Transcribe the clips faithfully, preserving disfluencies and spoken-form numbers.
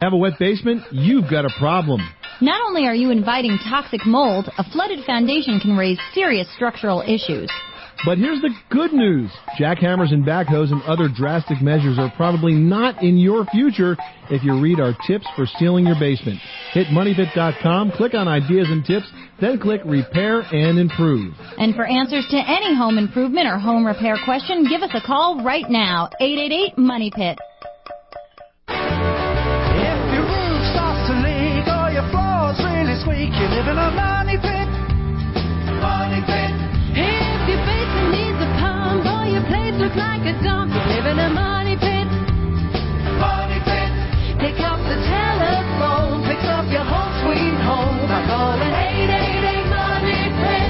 Have a wet basement? You've got a problem. Not only are you inviting toxic mold, a flooded foundation can raise serious structural issues. But here's the good news. Jackhammers and backhoes and other drastic measures are probably not in your future if you read our tips for sealing your basement. Hit money pit dot com, click on Ideas and Tips, then click Repair and Improve. And for answers to any home improvement or home repair question, give us a call right now, eight eight eight, money pit. If your roof starts to leak or your floor's really squeak, you live in a money pit. Money pit. If your basement needs a pump or your place looks like a dump, you live in a money pit. Money pit. Pick up the telephone, fix up your home sweet home by calling eight eight eight, money pit.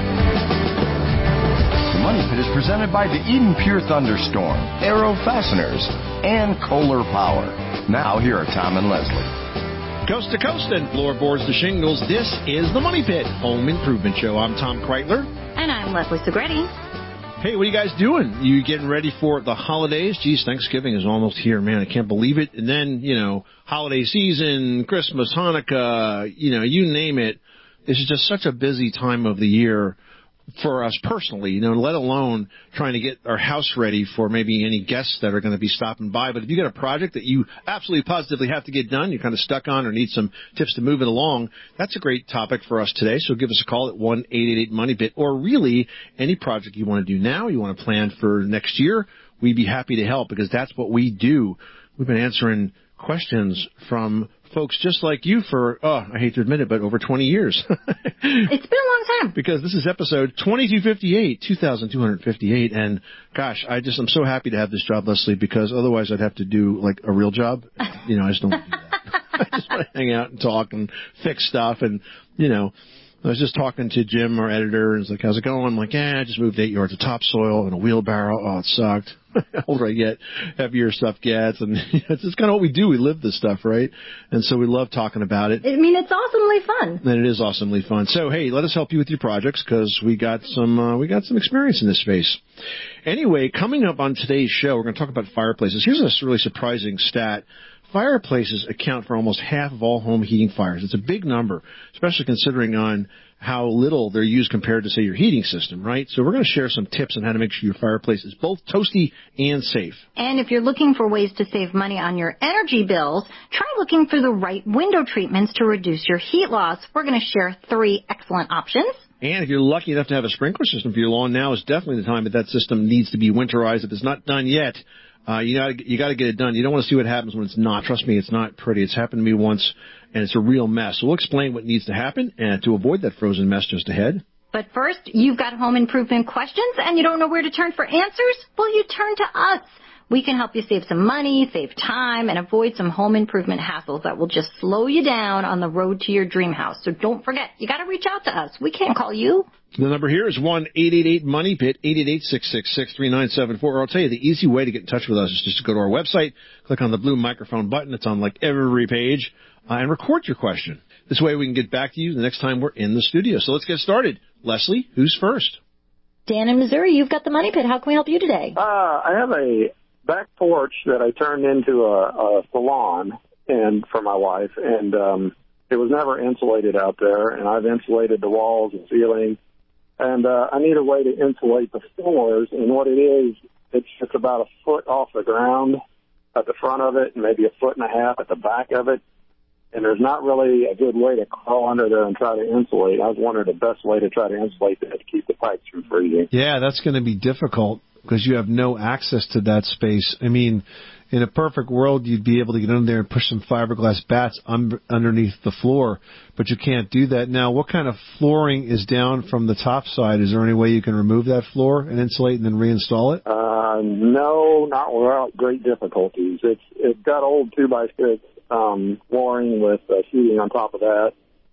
The Money Pit is presented by the Eden Pure Thunderstorm, Aero Fasteners, and Kohler Power. Now, here are Tom and Leslie. Coast to coast and floorboards to shingles, this is the Money Pit Home Improvement Show. I'm Tom Kreitler. And I'm Leslie Segretti. Hey, what are you guys doing? You getting ready for the holidays? Geez, Thanksgiving is almost here, man. I can't believe it. And then, you know, holiday season, Christmas, Hanukkah, you know, you name it. This is just such a busy time of the year for us personally, you know, let alone trying to get our house ready for maybe any guests that are going to be stopping by. But if you got a project that you absolutely positively have to get done, you're kind of stuck on or need some tips to move it along, that's a great topic for us today. So give us a call at one eight eight eight, money pit, or really any project you want to do now, you want to plan for next year, we'd be happy to help because that's what we do. We've been answering questions from folks just like you for, oh, I hate to admit it, but over twenty years. It's been a long time. Because this is episode twenty-two fifty-eight, two thousand two hundred fifty-eight, and gosh, I just, I'm so happy to have this job, Leslie, because otherwise I'd have to do, like, a real job. You know, I just don't want to do that. I just want to hang out and talk and fix stuff, and, you know, I was just talking to Jim, our editor, and he's like, how's it going? I'm like, yeah, I just moved eight yards of topsoil and a wheelbarrow. Oh, it sucked. The older I get, heavier stuff gets. And it's just kind of what we do. We live this stuff, right? And so we love talking about it. I mean, it's awesomely fun. And it is awesomely fun. So, hey, let us help you with your projects because we got some uh, we got some experience in this space. Anyway, coming up on today's show, we're going to talk about fireplaces. Here's a really surprising stat. Fireplaces account for almost half of all home heating fires. It's a big number, especially considering on how little they're used compared to, say, your heating system, right? So we're going to share some tips on how to make sure your fireplace is both toasty and safe. And if you're looking for ways to save money on your energy bills, try looking for the right window treatments to reduce your heat loss. We're going to share three excellent options. And if you're lucky enough to have a sprinkler system for your lawn, now is definitely the time that that system needs to be winterized. If it's not done yet, Uh, you got you got to get it done. You don't want to see what happens when it's not. Trust me, it's not pretty. It's happened to me once, and it's a real mess. So we'll explain what needs to happen and to avoid that frozen mess just ahead. But first, you've got home improvement questions, and you don't know where to turn for answers? Well, you turn to us. We can help you save some money, save time, and avoid some home improvement hassles that will just slow you down on the road to your dream house. So don't forget, you got to reach out to us. We can't call you. The number here is one eight eight eight, money pit, eight eight eight, six six six, three nine seven four. Or I'll tell you, the easy way to get in touch with us is just to go to our website, click on the blue microphone button. It's on like every page, uh, and record your question. This way we can get back to you the next time we're in the studio. So let's get started. Leslie, who's first? Dan in Missouri, you've got the Money Pit. How can we help you today? Uh, I have a back porch that I turned into a, a salon and for my wife, and um, it was never insulated out there, and I've insulated the walls and ceiling. And uh, I need a way to insulate the floors, and what it is, it's just about a foot off the ground at the front of it, and maybe a foot and a half at the back of it. And there's not really a good way to crawl under there and try to insulate. I was wondering the best way to try to insulate that to keep the pipes from freezing. Yeah, that's going to be difficult because you have no access to that space. I mean, in a perfect world, you'd be able to get under there and push some fiberglass bats un- underneath the floor, but you can't do that. Now, what kind of flooring is down from the top side? Is there any way you can remove that floor and insulate and then reinstall it? Uh, no, not without great difficulties. It's It's got old two-by-six um, flooring with uh, sheeting on top of that,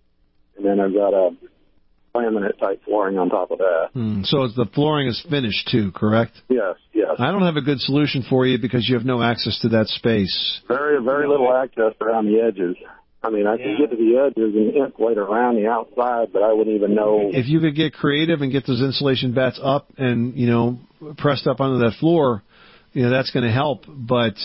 and then I've got a laminate-type flooring on top of that. Hmm. So the flooring is finished, too, correct? Yes, yes. I don't have a good solution for you because you have no access to that space. Very, very little access around the edges. I mean, I can get to the edges and insulate around the outside, but I wouldn't even know. If you could get creative and get those insulation bats up and, you know, pressed up onto that floor, you know, that's going to help. But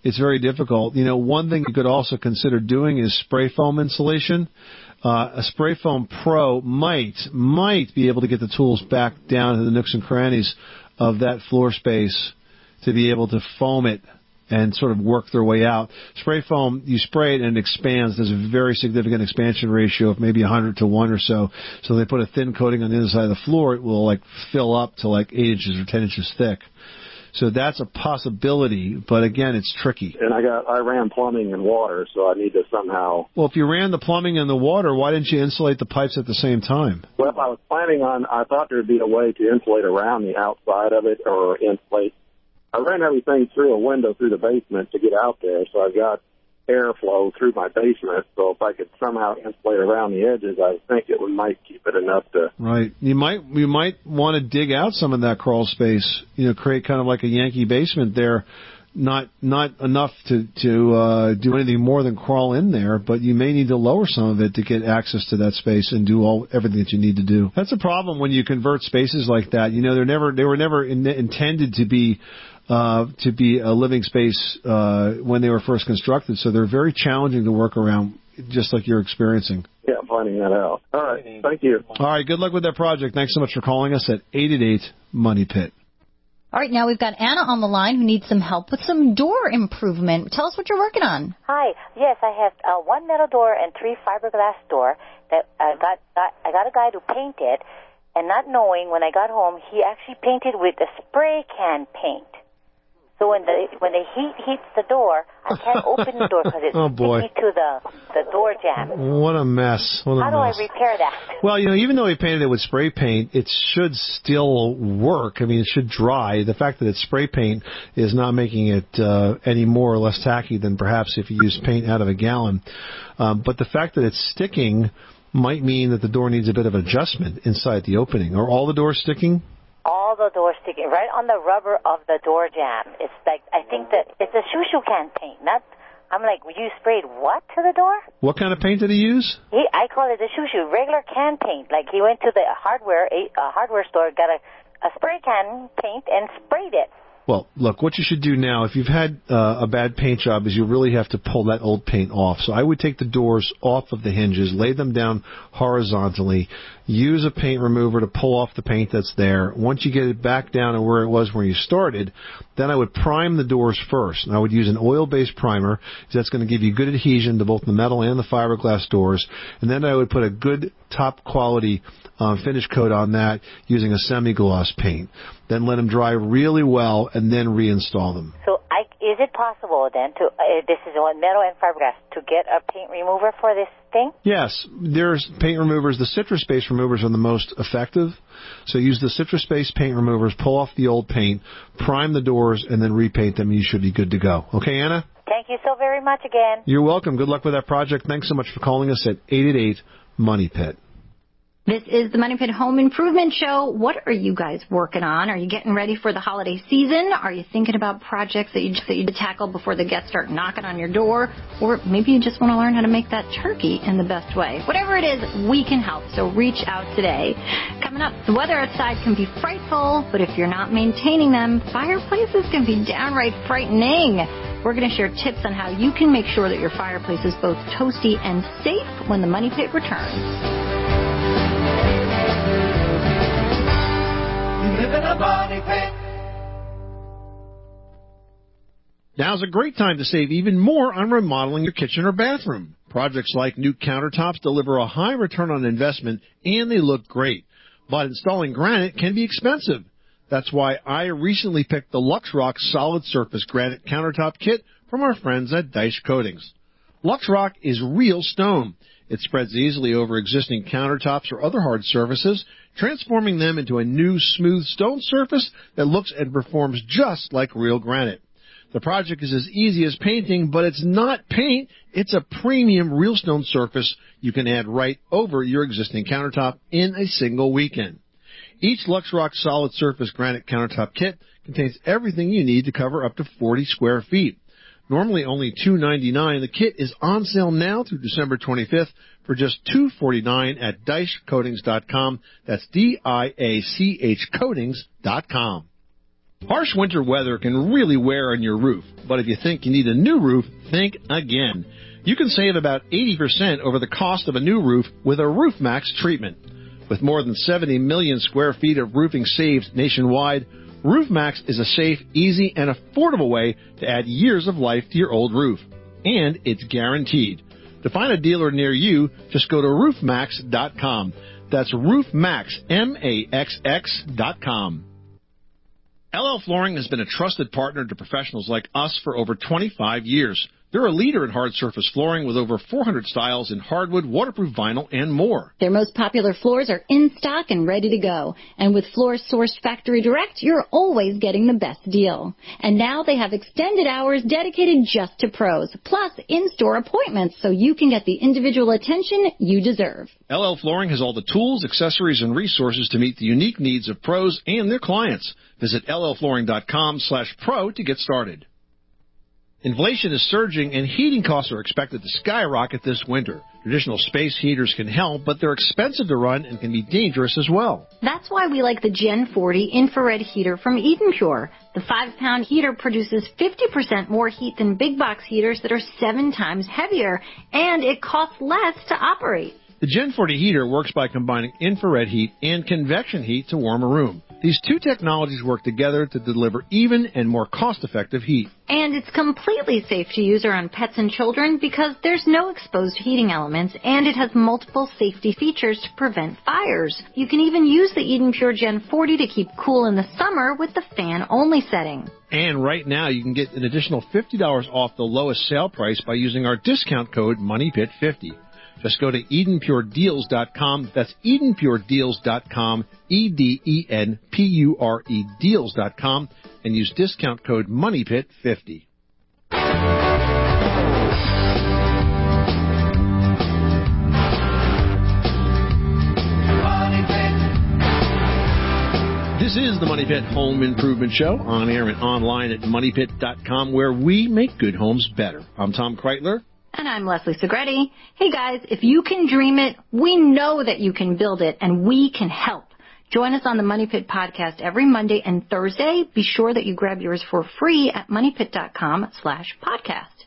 it's very difficult. You know, one thing you could also consider doing is spray foam insulation. Uh, a Spray Foam Pro might, might be able to get the tools back down to the nooks and crannies of that floor space to be able to foam it and sort of work their way out. Spray foam, you spray it and it expands. There's a very significant expansion ratio of maybe one hundred to one or so. So they put a thin coating on the inside of the floor, it will like fill up to like eight inches or ten inches thick. So that's a possibility, but again, it's tricky. And I got I ran plumbing and water, so I need to somehow. Well, if you ran the plumbing and the water, why didn't you insulate the pipes at the same time? Well, I was planning on. I thought there'd be a way to insulate around the outside of it, or insulate. I ran everything through a window through the basement to get out there, so I've got airflow through my basement. So if I could somehow insulate around the edges, I think it would, might keep it enough to. Right. You might you might want to dig out some of that crawl space. You know, create kind of like a Yankee basement there. Not not enough to to uh, do anything more than crawl in there, but you may need to lower some of it to get access to that space and do all everything that you need to do. That's a problem when you convert spaces like that. You know, they're never they were never in, intended to be. Uh, to be a living space uh, when they were first constructed, so they're very challenging to work around, just like you're experiencing. Yeah, finding that out. All right, thank you. All right, good luck with that project. Thanks so much for calling us at eight eight eight, Money Pit. All right, now we've got Anna on the line who needs some help with some door improvement. Tell us what you're working on. Hi. Yes, I have uh, one metal door and three fiberglass door that I got, got. I got a guy to paint it, and not knowing when I got home, he actually painted with a spray can paint. So when the when the heat hits the door, I can't open the door because it's oh boy. sticky to the the door jamb. What a mess! What a How mess. do I repair that? Well, you know, even though he painted it with spray paint, it should still work. I mean, it should dry. The fact that it's spray paint is not making it uh, any more or less tacky than perhaps if you use paint out of a gallon. Um, but the fact that it's sticking might mean that the door needs a bit of adjustment inside the opening. Are all the doors sticking? All the doors sticking right on the rubber of the door jamb. It's like, I think that it's a shoo-shoo can paint. Not, I'm like, you sprayed what to the door? What kind of paint did he use? He, I call it a shoo-shoo, regular can paint. Like he went to the hardware, a, a hardware store, got a, a spray can paint and sprayed it. Well, look, what you should do now, if you've had uh, a bad paint job, is you really have to pull that old paint off. So I would take the doors off of the hinges, lay them down horizontally, use a paint remover to pull off the paint that's there. Once you get it back down to where it was where you started, then I would prime the doors first. And I would use an oil-based primer, because that's going to give you good adhesion to both the metal and the fiberglass doors. And then I would put a good top-quality uh, finish coat on that using a semi-gloss paint. Then let them dry really well, and then reinstall them. So I, is it possible then to, uh, this is on metal and fiberglass, to get a paint remover for this thing? Yes, there's paint removers. The citrus-based removers are the most effective. So use the citrus-based paint removers, pull off the old paint, prime the doors, and then repaint them, and you should be good to go. Okay, Anna? Thank you so very much again. You're welcome. Good luck with that project. Thanks so much for calling us at eight eight eight, Money Pit. This is the Money Pit Home Improvement Show. What are you guys working on? Are you getting ready for the holiday season? Are you thinking about projects that you that you tackle before the guests start knocking on your door? Or maybe you just want to learn how to make that turkey in the best way. Whatever it is, we can help. So reach out today. Coming up, the weather outside can be frightful, but if you're not maintaining them, fireplaces can be downright frightening. We're going to share tips on how you can make sure that your fireplace is both toasty and safe when the Money Pit returns. Live in a money pit. Now's a great time to save even more on remodeling your kitchen or bathroom. Projects like new countertops deliver a high return on investment, and they look great. But installing granite can be expensive. That's why I recently picked the LuxRock Solid Surface Granite Countertop Kit from our friends at Dice Coatings. LuxRock is real stone. It spreads easily over existing countertops or other hard surfaces, transforming them into a new smooth stone surface that looks and performs just like real granite. The project is as easy as painting, but it's not paint. It's a premium real stone surface you can add right over your existing countertop in a single weekend. Each LuxRock Solid Surface Granite Countertop Kit contains everything you need to cover up to forty square feet. Normally only two ninety-nine, the kit is on sale now through December twenty-fifth for just two forty-nine at dice coatings dot com. That's D I A C H coatings dot com. Harsh winter weather can really wear on your roof, but if you think you need a new roof, think again. You can save about eighty percent over the cost of a new roof with a RoofMax treatment. With more than seventy million square feet of roofing saved nationwide, RoofMax is a safe, easy, and affordable way to add years of life to your old roof. And it's guaranteed. To find a dealer near you, just go to roof max dot com. That's RoofMax, M A X X dot com. L L Flooring has been a trusted partner to professionals like us for over twenty-five years. They're a leader in hard surface flooring with over four hundred styles in hardwood, waterproof vinyl, and more. Their most popular floors are in stock and ready to go. And with floors sourced factory direct, you're always getting the best deal. And now they have extended hours dedicated just to pros, plus in-store appointments so you can get the individual attention you deserve. L L Flooring has all the tools, accessories, and resources to meet the unique needs of pros and their clients. Visit L L flooring dot com slash pro to get started. Inflation is surging and heating costs are expected to skyrocket this winter. Traditional space heaters can help, but they're expensive to run and can be dangerous as well. That's why we like the Gen forty infrared heater from Eden Pure. The five-pound heater produces fifty percent more heat than big box heaters that are seven times heavier, and it costs less to operate. The Gen forty heater works by combining infrared heat and convection heat to warm a room. These two technologies work together to deliver even and more cost-effective heat. And it's completely safe to use around pets and children because there's no exposed heating elements, and it has multiple safety features to prevent fires. You can even use the Eden Pure Gen forty to keep cool in the summer with the fan-only setting. And right now, you can get an additional fifty dollars off the lowest sale price by using our discount code money pit fifty. Just go to eden pure deals dot com. That's eden pure deals dot com, E D E N P U R E deals dot com, and use discount code money pit fifty. This is the Money Pit Home Improvement Show, on air and online at money pit dot com, where we make good homes better. I'm Tom Kreitler. And I'm Leslie Segretti. Hey guys, if you can dream it, we know that you can build it, and we can help. Join us on the Money Pit podcast every Monday and Thursday. Be sure that you grab yours for free at money pit dot com slash podcast.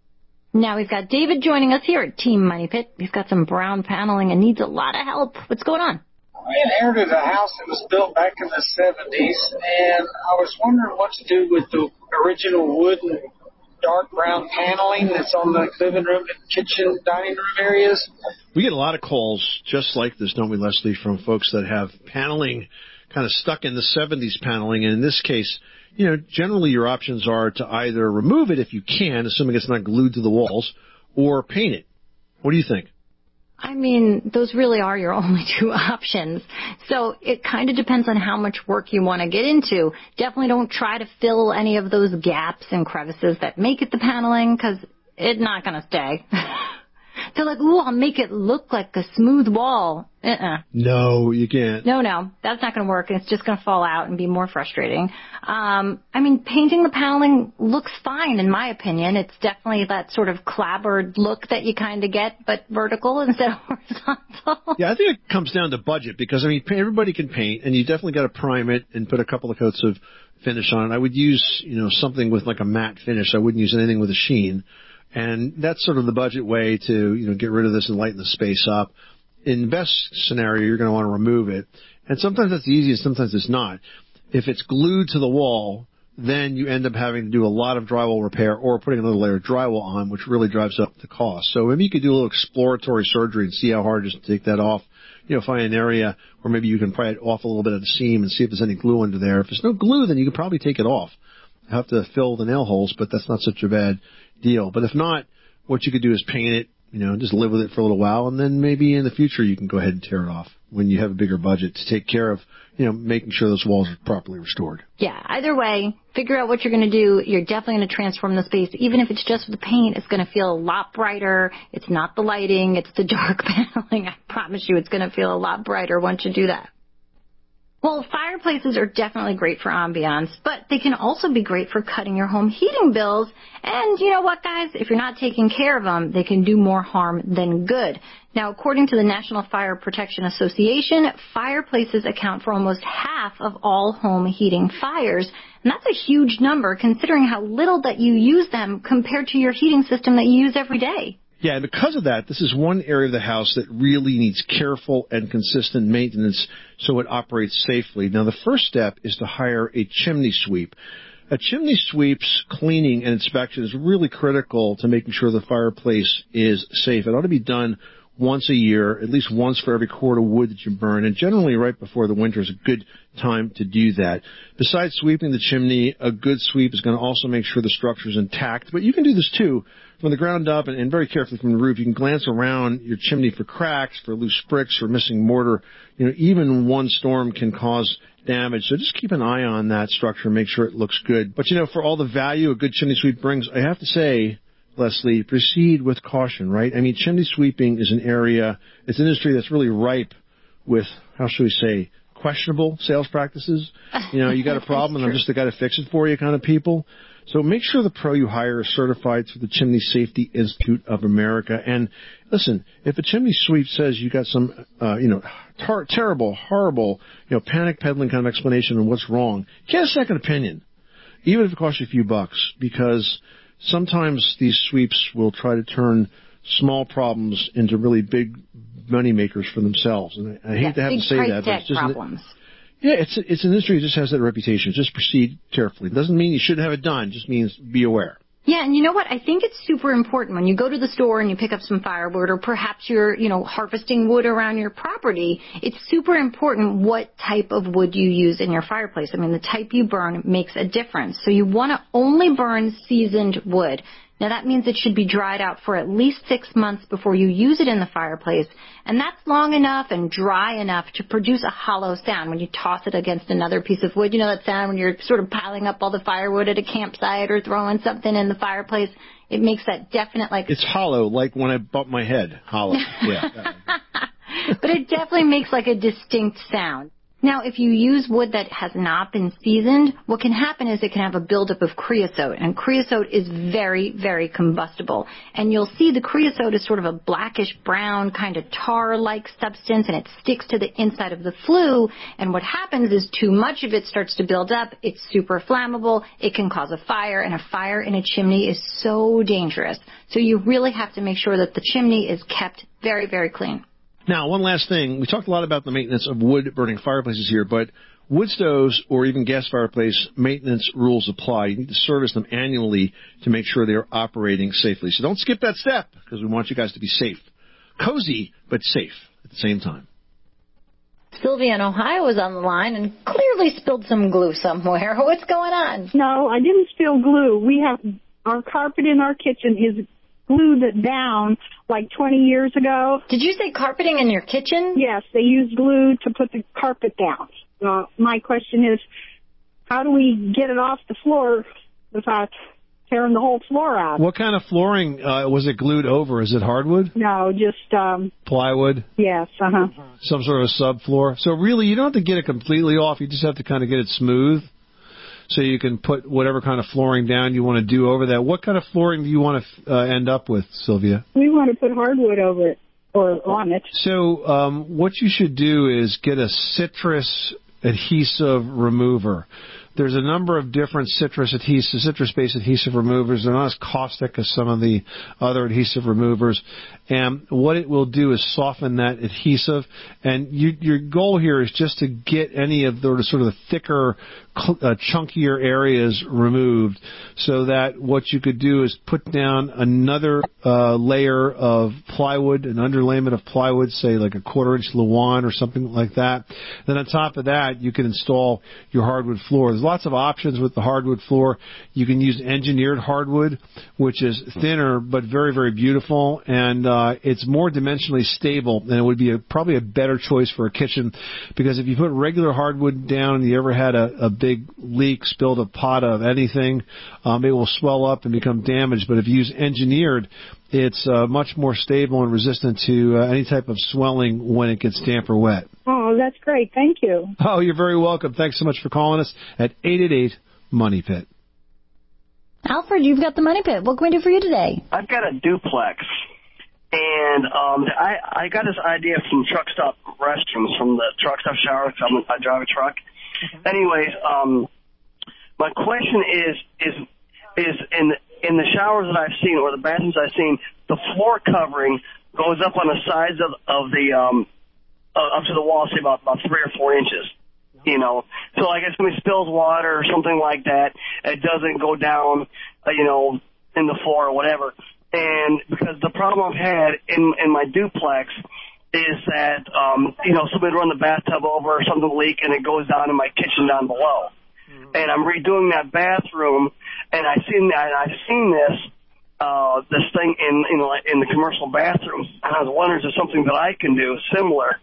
Now we've got David joining us here at Team Money Pit. We've got some brown paneling and needs a lot of help. What's going on? We inherited a house that was built back in the seventies, and I was wondering what to do with the original wooden dark brown paneling that's on the living room and kitchen, dining room areas. We get a lot of calls just like this, don't we, Leslie, from folks that have paneling kind of stuck in the seventies paneling. And in this case, you know, generally your options are to either remove it if you can, assuming it's not glued to the walls, or paint it. What do you think? I mean, those really are your only two options. So it kind of depends on how much work you want to get into. Definitely don't try to fill any of those gaps and crevices that make it the paneling, because it's not going to stay. They're like, ooh, I'll make it look like a smooth wall. Uh-uh. No, you can't. No, no, that's not going to work. It's just going to fall out and be more frustrating. Um, I mean, painting the paneling looks fine, in my opinion. It's definitely that sort of clabbered look that you kind of get, but vertical instead of horizontal. Yeah, I think it comes down to budget because, I mean, everybody can paint, and you definitely got to prime it and put a couple of coats of finish on it. I would use, you know, something with like a matte finish. I wouldn't use anything with a sheen. And that's sort of the budget way to, you know, get rid of this and lighten the space up. In the best scenario, you're going to want to remove it. And sometimes that's easy and sometimes it's not. If it's glued to the wall, then you end up having to do a lot of drywall repair or putting another layer of drywall on, which really drives up the cost. So maybe you could do a little exploratory surgery and see how hard it is to take that off. You know, find an area where maybe you can pry it off a little bit of the seam and see if there's any glue under there. If there's no glue, then you can probably take it off. You have to fill the nail holes, but that's not such a bad deal. But if not, what you could do is paint it, you know, just live with it for a little while, and then maybe in the future you can go ahead and tear it off when you have a bigger budget to take care of, you know, making sure those walls are properly restored. Yeah, either way, figure out what you're going to do. You're definitely going to transform the space. Even if it's just with the paint, it's going to feel a lot brighter. It's not the lighting, it's the dark paneling. I promise you it's going to feel a lot brighter once you do that. Well, fireplaces are definitely great for ambiance, but they can also be great for cutting your home heating bills. And you know what, guys? If you're not taking care of them, they can do more harm than good. Now, according to the National Fire Protection Association, fireplaces account for almost half of all home heating fires. And that's a huge number considering how little that you use them compared to your heating system that you use every day. Yeah, and because of that, this is one area of the house that really needs careful and consistent maintenance so it operates safely. Now, the first step is to hire a chimney sweep. A chimney sweep's cleaning and inspection is really critical to making sure the fireplace is safe. It ought to be done once a year, at least once for every quart of wood that you burn, and generally right before the winter is a good time to do that. Besides sweeping the chimney, a good sweep is going to also make sure the structure is intact, but you can do this too from the ground up and, and very carefully from the roof. You can glance around your chimney for cracks, for loose bricks, or missing mortar. You know, even one storm can cause damage, so just keep an eye on that structure and make sure it looks good. But, you know, for all the value a good chimney sweep brings, I have to say, Leslie, proceed with caution, right? I mean, chimney sweeping is an area, it's an industry that's really ripe with, how should we say, questionable sales practices. You know, you got a problem and I'm just the guy to fix it for you kind of people. So make sure the pro you hire is certified through the Chimney Safety Institute of America. And listen, if a chimney sweep says you got some, uh, you know, tar- terrible, horrible, you know, panic peddling kind of explanation on what's wrong, get a second opinion, even if it costs you a few bucks, because sometimes these sweeps will try to turn small problems into really big money makers for themselves. And I, I hate yeah, to have to say that, but it's just problems. Yeah, it's it's an industry that just has that reputation. Just proceed carefully. It doesn't mean you should have it done. It just means be aware. Yeah, and you know what? I think it's super important when you go to the store and you pick up some firewood, or perhaps you're, you know, harvesting wood around your property. It's super important what type of wood you use in your fireplace. I mean, the type you burn makes a difference. So you want to only burn seasoned wood. Now, that means it should be dried out for at least six months before you use it in the fireplace, and that's long enough and dry enough to produce a hollow sound when you toss it against another piece of wood. You know that sound when you're sort of piling up all the firewood at a campsite or throwing something in the fireplace? It makes that definite, like... It's hollow, like when I bump my head. Hollow, yeah. But it definitely makes like a distinct sound. Now, if you use wood that has not been seasoned, what can happen is it can have a buildup of creosote, and creosote is very, very combustible. And you'll see the creosote is sort of a blackish brown kind of tar-like substance, and it sticks to the inside of the flue, and what happens is too much of it starts to build up. It's super flammable. It can cause a fire, and a fire in a chimney is so dangerous. So you really have to make sure that the chimney is kept very, very clean. Now, one last thing. We talked a lot about the maintenance of wood-burning fireplaces here, but wood stoves or even gas fireplace maintenance rules apply. You need to service them annually to make sure they're operating safely. So don't skip that step, because we want you guys to be safe. Cozy, but safe at the same time. Sylvia in Ohio is on the line and clearly spilled some glue somewhere. What's going on? No, I didn't spill glue. We have our carpet in our kitchen is glued it down like twenty years ago. Did you say carpeting in your kitchen? Yes, they used glue to put the carpet down. Uh, my question is, how do we get it off the floor without tearing the whole floor out? What kind of flooring uh, was it glued over? Is it hardwood? No, just... Um, plywood? Yes, uh-huh. Some sort of subfloor? So really, you don't have to get it completely off. You just have to kind of get it smooth, so you can put whatever kind of flooring down you want to do over that. What kind of flooring do you want to uh, end up with, Sylvia? We want to put hardwood over it, or on it. So um, what you should do is get a citrus adhesive remover. There's a number of different citrus adhesive, citrus-based adhesive removers. They're not as caustic as some of the other adhesive removers. And what it will do is soften that adhesive. And you, your goal here is just to get any of the sort of the thicker, uh, chunkier areas removed, so that what you could do is put down another uh, layer of plywood, an underlayment of plywood, say like a quarter-inch Luan or something like that. Then on top of that, you can install your hardwood floor. There's lots of options with the hardwood floor. You can use engineered hardwood, which is thinner but very, very beautiful, and uh, it's more dimensionally stable, and it would be a, probably a better choice for a kitchen, because if you put regular hardwood down and you ever had a, a big leak, spilled a pot of anything, um, it will swell up and become damaged. But if you use engineered, it's uh, much more stable and resistant to uh, any type of swelling when it gets damp or wet. Oh, Oh, that's great. Thank you. Oh, you're very welcome. Thanks so much for calling us at eight eight eight, money pit. Alfred, you've got the Money Pit. What can we do for you today? I've got a duplex, and um, I I got this idea from truck stop restrooms, from the truck stop shower. Cause I drive a truck. Mm-hmm. Anyways, um, my question is is is in in the showers that I've seen or the bathrooms I've seen, the floor covering goes up on the sides of of the um uh, up to the wall, say about about three or four inches. You know, so like if somebody spills water or something like that, it doesn't go down, uh, you know, in the floor or whatever. And because the problem I've had in in my duplex is that, um, you know, somebody run the bathtub over or something leak and it goes down in my kitchen down below. Mm-hmm. And I'm redoing that bathroom, and I've seen that I've seen this uh, this thing in in, in the commercial bathroom, and I was wondering if there's something that I can do similar.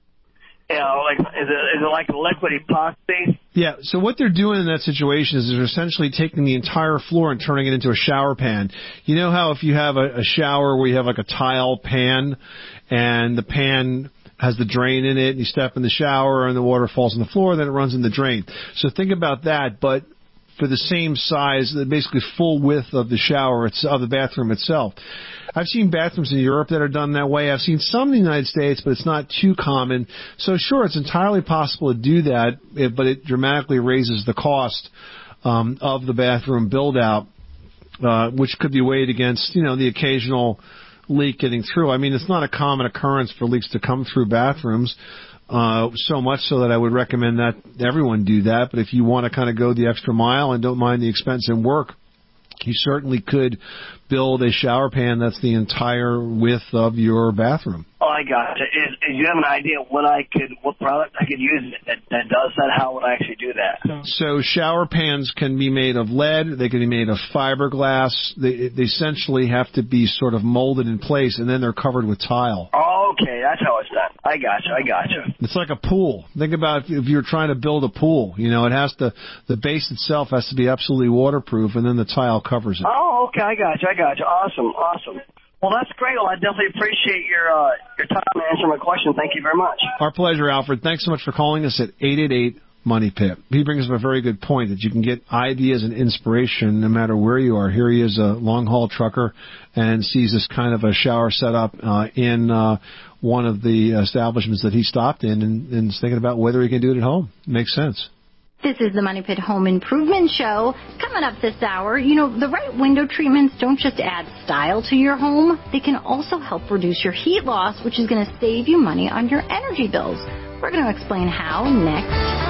You know, like, is it, is it like a liquid epoxy? Yeah, so what they're doing in that situation is they're essentially taking the entire floor and turning it into a shower pan. You know how if you have a, a shower where you have like a tile pan and the pan has the drain in it and you step in the shower and the water falls on the floor, then it runs in the drain. So think about that, but for the same size, the basically full width of the shower, it's, of the bathroom itself. I've seen bathrooms in Europe that are done that way. I've seen some in the United States, but it's not too common. So sure, it's entirely possible to do that, but it dramatically raises the cost um, of the bathroom build-out, uh, which could be weighed against, you know, the occasional leak getting through. I mean, it's not a common occurrence for leaks to come through bathrooms, uh, so much so that I would recommend that everyone do that. But if you want to kind of go the extra mile and don't mind the expense and work, you certainly could build a shower pan that's the entire width of your bathroom. Oh, I got it. Is, is you have an idea what I could, what product I could use that, that does that? How would I actually do that? So shower pans can be made of lead. They can be made of fiberglass. They, they essentially have to be sort of molded in place, and then they're covered with tile. Oh, okay, that's how it's done. I got you. I got you. It's like a pool. Think about if you're trying to build a pool. You know, it has to, the base itself has to be absolutely waterproof, and then the tile covers it. Oh, okay, I got you. I got you. Awesome, awesome. Well, that's great. Well, I definitely appreciate your uh, your time to answer my question. Thank you very much. Our pleasure, Alfred. Thanks so much for calling us at eight eight eight, money pit. He brings up a very good point that you can get ideas and inspiration no matter where you are. Here he is, a long-haul trucker, and sees this kind of a shower setup uh, in uh, one of the establishments that he stopped in, and, and is thinking about whether he can do it at home. Makes sense. This is the Money Pit Home Improvement Show. Coming up this hour, you know, the right window treatments don't just add style to your home. They can also help reduce your heat loss, which is going to save you money on your energy bills. We're going to explain how next.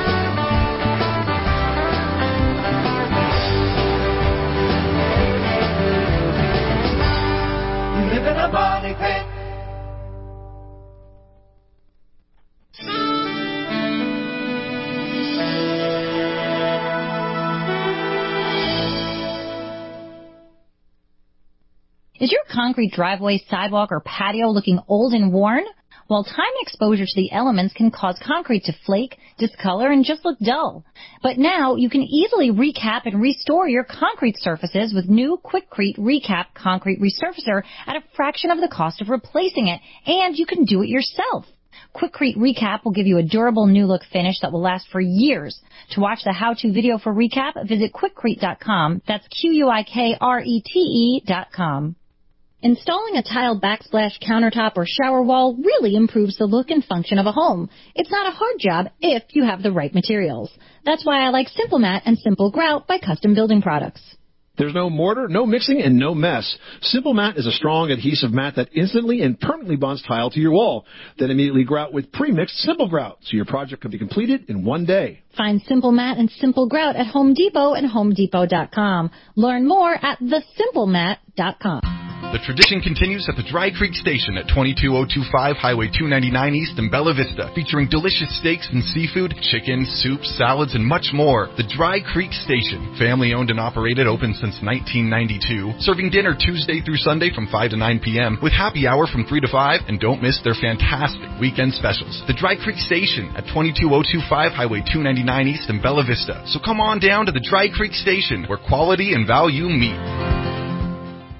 You live in a money pit. Is your concrete driveway, sidewalk, or patio looking old and worn? Well, time and exposure to the elements can cause concrete to flake, discolor, and just look dull. But now you can easily recap and restore your concrete surfaces with new Quikrete Recap Concrete Resurfacer at a fraction of the cost of replacing it, and you can do it yourself. Quikrete Recap will give you a durable new look finish that will last for years. To watch the how-to video for Recap, visit Quikrete dot com. That's Q U I K R E T E dot com. Installing a tiled backsplash countertop or shower wall really improves the look and function of a home. It's not a hard job if you have the right materials. That's why I like Simple Mat and Simple Grout by Custom Building Products. There's no mortar, no mixing, and no mess. Simple Mat is a strong adhesive mat that instantly and permanently bonds tile to your wall. Then immediately grout with pre-mixed Simple Grout, so your project can be completed in one day. Find Simple Mat and Simple Grout at Home Depot and Home Depot dot com. Learn more at the simple mat dot com. The tradition continues at the Dry Creek Station at twenty-two oh two five Highway two ninety-nine East in Bella Vista, featuring delicious steaks and seafood, chicken, soups, salads, and much more. The Dry Creek Station, family-owned and operated, open since nineteen ninety-two, serving dinner Tuesday through Sunday from five to nine p.m., with happy hour from three to five, and don't miss their fantastic weekend specials. The Dry Creek Station at twenty-two oh two five Highway two ninety-nine East in Bella Vista. So come on down to the Dry Creek Station, where quality and value meet.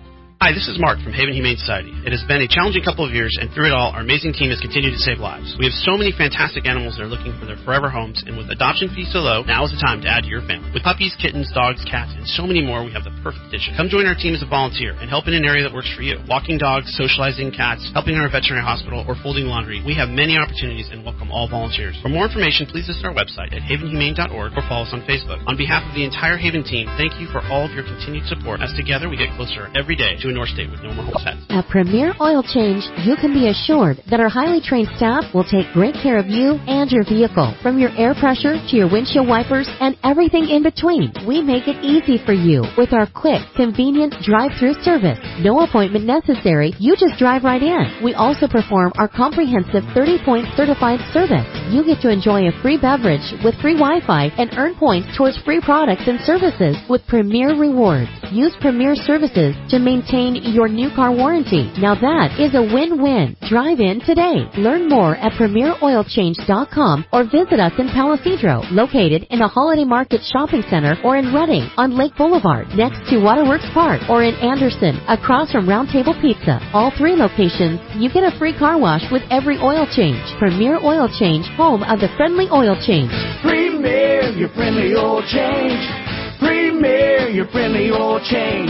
Hi, this is Mark from Haven Humane Society. It has been a challenging couple of years, and through it all, our amazing team has continued to save lives. We have so many fantastic animals that are looking for their forever homes, and with adoption fees so low, now is the time to add to your family. With puppies, kittens, dogs, cats, and so many more, we have the perfect addition. Come join our team as a volunteer and help in an area that works for you. Walking dogs, socializing cats, helping in our veterinary hospital, or folding laundry. We have many opportunities and welcome all volunteers. For more information, please visit our website at haven humane dot org or follow us on Facebook. On behalf of the entire Haven team, thank you for all of your continued support, as together we get closer every day to a North State with no more home pets. At Premier Oil Change, you can be assured that our highly trained staff will take great care of you and your vehicle. From your air pressure to your windshield wipers and everything in between, we make it easy for you with our quick, convenient drive-through service. No appointment necessary. You just drive right in. We also perform our comprehensive thirty-point certified service. You get to enjoy a free beverage with free Wi-Fi and earn points towards free products and services with Premier Rewards. Use Premier services to maintain your new car warranty. Now that is a win-win. Drive in today. Learn more at premier oil change dot com or visit us in Palisadro, located in a Holiday Market shopping center, or in Redding on Lake Boulevard next to Waterworks Park, or in Anderson across from Round Table Pizza. All three locations, you get a free car wash with every oil change. Premier Oil Change, home of the friendly oil change. Premier, your friendly oil change. Premier, your friendly oil change.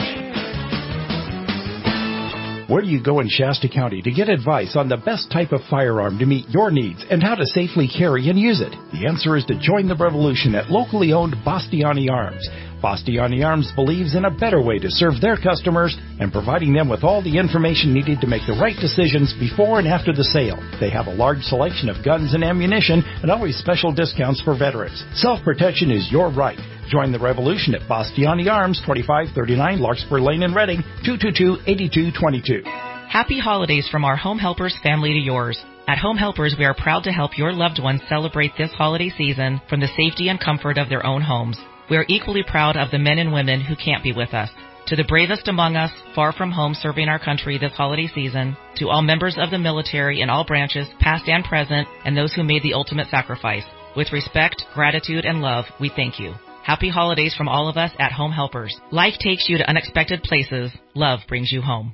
Where do you go in Shasta County to get advice on the best type of firearm to meet your needs and how to safely carry and use it? The answer is to join the revolution at locally owned Bastiani Arms. Bastiani Arms believes in a better way to serve their customers and providing them with all the information needed to make the right decisions before and after the sale. They have a large selection of guns and ammunition and always special discounts for veterans. Self-protection is your right. Join the revolution at Bastiani Arms, twenty-five thirty-nine Larkspur Lane in Reading, two two two, eight two two two. Happy holidays from our Home Helpers family to yours. At Home Helpers, we are proud to help your loved ones celebrate this holiday season from the safety and comfort of their own homes. We are equally proud of the men and women who can't be with us. To the bravest among us, far from home serving our country this holiday season, to all members of the military in all branches, past and present, and those who made the ultimate sacrifice, with respect, gratitude, and love, we thank you. Happy holidays from all of us at Home Helpers. Life takes you to unexpected places. Love brings you home.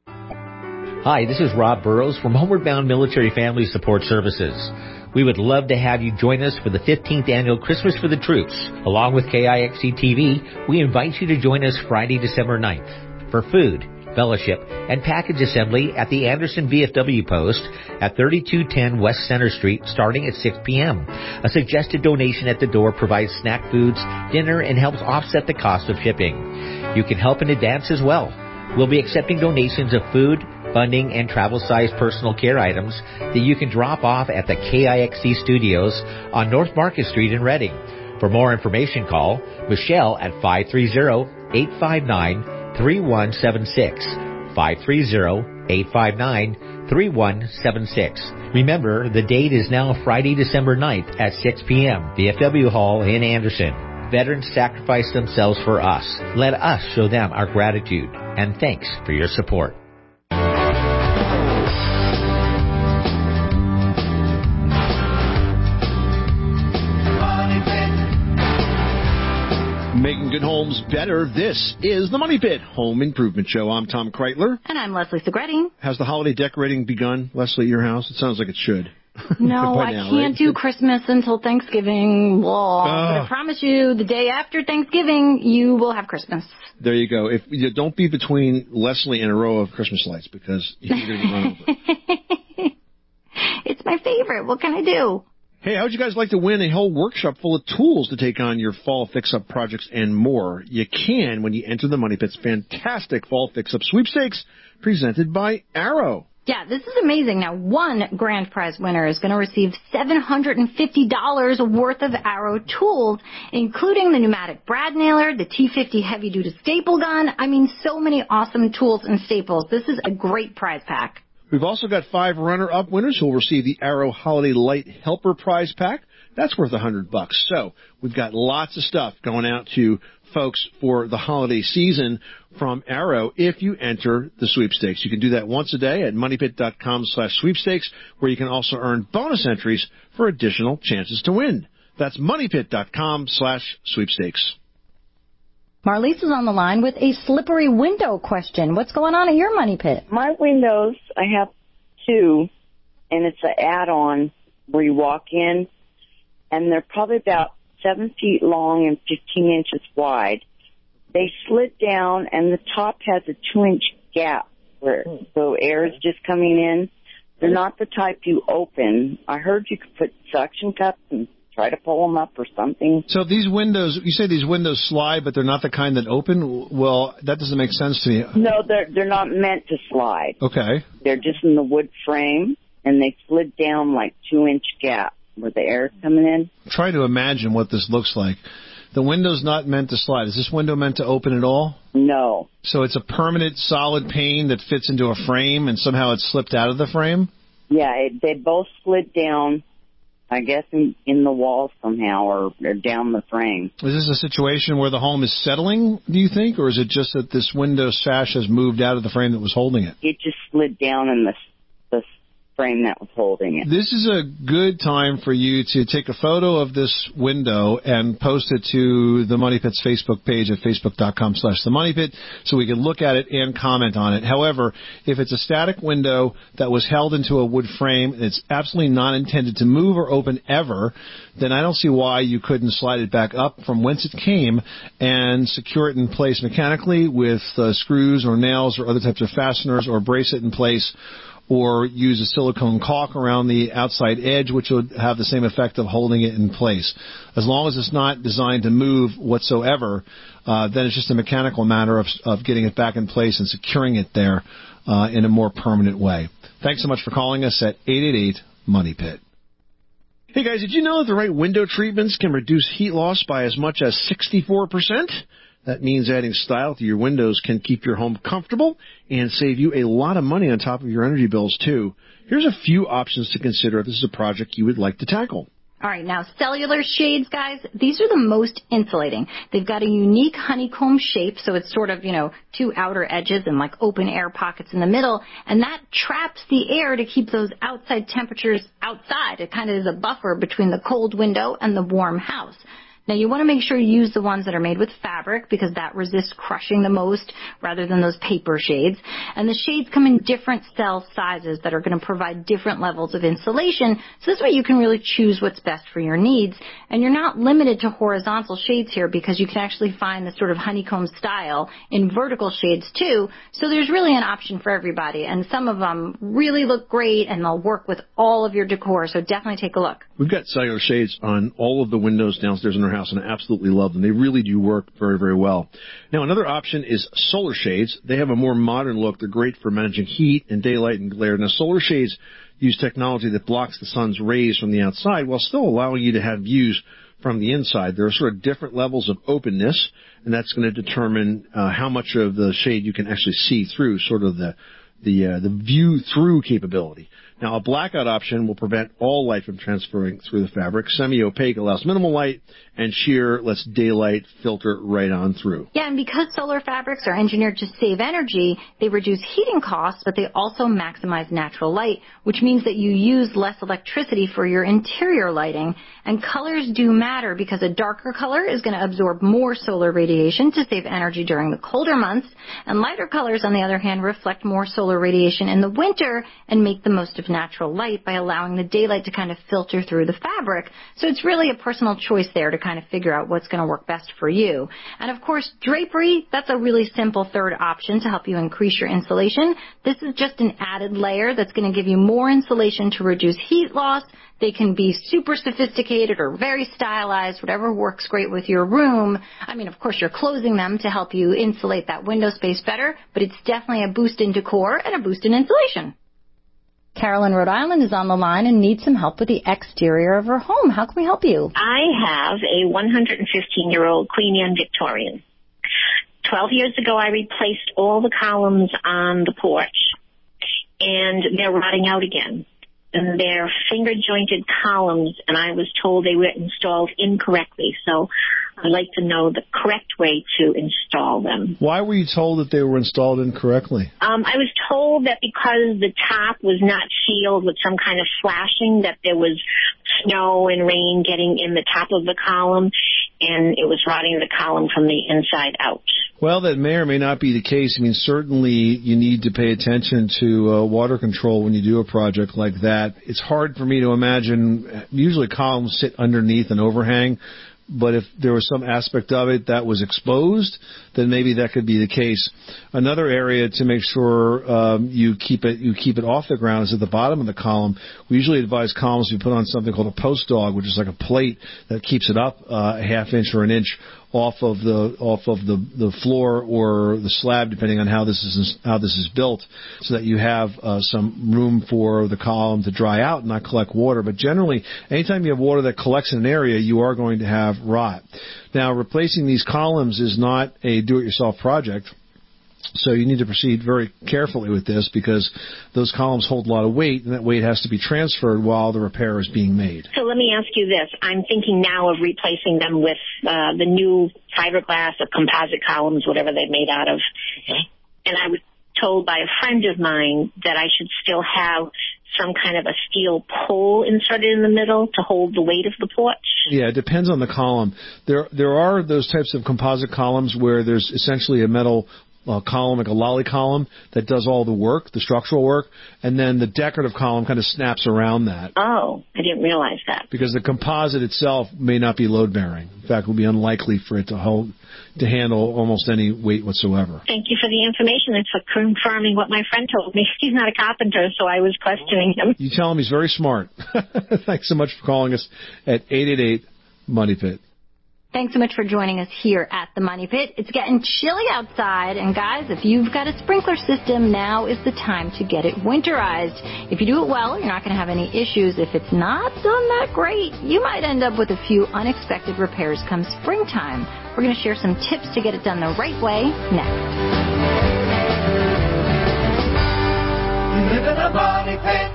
Hi, this is Rob Burrows from Homeward Bound Military Family Support Services. We would love to have you join us for the fifteenth Annual Christmas for the Troops. Along with K I X C T V, we invite you to join us Friday, December ninth for food, fellowship, and package assembly at the Anderson V F W post at thirty-two ten West Center Street starting at six p.m. A suggested donation at the door provides snack foods, dinner, and helps offset the cost of shipping. You can help in advance as well. We'll be accepting donations of food, funding, and travel-sized personal care items that you can drop off at the K I X C studios on North Market Street in Reading. For more information, call Michelle at five three zero, eight five nine, three one seven six, five three zero, eight five nine, three one seven six. Remember, the date is now Friday, December ninth at six p.m. V F W Hall in Anderson. Veterans sacrificed themselves for us. Let us show them our gratitude. And thanks for your support. Making good homes better. This is the Money Pit Home Improvement Show. I'm Tom Kreitler. And I'm Leslie Segretti. Has the holiday decorating begun, Leslie, at your house? It sounds like it should. No, I now, can't right? do Christmas until Thanksgiving. Whoa. Uh, but I promise you, the day after Thanksgiving, you will have Christmas. There you go. If you don't be between Leslie and a row of Christmas lights, because you're going to be run over. It's my favorite. What can I do? Hey, how would you guys like to win a whole workshop full of tools to take on your fall fix-up projects and more? You can when you enter the Money Pit's fantastic fall fix-up sweepstakes presented by Arrow. Yeah, this is amazing. Now, one grand prize winner is going to receive seven hundred fifty dollars worth of Arrow tools, including the pneumatic brad nailer, the T fifty heavy-duty staple gun. I mean, so many awesome tools and staples. This is a great prize pack. We've also got five runner-up winners who will receive the Arrow Holiday Light Helper prize pack. That's worth a hundred bucks. So we've got lots of stuff going out to folks for the holiday season from Arrow if you enter the sweepstakes. You can do that once a day at moneypit.com slash sweepstakes, where you can also earn bonus entries for additional chances to win. That's moneypit.com slash sweepstakes. Marlise is on the line with a slippery window question. What's going on at your money pit? My windows, I have two, and it's an add-on where you walk in, and they're probably about seven feet long and fifteen inches wide. They slid down, and the top has a two-inch gap where the air is just coming in. They're not the type you open. I heard you could put suction cups and try to pull them up or something. So these windows, you say these windows slide, but they're not the kind that open? Well, that doesn't make sense to me. No, they're they're not meant to slide. Okay. They're just in the wood frame, and they slid down like two-inch gap where the air is coming in. Try to imagine what this looks like. The window's not meant to slide. Is this window meant to open at all? No. So it's a permanent solid pane that fits into a frame, and somehow it's slipped out of the frame? Yeah, it, they both slid down, I guess, in, in the wall somehow or, or down the frame. Is this a situation where the home is settling, do you think, or is it just that this window sash has moved out of the frame that was holding it? It just slid down in the, the frame that was holding it. This is a good time for you to take a photo of this window and post it to the Money Pit's Facebook page at facebook.com slash the Money Pit so we can look at it and comment on it. However, if it's a static window that was held into a wood frame and it's absolutely not intended to move or open ever, then I don't see why you couldn't slide it back up from whence it came and secure it in place mechanically with uh, screws or nails or other types of fasteners, or brace it in place, or use a silicone caulk around the outside edge, which would have the same effect of holding it in place. As long as it's not designed to move whatsoever, uh, then it's just a mechanical matter of, of getting it back in place and securing it there uh, in a more permanent way. Thanks so much for calling us at eight eight eight, money pit. Hey guys, did you know that the right window treatments can reduce heat loss by as much as sixty-four percent? That means adding style to your windows can keep your home comfortable and save you a lot of money on top of your energy bills, too. Here's a few options to consider if this is a project you would like to tackle. All right, now cellular shades, guys, these are the most insulating. They've got a unique honeycomb shape, so it's sort of, you know, two outer edges and like open air pockets in the middle, and that traps the air to keep those outside temperatures outside. It kind of is a buffer between the cold window and the warm house. Now, you want to make sure you use the ones that are made with fabric because that resists crushing the most rather than those paper shades. And the shades come in different cell sizes that are going to provide different levels of insulation. So this way you can really choose what's best for your needs. And you're not limited to horizontal shades here because you can actually find the sort of honeycomb style in vertical shades too. So there's really an option for everybody. And some of them really look great and they'll work with all of your decor. So definitely take a look. We've got cellular shades on all of the windows downstairs in our house, and I absolutely love them. They really do work very, very well. Now, another option is solar shades. They have a more modern look. They're great for managing heat and daylight and glare. Now, solar shades use technology that blocks the sun's rays from the outside while still allowing you to have views from the inside. There are sort of different levels of openness, and that's going to determine uh, how much of the shade you can actually see through, sort of the the uh, the view-through capability. Now, a blackout option will prevent all light from transferring through the fabric. Semi-opaque allows minimal light, and sheer lets daylight filter right on through. Yeah, and because solar fabrics are engineered to save energy, they reduce heating costs, but they also maximize natural light, which means that you use less electricity for your interior lighting. And colors do matter because a darker color is going to absorb more solar radiation to save energy during the colder months, and lighter colors, on the other hand, reflect more solar radiation in the winter and make the most of natural light by allowing the daylight to kind of filter through the fabric. So it's really a personal choice there to kind of figure out what's going to work best for you. And of course, drapery, that's a really simple third option to help you increase your insulation. This is just an added layer that's going to give you more insulation to reduce heat loss. They can be super sophisticated or very stylized, whatever works great with your room. I mean, of course, you're closing them to help you insulate that window space better, but it's definitely a boost in decor and a boost in insulation. Carol in Rhode Island is on the line and needs some help with the exterior of her home. How can we help you? I have a one hundred fifteen-year-old Queen Anne Victorian. Twelve years ago, I replaced all the columns on the porch, and they're rotting out again. And they're finger-jointed columns, and I was told they were installed incorrectly. So I'd like to know the correct way to install them. Why were you told that they were installed incorrectly? Um, I was told that because the top was not sealed with some kind of flashing, that there was snow and rain getting in the top of the column, and it was rotting the column from the inside out. Well, that may or may not be the case. I mean, certainly you need to pay attention to uh, water control when you do a project like that. It's hard for me to imagine. Usually columns sit underneath an overhang, but if there was some aspect of it that was exposed, then maybe that could be the case. Another area to make sure um, you keep it you keep it off the ground is at the bottom of the column. We usually advise columns to put on something called a post dog, which is like a plate that keeps it up uh, a half inch or an inch off of the off of the, the floor or the slab, depending on how this is how this is built, so that you have uh, some room for the column to dry out and not collect water. But generally, anytime you have water that collects in an area, you are going to have rot. Now, replacing these columns is not a do-it-yourself project. So you need to proceed very carefully with this because those columns hold a lot of weight, and that weight has to be transferred while the repair is being made. So let me ask you this. I'm thinking now of replacing them with uh, the new fiberglass or composite columns, whatever they're made out of. Okay. And I was told by a friend of mine that I should still have some kind of a steel pole inserted in the middle to hold the weight of the porch. Yeah, it depends on the column. There, there are those types of composite columns where there's essentially a metal a column, like a lolly column, that does all the work, the structural work, and then the decorative column kind of snaps around that. Oh, I didn't realize that. Because the composite itself may not be load-bearing. In fact, it would be unlikely for it to hold, to handle almost any weight whatsoever. Thank you for the information and for confirming what my friend told me. He's not a carpenter, so I was questioning him. You tell him he's very smart. Thanks so much for calling us at eight eight eight, Money Pit. Thanks so much for joining us here at the Money Pit. It's getting chilly outside, and guys, if you've got a sprinkler system, now is the time to get it winterized. If you do it well, you're not going to have any issues. If it's not done that great, you might end up with a few unexpected repairs come springtime. We're going to share some tips to get it done the right way next. You live in a Money Pit.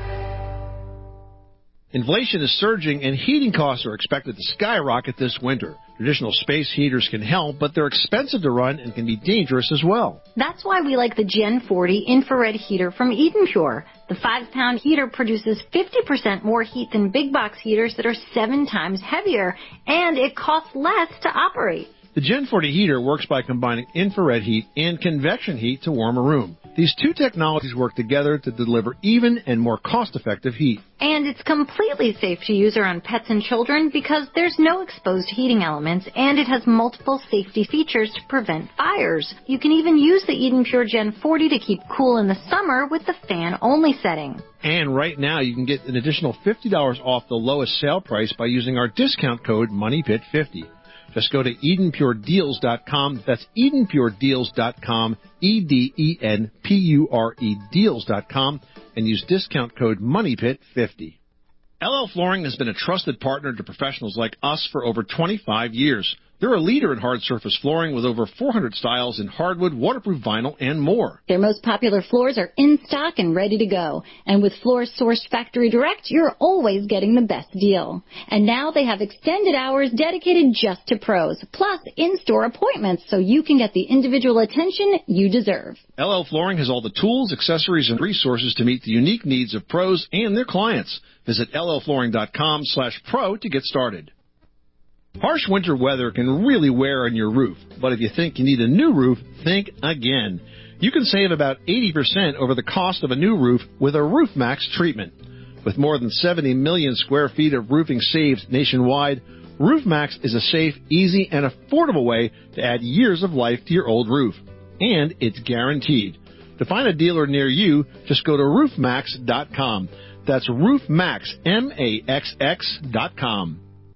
Inflation is surging and heating costs are expected to skyrocket this winter. Traditional space heaters can help, but they're expensive to run and can be dangerous as well. That's why we like the Gen forty infrared heater from Eden Pure. The five-pound heater produces fifty percent more heat than big box heaters that are seven times heavier, and it costs less to operate. The Gen forty heater works by combining infrared heat and convection heat to warm a room. These two technologies work together to deliver even and more cost-effective heat. And it's completely safe to use around pets and children because there's no exposed heating elements, and it has multiple safety features to prevent fires. You can even use the Eden Pure Gen forty to keep cool in the summer with the fan-only setting. And right now, you can get an additional fifty dollars off the lowest sale price by using our discount code Money Pit fifty. Just go to Eden Pure Deals dot com. That's Eden Pure Deals dot com, E D E N P U R E Deals dot com, and use discount code Money Pit fifty. L L Flooring has been a trusted partner to professionals like us for over twenty-five years. They're a leader in hard surface flooring with over four hundred styles in hardwood, waterproof vinyl, and more. Their most popular floors are in stock and ready to go. And with floors sourced factory direct, you're always getting the best deal. And now they have extended hours dedicated just to pros, plus in-store appointments so you can get the individual attention you deserve. L L Flooring has all the tools, accessories, and resources to meet the unique needs of pros and their clients. Visit L L flooring dot com slash pro to get started. Harsh winter weather can really wear on your roof, but if you think you need a new roof, think again. You can save about eighty percent over the cost of a new roof with a RoofMax treatment. With more than seventy million square feet of roofing saved nationwide, RoofMax is a safe, easy, and affordable way to add years of life to your old roof. And it's guaranteed. To find a dealer near you, just go to roof max dot com. That's RoofMax, M A X X dot com.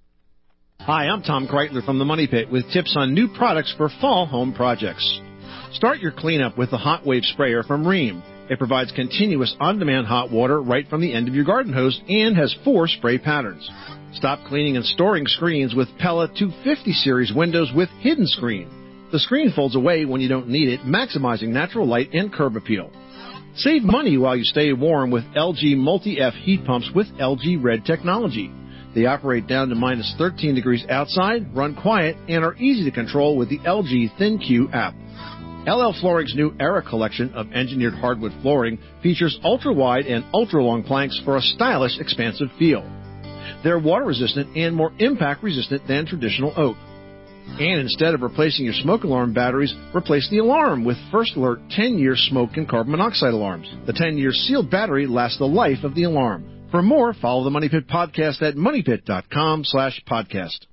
Hi, I'm Tom Kreitler from the Money Pit with tips on new products for fall home projects. Start your cleanup with the Hot Wave Sprayer from Rheem. It provides continuous on-demand hot water right from the end of your garden hose and has four spray patterns. Stop cleaning and storing screens with Pella two fifty series windows with hidden screen. The screen folds away when you don't need it, maximizing natural light and curb appeal. Save money while you stay warm with L G Multi-F heat pumps with L G Red technology. They operate down to minus thirteen degrees outside, run quiet, and are easy to control with the L G ThinQ app. L L Flooring's new Era collection of engineered hardwood flooring features ultra-wide and ultra-long planks for a stylish, expansive feel. They're water-resistant and more impact-resistant than traditional oak. And instead of replacing your smoke alarm batteries, replace the alarm with First Alert ten-year smoke and carbon monoxide alarms. The ten-year sealed battery lasts the life of the alarm. For more, follow the Money Pit Podcast at moneypit.com slash podcast.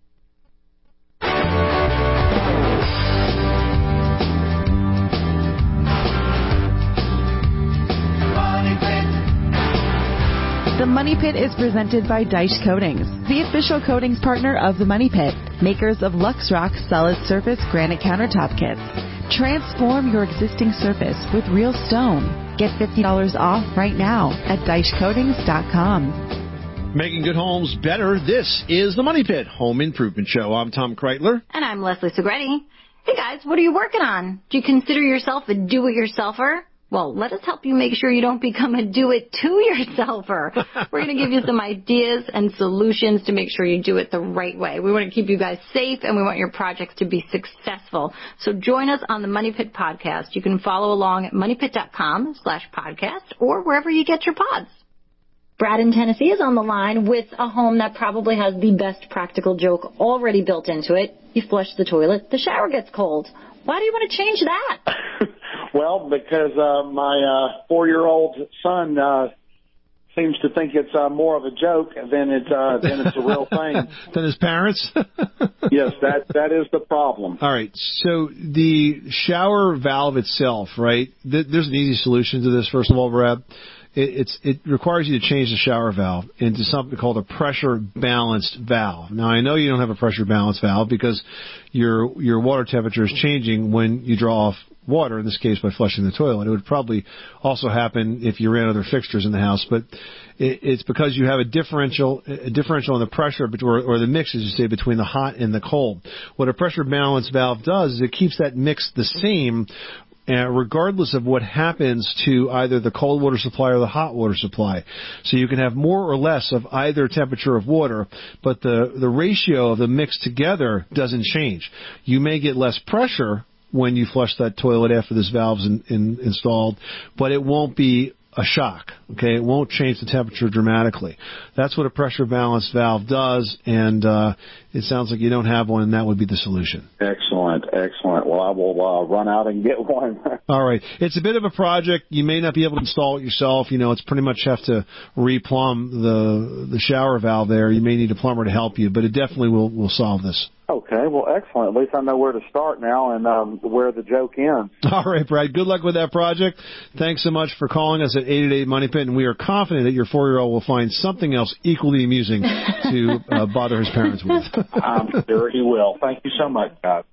The Money Pit is presented by Deitch Coatings, the official coatings partner of the Money Pit, makers of Lux Rock Solid Surface Granite Countertop Kits. Transform your existing surface with real stone. Get fifty dollars off right now at deitch coatings dot com. Making good homes better, this is the Money Pit Home Improvement Show. I'm Tom Kreitler. And I'm Leslie Segretti. Hey guys, what are you working on? Do you consider yourself a do-it-yourselfer? Well, let us help you make sure you don't become a do-it-to-yourselfer. We're going to give you some ideas and solutions to make sure you do it the right way. We want to keep you guys safe, and we want your projects to be successful. So join us on the Money Pit Podcast. You can follow along at moneypit.com slash podcast or wherever you get your pods. Brad in Tennessee is on the line with a home that probably has the best practical joke already built into it. You flush the toilet, the shower gets cold. Why do you want to change that? Well, because uh, my uh, four-year-old son uh, seems to think it's uh, more of a joke than it uh, than it's a real thing. Than his parents? Yes, that that is the problem. All right. So the shower valve itself, right? Th- there's an easy solution to this. First of all, Brad, it, it's it requires you to change the shower valve into something called a pressure balanced valve. Now, I know you don't have a pressure balanced valve because your your water temperature is changing when you draw off water, in this case by flushing the toilet. It would probably also happen if you ran other fixtures in the house, but it, it's because you have a differential a differential in the pressure, or, or the mix, as you say, between the hot and the cold. What a pressure balance valve does is it keeps that mix the same, Uh, regardless of what happens to either the cold water supply or the hot water supply. So you can have more or less of either temperature of water, but the, the ratio of the mix together doesn't change. You may get less pressure when you flush that toilet after this valve's in, in, installed, but it won't be a shock, okay? It won't change the temperature dramatically. That's what a pressure balance valve does, and uh, it sounds like you don't have one, and that would be the solution. Excellent, excellent. Well, I will uh, run out and get one. All right. It's a bit of a project. You may not be able to install it yourself. You know, it's pretty much have to replumb the the shower valve there. You may need a plumber to help you, but it definitely will, will solve this. Okay, well, excellent. At least I know where to start now and um, where the joke ends. All right, Brad. Good luck with that project. Thanks so much for calling us at eight eight eight Money Pit, and we are confident that your four-year-old will find something else equally amusing to uh, bother his parents with. I'm sure he will. Thank you so much, guys.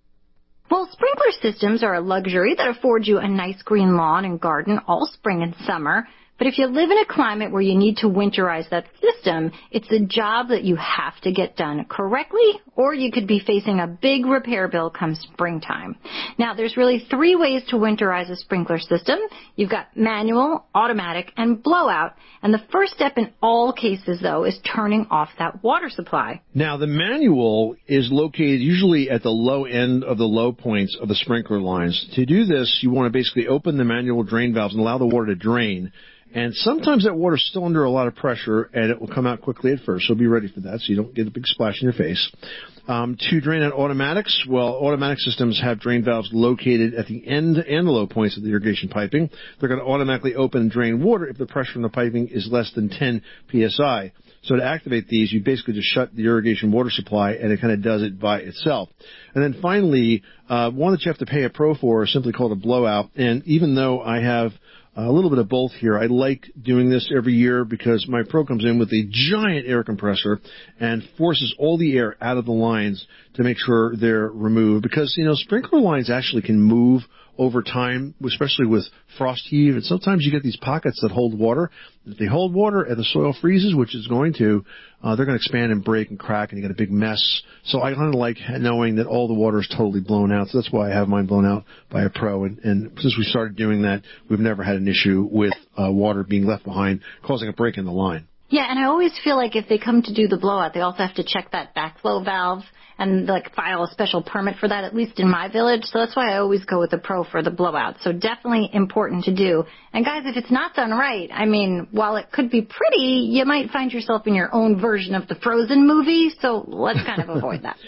Well, sprinkler systems are a luxury that affords you a nice green lawn and garden all spring and summer. But if you live in a climate where you need to winterize that system, it's a job that you have to get done correctly, or you could be facing a big repair bill come springtime. Now, there's really three ways to winterize a sprinkler system. You've got manual, automatic, and blowout. And the first step in all cases, though, is turning off that water supply. Now, the manual is located usually at the low end of the low points of the sprinkler lines. To do this, you want to basically open the manual drain valves and allow the water to drain. And sometimes that water's still under a lot of pressure, and it will come out quickly at first. So be ready for that so you don't get a big splash in your face. Um, to drain out automatics, well, automatic systems have drain valves located at the end and the low points of the irrigation piping. They're going to automatically open and drain water if the pressure in the piping is less than ten P S I. So to activate these, you basically just shut the irrigation water supply, and it kind of does it by itself. And then finally, uh, one that you have to pay a pro for is simply called a blowout. And even though I have a little bit of both here, I like doing this every year because my pro comes in with a giant air compressor and forces all the air out of the lines to make sure they're removed. Because, you know, sprinkler lines actually can move over time, especially with frost heave, and sometimes you get these pockets that hold water. If they hold water and the soil freezes, which it's going to, uh, they're going to expand and break and crack, and you get a big mess. So I kind of like knowing that all the water is totally blown out. So that's why I have mine blown out by a pro. And, and since we started doing that, we've never had an issue with uh, water being left behind, causing a break in the line. Yeah, and I always feel like if they come to do the blowout, they also have to check that backflow valve and, like, file a special permit for that, at least in my village. So that's why I always go with the pro for the blowout. So definitely important to do. And, guys, if it's not done right, I mean, while it could be pretty, you might find yourself in your own version of the Frozen movie. So let's kind of avoid that.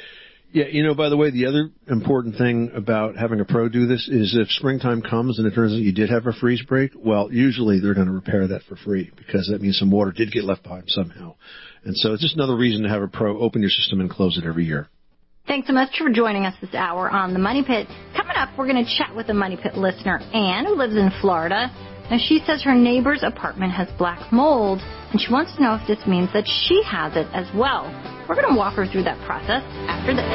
Yeah, you know, by the way, the other important thing about having a pro do this is if springtime comes and it turns out you did have a freeze break, well, usually they're going to repair that for free because that means some water did get left behind somehow. And so it's just another reason to have a pro open your system and close it every year. Thanks so much for joining us this hour on The Money Pit. Coming up, we're going to chat with a Money Pit listener, Ann, who lives in Florida. Now, she says her neighbor's apartment has black mold, and she wants to know if this means that she has it as well. We're going to walk her through that process after this.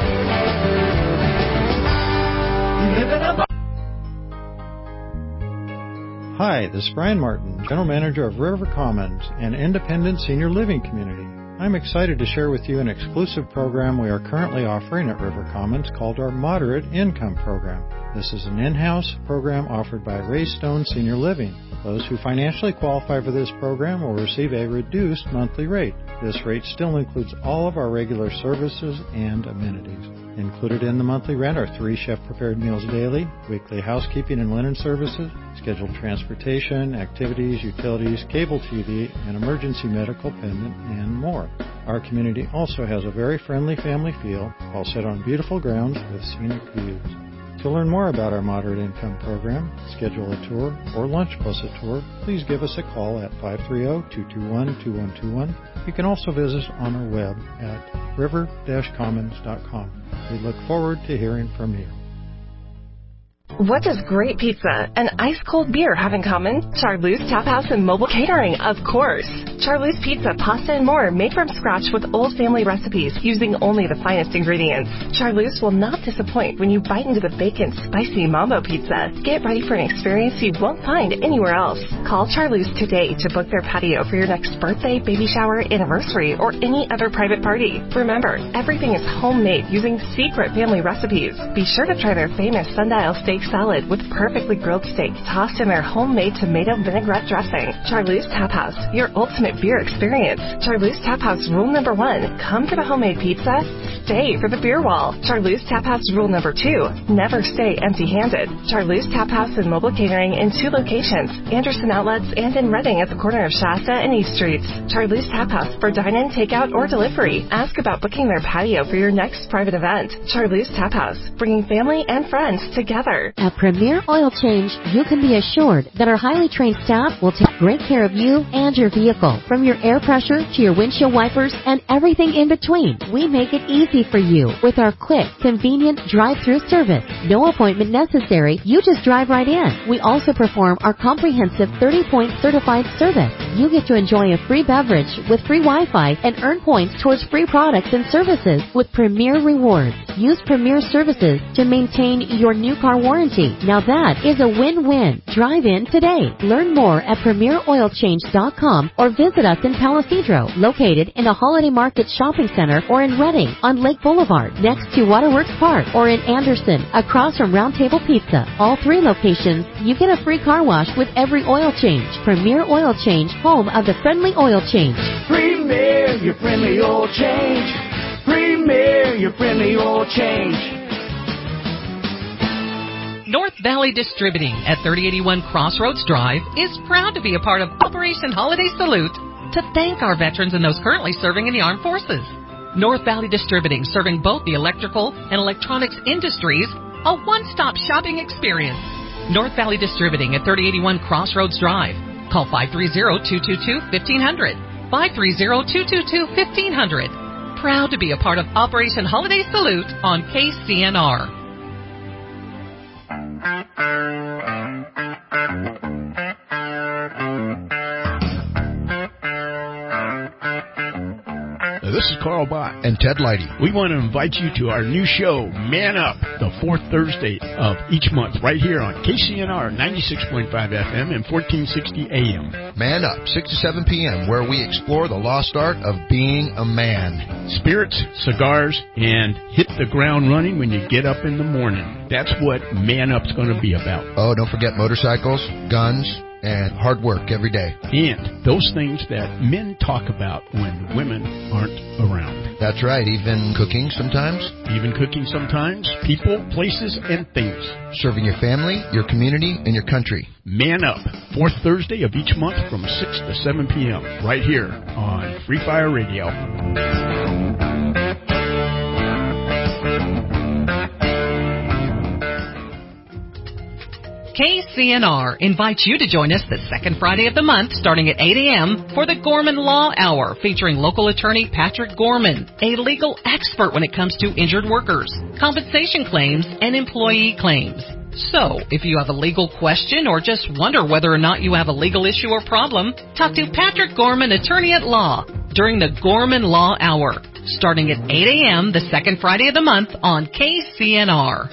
Hi, this is Brian Martin, General Manager of River Commons, an independent senior living community. I'm excited to share with you an exclusive program we are currently offering at River Commons called our Moderate Income Program. This is an in-house program offered by Raystone Senior Living. Those who financially qualify for this program will receive a reduced monthly rate. This rate still includes all of our regular services and amenities. Included in the monthly rent are three chef-prepared meals daily, weekly housekeeping and linen services, scheduled transportation, activities, utilities, cable T V, and emergency medical pendant, and more. Our community also has a very friendly family feel, all set on beautiful grounds with scenic views. To learn more about our Moderate Income Program, schedule a tour, or lunch plus a tour, please give us a call at five three zero, two two one, two one two one. You can also visit us on our web at river dash commons dot com. We look forward to hearing from you. What does great pizza and ice-cold beer have in common? Charlus Tap House and Mobile Catering, of course. Charlus Pizza, pasta, and more made from scratch with old family recipes using only the finest ingredients. Charlus will not disappoint when you bite into the bacon spicy mambo pizza. Get ready for an experience you won't find anywhere else. Call Charlus today to book their patio for your next birthday, baby shower, anniversary, or any other private party. Remember, everything is homemade using secret family recipes. Be sure to try their famous sundial steak salad with perfectly grilled steak tossed in their homemade tomato vinaigrette dressing. Charlus Tap House, your ultimate beer experience. Charlus Tap House rule number one, come for the homemade pizza, stay for the beer wall. Charlus Tap House rule number two, never stay empty-handed. Charlus Tap House and Mobile Catering in two locations, Anderson Outlets and in Reading at the corner of Shasta and East Streets. Charlus Tap House for dine-in, takeout, or delivery. Ask about booking their patio for your next private event. Charlus Tap House, bringing family and friends together. At Premier Oil Change, you can be assured that our highly trained staff will take great care of you and your vehicle. From your air pressure to your windshield wipers and everything in between, we make it easy for you with our quick, convenient drive-through service. No appointment necessary. You just drive right in. We also perform our comprehensive thirty-point certified service. You get to enjoy a free beverage with free Wi-Fi and earn points towards free products and services with Premier Rewards. Use Premier Services to maintain your new car warranty. Now that is a win-win. Drive in today. Learn more at premier oil change dot com or visit us in Palisadro, located in the Holiday Market Shopping Center, or in Reading on Lake Boulevard next to Waterworks Park, or in Anderson across from Round Table Pizza. All three locations, you get a free car wash with every oil change. Premier Oil Change, home of the friendly oil change. Premier, your friendly oil change. Premier, your friendly oil change. North Valley Distributing at thirty eighty-one Crossroads Drive is proud to be a part of Operation Holiday Salute to thank our veterans and those currently serving in the armed forces. North Valley Distributing, serving both the electrical and electronics industries, a one-stop shopping experience. North Valley Distributing at thirty eighty-one Crossroads Drive. Call five three zero, two two two, one five zero zero, five three zero, two two two, one five zero zero. Proud to be a part of Operation Holiday Salute on K C N R. This is Carl Bott and Ted Leidy. We want to invite you to our new show, Man Up, the fourth Thursday of each month, right here on K C N R ninety-six point five F M and fourteen sixty A M. Man Up, six to seven P M, where we explore the lost art of being a man. Spirits, cigars, and hit the ground running when you get up in the morning. That's what Man Up's going to be about. Oh, don't forget motorcycles, guns, and hard work every day. And those things that men talk about when women aren't around. That's right, even cooking sometimes. Even cooking sometimes. People, places, and things. Serving your family, your community, and your country. Man Up, fourth Thursday of each month from six to seven P M right here on Free Fire Radio. K C N R invites you to join us the second Friday of the month starting at eight a.m. for the Gorman Law Hour featuring local attorney Patrick Gorman, a legal expert when it comes to injured workers, compensation claims, and employee claims. So, if you have a legal question or just wonder whether or not you have a legal issue or problem, talk to Patrick Gorman, attorney at law, during the Gorman Law Hour, starting at eight a.m. the second Friday of the month on K C N R.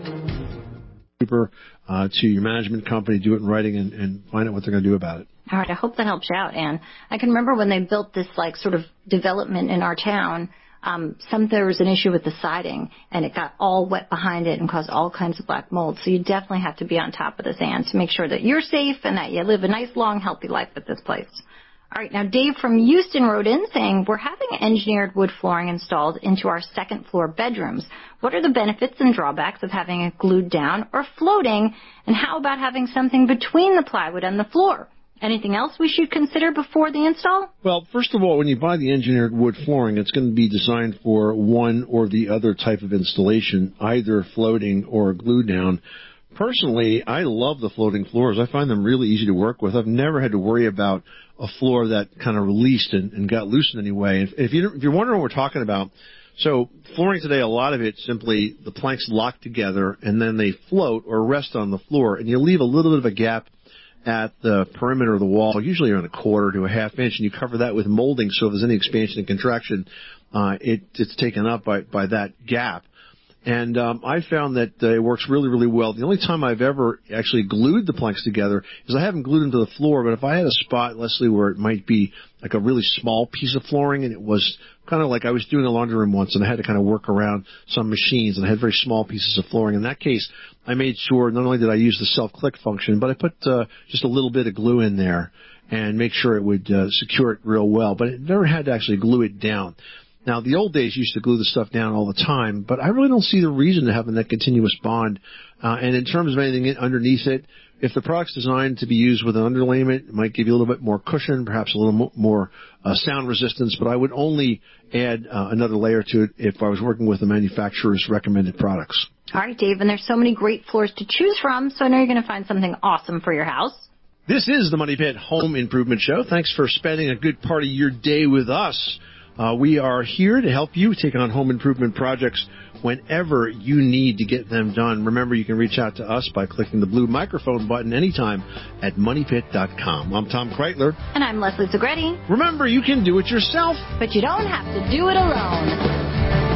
Uh, to your management company, do it in writing, and, and find out what they're going to do about it. All right, I hope that helps you out, Ann. I can remember when they built this, like, sort of development in our town, um, some there was an issue with the siding, and it got all wet behind it and caused all kinds of black mold. So you definitely have to be on top of this, Ann, to make sure that you're safe and that you live a nice, long, healthy life at this place. All right, now Dave from Houston wrote in saying, we're having engineered wood flooring installed into our second floor bedrooms. What are the benefits and drawbacks of having it glued down or floating? And how about having something between the plywood and the floor? Anything else we should consider before the install? Well, first of all, when you buy the engineered wood flooring, it's going to be designed for one or the other type of installation, either floating or glue down. Personally, I love the floating floors. I find them really easy to work with. I've never had to worry about a floor that kind of released and, and got loosened anyway. If, if, you, if you're wondering what we're talking about, so flooring today, a lot of it simply the planks lock together and then they float or rest on the floor, and you leave a little bit of a gap at the perimeter of the wall, usually around a quarter to a half inch, and you cover that with molding so if there's any expansion and contraction, uh, it, it's taken up by, by that gap. And um, I found that uh, it works really, really well. The only time I've ever actually glued the planks together is I haven't glued them to the floor, but if I had a spot, Leslie, where it might be like a really small piece of flooring and it was kind of like I was doing a laundry room once and I had to kind of work around some machines and I had very small pieces of flooring. In that case, I made sure not only did I use the self-click function, but I put uh, just a little bit of glue in there and make sure it would uh, secure it real well. But it never had to actually glue it down. Now, the old days used to glue the stuff down all the time, but I really don't see the reason to having that continuous bond. Uh, and in terms of anything underneath it, if the product's designed to be used with an underlayment, it might give you a little bit more cushion, perhaps a little more uh, sound resistance, but I would only add uh, another layer to it if I was working with the manufacturer's recommended products. All right, Dave, and there's so many great floors to choose from, so I know you're going to find something awesome for your house. This is the Money Pit Home Improvement Show. Thanks for spending a good part of your day with us. Uh, we are here to help you take on home improvement projects whenever you need to get them done. Remember, you can reach out to us by clicking the blue microphone button anytime at money pit dot com. I'm Tom Kreitler. And I'm Leslie Segretti. Remember, you can do it yourself, but you don't have to do it alone.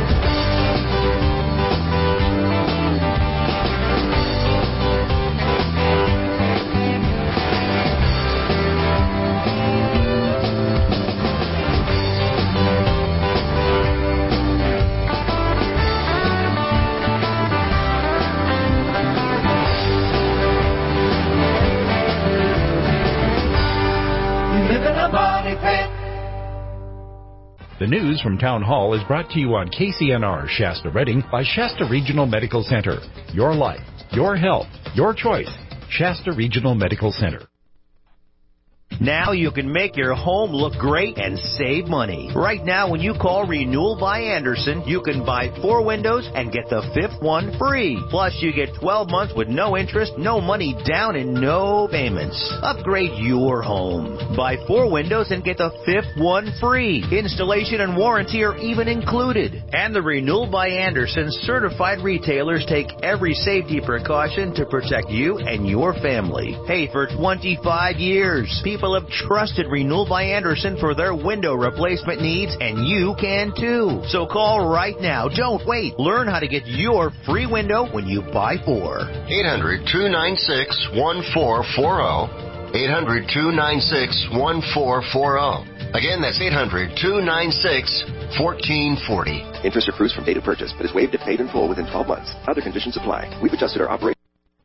The news from Town Hall is brought to you on K C N R Shasta Redding by Shasta Regional Medical Center. Your life, your health, your choice. Shasta Regional Medical Center. Now you can make your home look great and save money. Right now, when you call Renewal by Andersen, you can buy four windows and get the fifth one free. Plus, you get twelve months with no interest, no money down, and no payments. Upgrade your home. Buy four windows and get the fifth one free. Installation and warranty are even included. And the Renewal by Andersen certified retailers take every safety precaution to protect you and your family. Hey, for twenty-five years, people have trusted Renewal by Andersen for their window replacement needs, and you can too. So call right now. Don't wait. Learn how to get your free window when you buy four. eight hundred, two nine six, one four four zero. eight hundred, two nine six, one four four zero. Again, that's eight hundred, two nine six, one four four zero. Interest accrues from date of purchase, but is waived if paid in full within twelve months. Other conditions apply. We've adjusted our operation.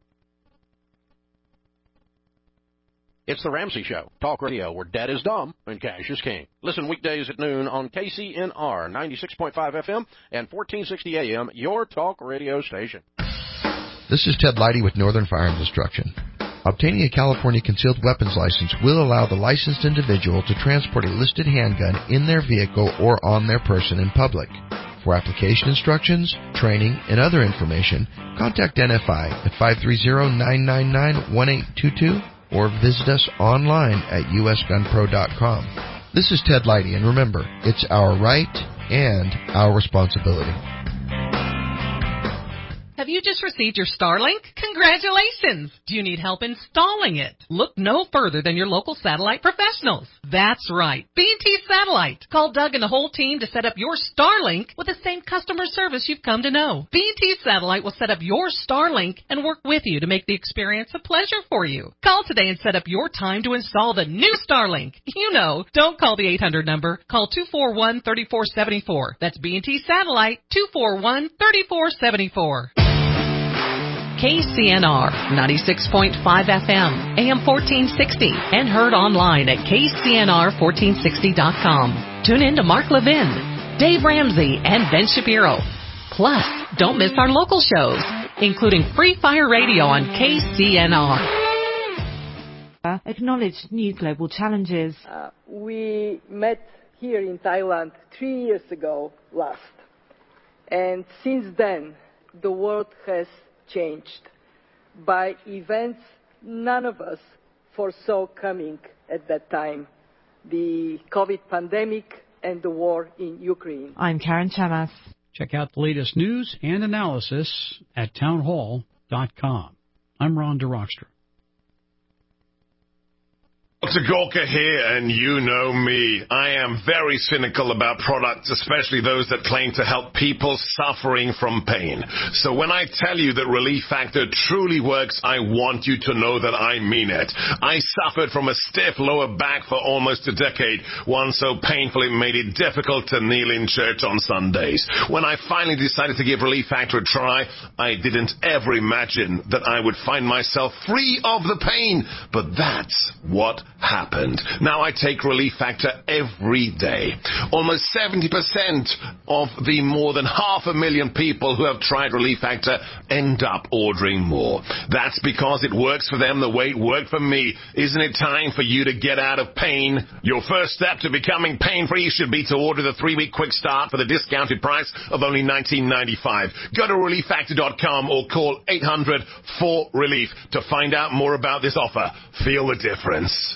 It's the Ramsey Show, talk radio where dad is dumb and cash is king. Listen weekdays at noon on K C N R ninety-six point five F M and fourteen sixty A M, your talk radio station. This is Ted Leidy with Northern Firearms Instruction. Obtaining a California concealed weapons license will allow the licensed individual to transport a listed handgun in their vehicle or on their person in public. For application instructions, training, and other information, contact N F I at five three zero, nine nine nine, one eight two two or visit us online at u s gun pro dot com. This is Ted Leidy, and remember, it's our right and our responsibility. Have you just received your Starlink? Congratulations! Do you need help installing it? Look no further than your local satellite professionals. That's right, B and T Satellite. Call Doug and the whole team to set up your Starlink with the same customer service you've come to know. B and T Satellite will set up your Starlink and work with you to make the experience a pleasure for you. Call today and set up your time to install the new Starlink. You know, don't call the eight hundred number. Call two four one, three four seven four. That's B and T Satellite, two four one, three four seven four. K C N R ninety-six point five F M, A M fourteen sixty, and heard online at K C N R fourteen sixty dot com. Tune in to Mark Levin, Dave Ramsey, and Ben Shapiro. Plus, don't miss our local shows, including Free Fire Radio on K C N R. Acknowledged new global challenges. Uh, we met here in Thailand three years ago last. And since then, the world has changed by events none of us foresaw coming at that time. The COVID pandemic and the war in Ukraine. I'm Karen Chamas. Check out the latest news and analysis at townhall dot com. I'm Ron DeRockstra. Doctor Gorka here, and you know me. I am very cynical about products, especially those that claim to help people suffering from pain. So when I tell you that Relief Factor truly works, I want you to know that I mean it. I suffered from a stiff lower back for almost a decade, one so painful it made it difficult to kneel in church on Sundays. When I finally decided to give Relief Factor a try, I didn't ever imagine that I would find myself free of the pain. But that's what happened. Now I take Relief Factor every day. Almost seventy percent of the more than half a million people who have tried Relief Factor end up ordering more. That's because it works for them the way it worked for me. Isn't it time for you to get out of pain? Your first step to becoming pain-free should be to order the three-week quick start for the discounted price of only nineteen ninety-five. Go to relief factor dot com or call eight hundred four relief to find out more about this offer. Feel the difference.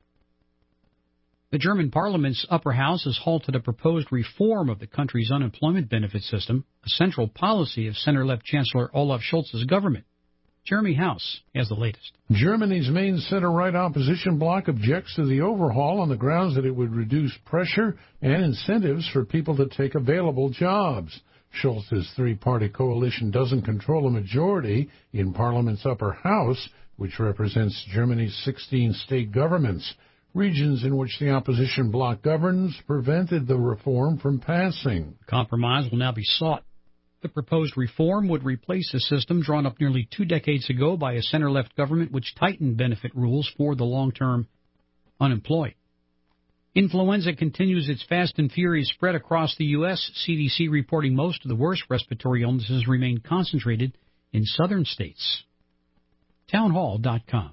The German parliament's upper house has halted a proposed reform of the country's unemployment benefit system, a central policy of center-left Chancellor Olaf Scholz's government. Jeremy House has the latest. Germany's main center-right opposition bloc objects to the overhaul on the grounds that it would reduce pressure and incentives for people to take available jobs. Scholz's three-party coalition doesn't control a majority in Parliament's upper house, which represents Germany's sixteen state governments. Regions in which the opposition bloc governs prevented the reform from passing. Compromise will now be sought. The proposed reform would replace a system drawn up nearly two decades ago by a center-left government which tightened benefit rules for the long-term unemployed. Influenza continues its fast and furious spread across the U S, C D C reporting most of the worst respiratory illnesses remain concentrated in southern states. townhall dot com.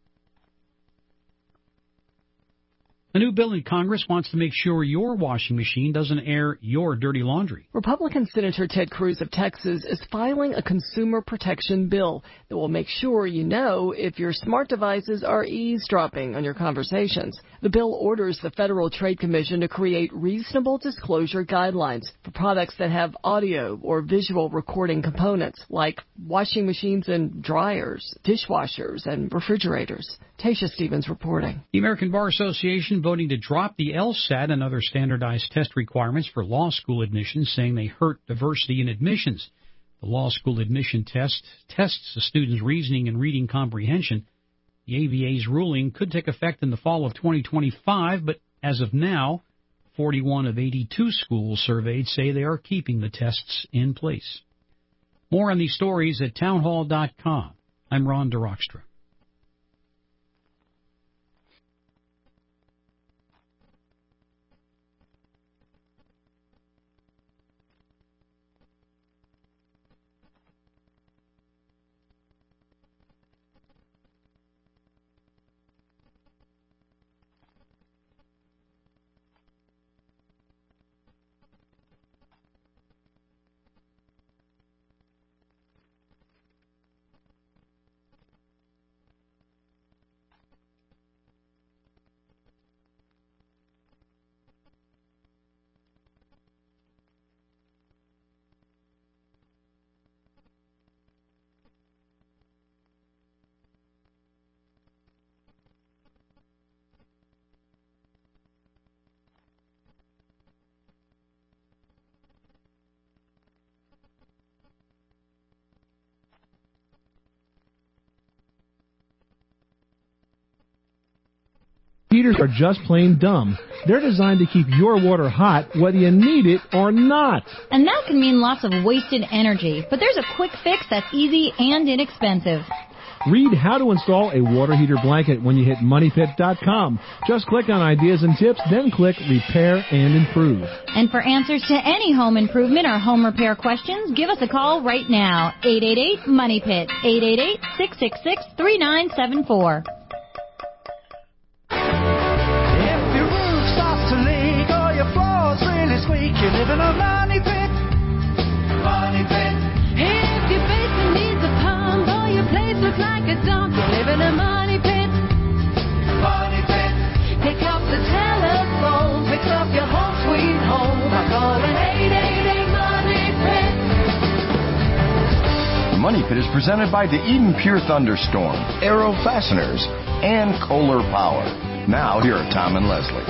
A new bill in Congress wants to make sure your washing machine doesn't air your dirty laundry. Republican Senator Ted Cruz of Texas is filing a consumer protection bill that will make sure you know if your smart devices are eavesdropping on your conversations. The bill orders the Federal Trade Commission to create reasonable disclosure guidelines for products that have audio or visual recording components, like washing machines and dryers, dishwashers, and refrigerators. Tasha Stevens reporting. The American Bar Association voting to drop the LSAT and other standardized test requirements for law school admissions, saying they hurt diversity in admissions. The law school admission test tests a student's reasoning and reading comprehension. The A V A's ruling could take effect in the fall of twenty twenty-five, but as of now, forty-one of eighty-two schools surveyed say they are keeping the tests in place. More on these stories at townhall dot com. I'm Ron DeRockstra. Heaters are just plain dumb. They're designed to keep your water hot whether you need it or not. And that can mean lots of wasted energy, but there's a quick fix that's easy and inexpensive. Read how to install a water heater blanket when you hit money pit dot com. Just click on ideas and tips, then click repair and improve. And for answers to any home improvement or home repair questions, give us a call right now. eight eight eight, money pit. eight eight eight, six six six, three nine seven four. If your roof starts to leak or your floor's really squeak, you live in a money pit. Money pit. If your basement needs a pump or your place looks like a dump, you live in a money pit. Money pit. Pick up the telephone, fix up your home sweet home by calling eight eight eight, money pit. The Money Pit is presented by the Eden Pure Thunderstorm, Aero Fasteners, and Kohler Power. Now, here are Tom and Leslie.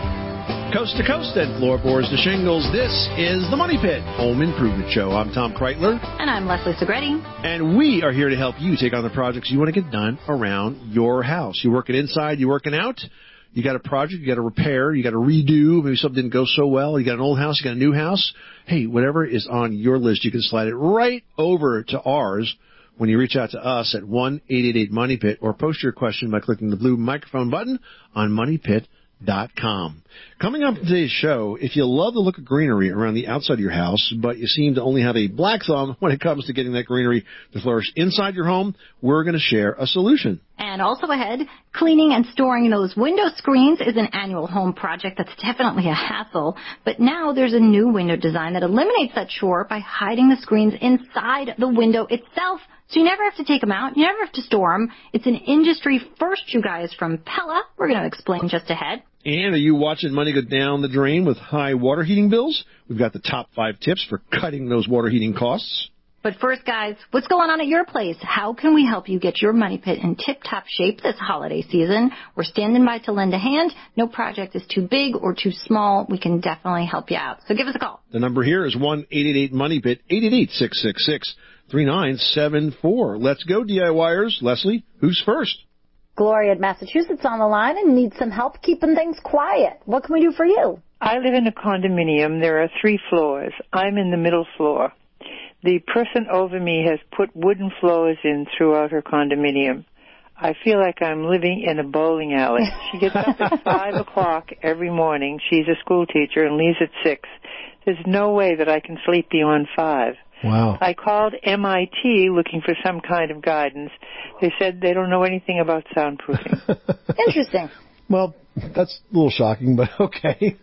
Coast to coast and floorboards to shingles, this is the Money Pit Home Improvement Show. I'm Tom Kreitler. And I'm Leslie Segretti. And we are here to help you take on the projects you want to get done around your house. You're working inside, you're working out. You got a project, you got to repair, you got to redo. Maybe something didn't go so well. You got an old house, you got a new house. Hey, whatever is on your list, you can slide it right over to ours when you reach out to us at one eight eight eight, money pit or post your question by clicking the blue microphone button on money pit dot com. Coming up in today's show, if you love the look of greenery around the outside of your house, but you seem to only have a black thumb when it comes to getting that greenery to flourish inside your home, we're going to share a solution. And also ahead, cleaning and storing those window screens is an annual home project that's definitely a hassle. But now there's a new window design that eliminates that chore by hiding the screens inside the window itself. So you never have to take them out. You never have to store them. It's an industry first, you guys, from Pella. We're going to explain just ahead. And are you watching money go down the drain with high water heating bills? We've got the top five tips for cutting those water heating costs. But first, guys, what's going on at your place? How can we help you get your money pit in tip-top shape this holiday season? We're standing by to lend a hand. No project is too big or too small. We can definitely help you out. So give us a call. The number here is one eight eight eight, money pit, eight eight eight, six six six, three nine seven four. Let's go, DIYers. Leslie, who's first? Gloria in Massachusetts on the line and needs some help keeping things quiet. What can we do for you? I live in a condominium. There are three floors. I'm in the middle floor. The person over me has put wooden floors in throughout her condominium. I feel like I'm living in a bowling alley. She gets up at five o'clock every morning. She's a school teacher and leaves at six. There's no way that I can sleep beyond five. Wow. I called M I T looking for some kind of guidance. They said they don't know anything about soundproofing. Interesting. Well, that's a little shocking, but okay.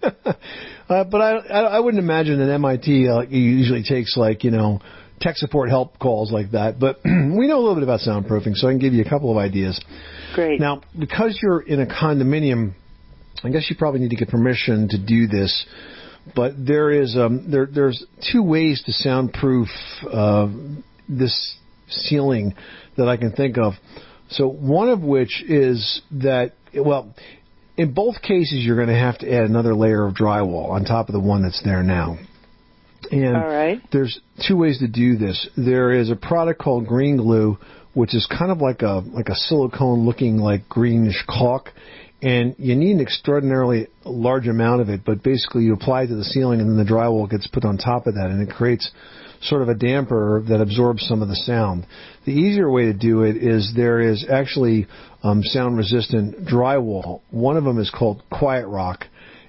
uh, but I, I wouldn't imagine that M I T uh, usually takes, like, you know, tech support help calls like that. But we know a little bit about soundproofing, so I can give you a couple of ideas. Great. Now, because you're in a condominium, I guess you probably need to get permission to do this. But there is um, there there's two ways to soundproof uh, this ceiling that I can think of. So one of which is that, well, in both cases you're going to have to add another layer of drywall on top of the one that's there now. And all right. There's two ways to do this. There is a product called Green Glue, which is kind of like a like a silicone looking like greenish caulk. And you need an extraordinarily large amount of it, but basically you apply it to the ceiling and then the drywall gets put on top of that, and it creates sort of a damper that absorbs some of the sound. The easier way to do it is there is actually um, sound-resistant drywall. One of them is called Quiet Rock,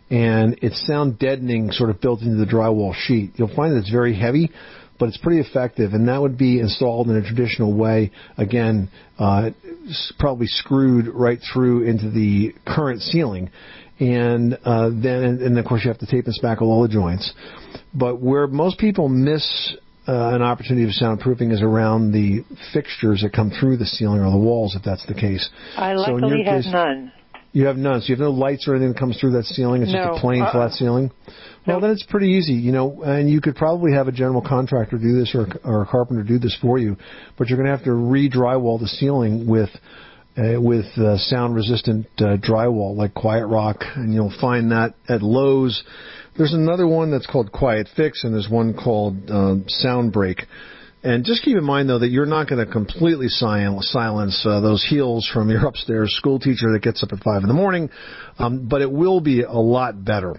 and it's sound deadening sort of built into the drywall sheet. You'll find that it's very heavy, but it's pretty effective, and that would be installed in a traditional way, again, uh, probably screwed right through into the current ceiling. And uh, then, and, and of course, you have to tape and spackle all the joints. But where most people miss uh, an opportunity of soundproofing is around the fixtures that come through the ceiling or the walls, if that's the case. I so luckily have case, none. You have none. So you have no lights or anything that comes through that ceiling? It's no. just a plain uh-uh. flat ceiling? Well, no. Then it's pretty easy, you know, and you could probably have a general contractor do this or, or a carpenter do this for you, but you're going to have to re-drywall the ceiling with uh, with uh, sound-resistant uh, drywall like Quiet Rock, and you'll find that at Lowe's. There's another one that's called Quiet Fix, and there's one called uh, Sound Break. And just keep in mind, though, that you're not going to completely silence, silence uh, those heels from your upstairs school teacher that gets up at five in the morning, um, but it will be a lot better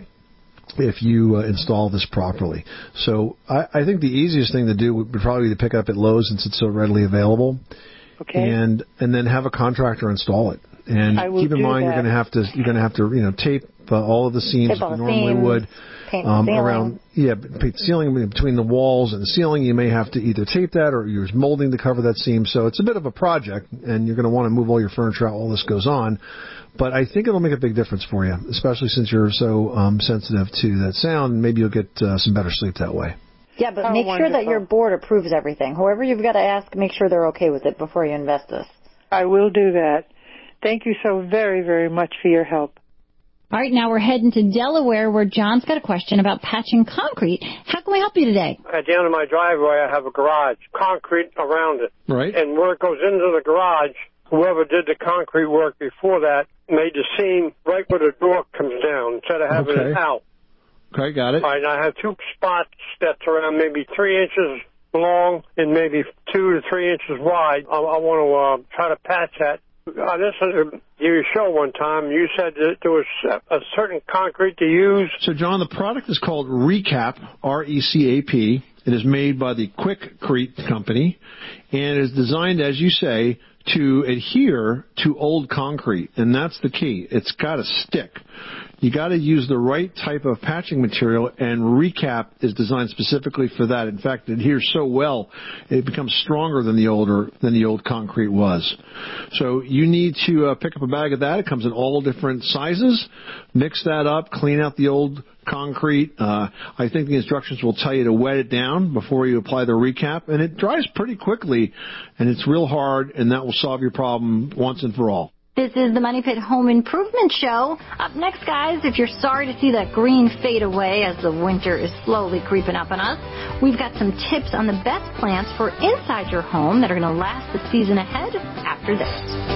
if you uh, install this properly. So I, I think the easiest thing to do would probably be to pick it up at Lowe's since it's so readily available. Okay. And and then have a contractor install it. And I will keep in do mind that. you're going to have to you're going to have to you know tape uh, all of the seams Tape all you the normally seams, would paint the um, ceiling. around yeah paint the ceiling between the walls and the ceiling. You may have to either tape that or use molding to cover that seam. So it's a bit of a project, and you're going to want to move all your furniture out while this goes on. But I think it'll make a big difference for you, especially since you're so um, sensitive to that sound. Maybe you'll get uh, some better sleep that way. Yeah, but Oh, make sure that wonderful. your board approves everything. Whoever you've got to ask, make sure they're okay with it before you invest this. I will do that. Thank you so very, very much for your help. All right, now we're heading to Delaware, where John's got a question about patching concrete. How can we help you today? At the end of my driveway, I have a garage, concrete around it. Right. And where it goes into the garage, whoever did the concrete work before that made the seam right where the door comes down instead of having Okay. it out. Okay, got it. All right, I have two spots that's around maybe three inches long and maybe two to three inches wide. I, I want to uh, try to patch that. I listened to your show one time. You said that there was a certain concrete to use. So, John, the product is called Recap, R E C A P. It is made by the Quickcrete Company, and is designed, as you say, to adhere to old concrete, and that's the key. It's got to stick. You got to use the right type of patching material, and Recap is designed specifically for that. In fact, it adheres so well, it becomes stronger than the older than the old concrete was. So you need to uh, pick up a bag of that. It comes in all different sizes. Mix that up, clean out the old concrete. Uh, I think the instructions will tell you to wet it down before you apply the Recap, and it dries pretty quickly, and it's real hard, and that will solve your problem once and for all. This is the Money Pit Home Improvement Show. Up next, guys, if you're sorry to see that green fade away as the winter is slowly creeping up on us, we've got some tips on the best plants for inside your home that are going to last the season ahead after this.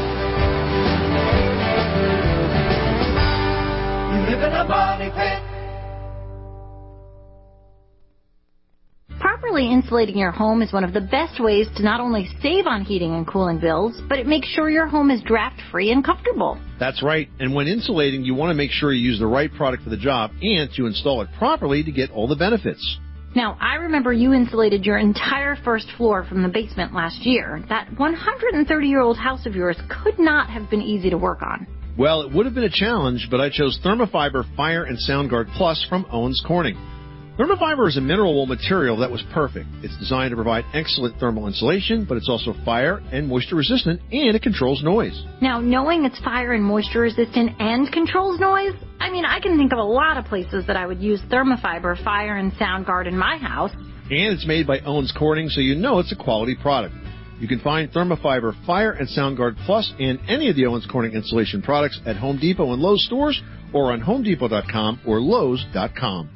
You live in a money pit. Properly insulating your home is one of the best ways to not only save on heating and cooling bills, but it makes sure your home is draft-free and comfortable. That's right. And when insulating, you want to make sure you use the right product for the job and to install it properly to get all the benefits. Now, I remember you insulated your entire first floor from the basement last year. That one hundred thirty-year-old house of yours could not have been easy to work on. Well, it would have been a challenge, but I chose Thermofiber Fire and SoundGuard Plus from Owens Corning. Thermofiber is a mineral wool material that was perfect. It's designed to provide excellent thermal insulation, but it's also fire and moisture resistant, and it controls noise. Now, knowing it's fire and moisture resistant and controls noise, I mean, I can think of a lot of places that I would use Thermofiber Fire and SoundGuard in my house. And it's made by Owens Corning, so you know it's a quality product. You can find Thermofiber Fire and SoundGuard Plus and any of the Owens Corning insulation products at Home Depot and Lowe's stores, or on home depot dot com or lowes dot com.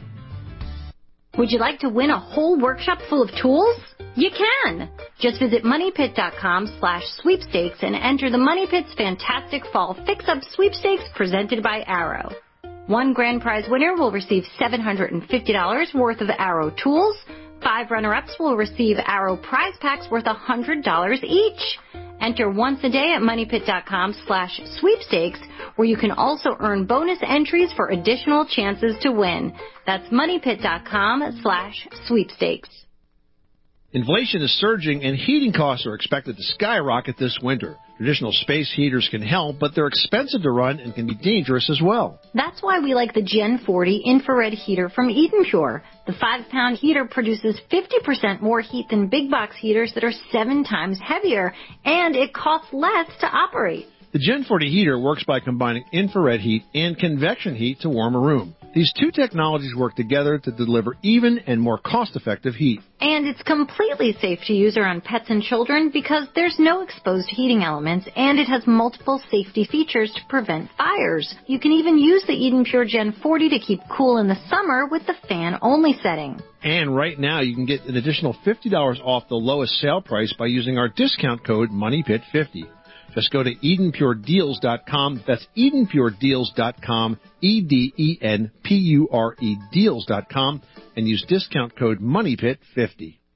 Would you like to win a whole workshop full of tools? You can! Just visit moneypit.com slash sweepstakes and enter the Money Pit's Fantastic Fall Fix-Up Sweepstakes presented by Arrow. One grand prize winner will receive seven hundred fifty dollars worth of Arrow tools. Five runner-ups will receive Arrow prize packs worth one hundred dollars each. Enter once a day at moneypit.com slash sweepstakes, where you can also earn bonus entries for additional chances to win. That's moneypit.com slash sweepstakes. Inflation is surging and heating costs are expected to skyrocket this winter. Traditional space heaters can help, but they're expensive to run and can be dangerous as well. That's why we like the Gen forty infrared heater from EdenPure. The five-pound heater produces fifty percent more heat than big box heaters that are seven times heavier, and it costs less to operate. The Gen forty heater works by combining infrared heat and convection heat to warm a room. These two technologies work together to deliver even and more cost-effective heat. And it's completely safe to use around pets and children because there's no exposed heating elements, and it has multiple safety features to prevent fires. You can even use the EdenPure Gen forty to keep cool in the summer with the fan-only setting. And right now, you can get an additional fifty dollars off the lowest sale price by using our discount code money pit fifty. Just go to eden pure deals dot com. That's eden pure deals dot com, E D E N P U R E deals dot com, and use discount code money pit fifty.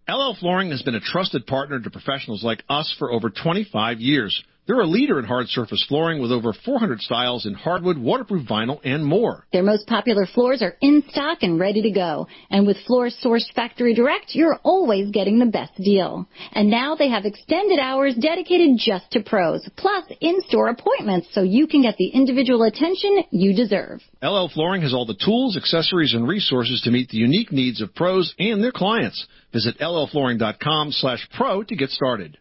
L L Flooring has been a trusted partner to professionals like us for over twenty-five years. They're a leader in hard surface flooring with over four hundred styles in hardwood, waterproof vinyl, and more. Their most popular floors are in stock and ready to go. And with floors sourced factory direct, you're always getting the best deal. And now they have extended hours dedicated just to pros, plus in-store appointments so you can get the individual attention you deserve. L L Flooring has all the tools, accessories, and resources to meet the unique needs of pros and their clients. Visit L L flooring dot com slash pro to get started.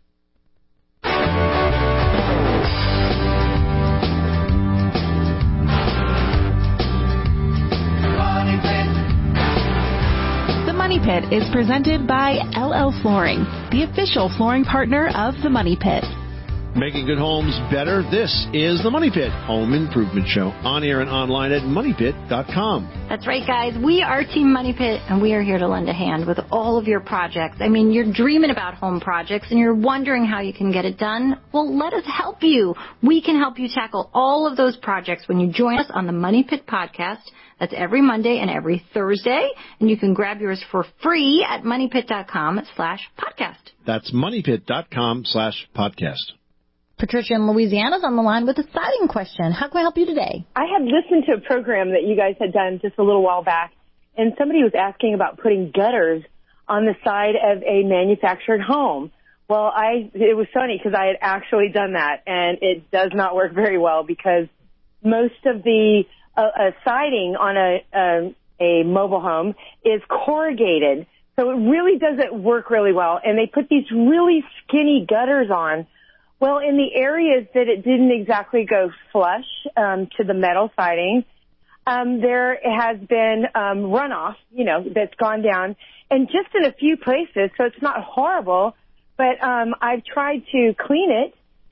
Money Pit is presented by L L Flooring, the official flooring partner of the Money Pit. Making good homes better, this is the Money Pit Home Improvement Show, on air and online at money pit dot com. That's right, guys. We are Team Money Pit, and we are here to lend a hand with all of your projects. I mean, you're dreaming about home projects, and you're wondering how you can get it done. Well, let us help you. We can help you tackle all of those projects when you join us on the Money Pit podcast. That's every Monday and every Thursday, and you can grab yours for free at money pit dot com slash podcast. That's money pit dot com slash podcast. Patricia in Louisiana is on the line with a siding question. How can I help you today? I had listened to a program that you guys had done just a little while back, and somebody was asking about putting gutters on the side of a manufactured home. Well, I it was funny because I had actually done that, and it does not work very well because most of the uh, uh, siding on a, a a mobile home is corrugated, so it really doesn't work really well. And they put these really skinny gutters on. Well, in the areas that it didn't exactly go flush um, to the metal siding, um, there has been um, runoff, you know, that's gone down, and just in a few places, so it's not horrible, but um, I've tried to clean it,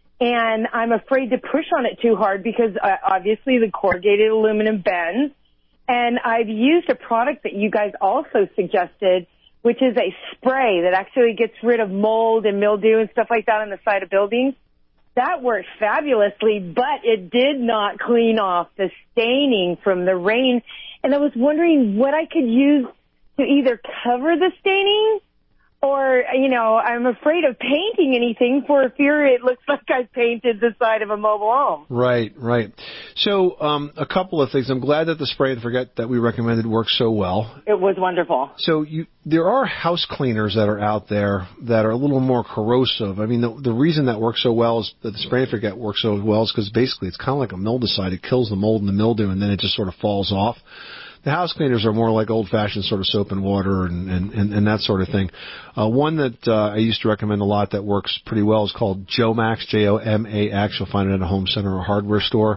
and I'm afraid to push on it too hard because uh, obviously the corrugated aluminum bends, and I've used a product that you guys also suggested, which is a spray that actually gets rid of mold and mildew and stuff like that on the side of buildings. That worked fabulously, but it did not clean off the staining from the rain. And I was wondering what I could use to either cover the staining or, you know, I'm afraid of painting anything for fear it looks like I painted the side of a mobile home. Right, right. So um, a couple of things. I'm glad that the spray and forget that we recommended works so well. It was wonderful. So you, there are house cleaners that are out there that are a little more corrosive. I mean, the, the reason that works so well is that the spray and forget works so well is because basically it's kind of like a mildewcide. It kills the mold and the mildew, and then it just sort of falls off. The house cleaners are more like old-fashioned sort of soap and water and, and, and, and that sort of thing. Uh, one that uh, I used to recommend a lot that works pretty well is called Jomax, J O M A X. You'll find it at a home center or hardware store.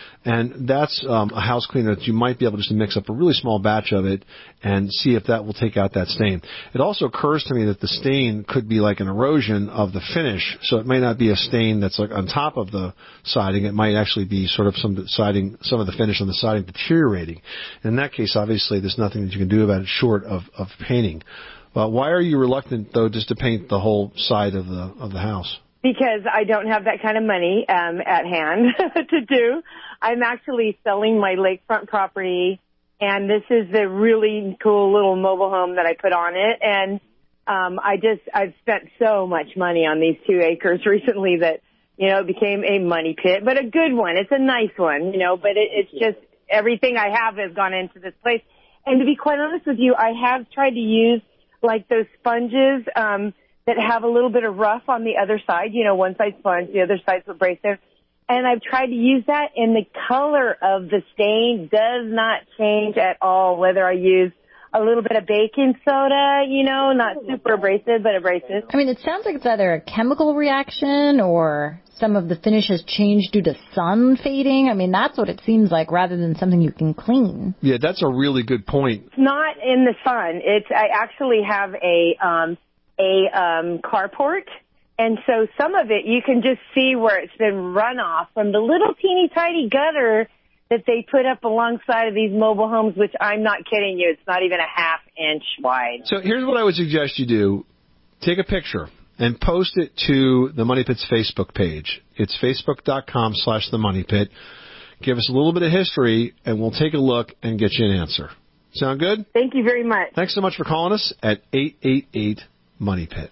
And that's um, a house cleaner that you might be able just to mix up a really small batch of it and see if that will take out that stain. It also occurs to me that the stain could be like an erosion of the finish, so it may not be a stain that's like on top of the siding. It might actually be sort of some siding, some of the finish on the siding deteriorating. In that case, obviously, there's nothing that you can do about it short of, of painting. Well, why are you reluctant, though, just to paint the whole side of the of the house? Because I don't have that kind of money um, at hand to do. I'm actually selling my lakefront property, and this is the really cool little mobile home that I put on it. And um, I just I've spent so much money on these two acres recently that, you know, it became a money pit, but a good one. It's a nice one, you know, but it, it's just everything I have has gone into this place. And to be quite honest with you, I have tried to use like those sponges um, that have a little bit of rough on the other side, you know, one side sponge, the other side's abrasive. And I've tried to use that, and the color of the stain does not change at all, whether I use a little bit of baking soda, you know, not super abrasive, but abrasive. I mean, it sounds like it's either a chemical reaction or some of the finish has changed due to sun fading. I mean, that's what it seems like rather than something you can clean. Yeah, that's a really good point. It's not in the sun. It's I actually have a um, a um, carport. And so some of it, you can just see where it's been runoff from the little teeny tiny gutter that they put up alongside of these mobile homes, which I'm not kidding you, it's not even a half inch wide. So here's what I would suggest you do. Take a picture and post it to the Money Pit's Facebook page. It's facebook.com slash the Money Pit. Give us a little bit of history, and we'll take a look and get you an answer. Sound good? Thank you very much. Thanks so much for calling us at eight eight eight Money Pit.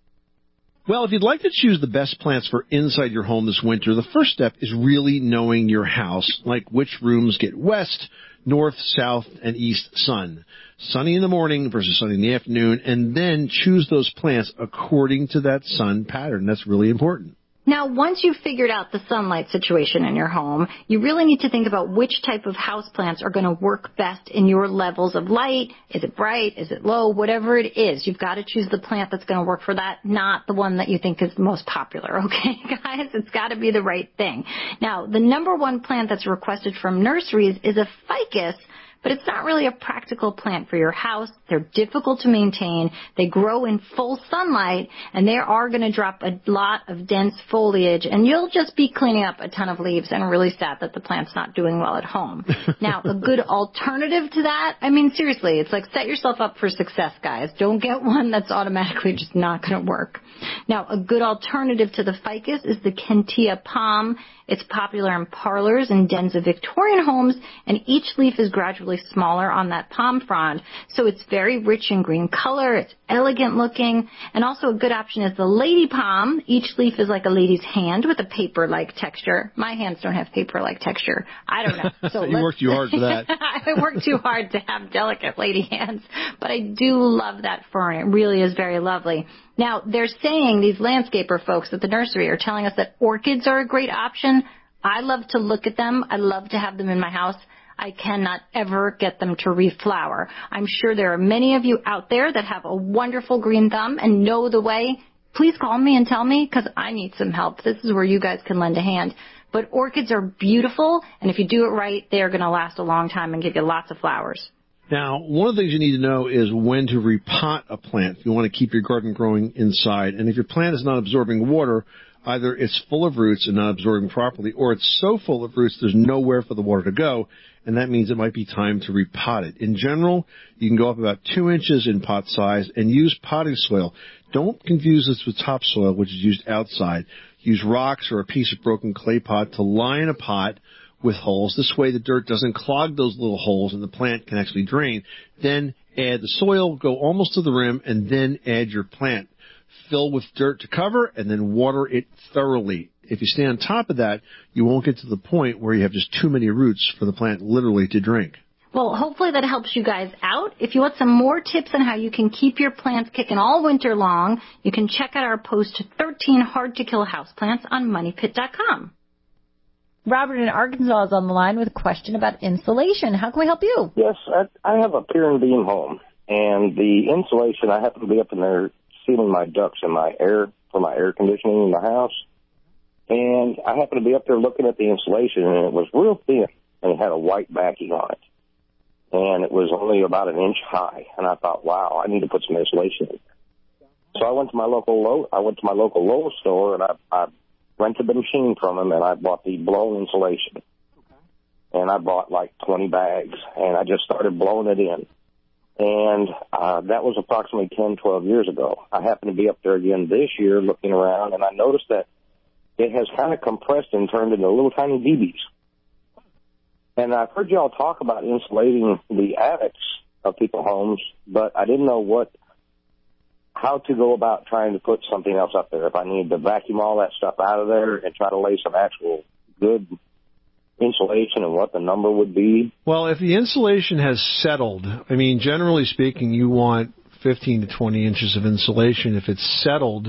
Well, if you'd like to choose the best plants for inside your home this winter, the first step is really knowing your house, like which rooms get west, north, south, and east sun. Sunny in the morning versus sunny in the afternoon, and then choose those plants according to that sun pattern. That's really important. Now, once you've figured out the sunlight situation in your home, you really need to think about which type of houseplants are going to work best in your levels of light. Is it bright? Is it low? Whatever it is, you've got to choose the plant that's going to work for that, not the one that you think is the most popular, okay, guys? It's got to be the right thing. Now, the number one plant that's requested from nurseries is a ficus, but it's not really a practical plant for your house. They're difficult to maintain. They grow in full sunlight, and they are going to drop a lot of dense foliage, and you'll just be cleaning up a ton of leaves and really sad that the plant's not doing well at home. Now, a good alternative to that, I mean, seriously, it's like set yourself up for success, guys. Don't get one that's automatically just not going to work. Now, a good alternative to the ficus is the Kentia palm. It's popular in parlors and dens of Victorian homes, and each leaf is gradually smaller on that palm frond. So it's very rich in green color. It's elegant looking. And also a good option is the lady palm. Each leaf is like a lady's hand with a paper-like texture. My hands don't have paper-like texture. I don't know. So you worked too hard for that. I worked too hard to have delicate lady hands. But I do love that fern. It really is very lovely. Now, they're saying, these landscaper folks at the nursery are telling us that orchids are a great option. I love to look at them. I love to have them in my house. I cannot ever get them to reflower. I'm sure there are many of you out there that have a wonderful green thumb and know the way. Please call me and tell me, because I need some help. This is where you guys can lend a hand. But orchids are beautiful, and if you do it right, they are going to last a long time and give you lots of flowers. Now, one of the things you need to know is when to repot a plant if you want to keep your garden growing inside. And if your plant is not absorbing water, either it's full of roots and not absorbing properly, or it's so full of roots there's nowhere for the water to go, and that means it might be time to repot it. In general, you can go up about two inches in pot size and use potting soil. Don't confuse this with topsoil, which is used outside. Use rocks or a piece of broken clay pot to line a pot with holes. This way the dirt doesn't clog those little holes and the plant can actually drain. Then add the soil, go almost to the rim, and then add your plant. Fill with dirt to cover and then water it thoroughly. If you stay on top of that, you won't get to the point where you have just too many roots for the plant literally to drink. Well, hopefully that helps you guys out. If you want some more tips on how you can keep your plants kicking all winter long, you can check out our post thirteen Hard-to-Kill Houseplants on money pit dot com. Robert in Arkansas is on the line with a question about insulation. How can we help you? Yes, I, I have a pier and beam home, and the insulation, I happen to be up in there sealing my ducts in my air, for my air conditioning in the house, and I happened to be up there looking at the insulation, and it was real thin, and it had a white backing on it, and it was only about an inch high, and I thought, wow, I need to put some insulation in there. So I went to my local Lowe's, I went to my local Lowe's store, and I, I rented the machine from him, and I bought the blown insulation. Okay. And I bought like twenty bags, and I just started blowing it in. And uh, that was approximately ten, twelve years ago. I happened to be up there again this year looking around, and I noticed that it has kind of compressed and turned into little tiny B Bs. And I've heard y'all talk about insulating the attics of people's homes, but I didn't know what how to go about trying to put something else up there. If I need to vacuum all that stuff out of there and try to lay some actual good insulation and what the number would be. Well, if the insulation has settled, I mean, generally speaking, you want fifteen to twenty inches of insulation. If it's settled,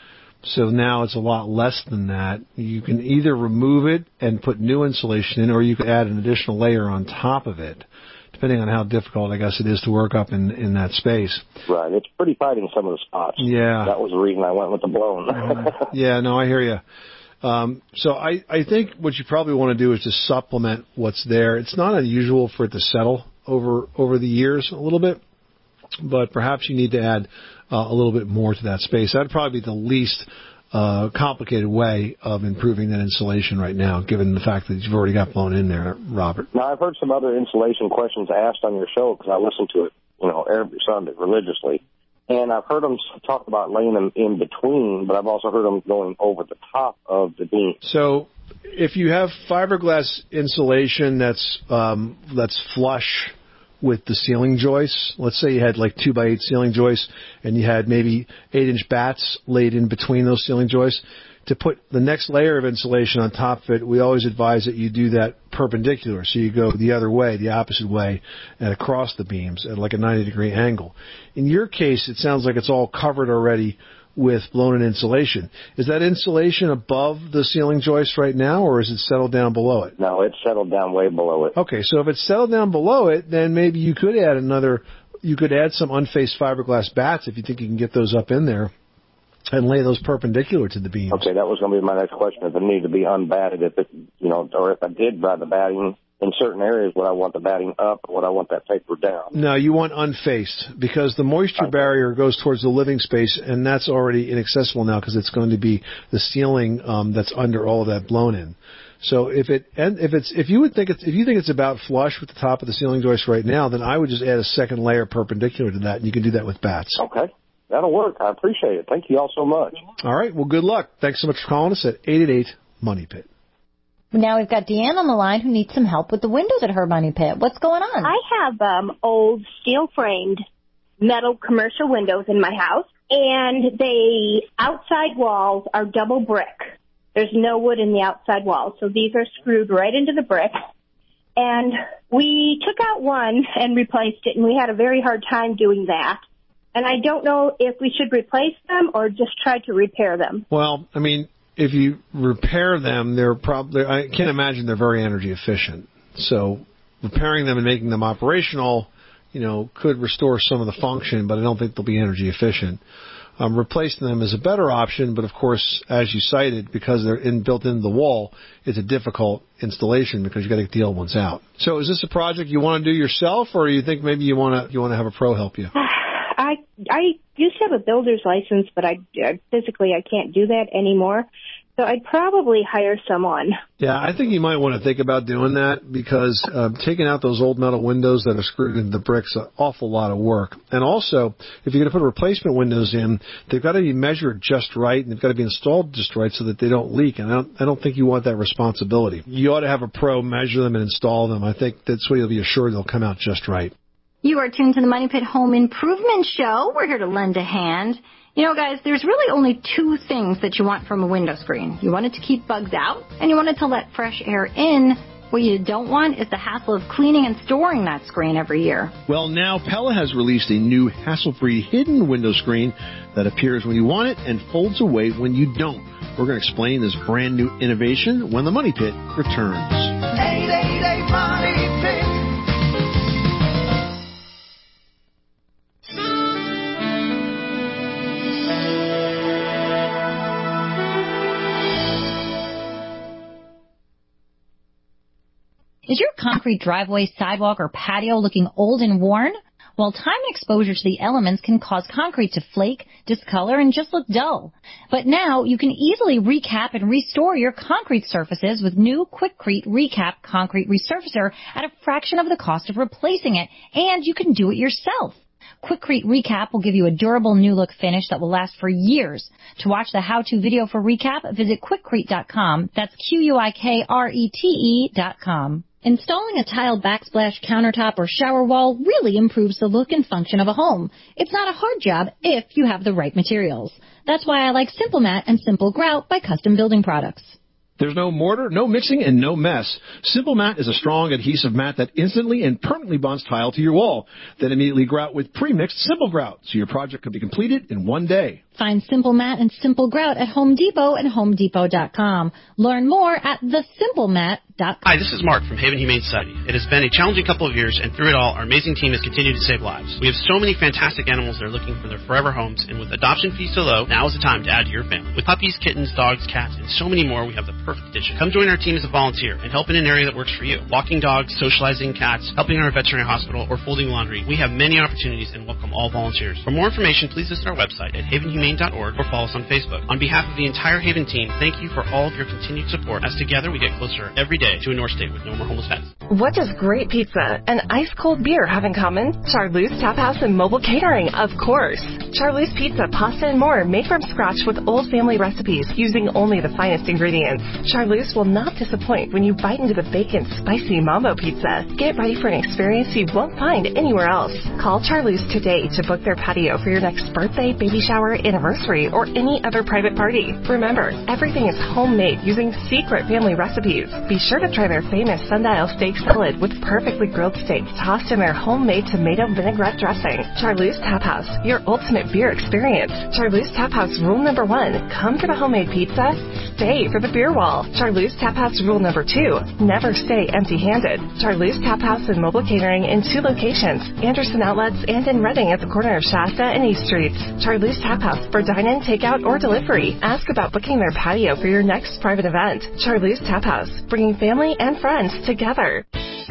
so now it's a lot less than that, you can either remove it and put new insulation in, or you could add an additional layer on top of it, depending on how difficult, I guess, it is to work up in, in that space. Right. It's pretty tight in some of the spots. Yeah. That was the reason I went with the blown. uh, yeah, no, I hear you. Um, so I, I think what you probably want to do is just supplement what's there. It's not unusual for it to settle over over the years a little bit, but perhaps you need to add uh, a little bit more to that space. That would probably be the least uh, complicated way of improving that insulation right now, given the fact that you've already got blown in there, Robert. Now, I've heard some other insulation questions asked on your show because I listen to it, you know, every Sunday religiously. And I've heard them talk about laying them in between, but I've also heard them going over the top of the beam. So if you have fiberglass insulation that's um, that's flush with the ceiling joists. Let's say you had like two by eight ceiling joists and you had maybe eight inch bats laid in between those ceiling joists. To put the next layer of insulation on top of it, we always advise that you do that perpendicular. So you go the other way, the opposite way, and across the beams at like a ninety degree angle. In your case, it sounds like it's all covered already with blown-in insulation. Is that insulation above the ceiling joist right now, or is it settled down below it? No, it's settled down way below it. Okay, so if it's settled down below it, then maybe you could add another, you could add some unfaced fiberglass bats if you think you can get those up in there and lay those perpendicular to the beams. Okay, that was going to be my next question. If it needed to be unbatted, if it, you know, or if I did buy the batting in certain areas, would I want the batting up or would I want that tapered down? No, you want unfaced because the moisture okay. barrier goes towards the living space, and that's already inaccessible now because it's going to be the ceiling um, that's under all of that blown in. So if it and if it's if you would think it's if you think it's about flush with the top of the ceiling joist right now, then I would just add a second layer perpendicular to that, and you can do that with bats. Okay. That'll work. I appreciate it. Thank you all so much. All right. Well, good luck. Thanks so much for calling us at eight eight eight, money pit. Now we've got Deanne on the line who needs some help with the windows at her money pit. What's going on? I have um, old steel-framed metal commercial windows in my house, and the outside walls are double brick. There's no wood in the outside walls, so these are screwed right into the brick. And we took out one and replaced it, and we had a very hard time doing that. And I don't know if we should replace them or just try to repair them. Well, I mean, if you repair them, they're probably, I can't imagine they're very energy efficient. So repairing them and making them operational, you know, could restore some of the function, but I don't think they'll be energy efficient. Um, replacing them is a better option, but of course, as you cited, because they're in, built into the wall, it's a difficult installation because you got to get the old ones out. So is this a project you want to do yourself, or you think maybe you want to you want to have a pro help you? I I used to have a builder's license, but I physically I can't do that anymore. So I'd probably hire someone. Yeah, I think you might want to think about doing that because uh, taking out those old metal windows that are screwed into the bricks is an awful lot of work. And also, if you're going to put replacement windows in, they've got to be measured just right and they've got to be installed just right so that they don't leak. And I don't, I don't think you want that responsibility. You ought to have a pro measure them and install them. I think that's where you'll be assured they'll come out just right. You are tuned to the Money Pit Home Improvement Show. We're here to lend a hand. You know, guys, there's really only two things that you want from a window screen. You want it to keep bugs out, and you want it to let fresh air in. What you don't want is the hassle of cleaning and storing that screen every year. Well, now Pella has released a new hassle-free hidden window screen that appears when you want it and folds away when you don't. We're going to explain this brand new innovation when the Money Pit returns. eight eight eight, money pit. Is your concrete driveway, sidewalk, or patio looking old and worn? Well, time and exposure to the elements can cause concrete to flake, discolor, and just look dull. But now you can easily recap and restore your concrete surfaces with new Quikrete Recap Concrete Resurfacer at a fraction of the cost of replacing it, and you can do it yourself. Quikrete Recap will give you a durable new look finish that will last for years. To watch the how-to video for Recap, visit Quikrete dot com. That's Q U I K R E T E dot com. Installing a tiled backsplash countertop or shower wall really improves the look and function of a home. It's not a hard job if you have the right materials. That's why I like Simple Mat and Simple Grout by Custom Building Products. There's no mortar, no mixing, and no mess. Simple Mat is a strong adhesive mat that instantly and permanently bonds tile to your wall. Then immediately grout with pre-mixed Simple Grout, so your project can be completed in one day. Find Simple Mat and Simple Grout at Home Depot and Home Depot dot com. Learn more at the simple mat dot com. Hi, this is Mark from Haven Humane Society. It has been a challenging couple of years, and through it all, our amazing team has continued to save lives. We have so many fantastic animals that are looking for their forever homes, and with adoption fees so low, now is the time to add to your family. With puppies, kittens, dogs, cats, and so many more, we have the perfect addition. Come join our team as a volunteer and help in an area that works for you. Walking dogs, socializing cats, helping our veterinary hospital, or folding laundry. We have many opportunities and welcome all volunteers. For more information, please visit our website at haven humane dot org or follow us on Facebook. On behalf of the entire Haven team, thank you for all of your continued support, as together we get closer every day to a North State with no more homeless pets. What does great pizza and ice-cold beer have in common? Charlotte's Tap House and Mobile Catering, of course. Charlotte's Pizza, pasta, and more made from scratch with old family recipes using only the finest ingredients. Charleuse will not disappoint when you bite into the bacon spicy mambo pizza. Get ready for an experience you won't find anywhere else. Call Charleuse today to book their patio for your next birthday, baby shower, anniversary, or any other private party. Remember, everything is homemade using secret family recipes. Be sure to try their famous sundial steak salad with perfectly grilled steaks tossed in their homemade tomato vinaigrette dressing. Charleuse Tap House, your ultimate beer experience. Charleuse Tap House rule number one, come for the homemade pizza, stay for the beer wall. Charleuse Tap House rule number two, never stay empty-handed. Charleuse Tap House and mobile catering in two locations, Anderson Outlets and in Reading at the corner of Shasta and East Streets. Charleuse Tap House for dine-in, takeout, or delivery. Ask about booking their patio for your next private event. Charleuse Tap House, bringing family and friends together.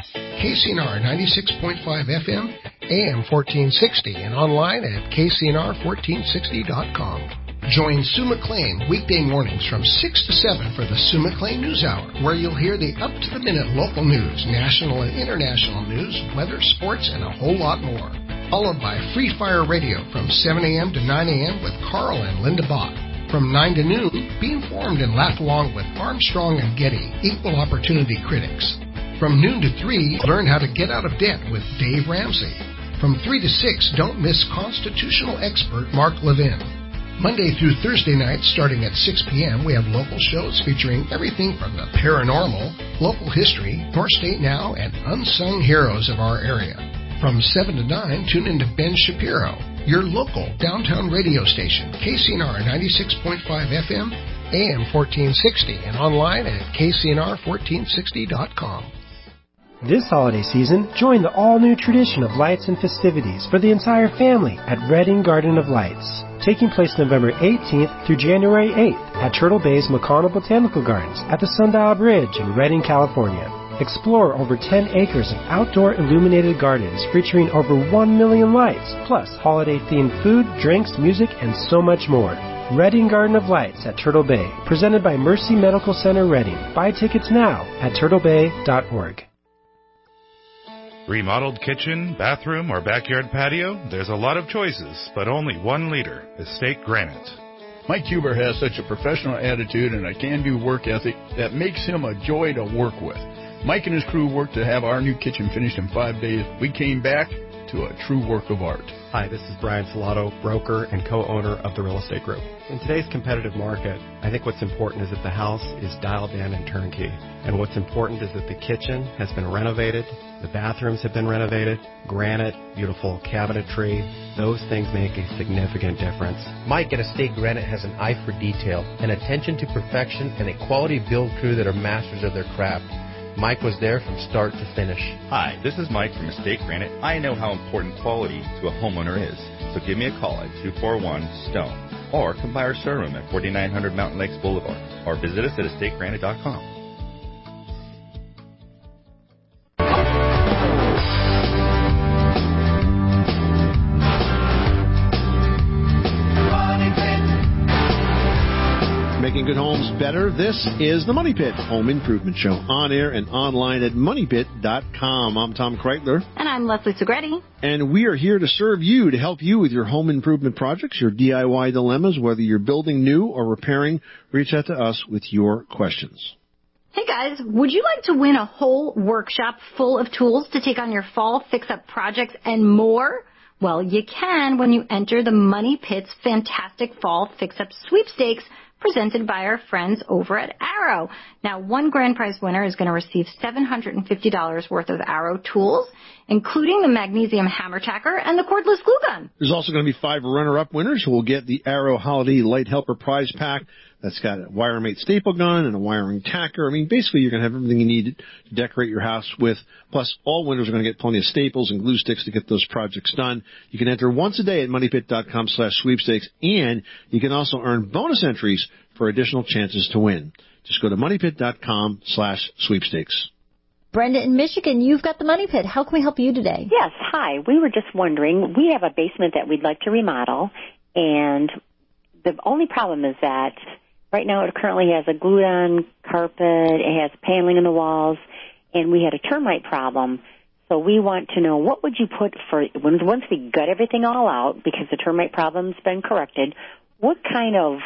K C N R ninety-six point five F M, A M fourteen sixty, and online at K C N R fourteen sixty dot com. Join Sue McLean weekday mornings from six to seven for the Sue McLean News Hour, where you'll hear the up-to-the-minute local news, national and international news, weather, sports, and a whole lot more. Followed by Free Fire Radio from seven a.m. to nine a.m. with Carl and Linda Bach. From nine to noon, be informed and laugh along with Armstrong and Getty, equal opportunity critics. From noon to three, learn how to get out of debt with Dave Ramsey. From three to six, don't miss constitutional expert Mark Levin. Monday through Thursday nights, starting at six p.m., we have local shows featuring everything from the paranormal, local history, North State Now, and unsung heroes of our area. From seven to nine, tune in to Ben Shapiro, your local downtown radio station, K C N R ninety-six point five F M, A M fourteen sixty, and online at K C N R fourteen sixty dot com. This holiday season, join the all-new tradition of lights and festivities for the entire family at Reading Garden of Lights, taking place November eighteenth through January eighth at Turtle Bay's McConnell Botanical Gardens at the Sundial Bridge in Reading, California. Explore over ten acres of outdoor illuminated gardens featuring over one million lights, plus holiday-themed food, drinks, music, and so much more. Reading Garden of Lights at Turtle Bay, presented by Mercy Medical Center Reading. Buy tickets now at turtle bay dot org. Remodeled kitchen, bathroom, or backyard patio? There's a lot of choices, but only one leader, Estate Granite. Mike Huber has such a professional attitude and a can-do work ethic that makes him a joy to work with. Mike and his crew worked to have our new kitchen finished in five days. We came back to a true work of art. Hi, this is Brian Salato, broker and co-owner of the Real Estate Group. In today's competitive market, I think what's important is that the house is dialed in and turnkey. And what's important is that the kitchen has been renovated, the bathrooms have been renovated, granite, beautiful cabinetry. Those things make a significant difference. Mike at Estate Granite has an eye for detail, an attention to perfection, and a quality build crew that are masters of their craft. Mike was there from start to finish. Hi, this is Mike from Estate Granite. I know how important quality to a homeowner is. So give me a call at two four one, STONE or come by our showroom at forty-nine hundred Mountain Lakes Boulevard or visit us at estate granite dot com. Making good homes better. This is the Money Pit Home Improvement Show, on air and online at money pit dot com. I'm Tom Kreitler. And I'm Leslie Segretti. And we are here to serve you, to help you with your home improvement projects, your D I Y dilemmas, whether you're building new or repairing. Reach out to us with your questions. Hey guys, would you like to win a whole workshop full of tools to take on your fall fix-up projects and more? Well, you can when you enter the Money Pit's fantastic fall fix-up sweepstakes presented by our friends over at Arrow. Now, one grand prize winner is going to receive seven hundred fifty dollars worth of Arrow tools, including the magnesium hammer tacker and the cordless glue gun. There's also going to be five runner-up winners who will get the Arrow Holiday Light Helper prize pack. That's got a Wiremate staple gun and a wiring tacker. I mean, basically, you're going to have everything you need to decorate your house with. Plus, all winners are going to get plenty of staples and glue sticks to get those projects done. You can enter once a day at money pit dot com slash sweepstakes, and you can also earn bonus entries for additional chances to win. Just go to money pit dot com slash sweepstakes. Brenda in Michigan, you've got the Money Pit. How can we help you today? Yes, hi. We were just wondering, we have a basement that we'd like to remodel, and the only problem is that right now it currently has a glued-on carpet, it has paneling in the walls, and we had a termite problem. So we want to know, what would you put for, once we gut everything all out, because the termite problem's been corrected, what kind of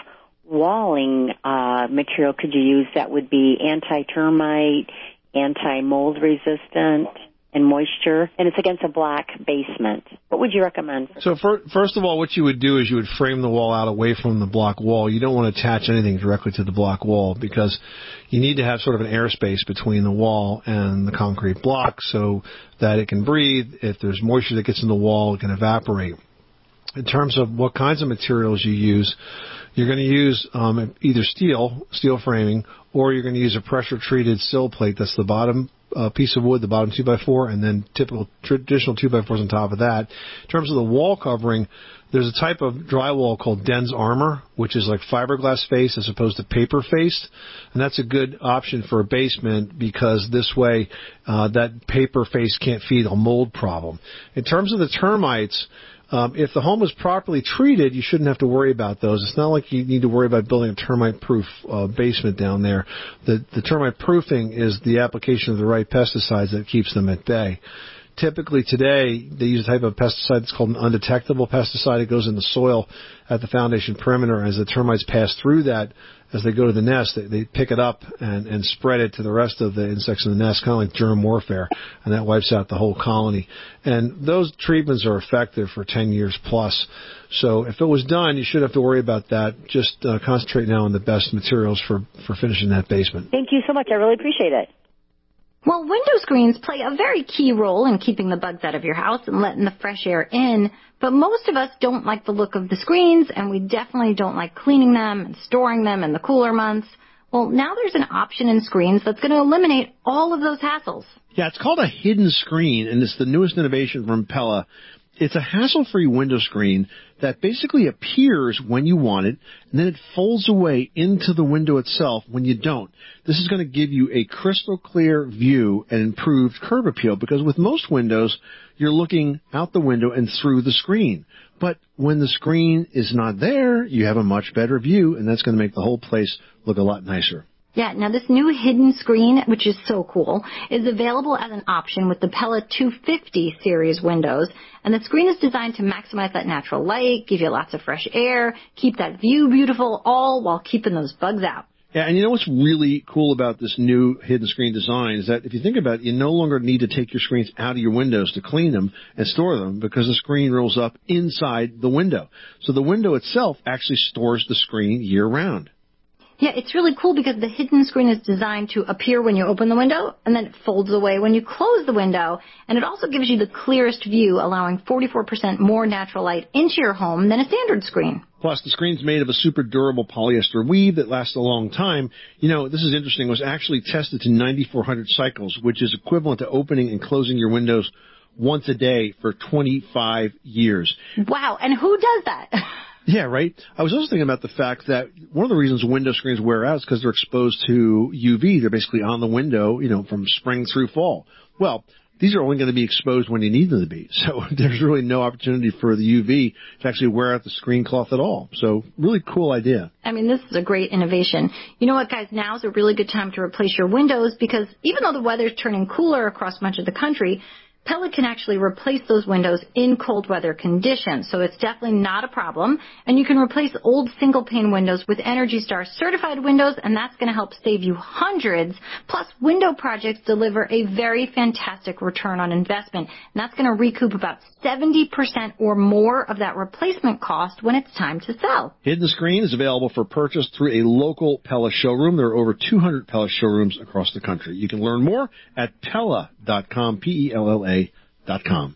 walling uh, material could you use that would be anti-termite, anti-mold resistant, and moisture, and it's against a black basement? What would you recommend? So for, first of all, what you would do is you would frame the wall out away from the block wall. You don't want to attach anything directly to the block wall because you need to have sort of an airspace between the wall and the concrete block so that it can breathe. If there's moisture that gets in the wall, it can evaporate. In terms of what kinds of materials you use, you're going to use um, either steel, steel framing, or you're going to use a pressure-treated sill plate. That's the bottom uh, piece of wood, the bottom two by four, and then typical traditional two by fours on top of that. In terms of the wall covering, there's a type of drywall called Den's Armor, which is like fiberglass faced as opposed to paper faced, and that's a good option for a basement because this way uh, that paper face can't feed a mold problem. In terms of the termites, Um, if the home is properly treated, you shouldn't have to worry about those. It's not like you need to worry about building a termite-proof uh, basement down there. The, the termite proofing is the application of the right pesticides that keeps them at bay. Typically today, they use a type of pesticide that's called an undetectable pesticide. It goes in the soil at the foundation perimeter. As the termites pass through that, as they go to the nest, they, they pick it up and, and spread it to the rest of the insects in the nest, kind of like germ warfare, and that wipes out the whole colony. And those treatments are effective for ten years plus. So if it was done, you shouldn't have to worry about that. Just uh, concentrate now on the best materials for, for finishing that basement. Thank you so much. I really appreciate it. Well, window screens play a very key role in keeping the bugs out of your house and letting the fresh air in, but most of us don't like the look of the screens, and we definitely don't like cleaning them and storing them in the cooler months. Well, now there's an option in screens that's going to eliminate all of those hassles. Yeah, it's called a hidden screen, and it's the newest innovation from Pella. It's a hassle-free window screen that basically appears when you want it, and then it folds away into the window itself when you don't. This is going to give you a crystal clear view and improved curb appeal, because with most windows, you're looking out the window and through the screen. But when the screen is not there, you have a much better view, and that's going to make the whole place look a lot nicer. Yeah, now this new hidden screen, which is so cool, is available as an option with the Pella two fifty series windows. And the screen is designed to maximize that natural light, give you lots of fresh air, keep that view beautiful, all while keeping those bugs out. Yeah, and you know what's really cool about this new hidden screen design is that if you think about it, you no longer need to take your screens out of your windows to clean them and store them because the screen rolls up inside the window. So the window itself actually stores the screen year-round. Yeah, it's really cool because the hidden screen is designed to appear when you open the window, and then it folds away when you close the window. And it also gives you the clearest view, allowing forty-four percent more natural light into your home than a standard screen. Plus, the screen's made of a super durable polyester weave that lasts a long time. You know, this is interesting. It was actually tested to ninety-four hundred cycles, which is equivalent to opening and closing your windows once a day for twenty-five years. Wow, and who does that? Yeah, right. I was also thinking about the fact that one of the reasons window screens wear out is because they're exposed to U V. They're basically on the window, you know, from spring through fall. Well, these are only going to be exposed when you need them to be. So there's really no opportunity for the U V to actually wear out the screen cloth at all. So really cool idea. I mean, this is a great innovation. You know what, guys? Now is a really good time to replace your windows because even though the weather's turning cooler across much of the country, Pella can actually replace those windows in cold weather conditions, so it's definitely not a problem. And you can replace old single-pane windows with Energy Star certified windows, and that's going to help save you hundreds. Plus, window projects deliver a very fantastic return on investment, and that's going to recoup about seventy percent or more of that replacement cost when it's time to sell. Hidden Screen is available for purchase through a local Pella showroom. There are over two hundred Pella showrooms across the country. You can learn more at Pella dot com, P E L L A dot com.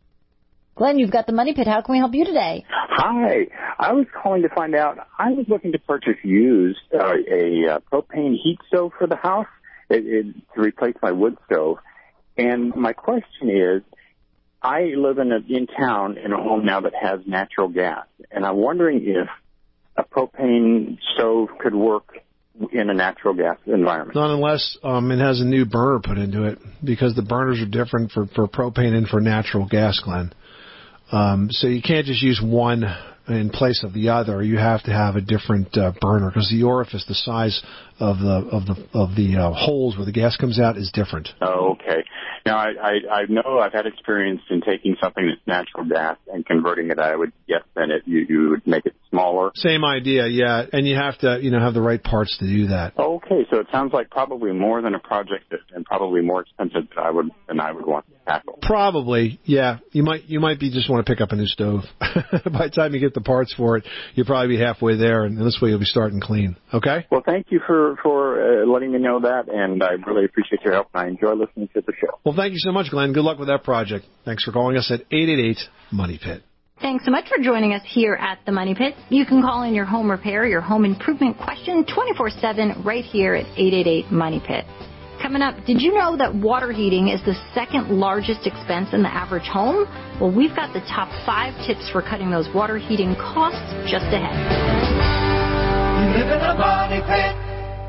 Glenn, you've got the Money Pit. How can we help you today? Hi. I was calling to find out, I was looking to purchase used uh, a uh, propane heat stove for the house it, it, to replace my wood stove. And my question is, I live in, a, in town in a home now that has natural gas, and I'm wondering if a propane stove could work in a natural gas environment. Not unless um, it has a new burner put into it, because the burners are different for, for propane and for natural gas, Glenn. Um, so you can't just use one in place of the other. You have to have a different uh, burner, because the orifice, the size of the of the of the uh, holes where the gas comes out is different. Oh, okay. Now, I, I, I know I've had experience in taking something that's natural gas and converting it. I would guess then it, you, you would make it smaller. Same idea, yeah. And you have to, you know, have the right parts to do that. Okay, so it sounds like probably more than a project that, and probably more expensive than I would than I would want to tackle. Probably, yeah. You might you might be just want to pick up a new stove. By the time you get the parts for it, you'll probably be halfway there, and this way you'll be starting clean. Okay? Well, thank you for for uh, letting me know that, and I really appreciate your help. And I enjoy listening to the show. Well, thank you so much, Glenn. Good luck with that project. Thanks for calling us at eight eight eight, MONEY PIT. Thanks so much for joining us here at the Money Pit. You can call in your home repair, your home improvement question twenty-four seven right here at eight eight eight, MONEY PIT. Coming up, did you know that water heating is the second largest expense in the average home? Well, we've got the top five tips for cutting those water heating costs just ahead. You live in a money pit.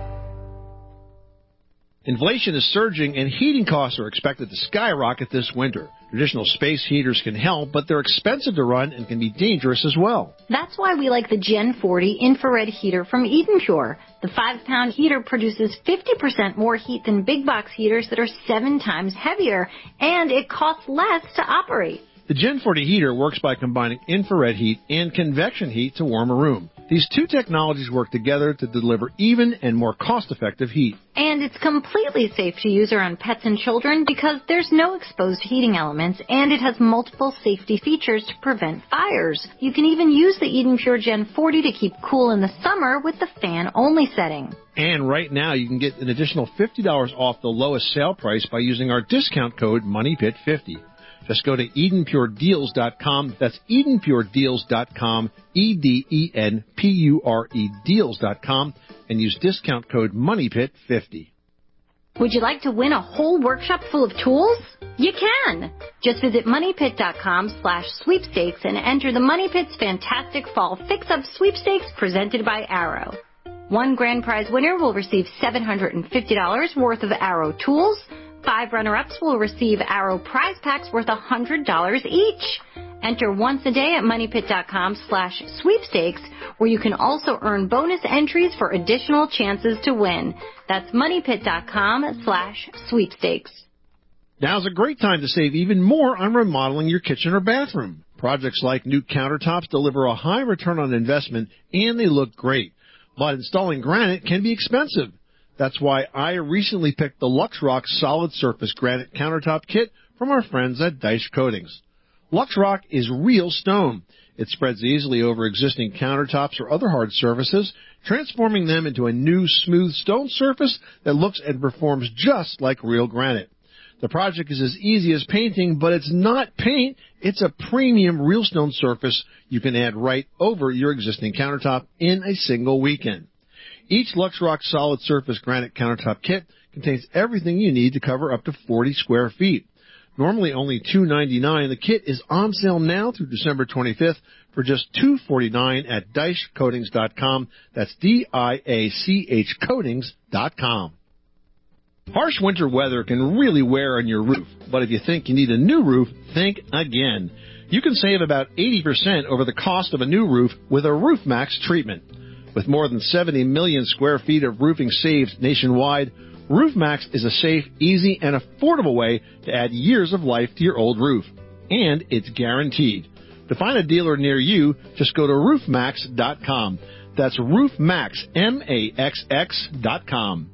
Inflation is surging and heating costs are expected to skyrocket this winter. Traditional space heaters can help, but they're expensive to run and can be dangerous as well. That's why we like the Gen forty infrared heater from Eden Pure. The five pound heater produces fifty percent more heat than big box heaters that are seven times heavier, and it costs less to operate. The Gen forty heater works by combining infrared heat and convection heat to warm a room. These two technologies work together to deliver even and more cost-effective heat. And it's completely safe to use around pets and children because there's no exposed heating elements, and it has multiple safety features to prevent fires. You can even use the Eden Pure Gen forty to keep cool in the summer with the fan-only setting. And right now, you can get an additional fifty dollars off the lowest sale price by using our discount code money pit fifty. Just go to eden pure deals dot com. That's eden pure deals dot com, E D E N P U R E deals dot com, and use discount code money pit fifty. Would you like to win a whole workshop full of tools? You can! Just visit money pit dot com slash sweepstakes and enter the Money Pit's fantastic fall fix-up sweepstakes presented by Arrow. One grand prize winner will receive seven hundred fifty dollars worth of Arrow tools. Five runner-ups will receive Arrow prize packs worth one hundred dollars each. Enter once a day at money pit dot com slash sweepstakes, where you can also earn bonus entries for additional chances to win. That's money pit dot com slash sweepstakes. Now's a great time to save even more on remodeling your kitchen or bathroom. Projects like new countertops deliver a high return on investment, and they look great. But installing granite can be expensive. That's why I recently picked the LuxRock Solid Surface Granite Countertop Kit from our friends at Dice Coatings. LuxRock is real stone. It spreads easily over existing countertops or other hard surfaces, transforming them into a new smooth stone surface that looks and performs just like real granite. The project is as easy as painting, but it's not paint. It's a premium real stone surface you can add right over your existing countertop in a single weekend. Each LuxRock Solid Surface Granite Countertop Kit contains everything you need to cover up to forty square feet. Normally only two ninety-nine, the kit is on sale now through December twenty-fifth for just two forty-nine at dice coatings dot com. That's D I A C H coatings dot com. Harsh winter weather can really wear on your roof, but if you think you need a new roof, think again. You can save about eighty percent over the cost of a new roof with a RoofMax treatment. With more than seventy million square feet of roofing saved nationwide, RoofMax is a safe, easy, and affordable way to add years of life to your old roof. And it's guaranteed. To find a dealer near you, just go to roof max dot com. That's RoofMax, M A X X dot com.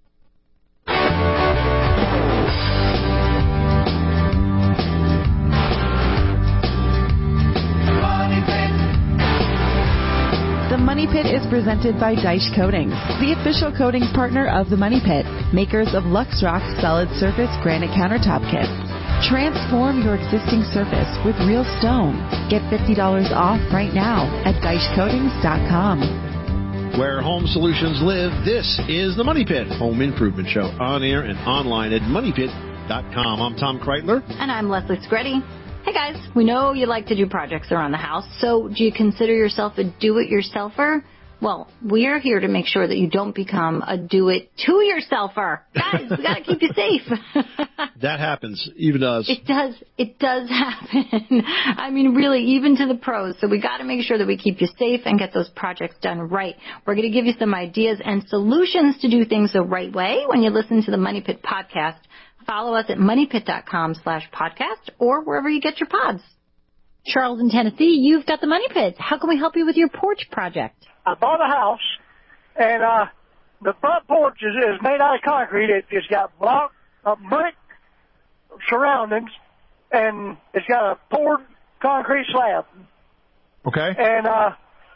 The Money Pit is presented by Dice Coatings, the official coatings partner of the Money Pit, makers of LuxRock Solid Surface Granite Countertop Kits. Transform your existing surface with real stone. Get fifty dollars off right now at dice coatings dot com. Where home solutions live, this is the Money Pit Home Improvement Show, on air and online at money pit dot com. I'm Tom Kreitler. And I'm Leslie Screddy. Hey guys, we know you like to do projects around the house, so do you consider yourself a do-it-yourselfer? Well, we are here to make sure that you don't become a do-it-to-yourselfer. Guys, we got to keep you safe. That happens, even us. It does. It does happen. I mean, really, even to the pros. So we got to make sure that we keep you safe and get those projects done right. We're going to give you some ideas and solutions to do things the right way when you listen to the Money Pit podcast. Follow us at moneypit.com slash podcast or wherever you get your pods. Charles in Tennessee, you've got the Money Pit. How can we help you with your porch project? I bought a house, and uh, the front porch is, is made out of concrete. It, it's got block, uh, brick surroundings, and it's got a poured concrete slab. Okay. And uh,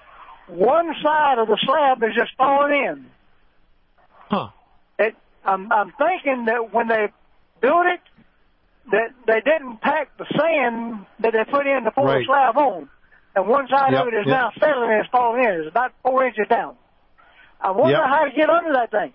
one side of the slab is just falling in. Huh. It, I'm, I'm thinking that when they built it, that they didn't pack the sand that they put in to pour Right. the slab on. And one side Yep, of it is yep. now settling and it's falling in. It's about four inches down. I wonder Yep. how to get under that thing.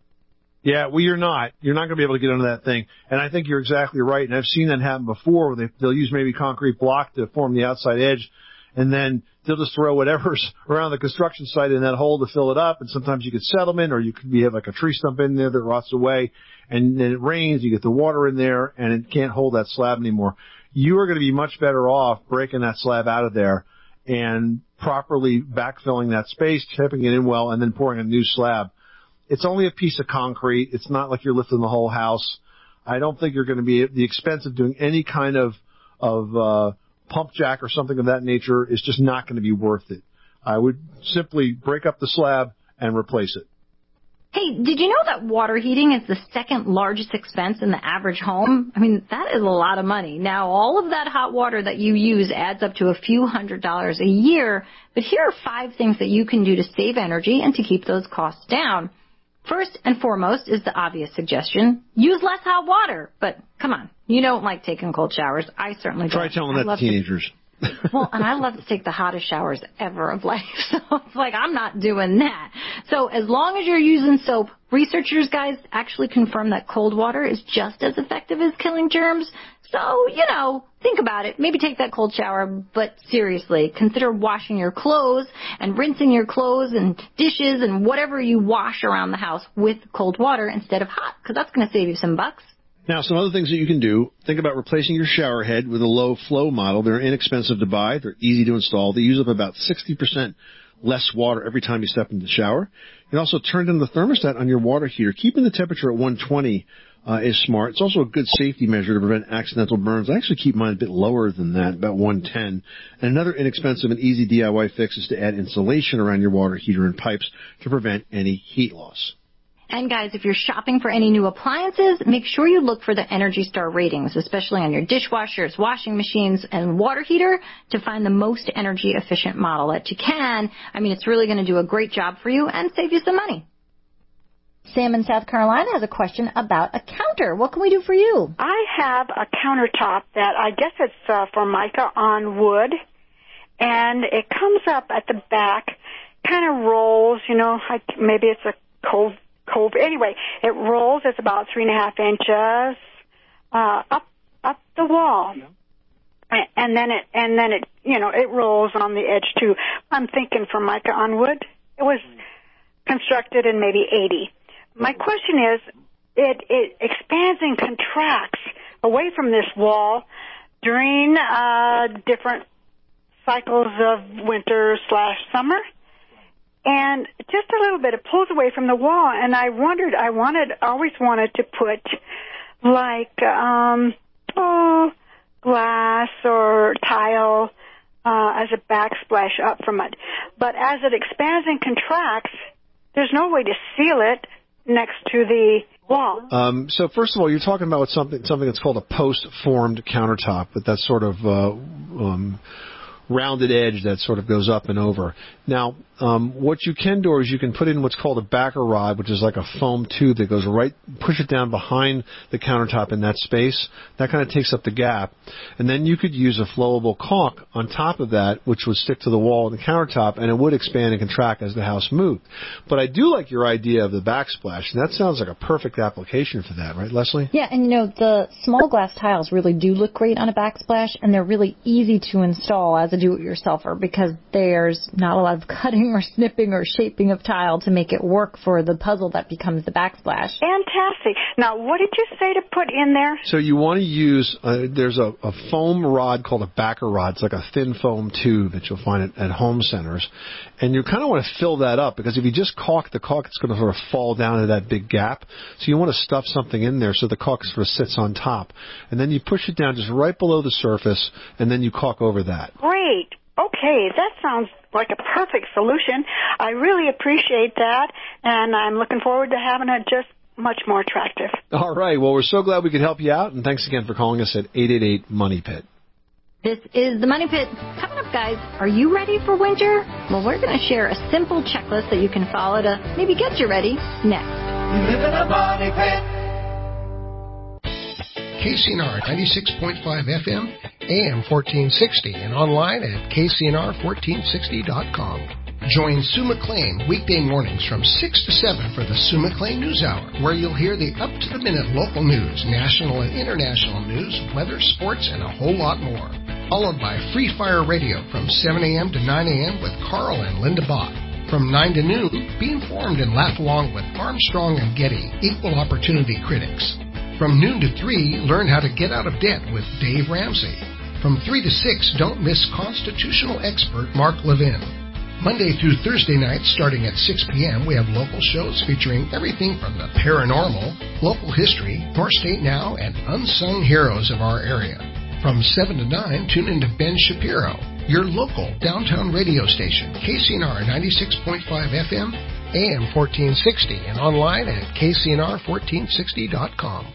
Yeah, well, you're not. You're not going to be able to get under that thing. And I think you're exactly right. And I've seen that happen before where they, they'll use maybe concrete block to form the outside edge, and then they'll just throw whatever's around the construction site in that hole to fill it up. And sometimes you get settlement, or you could be, have like a tree stump in there that rots away. And then it rains, you get the water in there, and it can't hold that slab anymore. You are going to be much better off breaking that slab out of there and properly backfilling that space, chipping it in well, and then pouring a new slab. It's only a piece of concrete. It's not like you're lifting the whole house. I don't think you're going to be, the expense of doing any kind of, of, uh, pump jack or something of that nature is just not going to be worth it. I would simply break up the slab and replace it. Hey, did you know that water heating is the second largest expense in the average home? I mean, that is a lot of money. Now, all of that hot water that you use adds up to a few hundred dollars a year, but here are five things that you can do to save energy and to keep those costs down. First and foremost is the obvious suggestion, use less hot water. But come on, you don't like taking cold showers. I certainly don't. Try telling I that to teenagers. To- well, and I love to take the hottest showers ever of life, so it's like I'm not doing that. So as long as you're using soap, researchers, guys, actually confirm that cold water is just as effective as killing germs. So, you know, think about it. Maybe take that cold shower, but seriously, consider washing your clothes and rinsing your clothes and dishes and whatever you wash around the house with cold water instead of hot, because that's going to save you some bucks. Now, some other things that you can do. Think about replacing your shower head with a low flow model. They're inexpensive to buy. They're easy to install. They use up about sixty percent less water every time you step into the shower. You can also turn down the thermostat on your water heater. Keeping the temperature at one twenty uh, is smart. It's also a good safety measure to prevent accidental burns. I actually keep mine a bit lower than that, about one ten. And another inexpensive and easy D I Y fix is to add insulation around your water heater and pipes to prevent any heat loss. And guys, if you're shopping for any new appliances, make sure you look for the Energy Star ratings, especially on your dishwashers, washing machines, and water heater to find the most energy efficient model that you can. I mean, it's really going to do a great job for you and save you some money. Sam in South Carolina has a question about a counter. What can we do for you? I have a countertop that I guess it's uh, Formica on wood, and it comes up at the back, kind of rolls, you know, like maybe it's a cold Cold. Anyway, it rolls. It's about three and a half inches uh, up up the wall, yeah. and then it and then it you know it rolls on the edge too. I'm thinking Formica on wood. It was constructed in maybe eighty. My question is, it it expands and contracts away from this wall during uh, different cycles of winter slash summer. And just a little bit, it pulls away from the wall, and I wondered, I wanted, always wanted to put, like, um, oh, glass or tile uh, as a backsplash up from it. But as it expands and contracts, there's no way to seal it next to the wall. Um, so first of all, you're talking about something something that's called a post-formed countertop, but that's sort of uh, um, rounded edge that sort of goes up and over. Now, um, what you can do is you can put in what's called a backer rod, which is like a foam tube that goes right, push it down behind the countertop in that space. That kind of takes up the gap. And then you could use a flowable caulk on top of that, which would stick to the wall of the countertop, and it would expand and contract as the house moved. But I do like your idea of the backsplash, and that sounds like a perfect application for that, right, Leslie? Yeah, and you know, the small glass tiles really do look great on a backsplash, and they're really easy to install as a do-it-yourselfer because there's not a lot of cutting cutting or snipping or shaping of tile to make it work for the puzzle that becomes the backsplash. Fantastic. Now, what did you say to put in there? So you want to use, uh, there's a, a foam rod called a backer rod. It's like a thin foam tube that you'll find at, at home centers. And you kind of want to fill that up, because if you just caulk the caulk, it's going to sort of fall down into that big gap. So you want to stuff something in there so the caulk sort of sits on top. And then you push it down just right below the surface, and then you caulk over that. Great. Okay, that sounds like a perfect solution. I really appreciate that, and I'm looking forward to having it just much more attractive. All right. Well, we're so glad we could help you out, and thanks again for calling us at eight eight eight, MONEY PIT. This is the Money Pit. Coming up, guys, are you ready for winter? Well, we're going to share a simple checklist that you can follow to maybe get you ready next. You live in a money pit. K C N R ninety-six point five F M, A M fourteen sixty, and online at K C N R fourteen sixty dot com. Join Sue McLean weekday mornings from six to seven for the Sue McLean News Hour, where you'll hear the up-to-the-minute local news, national and international news, weather, sports, and a whole lot more. Followed by Free Fire Radio from seven a.m. to nine a.m. with Carl and Linda Bott. From nine to noon, be informed and laugh along with Armstrong and Getty, equal opportunity critics. From noon to three, learn how to get out of debt with Dave Ramsey. From three to six, don't miss constitutional expert Mark Levin. Monday through Thursday nights, starting at six p.m., we have local shows featuring everything from the paranormal, local history, North State Now, and unsung heroes of our area. From seven to nine, tune into Ben Shapiro, your local downtown radio station, K C N R ninety-six point five F M, A M fourteen sixty, and online at K C N R fourteen sixty dot com.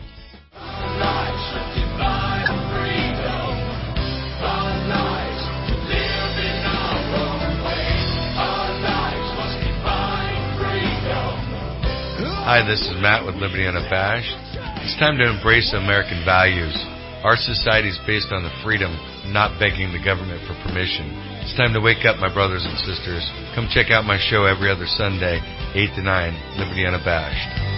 Hi, this is Matt with Liberty Unabashed. It's time to embrace American values. Our society is based on the freedom, not begging the government for permission. It's time to wake up, my brothers and sisters. Come check out my show every other Sunday, eight to nine, Liberty Unabashed.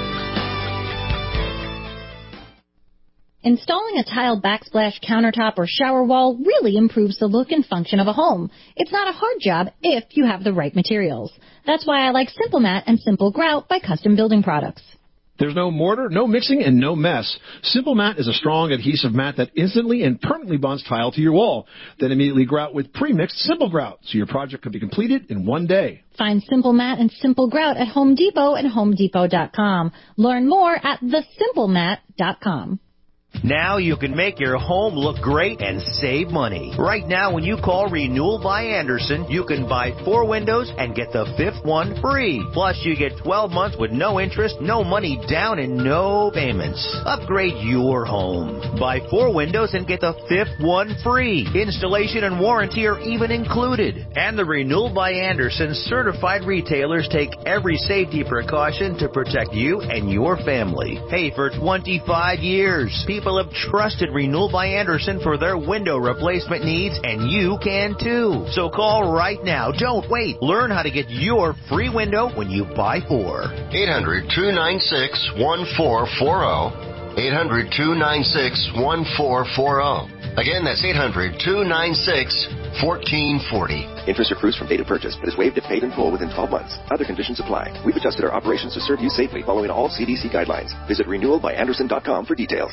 Installing a tile backsplash countertop or shower wall really improves the look and function of a home. It's not a hard job if you have the right materials. That's why I like Simple Mat and Simple Grout by Custom Building Products. There's no mortar, no mixing, and no mess. Simple Mat is a strong adhesive mat that instantly and permanently bonds tile to your wall. Then immediately grout with pre-mixed Simple Grout, so your project can be completed in one day. Find Simple Mat and Simple Grout at Home Depot and home depot dot com. Learn more at the simple mat dot com. Now you can make your home look great and save money. Right now, when you call Renewal by Andersen, you can buy four windows and get the fifth one free. Plus, you get twelve months with no interest, no money down, and no payments. Upgrade your home. Buy four windows and get the fifth one free. Installation and warranty are even included. And the Renewal by Andersen certified retailers take every safety precaution to protect you and your family. Hey, for twenty-five years, people People have trusted Renewal by Andersen for their window replacement needs, and you can too. So call right now. Don't wait. Learn how to get your free window when you buy four. eight hundred, two nine six, one four four zero. eight hundred, two nine six, one four four zero. Again, that's eight hundred, two nine six, one four four zero. Interest accrues from date of purchase, but is waived if paid in full within twelve months. Other conditions apply. We've adjusted our operations to serve you safely following all C D C guidelines. Visit renewal by andersen dot com for details.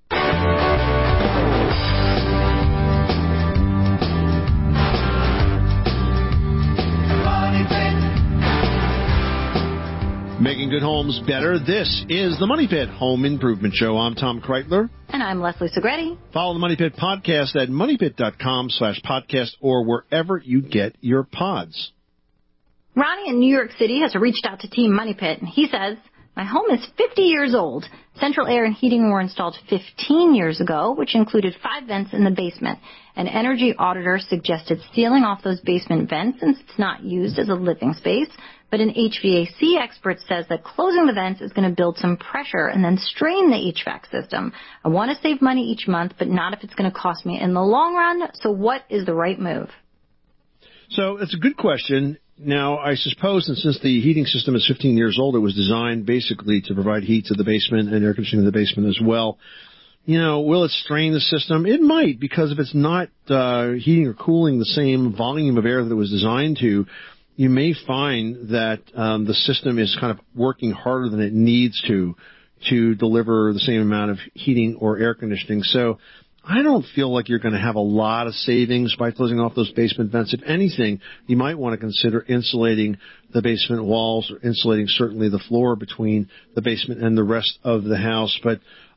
Making good homes better. This is the Money Pit Home Improvement Show. I'm Tom Kreitler. And I'm Leslie Segretti. Follow the Money Pit podcast at money pit dot com slash podcast or wherever you get your pods. Ronnie in New York City has reached out to Team Money Pit, and he says, my home is fifty years old. Central air and heating were installed fifteen years ago, which included five vents in the basement. An energy auditor suggested sealing off those basement vents since it's not used as a living space. But an H V A C expert says that closing the vents is going to build some pressure and then strain the H V A C system. I want to save money each month, but not if it's going to cost me in the long run. So what is the right move? So it's a good question. Now, I suppose that since the heating system is fifteen years old, it was designed basically to provide heat to the basement and air conditioning to the basement as well. You know, will it strain the system? It might, because if it's not uh, heating or cooling the same volume of air that it was designed to, you may find that um, the system is kind of working harder than it needs to to deliver the same amount of heating or air conditioning. So I don't feel like you're going to have a lot of savings by closing off those basement vents. If anything, you might want to consider insulating the basement walls or insulating certainly the floor between the basement and the rest of the house. But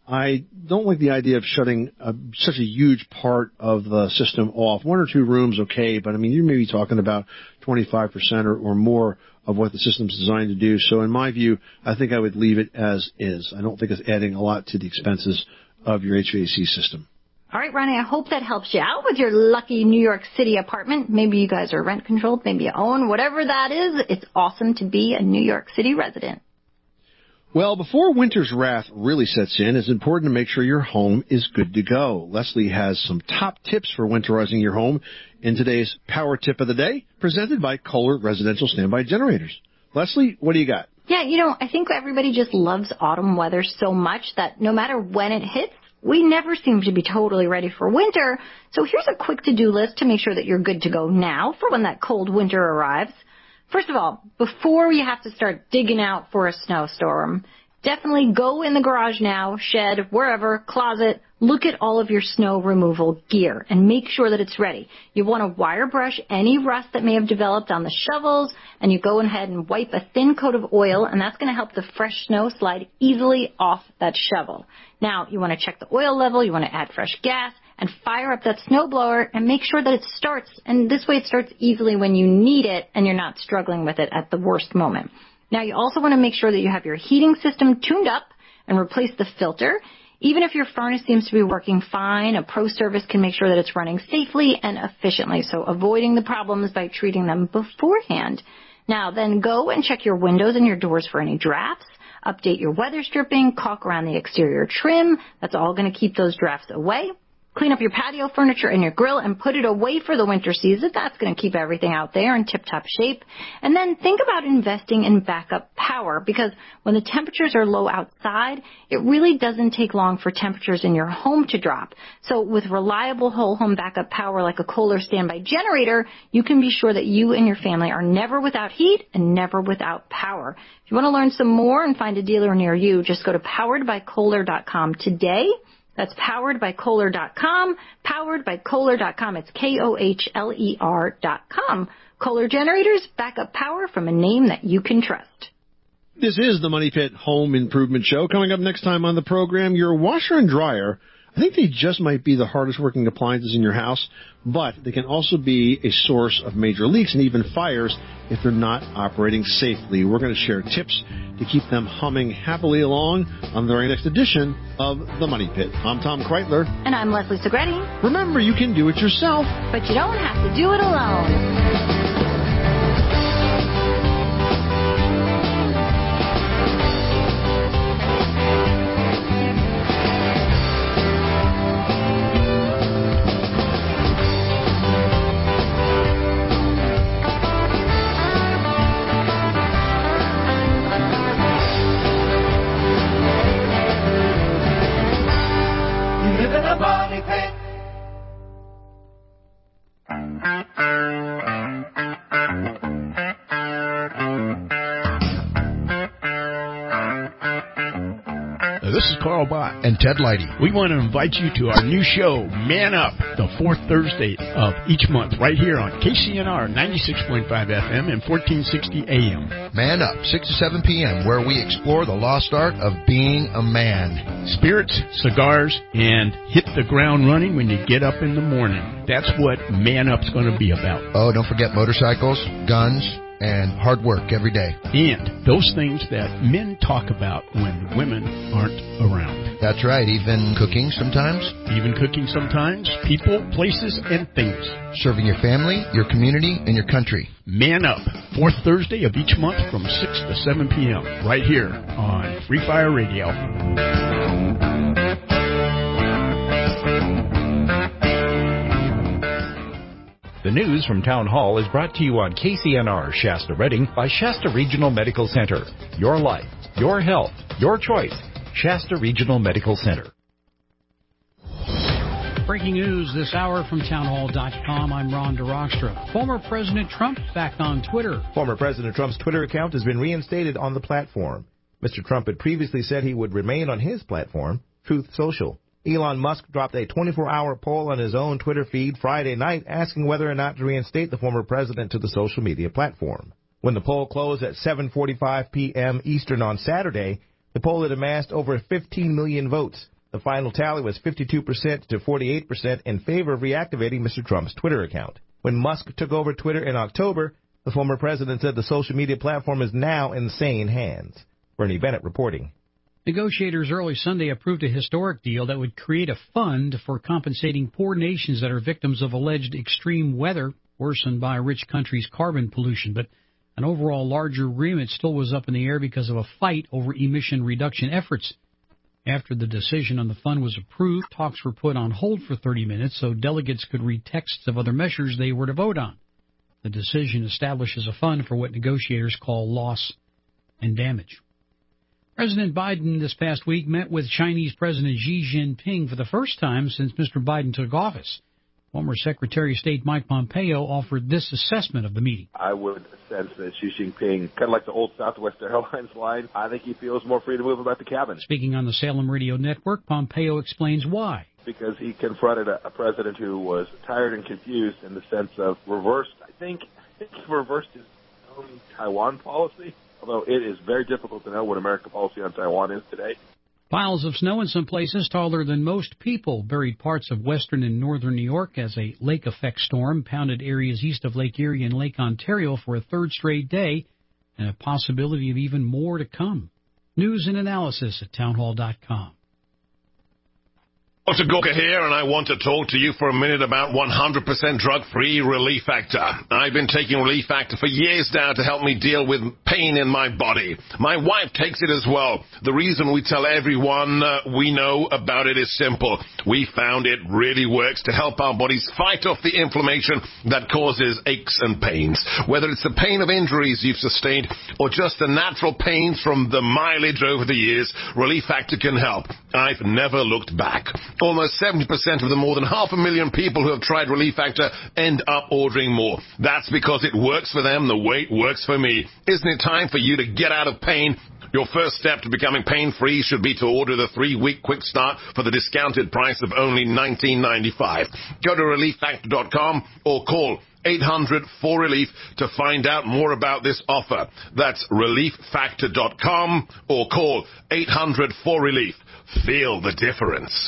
I don't like the idea of shutting a, such a huge part of the system off. One or two rooms, okay, but I mean, you may be talking about twenty-five percent or, or more of what the system's designed to do. So in my view, I think I would leave it as is. I don't think it's adding a lot to the expenses of your H V A C system. All right, Ronnie, I hope that helps you out with your lucky New York City apartment. Maybe you guys are rent-controlled, maybe you own, whatever that is. It's awesome to be a New York City resident. Well, before winter's wrath really sets in, it's important to make sure your home is good to go. Leslie has some top tips for winterizing your home in today's Power Tip of the Day, presented by Kohler Residential Standby Generators. Leslie, what do you got? Yeah, you know, I think everybody just loves autumn weather so much that no matter when it hits, we never seem to be totally ready for winter. So here's a quick to-do list to make sure that you're good to go now for when that cold winter arrives. First of all, before you have to start digging out for a snowstorm, definitely go in the garage now, shed, wherever, closet, look at all of your snow removal gear and make sure that it's ready. You want to wire brush any rust that may have developed on the shovels, and you go ahead and wipe a thin coat of oil, and that's going to help the fresh snow slide easily off that shovel. Now, you want to check the oil level, you want to add fresh gas, and fire up that snowblower and make sure that it starts, and this way it starts easily when you need it and you're not struggling with it at the worst moment. Now, you also want to make sure that you have your heating system tuned up and replace the filter. Even if your furnace seems to be working fine, a pro service can make sure that it's running safely and efficiently, so avoiding the problems by treating them beforehand. Now, then go and check your windows and your doors for any drafts. Update your weather stripping, caulk around the exterior trim. That's all going to keep those drafts away. Clean up your patio furniture and your grill and put it away for the winter season. That's going to keep everything out there in tip-top shape. And then think about investing in backup power, because when the temperatures are low outside, it really doesn't take long for temperatures in your home to drop. So with reliable whole home backup power like a Kohler standby generator, you can be sure that you and your family are never without heat and never without power. If you want to learn some more and find a dealer near you, just go to powered by kohler dot com today. That's powered by kohler dot com, powered by kohler dot com. It's K O H L E R dot com. Kohler Generators, backup power from a name that you can trust. This is the Money Pit Home Improvement Show. Coming up next time on the program, your washer and dryer. I think they just might be the hardest working appliances in your house, but they can also be a source of major leaks and even fires if they're not operating safely. We're going to share tips to keep them humming happily along on the very next edition of The Money Pit. I'm Tom Kreitler. And I'm Leslie Segretti. Remember, you can do it yourself, but you don't have to do it alone. This is Carl Bott and Ted Leidy. We want to invite you to our new show, Man Up, the fourth Thursday of each month, right here on K C N R ninety-six point five F M and fourteen sixty A M. Man Up, six to seven p.m., where we explore the lost art of being a man. Spirits, cigars, and hit the ground running when you get up in the morning. That's what Man Up's going to be about. Oh, don't forget motorcycles, guns, and hard work every day. And those things that men talk about when women aren't around. That's right. Even cooking sometimes. Even cooking sometimes. People, places, and things. Serving your family, your community, and your country. Man Up, fourth Thursday of each month from six to seven p.m. right here on Free Fire Radio. The news from Town Hall is brought to you on K C N R Shasta Redding by Shasta Regional Medical Center. Your life, your health, your choice. Shasta Regional Medical Center. Breaking news this hour from townhall dot com. I'm Ron DeRockstra. Former President Trump back on Twitter. Former President Trump's Twitter account has been reinstated on the platform. Mister Trump had previously said he would remain on his platform, Truth Social. Elon Musk dropped a twenty-four hour poll on his own Twitter feed Friday night asking whether or not to reinstate the former president to the social media platform. When the poll closed at seven forty-five p.m. Eastern on Saturday, the poll had amassed over fifteen million votes. The final tally was fifty-two percent to forty-eight percent in favor of reactivating Mister Trump's Twitter account. When Musk took over Twitter in October, the former president said the social media platform is now in sane hands. Bernie Bennett reporting. Negotiators early Sunday approved a historic deal that would create a fund for compensating poor nations that are victims of alleged extreme weather worsened by rich countries' carbon pollution. But an overall larger agreement still was up in the air because of a fight over emission reduction efforts. After the decision on the fund was approved, talks were put on hold for thirty minutes so delegates could read texts of other measures they were to vote on. The decision establishes a fund for what negotiators call loss and damage. President Biden this past week met with Chinese President Xi Jinping for the first time since Mister Biden took office. Former Secretary of State Mike Pompeo offered this assessment of the meeting. I would sense that Xi Jinping, kind of like the old Southwest Airlines line, I think he feels more free to move about the cabin. Speaking on the Salem Radio Network, Pompeo explains why. Because he confronted a, a president who was tired and confused in the sense of reversed, I think, I think he reversed his own Taiwan policy, although it is very difficult to know what American policy on Taiwan is today. Piles of snow in some places taller than most people buried parts of western and northern New York as a lake-effect storm pounded areas east of Lake Erie and Lake Ontario for a third straight day, and a possibility of even more to come. News and analysis at townhall dot com. Doctor Gorka here, and I want to talk to you for a minute about one hundred percent drug-free Relief Factor. I've been taking Relief Factor for years now to help me deal with pain in my body. My wife takes it as well. The reason we tell everyone uh, we know about it is simple. We found it really works to help our bodies fight off the inflammation that causes aches and pains. Whether it's the pain of injuries you've sustained or just the natural pains from the mileage over the years, Relief Factor can help. I've never looked back. Almost seventy percent of the more than half a million people who have tried Relief Factor end up ordering more. That's because it works for them the way it works for me. Isn't it time for you to get out of pain? Your first step to becoming pain-free should be to order the three-week quick start for the discounted price of only nineteen ninety-five. Go to relief factor dot com or call eight hundred four relief to find out more about this offer. That's relief factor dot com or call eight hundred four relief. Feel the difference.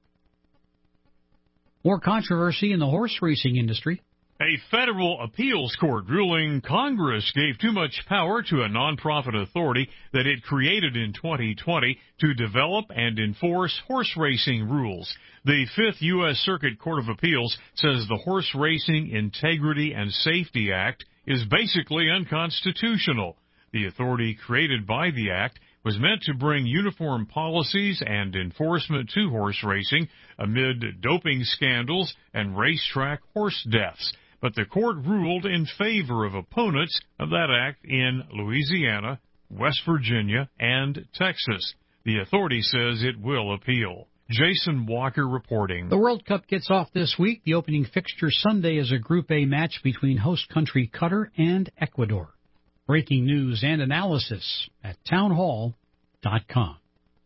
More controversy in the horse racing industry. A federal appeals court ruling Congress gave too much power to a nonprofit authority that it created in twenty twenty to develop and enforce horse racing rules. The Fifth U S Circuit Court of Appeals says the Horse Racing Integrity and Safety Act is basically unconstitutional. The authority created by the act was meant to bring uniform policies and enforcement to horse racing amid doping scandals and racetrack horse deaths. But the court ruled in favor of opponents of that act in Louisiana, West Virginia, and Texas. The authority says it will appeal. Jason Walker reporting. The World Cup gets off this week. The opening fixture Sunday is a Group A match between host country Qatar and Ecuador. Breaking news and analysis at townhall dot com.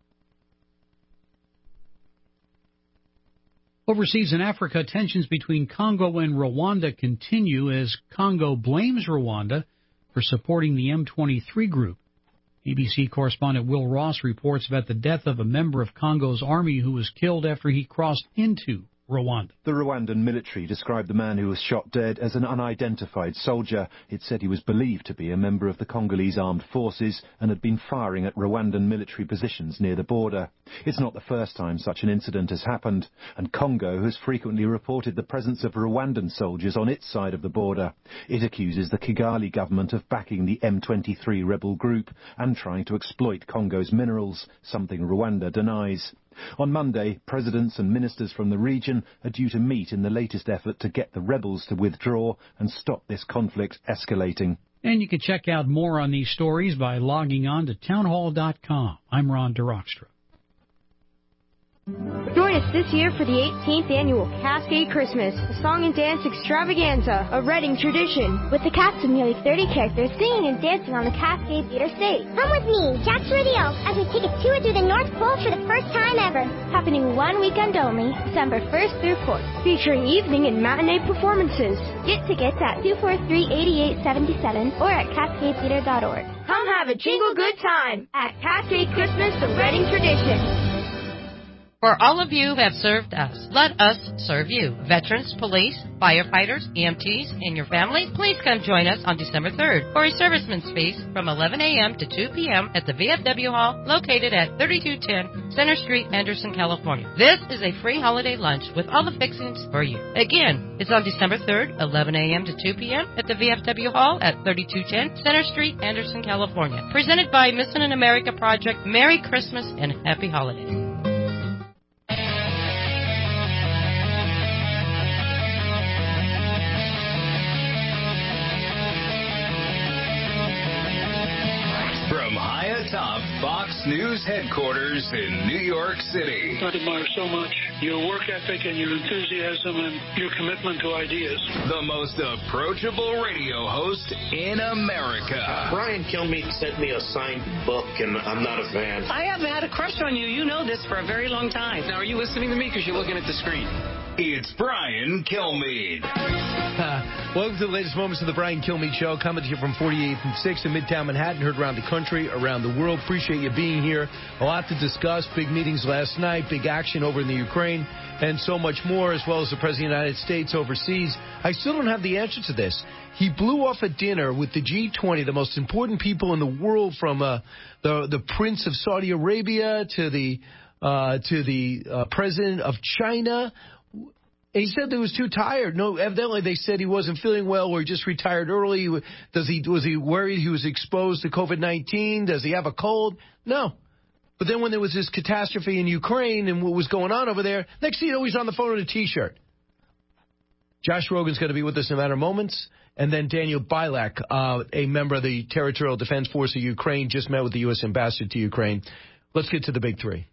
Overseas in Africa, tensions between Congo and Rwanda continue as Congo blames Rwanda for supporting the M twenty-three group. B B C correspondent Will Ross reports about the death of a member of Congo's army who was killed after he crossed into Rwanda. The Rwandan military described the man who was shot dead as an unidentified soldier. It said he was believed to be a member of the Congolese armed forces and had been firing at Rwandan military positions near the border. It's not the first time such an incident has happened, and Congo has frequently reported the presence of Rwandan soldiers on its side of the border. It accuses the Kigali government of backing the M twenty-three rebel group and trying to exploit Congo's minerals, something Rwanda denies. On Monday, presidents and ministers from the region are due to meet in the latest effort to get the rebels to withdraw and stop this conflict escalating. And you can check out more on these stories by logging on to townhall dot com. I'm Ron DeRockstra. Join us this year for the eighteenth annual Cascade Christmas, a song and dance extravaganza, a Reading tradition. With the cast of nearly thirty characters singing and dancing on the Cascade Theater stage. Come with me, Jack's Radio, as we take a tour through the North Pole for the first time ever. Happening one weekend only, December first through fourth. Featuring evening and matinee performances. Get tickets at two four three, eight eight seven seven or at cascade theater dot org. Come have a jingle good time at Cascade Christmas, the Reading tradition. For all of you who have served us, let us serve you. Veterans, police, firefighters, E M Ts, and your families, please come join us on December third for a serviceman's feast from eleven a.m. to two p.m. at the V F W Hall located at thirty-two ten Center Street, Anderson, California. This is a free holiday lunch with all the fixings for you. Again, it's on December third, eleven a.m. to two p.m. at the V F W Hall at thirty-two ten Center Street, Anderson, California. Presented by Missing in America Project. Merry Christmas and Happy Holidays. Atop Fox News headquarters in New York City. I admire so much your work ethic and your enthusiasm and your commitment to ideas. The most approachable radio host in America. Brian Kilmeade sent me a signed book, and I'm not a fan. I have had a crush on you. You know this for a very long time. Now, are you listening to me because you're looking at the screen? It's Brian Kilmeade. Uh, welcome to the latest moments of the Brian Kilmeade Show, coming to you from forty-eighth and sixth in Midtown Manhattan, heard around the country, around the world. Appreciate you being here. A lot to discuss. Big meetings last night, big action over in the Ukraine, and so much more, as well as the President of the United States overseas. I still don't have the answer to this. He blew off a dinner with the G twenty, the most important people in the world, from uh, the the Prince of Saudi Arabia to the uh, to the uh, President of China. He said he was too tired. No, evidently they said he wasn't feeling well, or he just retired early. Does he was he worried he was exposed to COVID nineteen? Does he have a cold? No. But then when there was this catastrophe in Ukraine and what was going on over there, next thing you know, he's on the phone in a T-shirt. Josh Rogan's going to be with us in a matter of moments. And then Daniel Bilak, uh, a member of the Territorial Defense Force of Ukraine, just met with the U S ambassador to Ukraine. Let's get to the big three.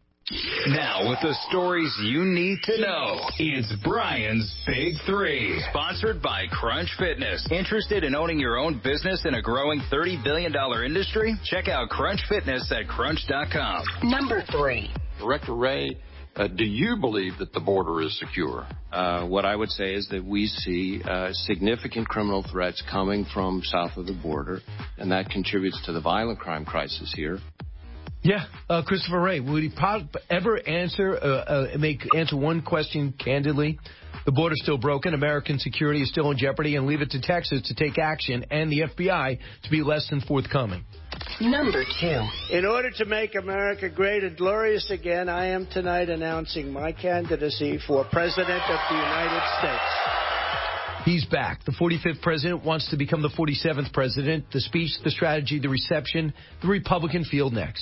Now, with the stories you need to know, it's Brian's Big Three. Sponsored by Crunch Fitness. Interested in owning your own business in a growing thirty billion dollars industry? Check out Crunch Fitness at crunch dot com. Number three. Director Wray, uh, do you believe that the border is secure? Uh, what I would say is that we see uh, significant criminal threats coming from south of the border, and that contributes to the violent crime crisis here. Yeah, uh, Christopher Wray, would he ever answer uh, uh, make answer one question candidly? The border's still broken, American security is still in jeopardy, and leave it to Texas to take action and the F B I to be less than forthcoming. Number two. In order to make America great and glorious again, I am tonight announcing my candidacy for President of the United States. He's back. The forty-fifth president wants to become the forty-seventh president. The speech, the strategy, the reception, the Republican field next.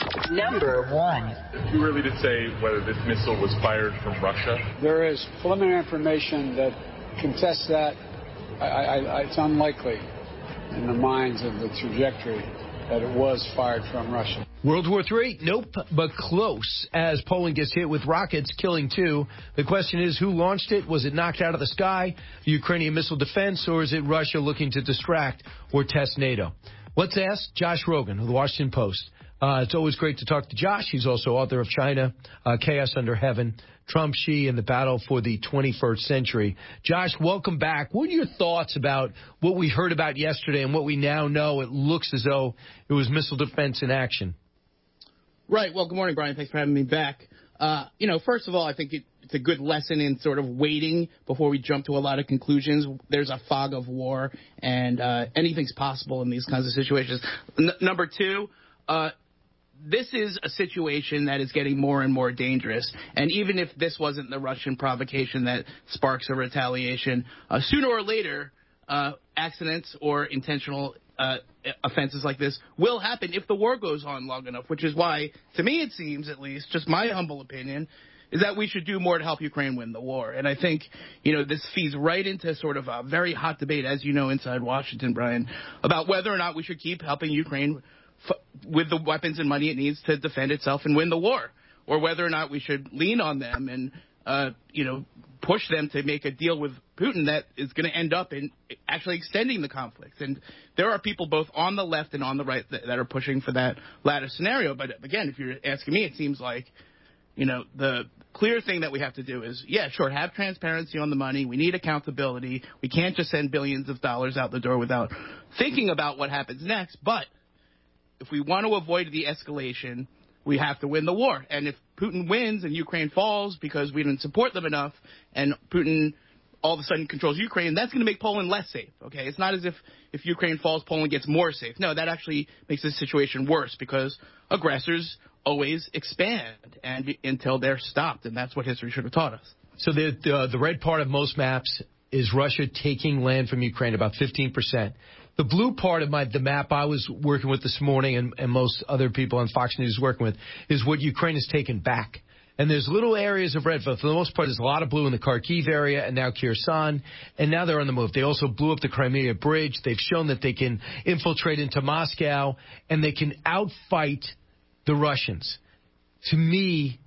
Number one. You really did say whether this missile was fired from Russia? There is preliminary information that contests that. I, I, I, it's unlikely in the minds of the trajectory that it was fired from Russia. World War Three? Nope, but close, as Poland gets hit with rockets, killing two. The question is, who launched it? Was it knocked out of the sky, Ukrainian missile defense, or is it Russia looking to distract or test NATO? Let's ask Josh Rogan of the Washington Post. Uh, it's always great to talk to Josh. He's also author of China, uh, Chaos Under Heaven, Trump, Xi, and the Battle for the twenty-first Century. Josh, welcome back. What are your thoughts about what we heard about yesterday and what we now know? It looks as though it was missile defense in action. Right. Well, good morning, Brian. Thanks for having me back. Uh, you know, first of all, I think it, it's a good lesson in sort of waiting before we jump to a lot of conclusions. There's a fog of war, and uh, anything's possible in these kinds of situations. N- number two, uh, this is a situation that is getting more and more dangerous. And even if this wasn't the Russian provocation that sparks a retaliation, uh, sooner or later, uh, accidents or intentional uh, offenses like this will happen if the war goes on long enough, which is why, to me it seems at least, just my humble opinion, is that we should do more to help Ukraine win the war. And I think, you know, this feeds right into sort of a very hot debate, as you know, inside Washington, Brian, about whether or not we should keep helping Ukraine f- with the weapons and money it needs to defend itself and win the war. or whether or not we should lean on them and, uh, you know, push them to make a deal with Putin that is going to end up in actually extending the conflict. And there are people both on the left and on the right that, that are pushing for that latter scenario. But again, if you're asking me, it seems like, you know, the clear thing that we have to do is, yeah, sure, have transparency on the money. We need accountability. We can't just send billions of dollars out the door without thinking about what happens next. But if we want to avoid the escalation, we have to win the war. And if Putin wins and Ukraine falls because we didn't support them enough and Putin all of a sudden controls Ukraine, that's going to make Poland less safe, okay? It's not as if if Ukraine falls, Poland gets more safe. No, that actually makes the situation worse because aggressors always expand and until they're stopped, and that's what history should have taught us. So the, the, the red part of most maps is Russia taking land from Ukraine, about fifteen percent. The blue part of my the map I was working with this morning and, and most other people on Fox News working with is what Ukraine has taken back. And there's little areas of red, but for the most part, there's a lot of blue in the Kharkiv area and now Kherson, and now they're on the move. They also blew up the Crimea Bridge. They've shown that they can infiltrate into Moscow, and they can outfight the Russians. To me,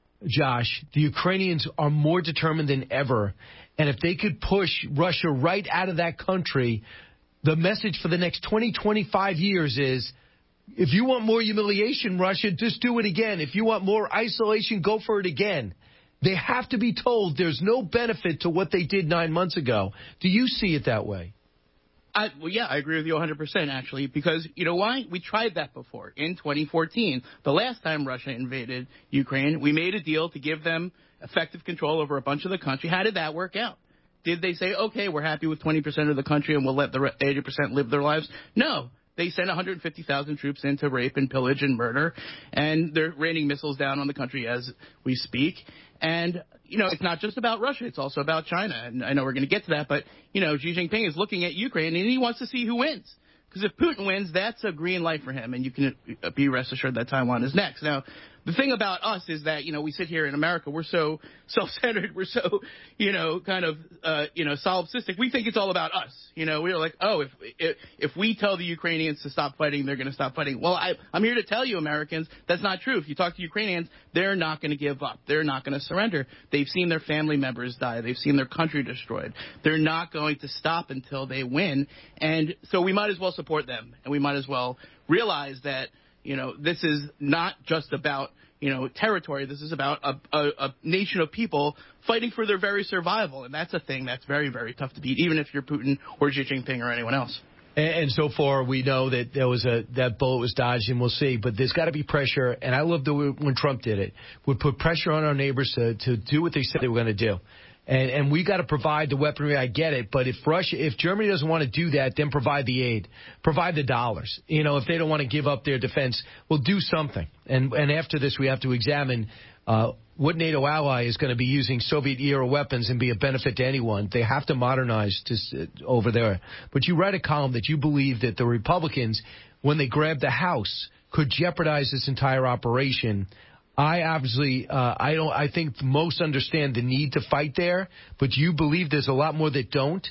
Josh, the Ukrainians are more determined than ever, and if they could push Russia right out of that country, the message for the next twenty, twenty-five years is, if you want more humiliation, Russia, just do it again. If you want more isolation, go for it again. They have to be told there's no benefit to what they did nine months ago. Do you see it that way? I, well, yeah, I agree with you one hundred percent, actually, because, you know why? We tried that before in twenty fourteen. The last time Russia invaded Ukraine, we made a deal to give them effective control over a bunch of the country. How did that work out? Did they say, okay, we're happy with twenty percent of the country and we'll let the eighty percent live their lives? No. They sent one hundred fifty thousand troops in to rape and pillage and murder, and they're raining missiles down on the country as we speak. And, you know, it's not just about Russia. It's also about China. And I know we're going to get to that, but, you know, Xi Jinping is looking at Ukraine, and he wants to see who wins. Because if Putin wins, that's a green light for him, and you can be rest assured that Taiwan is next. Now, the thing about us is that, you know, we sit here in America, we're so self-centered, we're so, you know, kind of, uh, you know, solipsistic. We think it's all about us. You know, we're like, oh, if if, if we tell the Ukrainians to stop fighting, they're going to stop fighting. Well, I, I'm here to tell you, Americans, that's not true. If you talk to Ukrainians, they're not going to give up. They're not going to surrender. They've seen their family members die. They've seen their country destroyed. They're not going to stop until they win. And so we might as well support them, and we might as well realize that, you know, this is not just about, you know, territory. This is about a, a, a nation of people fighting for their very survival. And that's a thing that's very, very tough to beat, even if you're Putin or Xi Jinping or anyone else. And, and so far, we know that there was a that bullet was dodged, and we'll see. But there's got to be pressure. And I love the when Trump did it, would put pressure on our neighbors to, to do what they said they were going to do. And, and we got to provide the weaponry. I get it. But if Russia, if Germany doesn't want to do that, then provide the aid, provide the dollars. You know, if they don't want to give up their defense, well, do something. And, and after this, we have to examine uh, what NATO ally is going to be using Soviet-era weapons and be a benefit to anyone. They have to modernize to, uh, over there. But you write a column that you believe that the Republicans, when they grab the House, could jeopardize this entire operation. I obviously, uh, I don't. I think most understand the need to fight there, but you believe there's a lot more that don't?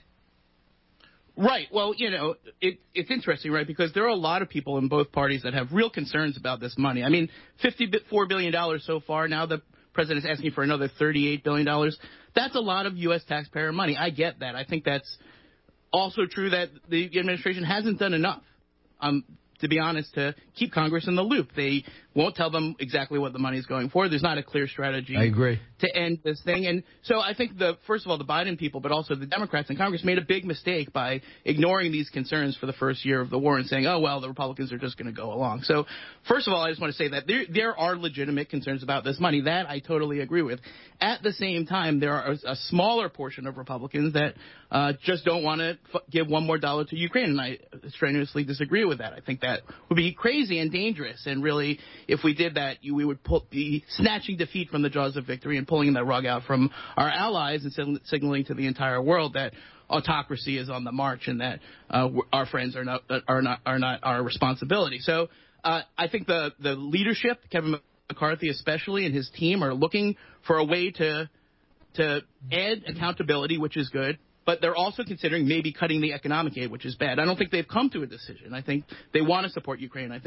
Right. Well, you know, it, it's interesting, right, because there are a lot of people in both parties that have real concerns about this money. I mean, fifty-four billion dollars so far. Now the president's asking for another thirty-eight billion dollars. That's a lot of U S taxpayer money. I get that. I think that's also true that the administration hasn't done enough. Um. To be honest, to keep Congress in the loop. They won't tell them exactly what the money is going for. There's not a clear strategy I agree. to end this thing. And so I think, the first of all, the Biden people, but also the Democrats in Congress made a big mistake by ignoring these concerns for the first year of the war and saying, oh, well, the Republicans are just going to go along. So first of all, I just want to say that there, there are legitimate concerns about this money. That I totally agree with. At the same time, there are a, a smaller portion of Republicans that uh, just don't want to f- give one more dollar to Ukraine. And I strenuously disagree with that. I think that would be crazy and dangerous. And really, if we did that, you, we would pull, be snatching defeat from the jaws of victory and pulling the rug out from our allies and sig- signaling to the entire world that autocracy is on the march and that uh, our friends are not are not are not our responsibility. So uh, I think the the leadership, Kevin McCarthy especially, and his team are looking for a way to to add accountability, which is good. But they're also considering maybe cutting the economic aid, which is bad. I don't think they've come to a decision. I think they want to support Ukraine. I think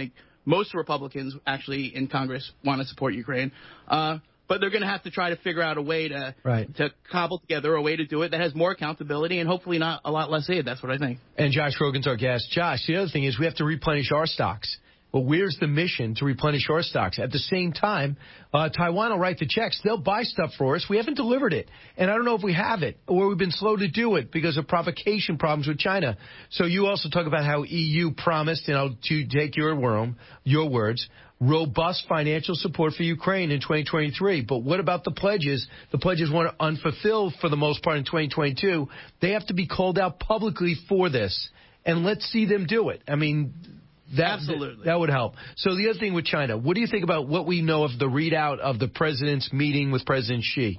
most Republicans actually in Congress want to support Ukraine. Uh, but they're going to have to try to figure out a way to right. to cobble together a way to do it that has more accountability and hopefully not a lot less aid. That's what I think. And Josh Rogan's our guest. Josh, the other thing is we have to replenish our stocks. Well, where's the mission to replenish our stocks? At the same time, uh, Taiwan will write the checks. They'll buy stuff for us. We haven't delivered it. And I don't know if we have it or we've been slow to do it because of provocation problems with China. So you also talk about how E U promised, you know, to take your, worm, your words, robust financial support for Ukraine in twenty twenty-three. But what about the pledges? The pledges were unfulfilled for the most part in twenty twenty-two. They have to be called out publicly for this. And let's see them do it. I mean... That, Absolutely. That would help. So the other thing with China, what do you think about what we know of the readout of the president's meeting with President Xi?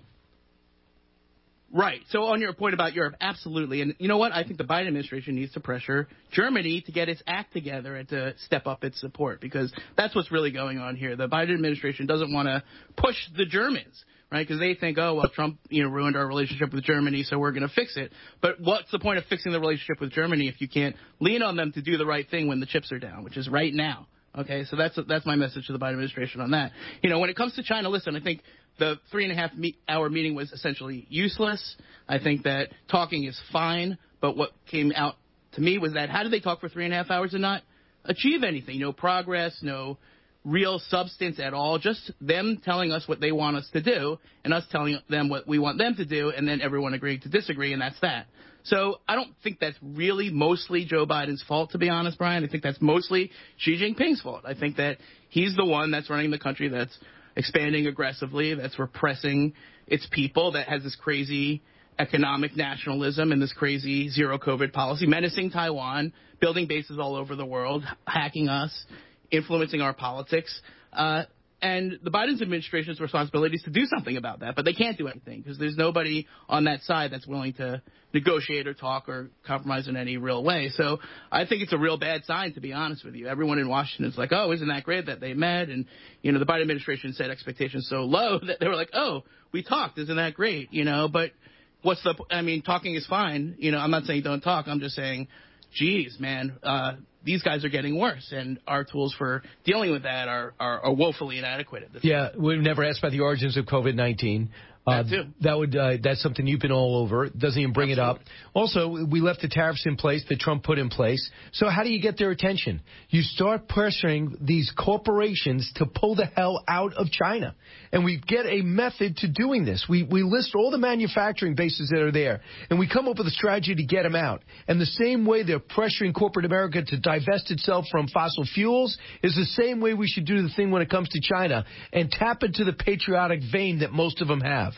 Right. So on your point about Europe, absolutely. And you know what? I think the Biden administration needs to pressure Germany to get its act together and to step up its support, because that's what's really going on here. The Biden administration doesn't want to push the Germans, right? Because they think, oh, well, Trump, you know, ruined our relationship with Germany, so we're going to fix it. But what's the point of fixing the relationship with Germany if you can't lean on them to do the right thing when the chips are down, which is right now? Okay, so that's that's my message to the Biden administration on that. You know, when it comes to China, listen, I think the three and a half me- hour meeting was essentially useless. I think that talking is fine, but what came out to me was that how did they talk for three and a half hours and not achieve anything? No progress, no real substance at all, just them telling us what they want us to do and us telling them what we want them to do, and then everyone agreeing to disagree, and that's that. So I don't think that's really mostly Joe Biden's fault, to be honest, Brian. I think that's mostly Xi Jinping's fault. I think that he's the one that's running the country that's expanding aggressively, that's repressing its people, that has this crazy economic nationalism and this crazy zero COVID policy, menacing Taiwan, building bases all over the world, hacking us, influencing our politics. Uh, and the Biden administration's responsibility is to do something about that, but they can't do anything because there's nobody on that side that's willing to negotiate or talk or compromise in any real way. So I think it's a real bad sign, to be honest with you. Everyone in Washington is like, oh, isn't that great that they met? And, you know, the Biden administration set expectations so low that they were like, oh, we talked. Isn't that great? You know, but what's the, I mean, talking is fine. You know, I'm not saying don't talk. I'm just saying, geez, man, uh, these guys are getting worse, and our tools for dealing with that are, are, are woefully inadequate at this yeah, point. We've never asked about the origins of COVID nineteen. Uh, that too. That would uh, that's something you've been all over. Doesn't even bring Absolutely. It up. Also, we left the tariffs in place that Trump put in place. So how do you get their attention? You start pressuring these corporations to pull the hell out of China, and we get a method to doing this. We we list all the manufacturing bases that are there, and we come up with a strategy to get them out. And the same way they're pressuring corporate America to divest itself from fossil fuels is the same way we should do the thing when it comes to China and tap into the patriotic vein that most of them have.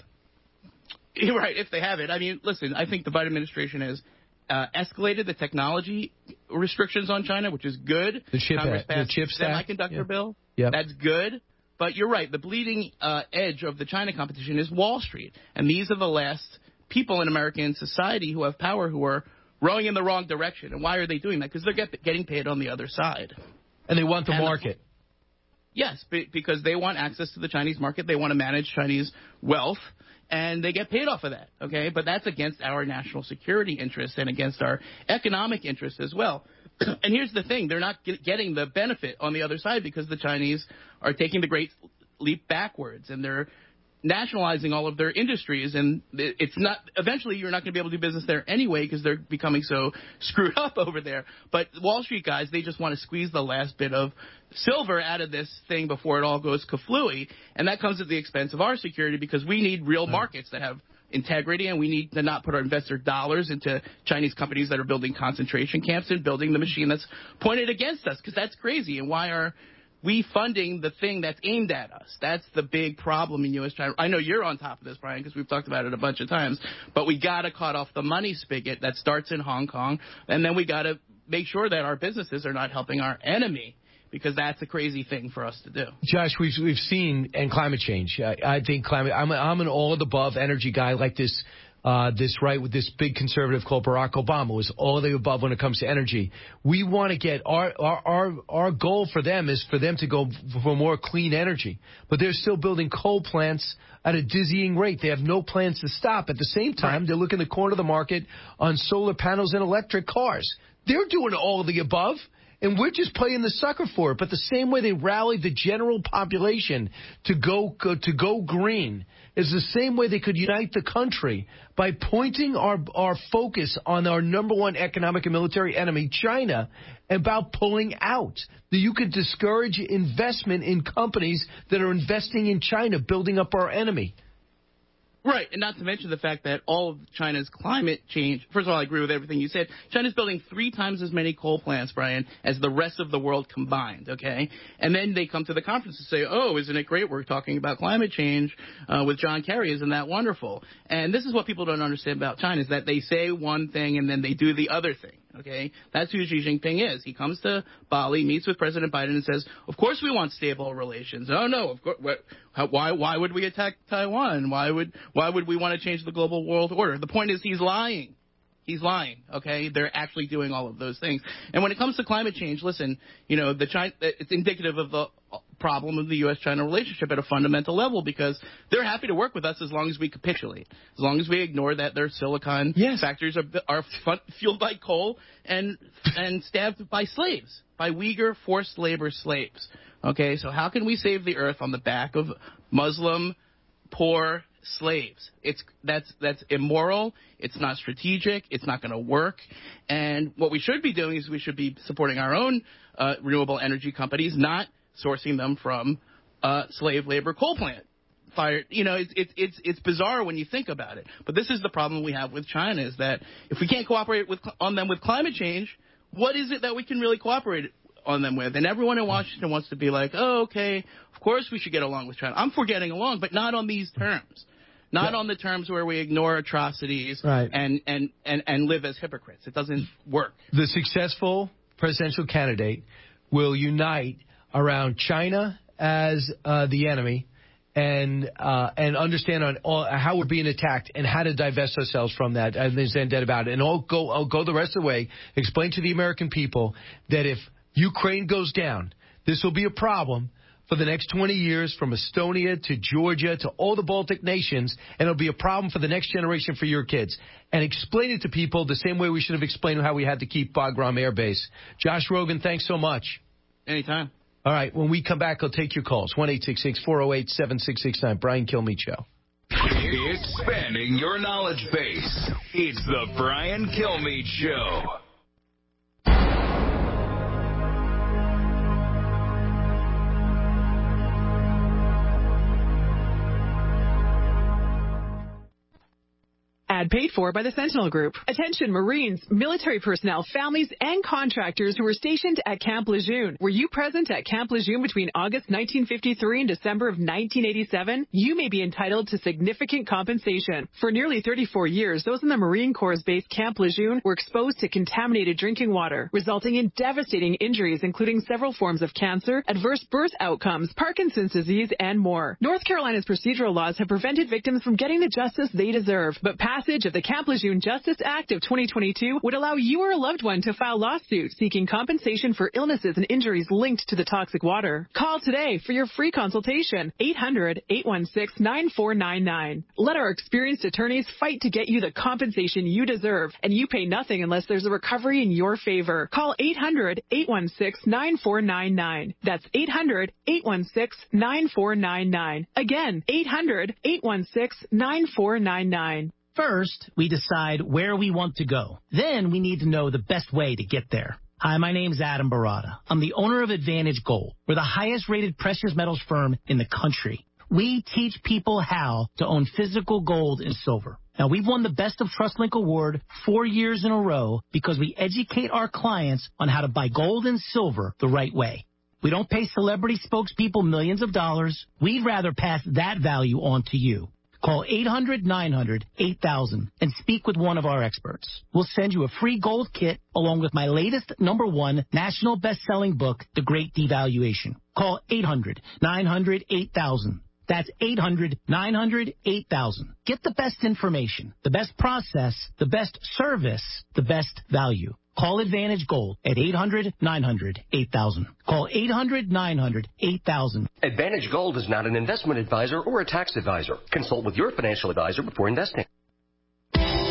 You're right, if they have it. I mean, listen, I think the Biden administration has uh, escalated the technology restrictions on China, which is good. The chip, Congress passed the chip semiconductor yeah. bill. Yep. That's good. But you're right. The bleeding uh, edge of the China competition is Wall Street. And these are the last people in American society who have power who are rowing in the wrong direction. And why are they doing that? Because they're get, getting paid on the other side. And they want the and market. Yes, because they want access to the Chinese market. They want to manage Chinese wealth. And they get paid off of that, okay? But that's against our national security interests and against our economic interests as well. And here's the thing. They're not get, getting the benefit on the other side because the Chinese are taking the great leap backwards, and they're nationalizing all of their industries. And it's not – eventually you're not going to be able to do business there anyway because they're becoming so screwed up over there. But Wall Street guys, they just want to squeeze the last bit of silver out of this thing before it all goes kaflooey. And that comes at the expense of our security because we need real markets that have integrity, and we need to not put our investor dollars into Chinese companies that are building concentration camps and building the machine that's pointed against us, because that's crazy. And why are we funding the thing that's aimed at us? That's the big problem in U S China. I know you're on top of this, Brian, because we've talked about it a bunch of times, but we got to cut off the money spigot that starts in Hong Kong, and then we got to make sure that our businesses are not helping our enemy, because that's a crazy thing for us to do. Josh, we've we've seen, and climate change. I, I think climate. I'm a, I'm an all of the above energy guy, like this. Uh, this right with this big conservative called Barack Obama was all of the above when it comes to energy. We want to get our, our our our goal for them is for them to go for more clean energy, but they're still building coal plants at a dizzying rate. They have no plans to stop. At the same time, they're looking the corner of the market on solar panels and electric cars. They're doing all of the above. And we're just playing the sucker for it. But the same way they rallied the general population to go, go to go green is the same way they could unite the country by pointing our our focus on our number one economic and military enemy, China, about pulling out. That you could discourage investment in companies that are investing in China, building up our enemy. Right, and not to mention the fact that all of China's climate change, first of all, I agree with everything you said. China's building three times as many coal plants, Brian, as the rest of the world combined, okay? And then they come to the conference and say, oh, isn't it great we're talking about climate change uh, with John Kerry, isn't that wonderful? And this is what people don't understand about China, is that they say one thing and then they do the other thing. Okay, that's who Xi Jinping is. He comes to Bali, meets with President Biden, and says, "Of course we want stable relations." Oh no, of course. What, how, why? Why would we attack Taiwan? Why would? Why would we want to change the global world order? The point is, he's lying. He's lying. Okay, they're actually doing all of those things. And when it comes to climate change, listen, you know, the China, it's indicative of the problem of the U S China relationship at a fundamental level, because they're happy to work with us as long as we capitulate, as long as we ignore that their silicon yes. factories are are fun, fueled by coal and and staffed by slaves, by Uyghur forced labor slaves. Okay, so how can we save the earth on the back of Muslim poor slaves? It's that's that's immoral. It's not strategic. It's not going to work. And what we should be doing is we should be supporting our own uh, renewable energy companies, not sourcing them from uh, slave labor coal plant. Fired, you know, it's it's it's it's bizarre when you think about it. But this is the problem we have with China, is that if we can't cooperate with on them with climate change, what is it that we can really cooperate on them with? And everyone in Washington wants to be like, oh, okay, of course we should get along with China. I'm for getting along, but not on these terms. Not yeah. on the terms where we ignore atrocities right. and, and, and, and live as hypocrites. It doesn't work. The successful presidential candidate will unite around China as uh, the enemy and uh, and understand on all, how we're being attacked and how to divest ourselves from that and then stand dead about it. And I'll go, I'll go the rest of the way, explain to the American people that if Ukraine goes down, this will be a problem for the next twenty years, from Estonia to Georgia to all the Baltic nations, and it'll be a problem for the next generation, for your kids. And explain it to people the same way we should have explained how we had to keep Bagram Air Base. Josh Rogan, thanks so much. Anytime. All right, when we come back, I'll take your calls. one eight six six, four oh eight, seven six six nine. Brian Kilmeade Show. Expanding your knowledge base. It's the Brian Kilmeade Show. Ad paid for by the Sentinel Group. Attention Marines, military personnel, families, and contractors who were stationed at Camp Lejeune. Were you present at Camp Lejeune between August nineteen fifty-three and December of nineteen eighty-seven? You may be entitled to significant compensation. For nearly thirty-four years, those in the Marine Corps' base Camp Lejeune were exposed to contaminated drinking water, resulting in devastating injuries, including several forms of cancer, adverse birth outcomes, Parkinson's disease, and more. North Carolina's procedural laws have prevented victims from getting the justice they deserve, but passage of the Camp Lejeune Justice Act of twenty twenty-two would allow you or a loved one to file lawsuits seeking compensation for illnesses and injuries linked to the toxic water. Call today for your free consultation. eight hundred, eight one six, nine four nine nine. Let our experienced attorneys fight to get you the compensation you deserve, and you pay nothing unless there's a recovery in your favor. Call eight hundred, eight one six, nine four nine nine. That's eight hundred, eight one six, nine four nine nine. Again, eight hundred, eight one six, nine four nine nine. First, we decide where we want to go. Then we need to know the best way to get there. Hi, my name's Adam Barada. I'm the owner of Advantage Gold. We're the highest rated precious metals firm in the country. We teach people how to own physical gold and silver. Now, we've won the Best of TrustLink Award four years in a row because we educate our clients on how to buy gold and silver the right way. We don't pay celebrity spokespeople millions of dollars. We'd rather pass that value on to you. Call eight hundred, nine hundred, eight thousand and speak with one of our experts. We'll send you a free gold kit along with my latest number one national best-selling book, The Great Devaluation. Call eight hundred, nine hundred, eight thousand. That's eight hundred, nine hundred, eight thousand. Get the best information, the best process, the best service, the best value. Call Advantage Gold at eight hundred, nine hundred, eight thousand. Call eight hundred, nine hundred, eight thousand. Advantage Gold is not an investment advisor or a tax advisor. Consult with your financial advisor before investing.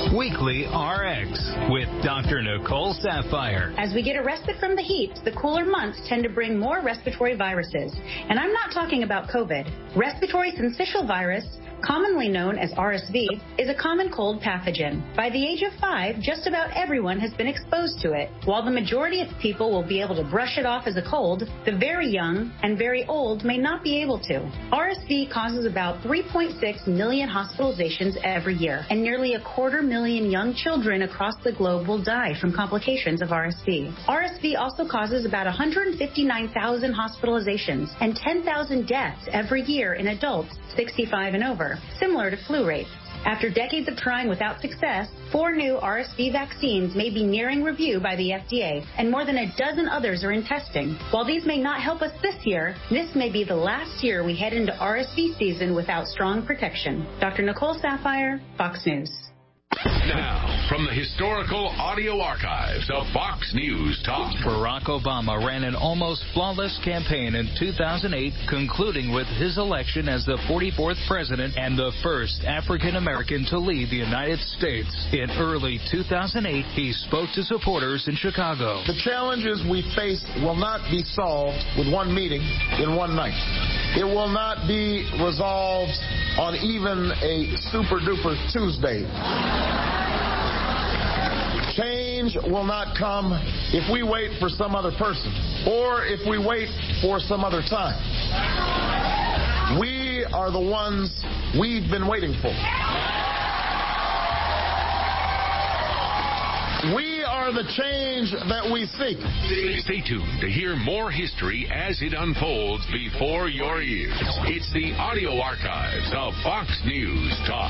Weekly R X with Doctor Nicole Saphier. As we get a respite from the heat, the cooler months tend to bring more respiratory viruses. And I'm not talking about COVID. Respiratory syncytial virus, commonly known as R S V, is a common cold pathogen. By the age of five, just about everyone has been exposed to it. While the majority of people will be able to brush it off as a cold, the very young and very old may not be able to. R S V causes about three point six million hospitalizations every year, and nearly a quarter million young children across the globe will die from complications of R S V. R S V also causes about one hundred fifty-nine thousand hospitalizations and ten thousand deaths every year in adults sixty-five and over, similar to flu rates. After decades of trying without success, four new R S V vaccines may be nearing review by the F D A, and more than a dozen others are in testing. While these may not help us this year, this may be the last year we head into R S V season without strong protection. Doctor Nicole Saphier, Fox News. Now, from the historical audio archives of Fox News Talk. Barack Obama ran an almost flawless campaign in two thousand eight, concluding with his election as the forty-fourth president and the first African American to lead the United States. In early two thousand eight, he spoke to supporters in Chicago. The challenges we face will not be solved with one meeting in one night. It will not be resolved on even a super-duper Tuesday. Change will not come if we wait for some other person or if we wait for some other time. We are the ones we've been waiting for. We are the change that we seek. Stay tuned to hear more history as it unfolds before your ears. It's the audio archives of Fox News Talk.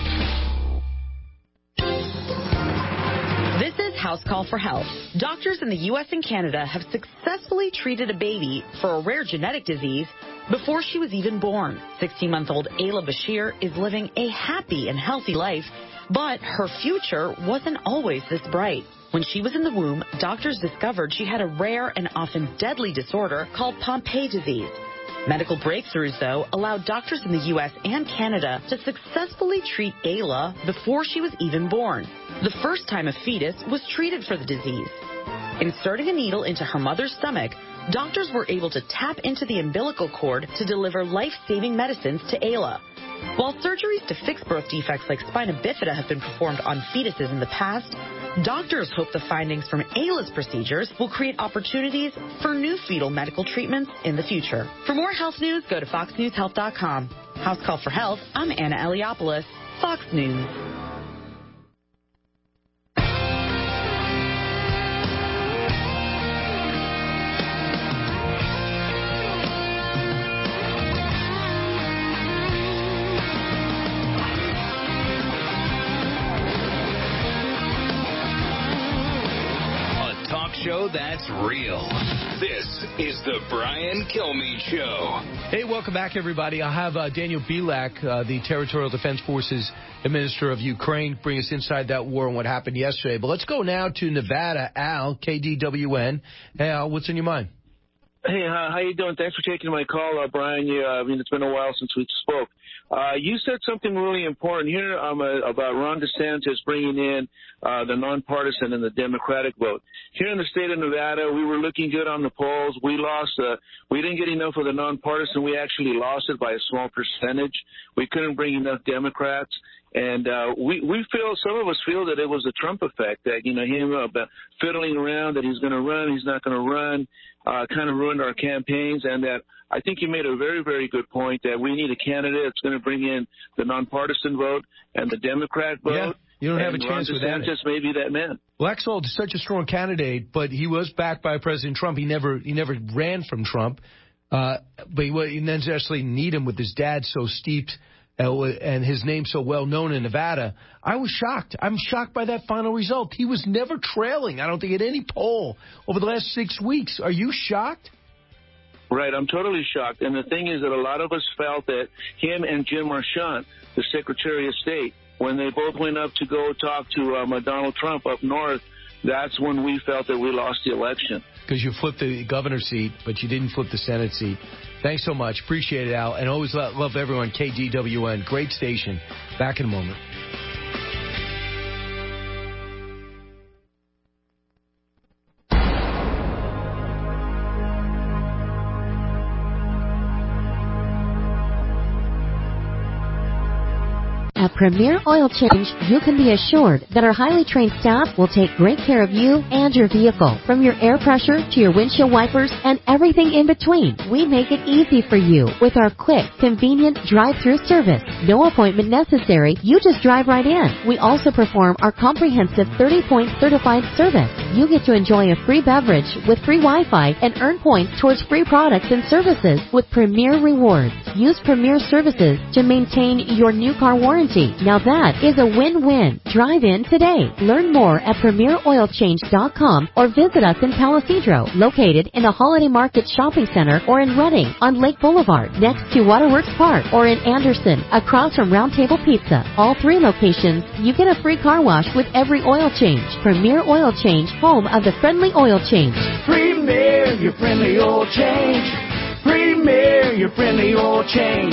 This is House Call for Health. Doctors in the U S and Canada have successfully treated a baby for a rare genetic disease before she was even born. sixteen-month-old Ayla Bashir is living a happy and healthy life, but her future wasn't always this bright. When she was in the womb, doctors discovered she had a rare and often deadly disorder called Pompe disease. Medical breakthroughs, though, allowed doctors in the U S and Canada to successfully treat Ayla before she was even born. The first time a fetus was treated for the disease. Inserting a needle into her mother's stomach, doctors were able to tap into the umbilical cord to deliver life-saving medicines to Ayla. While surgeries to fix birth defects like spina bifida have been performed on fetuses in the past, doctors hope the findings from Ayla's procedures will create opportunities for new fetal medical treatments in the future. For more health news, go to fox news health dot com. House Call for Health, I'm Anna Eliopoulos, Fox News. Show that's real. This is the Brian Kilmeade Show. Hey, welcome back, everybody. I have uh, Daniel Bilak, uh, the Territorial Defense Forces Administrator of Ukraine, bring us inside that war and what happened yesterday. But let's go now to Nevada. Al, K D W N. Hey, Al, what's in your mind? Hey, uh, how you doing? Thanks for taking my call, uh, Brian. You, uh, I mean, it's been a while since we spoke. Uh, you said something really important here um, uh, about Ron DeSantis bringing in uh, the nonpartisan and the Democratic vote. Here in the state of Nevada, we were looking good on the polls. We lost. Uh, we didn't get enough of the nonpartisan. We actually lost it by a small percentage. We couldn't bring enough Democrats. And uh, we, we feel, some of us feel that it was a Trump effect, that, you know, him uh, fiddling around, that he's going to run, he's not going to run, uh, kind of ruined our campaigns, and that I think you made a very, very good point that we need a candidate that's going to bring in the nonpartisan vote and the Democrat vote. Yeah, you don't have a chance with that. Ron DeSantis may be that man. Well, Axel is such a strong candidate, but he was backed by President Trump. He never he never ran from Trump, uh, but he, he didn't necessarily need him with his dad so steeped uh, and his name so well known in Nevada. I was shocked. I'm shocked by that final result. He was never trailing, I don't think, at any poll over the last six weeks. Are you shocked? Right, I'm totally shocked. And the thing is that a lot of us felt that him and Jim Marchant, the Secretary of State, when they both went up to go talk to um, Donald Trump up north, that's when we felt that we lost the election. Because you flipped the governor's seat, but you didn't flip the Senate seat. Thanks so much. Appreciate it, Al. And always love everyone. K D W N. Great station. Back in a moment. At Premier Oil Change, you can be assured that our highly trained staff will take great care of you and your vehicle. From your air pressure to your windshield wipers and everything in between, we make it easy for you with our quick, convenient drive-through service. No appointment necessary. You just drive right in. We also perform our comprehensive thirty-point certified service. You get to enjoy a free beverage with free Wi-Fi and earn points towards free products and services with Premier Rewards. Use Premier Services to maintain your new car warranty. Now that is a win-win. Drive in today. Learn more at premier oil change dot com or visit us in Palisadro, located in the Holiday Market Shopping Center, or in Redding on Lake Boulevard, next to Waterworks Park, or in Anderson, across from Round Table Pizza. All three locations, you get a free car wash with every oil change. Premier Oil Change, home of the friendly oil change. Premier, your friendly oil change. Premier, your friendly oil change.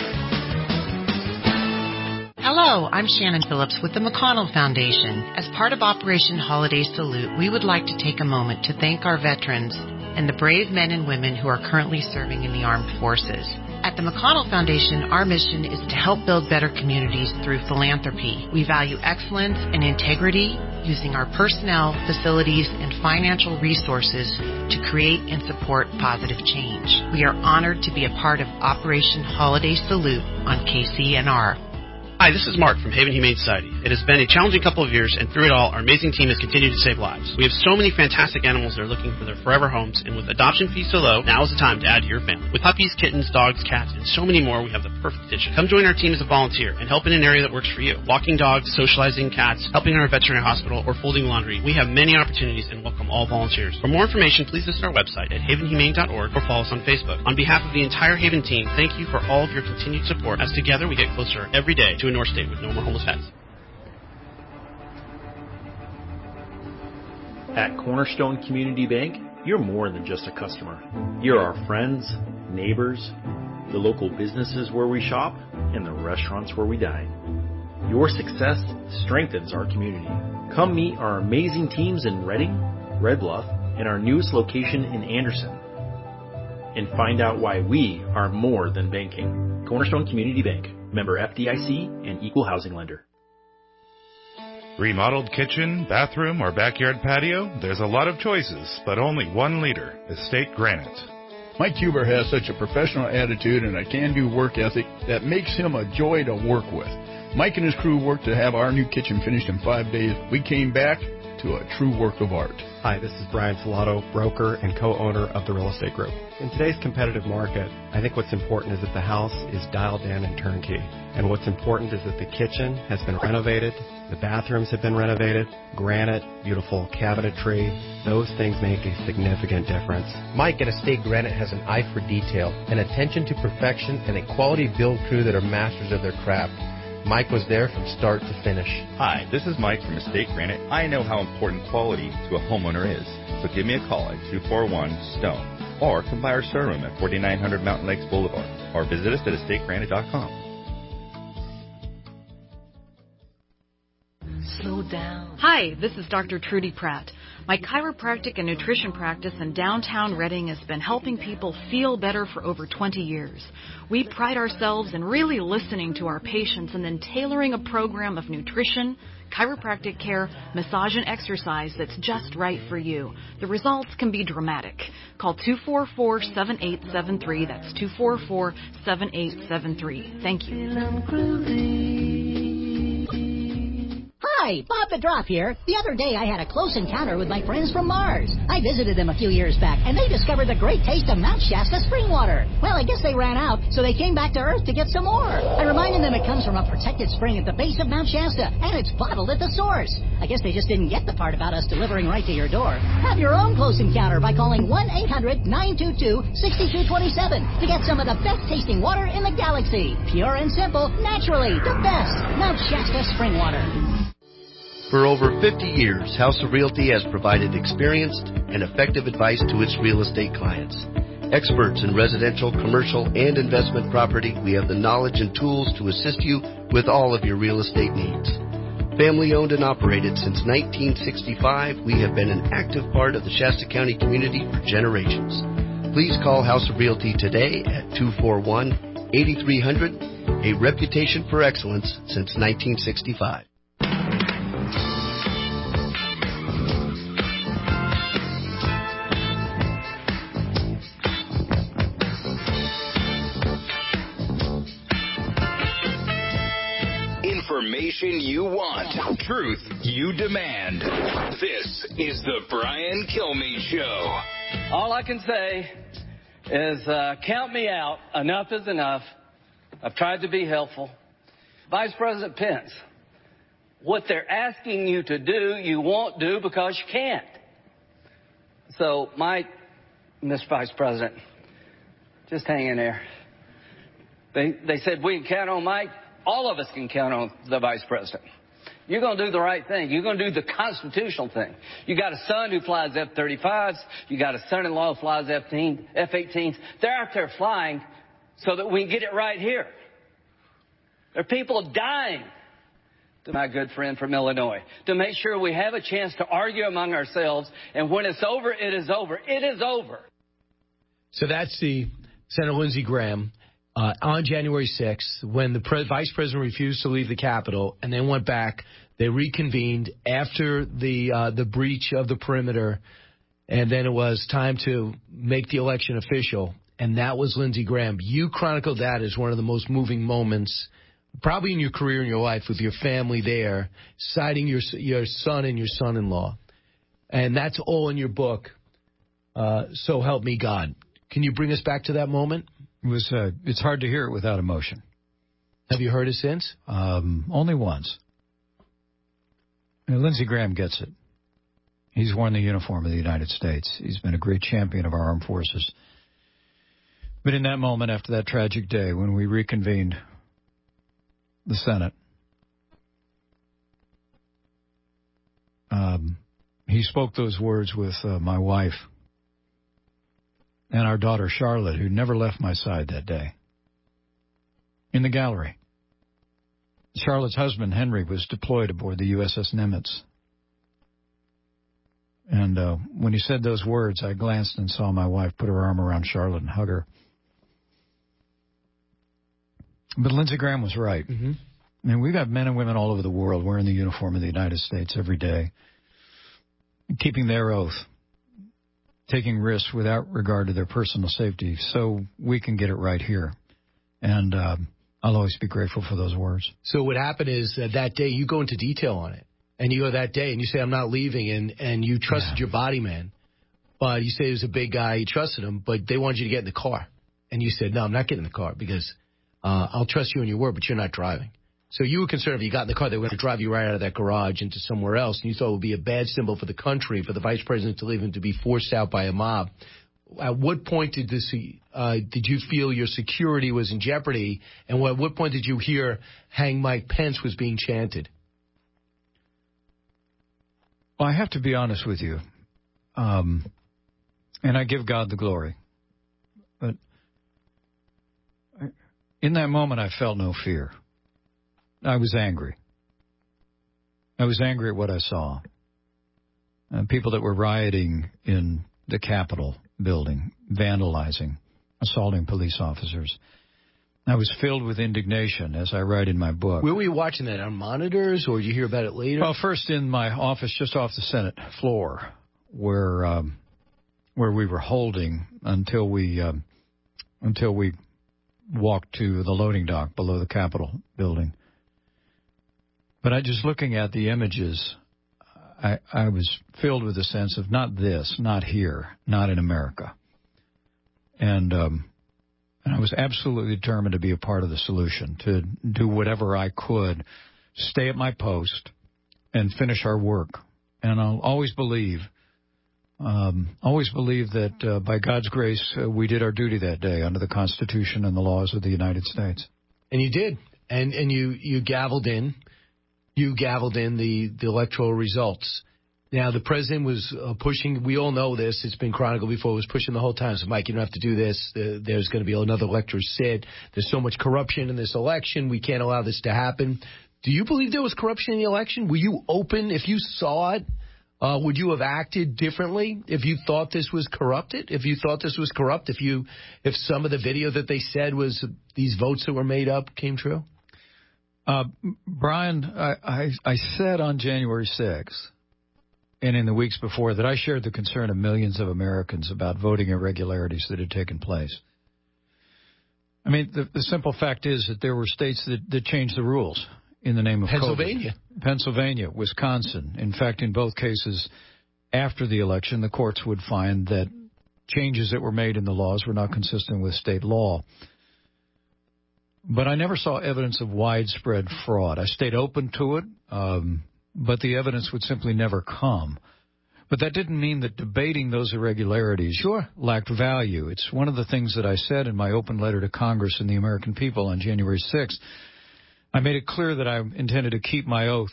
Hello, I'm Shannon Phillips with the McConnell Foundation. As part of Operation Holiday Salute, we would like to take a moment to thank our veterans and the brave men and women who are currently serving in the armed forces. At the McConnell Foundation, our mission is to help build better communities through philanthropy. We value excellence and integrity, using our personnel, facilities, and financial resources to create and support positive change. We are honored to be a part of Operation Holiday Salute on K C N R. Hi, this is Mark from Haven Humane Society. It has been a challenging couple of years, and through it all, our amazing team has continued to save lives. We have so many fantastic animals that are looking for their forever homes, and with adoption fees so low, now is the time to add to your family. With puppies, kittens, dogs, cats, and so many more, we have the perfect addition. Come join our team as a volunteer and help in an area that works for you. Walking dogs, socializing cats, helping in our veterinary hospital, or folding laundry. We have many opportunities and welcome all volunteers. For more information, please visit our website at haven humane dot org or follow us on Facebook. On behalf of the entire Haven team, thank you for all of your continued support, as together we get closer every day to a North State with no more homeless pets. At Cornerstone Community Bank, you're more than just a customer. You're our friends, neighbors, the local businesses where we shop, and the restaurants where we dine. Your success strengthens our community. Come meet our amazing teams in Redding, Red Bluff, and our newest location in Anderson, and find out why we are more than banking. Cornerstone Community Bank, member F D I C and equal housing lender. Remodeled kitchen, bathroom, or backyard patio? There's a lot of choices, but only one leader, Estate Granite. Mike Huber has such a professional attitude and a can-do work ethic that makes him a joy to work with. Mike and his crew worked to have our new kitchen finished in five days. We came back to a true work of art. Hi, this is Brian Filato, broker and co-owner of the Real Estate Group. In today's competitive market, I think what's important is that the house is dialed in and turnkey. And what's important is that the kitchen has been renovated, the bathrooms have been renovated, granite, beautiful cabinetry. Those things make a significant difference. Mike at Estate Granite has an eye for detail, an attention to perfection, and a quality build crew that are masters of their craft. Mike was there from start to finish. Hi, this is Mike from Estate Granite. I know how important quality to a homeowner is. So give me a call at two four one STONE or come by our showroom at forty-nine hundred Mountain Lakes Boulevard or visit us at estate granite dot com. Slow down. Hi, this is Doctor Trudy Pratt. My chiropractic and nutrition practice in downtown Redding has been helping people feel better for over twenty years. We pride ourselves in really listening to our patients and then tailoring a program of nutrition, chiropractic care, massage, and exercise that's just right for you. The results can be dramatic. Call two four four, seven eight seven three. That's two four four, seven eight seven three. Thank you. Hi, Bob the Drop here. The other day I had a close encounter with my friends from Mars. I visited them a few years back, and they discovered the great taste of Mount Shasta spring water. Well, I guess they ran out, so they came back to Earth to get some more. I reminded them it comes from a protected spring at the base of Mount Shasta, and it's bottled at the source. I guess they just didn't get the part about us delivering right to your door. Have your own close encounter by calling one eight hundred, nine two two, six two two seven to get some of the best tasting water in the galaxy. Pure and simple, naturally, the best. Mount Shasta spring water. For over fifty years, House of Realty has provided experienced and effective advice to its real estate clients. Experts in residential, commercial, and investment property, we have the knowledge and tools to assist you with all of your real estate needs. Family owned and operated since nineteen sixty-five, we have been an active part of the Shasta County community for generations. Please call House of Realty today at two four one, eight three hundred a reputation for excellence since nineteen sixty-five. Information you want, truth you demand. This is the Brian Kilmeade Show. All I can say is uh, count me out. Enough is enough. I've tried to be helpful. Vice President Pence, what they're asking you to do, you won't do because you can't. So, Mike, Mister Vice President, just hang in there. They, they said we can count on Mike. All of us can count on the Vice President. You're going to do the right thing. You're going to do the constitutional thing. You got a son who flies F thirty-fives. You got a son-in-law who flies F eighteens. They're out there flying so that we can get it right here. There are people dying, to my good friend from Illinois, to make sure we have a chance to argue among ourselves. And when it's over, it is over. It is over. So that's the Senator Lindsey Graham. Uh, on January sixth, when the pre- vice president refused to leave the Capitol and then went back, they reconvened after the uh, the breach of the perimeter, and then it was time to make the election official, and that was Lindsey Graham. You chronicled that as one of the most moving moments, probably in your career and your life, with your family there, citing your your son and your son-in-law, and that's all in your book. Uh, so help me God. Can you bring us back to that moment? It was. Uh, it's hard to hear it without emotion. Have you heard it since? Um, only once. You know, Lindsey Graham gets it. He's worn the uniform of the United States. He's been a great champion of our armed forces. But in that moment, after that tragic day, when we reconvened the Senate, um, he spoke those words with uh, my wife and our daughter, Charlotte, who never left my side that day, in the gallery. Charlotte's husband, Henry, was deployed aboard the U S S Nimitz. And uh, when he said those words, I glanced and saw my wife put her arm around Charlotte and hug her. But Lindsey Graham was right. Mm-hmm. I mean, we've got men and women all over the world wearing the uniform of the United States every day, keeping their oath, taking risks without regard to their personal safety, so we can get it right here. And um, I'll always be grateful for those words. So what happened is uh, that day you go into detail on it, and you go that day and you say, I'm not leaving, and, and you trusted yeah. your body man. But you say he was a big guy, you trusted him, but they wanted you to get in the car. And you said, no, I'm not getting in the car because uh, I'll trust you on your word, but you're not driving. So you were concerned if you got in the car, they were going to drive you right out of that garage into somewhere else, and you thought it would be a bad symbol for the country, for the vice president to leave and to be forced out by a mob. At what point did this, uh, did you feel your security was in jeopardy, and at what point did you hear "Hang Mike Pence" was being chanted? Well, I have to be honest with you, um, and I give God the glory. But in that moment, I felt no fear. I was angry. I was angry at what I saw. Uh, people that were rioting in the Capitol building, vandalizing, assaulting police officers. I was filled with indignation, as I write in my book. Where were you watching that? On monitors, or did you hear about it later? Well, first in my office just off the Senate floor, where um, where we were holding until we um, until we walked to the loading dock below the Capitol building. But I just looking at the images, I, I was filled with a sense of not this, not here, not in America. And, um, and I was absolutely determined to be a part of the solution, to do whatever I could, stay at my post, and finish our work. And I'll always believe, um, always believe that uh, by God's grace, uh, we did our duty that day under the Constitution and the laws of the United States. And you did. And, and you, you gavelled in. You gavelled in the, the electoral results. Now, the president was uh, pushing, we all know this, it's been chronicled before, was pushing the whole time. So, Mike, you don't have to do this. Uh, there's going to be another elector's sit. There's so much corruption in this election. We can't allow this to happen. Do you believe there was corruption in the election? Were you open, if you saw it, Uh, would you have acted differently if you thought this was corrupted? If you thought this was corrupt? If you, if some of the video that they said was these votes that were made up came true? Uh, Brian, I, I, I said on January sixth and in the weeks before that I shared the concern of millions of Americans about voting irregularities that had taken place. I mean, the, the simple fact is that there were states that, that changed the rules in the name of Pennsylvania. COVID. Pennsylvania, Wisconsin. In fact, in both cases, after the election, the courts would find that changes that were made in the laws were not consistent with state law. But I never saw evidence of widespread fraud. I stayed open to it, um, but the evidence would simply never come. But that didn't mean that debating those irregularities sure. lacked value. It's one of the things that I said in my open letter to Congress and the American people on January sixth. I made it clear that I intended to keep my oath,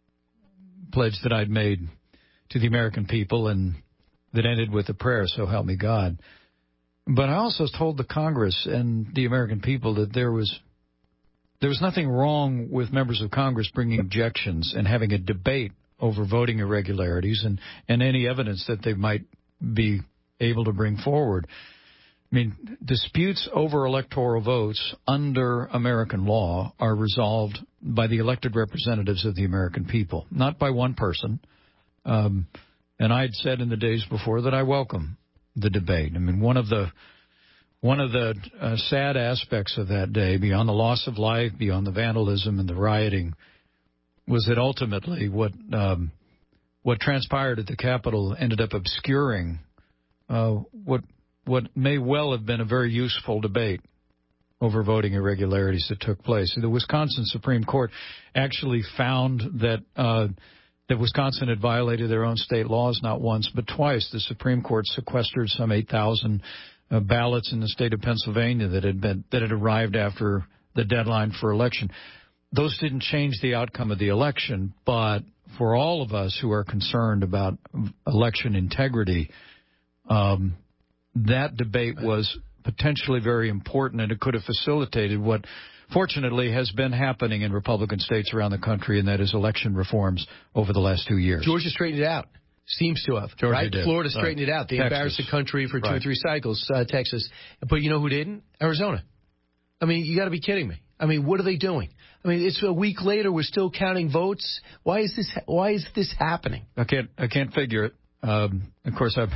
pledge that I'd made to the American people, and that ended with a prayer, so help me God. But I also told the Congress and the American people that there was there was nothing wrong with members of Congress bringing objections and having a debate over voting irregularities and, and any evidence that they might be able to bring forward. I mean, disputes over electoral votes under American law are resolved by the elected representatives of the American people, not by one person. Um, and I'd said in the days before that I welcome the debate. I mean, one of the one of the uh, sad aspects of that day, beyond the loss of life, beyond the vandalism and the rioting, was that ultimately what um, what transpired at the Capitol ended up obscuring uh, what what may well have been a very useful debate over voting irregularities that took place. The Wisconsin Supreme Court actually found that uh, that Wisconsin had violated their own state laws not once but twice. The Supreme Court sequestered some eight thousand uh, ballots in the state of Pennsylvania that had been that had arrived after the deadline for election. Those didn't change the outcome of the election, but for all of us who are concerned about election integrity, um, that debate was potentially very important, and it could have facilitated what, fortunately, has been happening in Republican states around the country, and that is election reforms over the last two years. Georgia straightened it out. Seems to have. Georgia right? did. Florida straightened right. it out. They Texas. embarrassed the country for two right. or three cycles, uh, Texas. But you know who didn't? Arizona. I mean, you got to be kidding me. I mean, what are they doing? I mean, it's a week later. We're still counting votes. Why is this? Why is this happening? I can't. I can't figure it. Um, of course, I'm.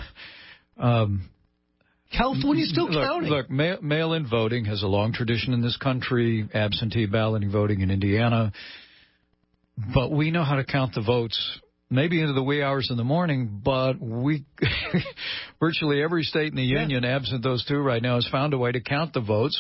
Um, California's still look, counting. Look, mail, mail-in voting has a long tradition in this country. Absentee balloting voting in Indiana, but we know how to count the votes. Maybe into the wee hours in the morning, but we virtually every state in the yeah. union, absent those two right now, has found a way to count the votes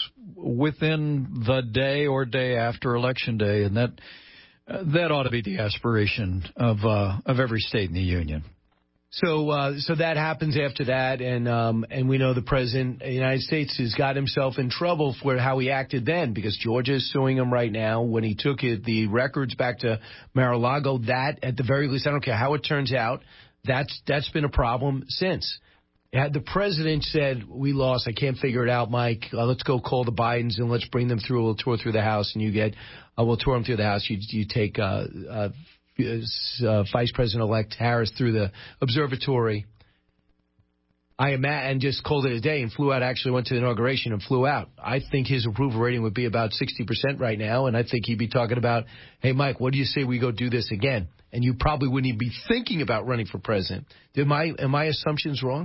within the day or day after Election Day, and that uh, that ought to be the aspiration of uh, of every state in the union. So, uh, so that happens after that, and um, and we know the president of the United States has got himself in trouble for how he acted then, because Georgia is suing him right now. When he took it, the records back to Mar-a-Lago, that at the very least, I don't care how it turns out, that's that's been a problem since. Had the president said, we lost, I can't figure it out, Mike, uh, let's go call the Bidens and let's bring them through, we'll tour through the House, and you get, uh, we'll tour them through the House, you, you take uh, uh, uh, Vice President-elect Harris through the observatory, I am at, and just called it a day and flew out, actually went to the inauguration and flew out. I think his approval rating would be about sixty percent right now, and I think he'd be talking about, hey, Mike, what do you say we go do this again? And you probably wouldn't even be thinking about running for president. Did my, are my assumptions wrong?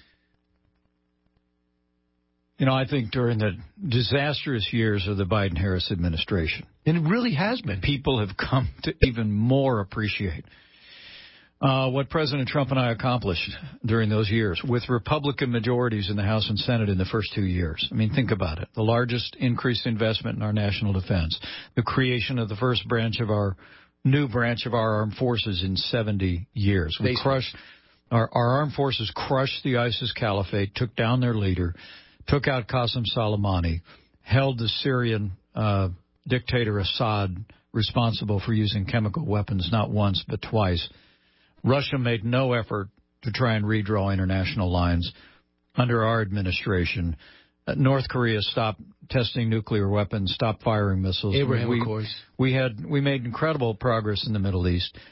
You know, I think during the disastrous years of the Biden-Harris administration, and it really has been, people have come to even more appreciate uh, what President Trump and I accomplished during those years with Republican majorities in the House and Senate in the first two years. I mean, think about it. The largest increased investment in our national defense, the creation of the first branch of our new branch of our armed forces in seventy years. We Basically. crushed our, our armed forces crushed the ISIS caliphate, took down their leader, took out Qasem Soleimani, held the Syrian uh, dictator Assad responsible for using chemical weapons not once but twice. Russia made no effort to try and redraw international lines under our administration. Uh, North Korea stopped testing nuclear weapons, stopped firing missiles. Abraham we, Accords. We had we made incredible progress in the Middle East.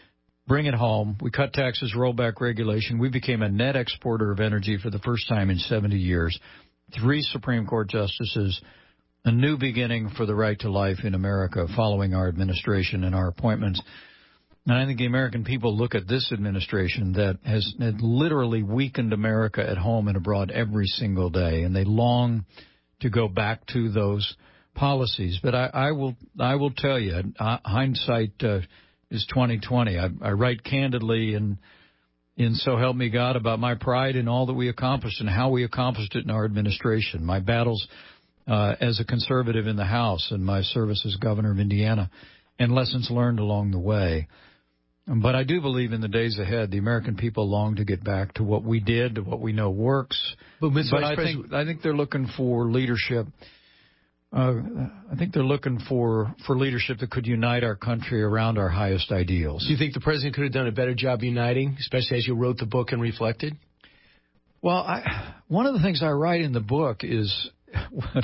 bring it home. We cut taxes, roll back regulation. We became a net exporter of energy for the first time in seventy years. Three Supreme Court justices, a new beginning for the right to life in America following our administration and our appointments. And I think the American people look at this administration that has, has literally weakened America at home and abroad every single day, and they long to go back to those policies. But I, I will I will tell you, uh, hindsight uh, is twenty twenty. I, I write candidly in, in So Help Me God about my pride in all that we accomplished and how we accomplished it in our administration, my battles uh, as a conservative in the House and my service as governor of Indiana, and lessons learned along the way. But I do believe in the days ahead, the American people long to get back to what we did, to what we know works. But, but I think I think they're looking for leadership. Uh, I think they're looking for, for leadership that could unite our country around our highest ideals. Do you think the president could have done a better job uniting, especially as you wrote the book and reflected? Well, I, one of the things I write in the book is what,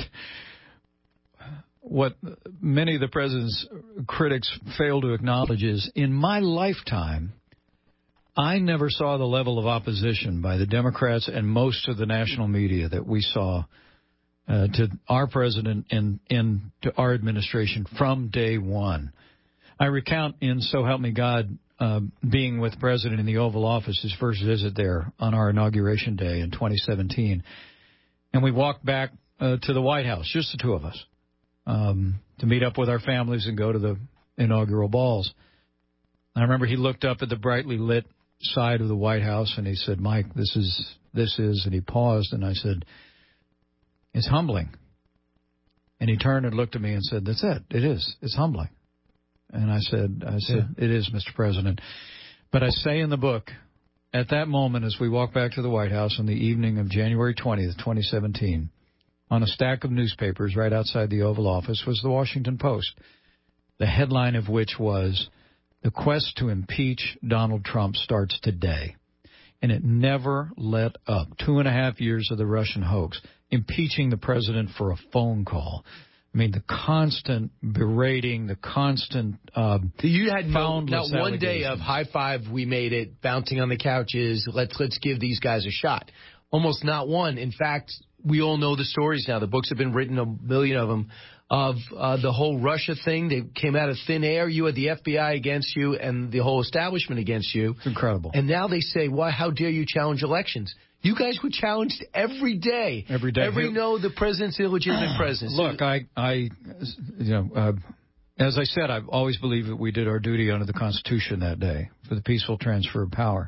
what many of the president's critics fail to acknowledge is, in my lifetime, I never saw the level of opposition by the Democrats and most of the national media that we saw uh, to our president and, and to our administration from day one. I recount in So Help Me God uh, being with the president in the Oval Office, his first visit there on our inauguration day in twenty seventeen. And we walked back uh, to the White House, just the two of us. Um, to meet up with our families and go to the inaugural balls. I remember he looked up at the brightly lit side of the White House and he said, "Mike, this is, this is," and he paused and I said, "It's humbling." And he turned and looked at me and said, "That's it. It is. It's humbling." And I said, I said, yeah. "It is, Mister President." But I say in the book, at that moment as we walked back to the White House on the evening of January twentieth, twenty seventeen, on a stack of newspapers right outside the Oval Office was the Washington Post, the headline of which was, "The quest to impeach Donald Trump starts today." And it never let up. Two and a half years of the Russian hoax, impeaching the president for a phone call. I mean, the constant berating, the constant um, you had no, not one day of high five, we made it, bouncing on the couches, let's let's give these guys a shot. Almost not one. In fact, we all know the stories now. The books have been written, a million of them, of uh, the whole Russia thing. They came out of thin air. You had the F B I against you and the whole establishment against you. It's incredible. And now they say, "Why? How dare you challenge elections?" You guys were challenged every day. Every day. Every no, the president's illegitimate president. Look, I, I, you know, uh, as I said, I've always believed that we did our duty under the Constitution that day for the peaceful transfer of power.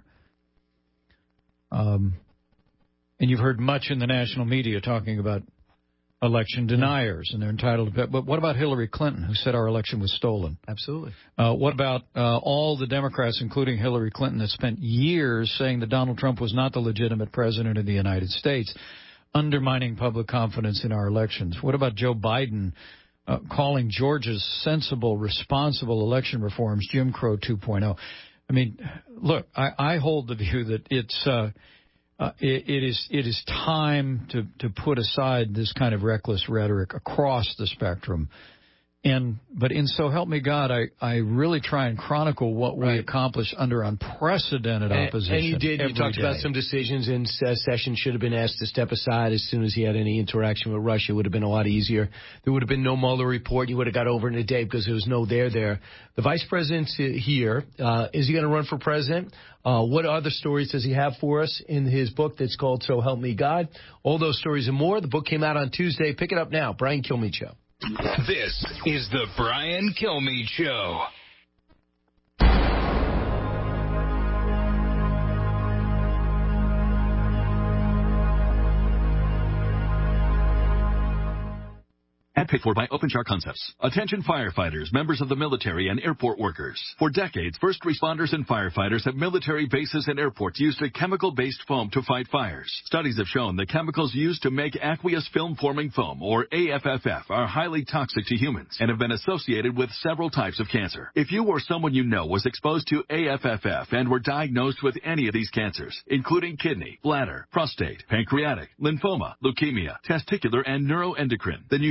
Um, and you've heard much in the national media talking about election deniers, and they're entitled to. But what about Hillary Clinton, who said our election was stolen? Absolutely. Uh, what about uh, all the Democrats, including Hillary Clinton, that spent years saying that Donald Trump was not the legitimate president of the United States, undermining public confidence in our elections? What about Joe Biden uh, calling Georgia's sensible, responsible election reforms Jim Crow two point oh? I mean, look, I, I hold the view that it's uh, Uh, it, it is it is time to, to put aside this kind of reckless rhetoric across the spectrum. And but in So Help Me God, I, I really try and chronicle what we right. accomplished under unprecedented and, opposition. And you did. You talked day. about some decisions, and uh, Sessions should have been asked to step aside as soon as he had any interaction with Russia. It would have been a lot easier. There would have been no Mueller report. You would have got over in a day because there was no there there. The vice president's here. Uh, is he going to run for president? Uh, what other stories does he have for us in his book that's called So Help Me God? All those stories and more. The book came out on Tuesday. Pick it up now. Brian Kilmeade Show. This is the Brian Kilmeade Show. And paid for by OpenShar Concepts. Attention firefighters, members of the military, and airport workers. For decades, first responders and firefighters at military bases and airports used a chemical-based foam to fight fires. Studies have shown the chemicals used to make aqueous film-forming foam, or A F F F, are highly toxic to humans and have been associated with several types of cancer. If you or someone you know was exposed to A F F F and were diagnosed with any of these cancers, including kidney, bladder, prostate, pancreatic, lymphoma, leukemia, testicular, and neuroendocrine, then you should call the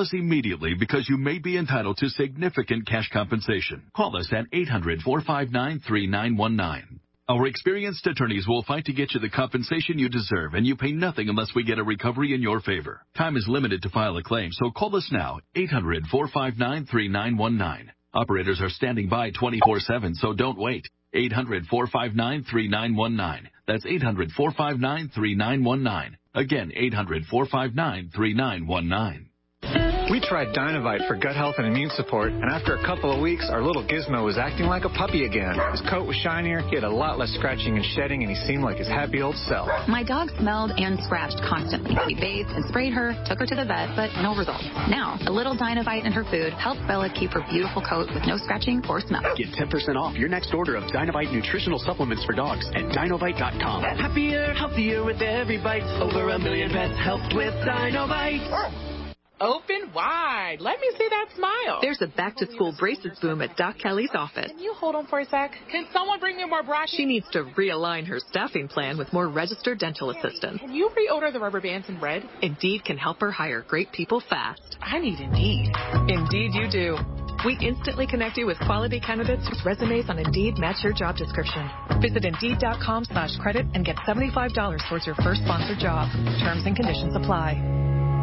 us immediately because you may be entitled to significant cash compensation. Call us at eight hundred, four five nine, three nine one nine. Our experienced attorneys will fight to get you the compensation you deserve, and you pay nothing unless we get a recovery in your favor. Time is limited to file a claim, so call us now, eight hundred, four five nine, three nine one nine. Operators are standing by twenty-four seven, so don't wait. eight hundred, four five nine, three nine one nine. That's eight hundred, four five nine, three nine one nine. Again, eight hundred, four five nine, three nine one nine. We tried Dynovite for gut health and immune support, and after a couple of weeks, our little Gizmo was acting like a puppy again. His coat was shinier, he had a lot less scratching and shedding, and he seemed like his happy old self. My dog smelled and scratched constantly. We bathed and sprayed her, took her to the vet, but no results. Now, a little Dynovite in her food helps Bella keep her beautiful coat with no scratching or smell. Get ten percent off your next order of Dynovite nutritional supplements for dogs at Dynovite dot com. Happier, healthier with every bite. Over a million pets helped with Dynovite. Open wide. Let me see that smile. There's a back-to-school braces boom at Doc Kelly's office. Can you hold on for a sec? Can someone bring me more brackets? She needs to realign her staffing plan with more registered dental assistants. Can you reorder the rubber bands in red? Indeed can help her hire great people fast. I need Indeed. Indeed you do. We instantly connect you with quality candidates whose resumes on Indeed match your job description. Visit Indeed.com slash credit and get seventy-five dollars towards your first sponsored job. Terms and conditions apply.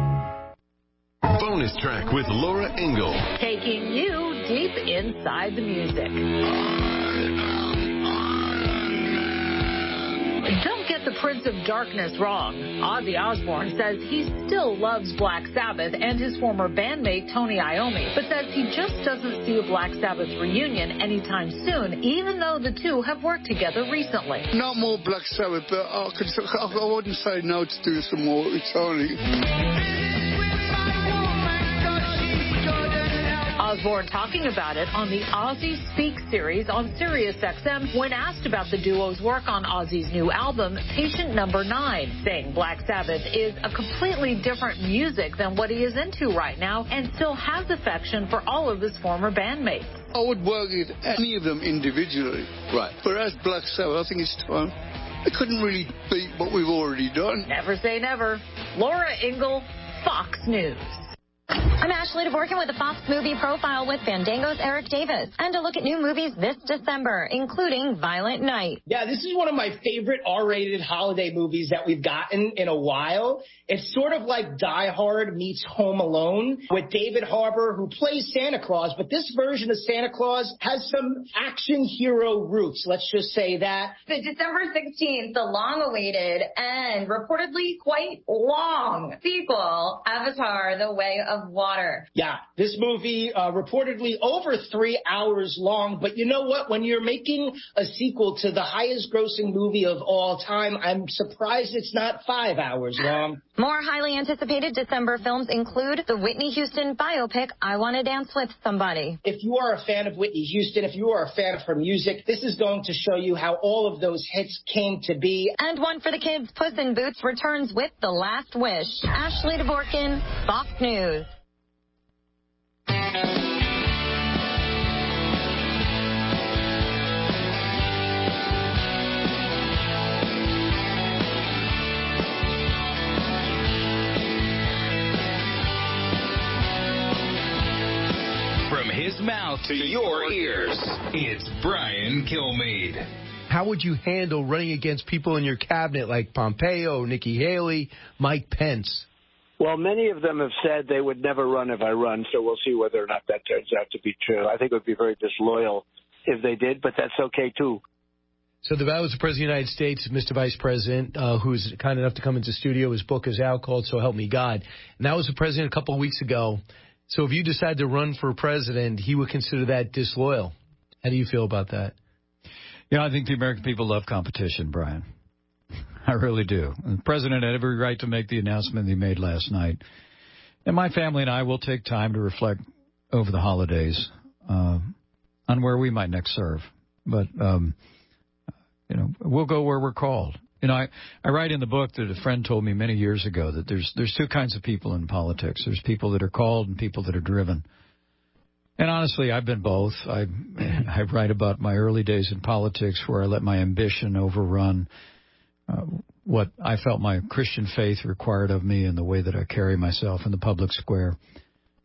Bonus track with Laura Ingle. Taking you deep inside the music. Don't get the Prince of Darkness wrong. Ozzy Osbourne says he still loves Black Sabbath and his former bandmate Tony Iommi, but says he just doesn't see a Black Sabbath reunion anytime soon, even though the two have worked together recently. Not more Black Sabbath, but I, could, I wouldn't say no to do some more with Tony. Osbourne talking about it on the Ozzy Speak series on Sirius X M when asked about the duo's work on Ozzy's new album, Patient Number Nine, saying Black Sabbath is a completely different music than what he is into right now and still has affection for all of his former bandmates. I would work with any of them individually. Right. But as Black Sabbath, I think it's time. They couldn't really beat what we've already done. Never say never. Laura Ingle, Fox News. I'm Ashley Dvorkin with the Fox Movie Profile with Fandango's Eric Davis. And a look at new movies this December, including Violent Night. Yeah, this is one of my favorite R-rated holiday movies that we've gotten in a while. It's sort of like Die Hard meets Home Alone with David Harbour, who plays Santa Claus. But this version of Santa Claus has some action hero roots. Let's just say that. The December sixteenth, the long-awaited and reportedly quite long sequel, Avatar: The Way of Water. Yeah, this movie uh, reportedly over three hours long. But you know what? When you're making a sequel to the highest grossing movie of all time, I'm surprised it's not five hours long. More highly anticipated December films include the Whitney Houston biopic, I Want to Dance with Somebody. If you are a fan of Whitney Houston, if you are a fan of her music, this is going to show you how all of those hits came to be. And one for the kids, Puss in Boots returns with The Last Wish. Ashley Dvorkin, Fox News. From his mouth to your ears, it's Brian Kilmeade. How would you handle running against people in your cabinet like Pompeo, Nikki Haley, Mike Pence? Well, many of them have said they would never run if I run, so we'll see whether or not that turns out to be true. I think it would be very disloyal if they did, but that's okay, too. So the guy was the President of the United States, Mister Vice President, uh, who's kind enough to come into studio. His book is out called So Help Me God. And that was the president a couple of weeks ago. So if you decide to run for president, he would consider that disloyal. How do you feel about that? You know, I think the American people love competition, Brian. I really do. And the president had every right to make the announcement he made last night. And my family and I will take time to reflect over the holidays uh, on where we might next serve. But, um, you know, we'll go where we're called. You know, I, I write in the book that a friend told me many years ago that there's there's two kinds of people in politics. There's people that are called and people that are driven. And honestly, I've been both. I I write about my early days in politics where I let my ambition overrun uh, what I felt my Christian faith required of me and the way that I carry myself in the public square.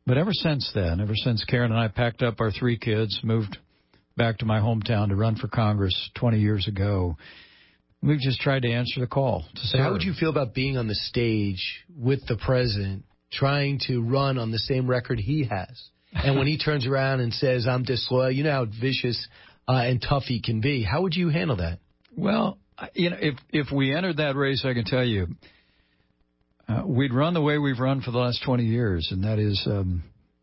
but ever since then, ever since Karen and I packed up our three kids, moved back to my hometown to run for Congress twenty years ago, we've just tried to answer the call. To so how would you feel about being on the stage with the president, trying to run on the same record he has? And when he turns around and says, I'm disloyal, you know how vicious uh, and tough he can be. How would you handle that? Well, you know, if if we entered that race, I can tell you, uh, we'd run the way we've run for the last twenty years, and that is, um,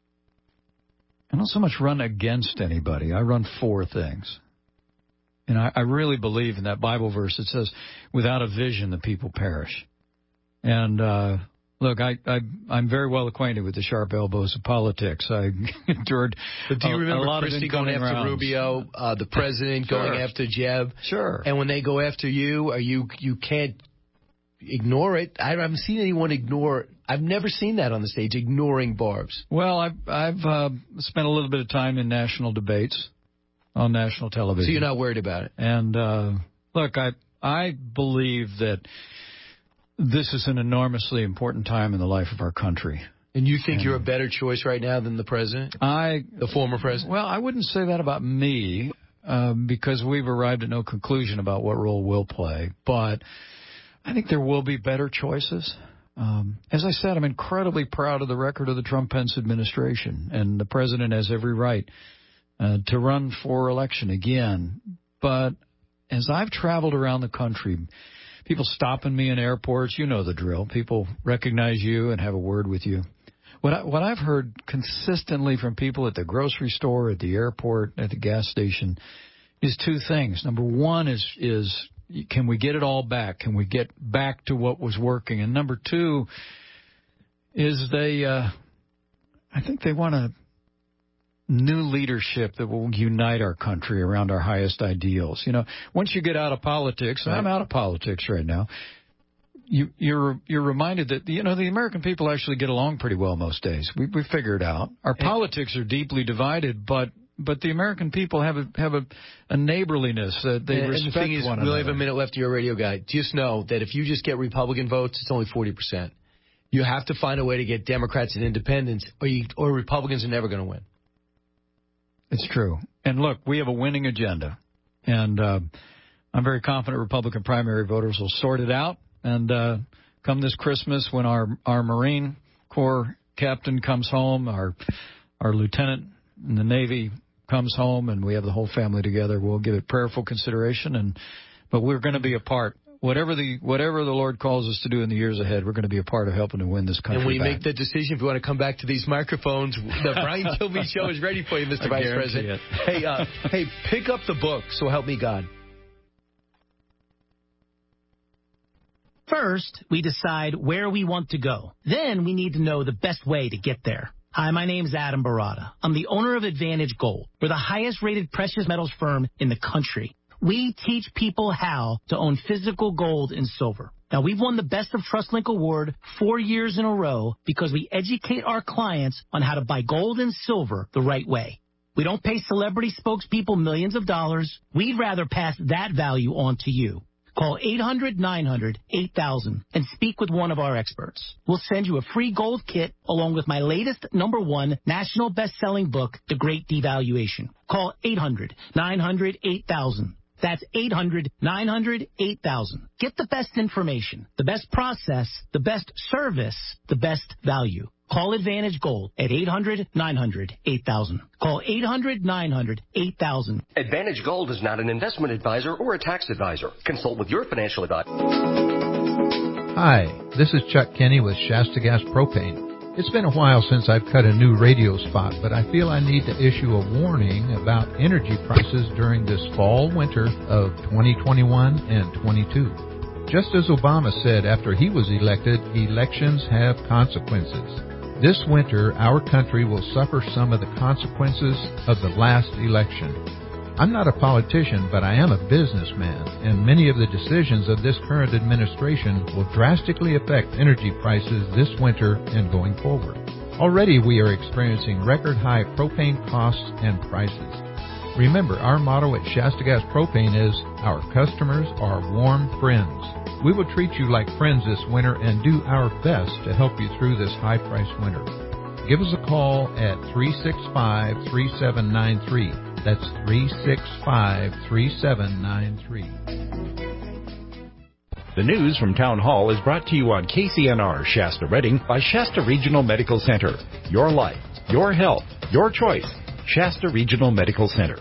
I don't so much run against anybody. I run for things. And I, I really believe in that Bible verse that says, without a vision, the people perish. And, uh, look, I, I, I'm very well acquainted with the sharp elbows of politics. I endured but do you a, remember a lot Christie of going after rounds. Rubio, uh, the president Sure. going after Jeb? Sure. And when they go after you, are you you can't ignore it. I haven't seen anyone ignore. I've never seen that on the stage, ignoring Barbs. Well, I've, I've uh, spent a little bit of time in national debates on national television. So you're not worried about it? And, uh, look, I I believe that this is an enormously important time in the life of our country. And you think and you're a better choice right now than the president? I The former president? Well, I wouldn't say that about me um, because we've arrived at no conclusion about what role we'll play. But I think there will be better choices. Um, as I said, I'm incredibly proud of the record of the Trump-Pence administration, and the president has every right uh, to run for election again. But as I've traveled around the country, people stopping me in airports, you know the drill. People recognize you and have a word with you. What, I, what I've heard consistently from people at the grocery store, at the airport, at the gas station, is two things. Number one is is can we get it all back? Can we get back to what was working? And number two is they, uh, I think they want a new leadership that will unite our country around our highest ideals. You know, once you get out of politics, and I'm out of politics right now, you, you're you're reminded that, you know, the American people actually get along pretty well most days. We we figure it out. Our politics are deeply divided, but but the American people have a have a, a neighborliness that they and, respect and the thing is, one we only another. have a minute left of your radio guide. Just know that if you just get Republican votes, it's only forty percent. You have to find a way to get Democrats and independents, or you, or Republicans are never going to win. It's true. And look, we have a winning agenda. And uh, I'm very confident Republican primary voters will sort it out. And uh, come this Christmas, when our, our Marine Corps captain comes home, our our lieutenant in the Navy comes home, and we have the whole family together, we'll give it prayerful consideration. And but we're going to be a part. Whatever the whatever the Lord calls us to do in the years ahead, we're going to be a part of helping to win this country. And when you back. make that decision, if you want to come back to these microphones, the Brian Kilmeade Show is ready for you, Mister I Vice guarantee President. it. Hey, uh, hey, pick up the book, So Help Me God. First, we decide where we want to go. Then we need to know the best way to get there. Hi, my name's Adam Barada. I'm the owner of Advantage Gold. We're the highest-rated precious metals firm in the country. We teach people how to own physical gold and silver. Now, we've won the Best of TrustLink Award four years in a row because we educate our clients on how to buy gold and silver the right way. We don't pay celebrity spokespeople millions of dollars. We'd rather pass that value on to you. Call eight hundred nine hundred eight thousand and speak with one of our experts. We'll send you a free gold kit along with my latest number one national best-selling book, The Great Devaluation. Call eight hundred nine hundred eight thousand. That's eight hundred nine hundred eight thousand. Get the best information, the best process, the best service, the best value. Call Advantage Gold at eight hundred nine hundred eight thousand. Call eight hundred nine hundred eight thousand. Advantage Gold is not an investment advisor or a tax advisor. Consult with your financial advisor. Hi, this is Chuck Kenny with Shasta Gas Propane. It's been a while since I've cut a new radio spot, but I feel I need to issue a warning about energy prices during this fall-winter of twenty twenty-one and twenty-two. Just as Obama said after he was elected, elections have consequences. This winter, our country will suffer some of the consequences of the last election. I'm not a politician, but I am a businessman, and many of the decisions of this current administration will drastically affect energy prices this winter and going forward. Already we are experiencing record-high propane costs and prices. Remember, our motto at Shasta Gas Propane is, our customers are warm friends. We will treat you like friends this winter and do our best to help you through this high-priced winter. give us a call at three six five, three seven nine three. That's three six five, three seven nine three. The news from Town Hall is brought to you on K C N R Shasta Redding by Shasta Regional Medical Center. Your life, your health, your choice. Shasta Regional Medical Center.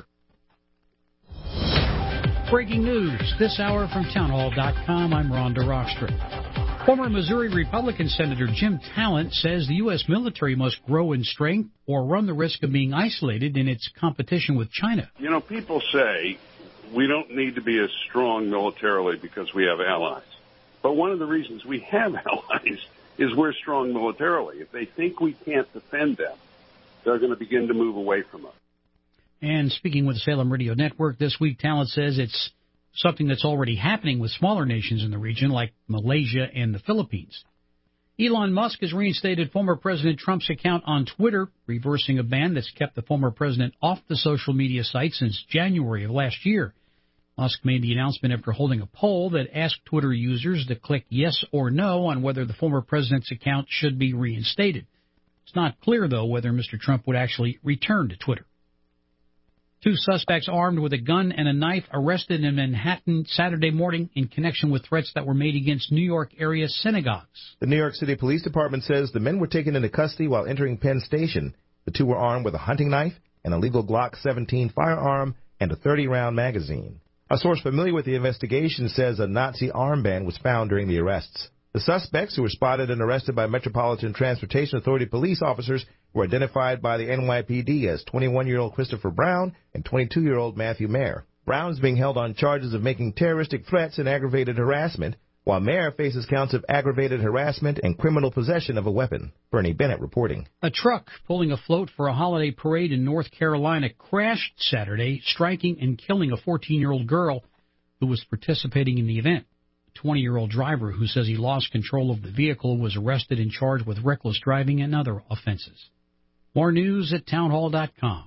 Breaking news this hour from townhall dot com. I'm Rhonda Rockstrip. Former Missouri Republican Senator Jim Talent says the U S military must grow in strength or run the risk of being isolated in its competition with China. You know, people say we don't need to be as strong militarily because we have allies. But one of the reasons we have allies is we're strong militarily. If they think we can't defend them, they're going to begin to move away from us. And speaking with the Salem Radio Network this week, Talent says it's something that's already happening with smaller nations in the region like Malaysia and the Philippines. Elon Musk has reinstated former President Trump's account on Twitter, reversing a ban that's kept the former president off the social media site since January of last year. Musk made the announcement after holding a poll that asked Twitter users to click yes or no on whether the former president's account should be reinstated. It's not clear, though, whether Mister Trump would actually return to Twitter. Two suspects armed with a gun and a knife arrested in Manhattan Saturday morning in connection with threats that were made against New York area synagogues. The New York City Police Department says the men were taken into custody while entering Penn Station. The two were armed with a hunting knife, an illegal Glock seventeen firearm, and a thirty round magazine. A source familiar with the investigation says a Nazi armband was found during the arrests. The suspects, who were spotted and arrested by Metropolitan Transportation Authority police officers, were identified by the N Y P D as twenty-one-year-old Christopher Brown and twenty-two-year-old Matthew Mayer. Brown is being held on charges of making terroristic threats and aggravated harassment, while Mayer faces counts of aggravated harassment and criminal possession of a weapon. Bernie Bennett reporting. A truck pulling a float for a holiday parade in North Carolina crashed Saturday, striking and killing a fourteen-year-old girl who was participating in the event. A twenty-year-old driver who says he lost control of the vehicle was arrested and charged with reckless driving and other offenses. More news at townhall dot com.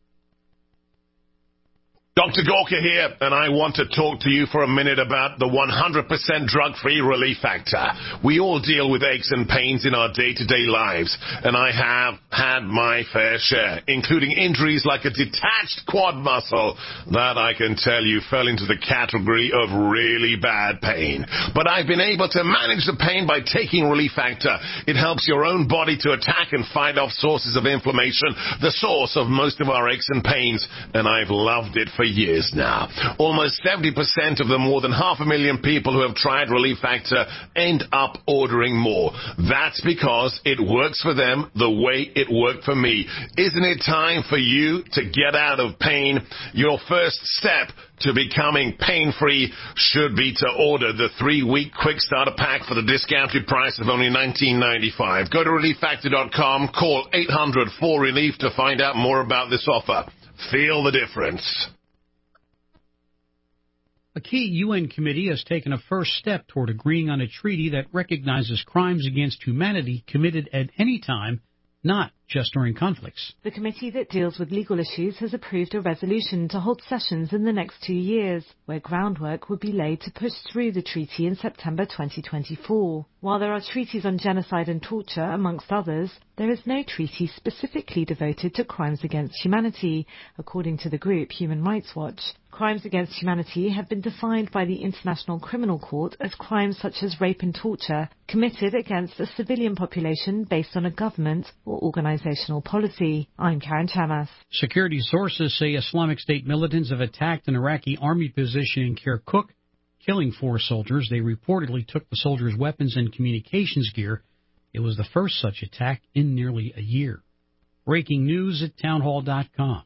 Doctor Gorka here, and I want to talk to you for a minute about the one hundred percent drug-free Relief Factor. We all deal with aches and pains in our day-to-day lives, and I have had my fair share, including injuries like a detached quad muscle that I can tell you fell into the category of really bad pain. But I've been able to manage the pain by taking Relief Factor. It helps your own body to attack and fight off sources of inflammation, the source of most of our aches and pains, and I've loved it for years now. Almost seventy percent of the more than half a million people who have tried Relief Factor end up ordering more. That's because it works for them the way it worked for me. Isn't it time for you to get out of pain? Your first step to becoming pain-free should be to order the three-week quick starter pack for the discounted price of only nineteen ninety-five. Go to relief factor dot com, call eight hundred four relief to find out more about this offer. Feel the difference. A key U N committee has taken a first step toward agreeing on a treaty that recognizes crimes against humanity committed at any time, not just during conflicts. The committee that deals with legal issues has approved a resolution to hold sessions in the next two years, where groundwork would be laid to push through the treaty in September twenty twenty-four. While there are treaties on genocide and torture, amongst others, there is no treaty specifically devoted to crimes against humanity, according to the group Human Rights Watch. Crimes against humanity have been defined by the International Criminal Court as crimes such as rape and torture committed against a civilian population based on a government or organizational policy. I'm Karen Chamas. Security sources say Islamic State militants have attacked an Iraqi army position in Kirkuk, killing four soldiers. They reportedly took the soldiers' weapons and communications gear. It was the first such attack in nearly a year. Breaking news at townhall dot com.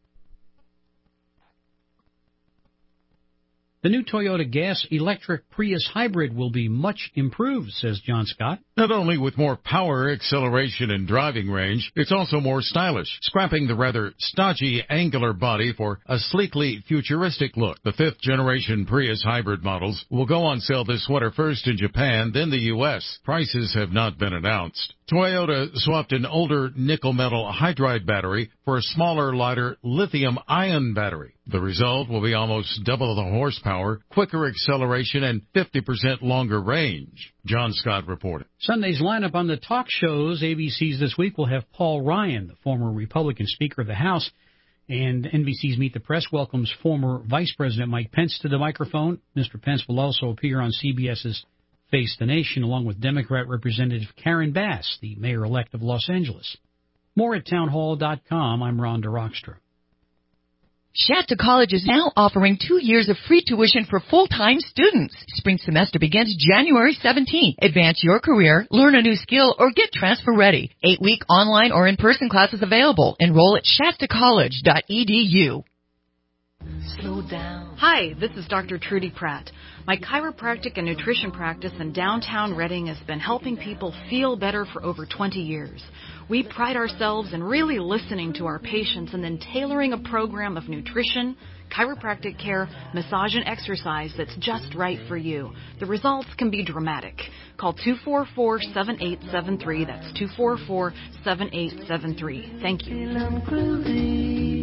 The new Toyota gas-electric Prius hybrid will be much improved, says John Scott. Not only with more power, acceleration, and driving range, it's also more stylish, scrapping the rather stodgy, angular body for a sleekly futuristic look. The fifth-generation Prius hybrid models will go on sale this winter, first in Japan, then the U S Prices have not been announced. Toyota swapped an older nickel-metal hydride battery for a smaller, lighter lithium-ion battery. The result will be almost double the horsepower, quicker acceleration, and fifty percent longer range. John Scott reported. Sunday's lineup on the talk shows A B C's This Week will have Paul Ryan, the former Republican Speaker of the House, and N B C's Meet the Press welcomes former Vice President Mike Pence to the microphone. Mister Pence will also appear on CBS's Face the Nation, along with Democrat Representative Karen Bass, the mayor-elect of Los Angeles. More at townhall dot com. I'm Rhonda Rockstra. Shasta College is now offering two years of free tuition for full-time students. Spring semester begins January seventeenth. Advance your career, learn a new skill, or get transfer ready. Eight-week online or in-person classes available. Enroll at shasta college dot e d u. Slow down. Hi, this is Doctor Trudy Pratt. My chiropractic and nutrition practice in downtown Reading has been helping people feel better for over twenty years. We pride ourselves in really listening to our patients and then tailoring a program of nutrition, chiropractic care, massage, and exercise that's just right for you. The results can be dramatic. Call two four four, seven eight seven three. That's two four four, seven eight seven three. Thank you.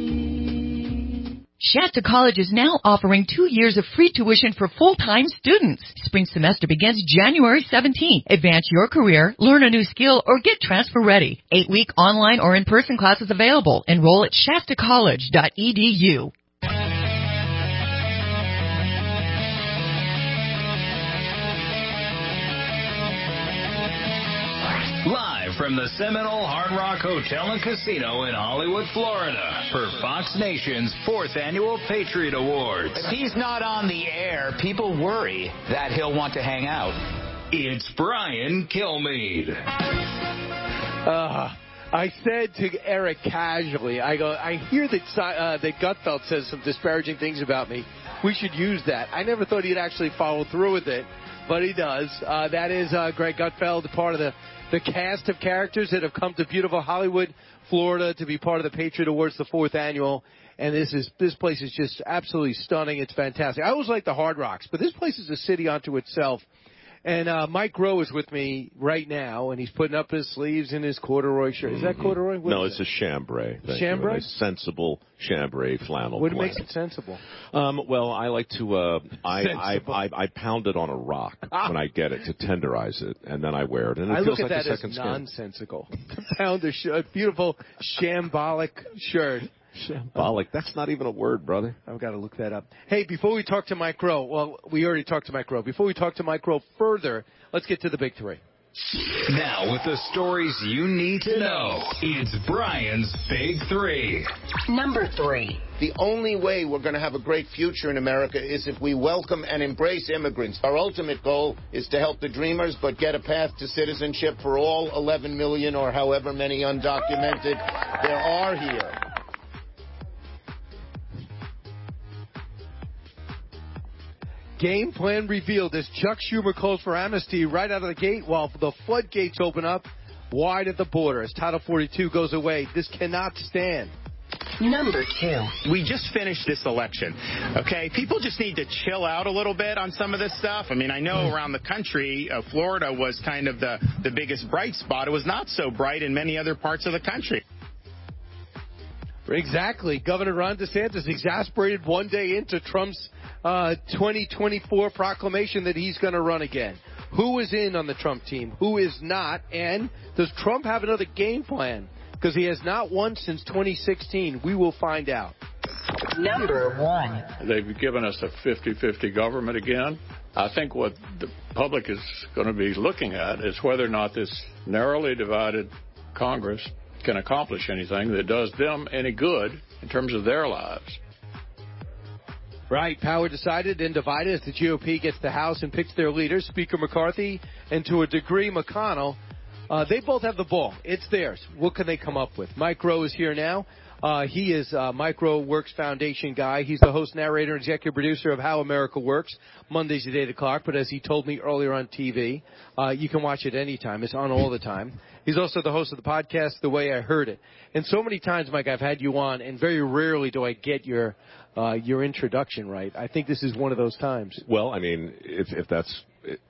Shasta College is now offering two years of free tuition for full-time students. Spring semester begins January seventeenth. Advance your career, learn a new skill, or get transfer ready. Eight-week online or in-person classes available. Enroll at shasta college dot e d u. Live from the Seminole Hard Rock Hotel and Casino in Hollywood, Florida, for Fox Nation's fourth Annual Patriot Awards. If he's not on the air, people worry that he'll want to hang out. It's Brian Kilmeade. Uh, I said to Eric casually, I go, I hear that uh, that Gutfeld says some disparaging things about me. We should use that. I never thought he'd actually follow through with it, but he does. Uh, that is uh, Greg Gutfeld, part of the The cast of characters that have come to beautiful Hollywood, Florida, to be part of the Patriot Awards, the fourth annual. And this is this place is just absolutely stunning. It's fantastic. I always like the Hard Rocks, but this place is a city unto itself. And uh, Mike Rowe is with me right now, and he's putting up his sleeves in his corduroy shirt. Is that corduroy? What no, is it's it? a chambray. Thank Chambray? You. A sensible chambray flannel. What blend. makes it sensible? Um, well, I like to, uh, I, I, I, I pound it on a rock Ah. when I get it to tenderize it, and then I wear it. And it I feels look at like that a as second skin. nonsensical. To pound a, sh- a beautiful shambolic shirt. Shambolic. That's not even a word, brother. I've got to look that up. Hey, before we talk to Mike Rowe, well, we already talked to Mike Rowe. Before we talk to Mike Rowe further, let's get to the big three. Now, with the stories you need to know, it's Brian's Big Three. Number three. The only way we're going to have a great future in America is if we welcome and embrace immigrants. Our ultimate goal is to help the dreamers, but get a path to citizenship for all eleven million or however many undocumented there are here. Game plan revealed as Chuck Schumer calls for amnesty right out of the gate while the floodgates open up wide at the border as Title forty-two goes away. This cannot stand. Number two. We just finished this election, okay? People just need to chill out a little bit on some of this stuff. I mean, I know around the country, uh, Florida was kind of the, the biggest bright spot. It was not so bright in many other parts of the country. Exactly. Governor Ron DeSantis exasperated one day into Trump's uh, twenty twenty-four proclamation that he's going to run again. Who is in on the Trump team? Who is not? And does Trump have another game plan? Because he has not won since twenty sixteen. We will find out. Number one. They've given us a fifty-fifty government again. I think what the public is going to be looking at is whether or not this narrowly divided Congress can accomplish anything that does them any good in terms of their lives. Right. Power decided and divided as the G O P gets the House and picks their leaders, Speaker McCarthy and to a degree McConnell. Uh, they both have the ball. It's theirs. What can they come up with? Mike Rowe is here now. Uh, he is uh, Mike Rowe Works Foundation guy. He's the host, narrator, and executive producer of How America Works, Mondays at eight o'clock. But as he told me earlier on T V, uh, you can watch it anytime. It's on all the time. He's also the host of the podcast, The Way I Heard It. And so many times, Mike, I've had you on, and very rarely do I get your uh, your introduction right. I think this is one of those times. Well, I mean, if, if that's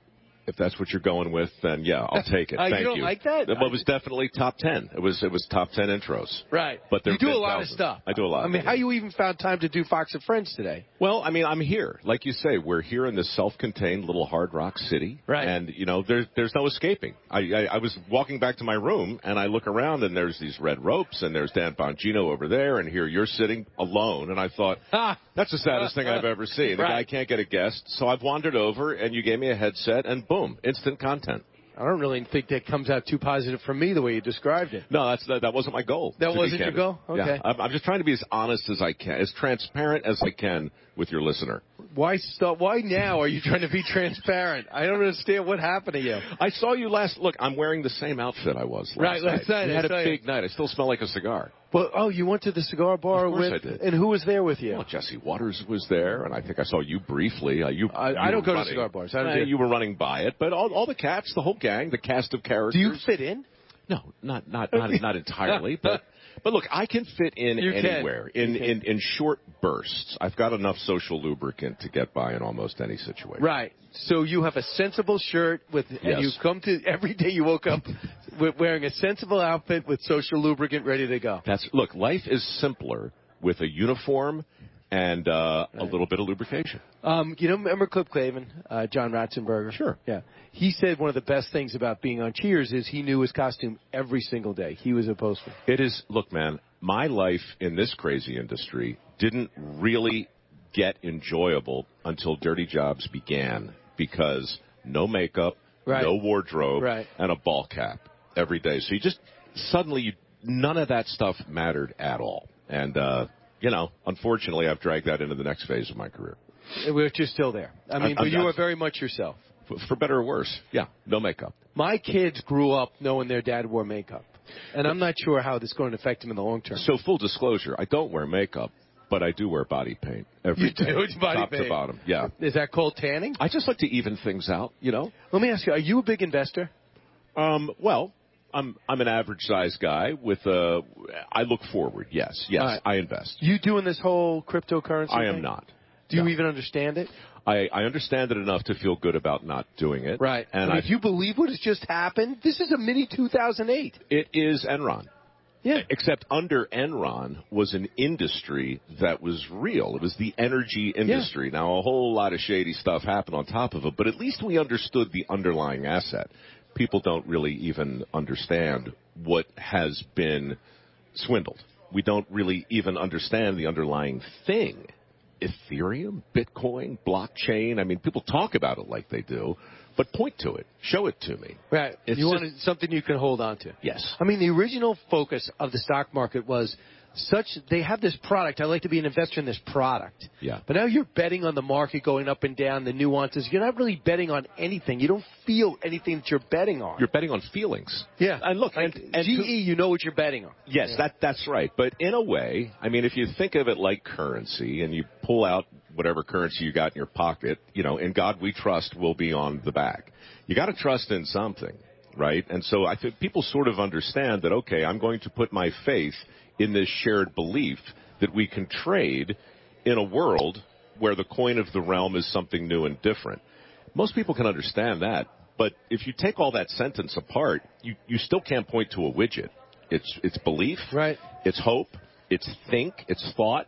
If that's what you're going with, then yeah, I'll take it. uh, Thank you don't you. like that? Well, it was definitely top ten. It was it was top ten intros. Right. But you do a lot thousands. of stuff. I do a lot. I mean, how you even found time to do Fox and Friends today? Well, I mean, I'm here. Like you say, we're here in this self-contained little hard rock city. Right. And, you know, there's there's no escaping. I, I, I was walking back to my room, and I look around, and there's these red ropes, and there's Dan Bongino over there, and here you're sitting alone. And I thought, ah, that's the saddest thing I've ever seen. The Right. guy can't get a guest. So I've wandered over, and you gave me a headset, and boom, instant content. I don't really think that comes out too positive from me the way you described it. No, that's that, that wasn't my goal. That to be wasn't your candid. goal? Okay. Yeah, I'm, I'm just trying to be as honest as I can, as transparent as I can with your listener. Why stop? Why now are you trying to be transparent? I don't understand what happened to you. I saw you last. Look, I'm wearing the same outfit I was last Right, night. last night, You I had a saw you. big night. I still smell like a cigar. Well, oh, you went to the cigar bar Of course with, I did. and who was there with you? Well, Jesse Waters was there, and I think I saw you briefly. Uh, you, I- you I don't were go to running. cigar bars. I don't Uh, do- you were running by it, but all, all the cats, the whole gang, the cast of characters. Do you fit in? No, not not not, not entirely, but but look, I can fit in You can. anywhere in, You can. in in short bursts. I've got enough social lubricant to get by in almost any situation. Right. So you have a sensible shirt with, and Yes. you come to every day. You woke up with wearing a sensible outfit with social lubricant ready to go. That's look. Life is simpler with a uniform and uh, a little bit of lubrication. Um, you know, remember Clip Clavin, uh, John Ratzenberger? Sure. Yeah. He said one of the best things about being on Cheers is he knew his costume every single day. He was a postman. It is. Look, man. My life in this crazy industry didn't really get enjoyable until Dirty Jobs began because no makeup, Right. no wardrobe, Right. and a ball cap every day. So you just suddenly you, none of that stuff mattered at all. And uh, you know, unfortunately, I've dragged that into the next phase of my career. Which you're still there. I mean, I'm- but I'm you not- are very much yourself. For, for better or worse, yeah, no makeup. My kids grew up knowing their dad wore makeup. And I'm not sure how this is going to affect them in the long term. So full disclosure, I don't wear makeup, but I do wear body paint every You do? day, It's body top paint. to bottom. Yeah. Is that called tanning? I just like to even things out, you know. Let me ask you, are you a big investor? Um, well, I'm I'm an average size guy with a. I look forward. Yes, yes, All right. I invest. You doing this whole cryptocurrency I am thing? not. Do you even understand it? I, I understand it enough to feel good about not doing it. Right. And I mean, I, if you believe what has just happened, this is a mini two thousand eight. it is Enron. Yeah. Except under Enron was an industry that was real. It was the energy industry. Now, a whole lot of shady stuff happened on top of it, but at least we understood the underlying asset. People don't really even understand what has been swindled. We don't really even understand the underlying thing. Ethereum, Bitcoin, blockchain. I mean, people talk about it like they do, but point to it. Show it to me. Right. It's you just- want something you can hold on to. Yes. I mean, the original focus of the stock market was such, they have this product. I like to be an investor in this product. Yeah. But now you're betting on the market going up and down, the nuances. You're not really betting on anything. You don't feel anything that you're betting on. You're betting on feelings. Yeah. And look, Like and, and G E, you know what you're betting on. Yes, Yeah. that that's right. But in a way, I mean, if you think of it like currency and you pull out whatever currency you got in your pocket, you know, in God we trust will be on the back. You got to trust in something, right? And so I think people sort of understand that, okay, I'm going to put my faith in this shared belief that we can trade in a world where the coin of the realm is something new and different. Most people can understand that. But if you take all that sentence apart, you, you still can't point to a widget. It's it's belief. Right. It's hope. It's think. It's thought.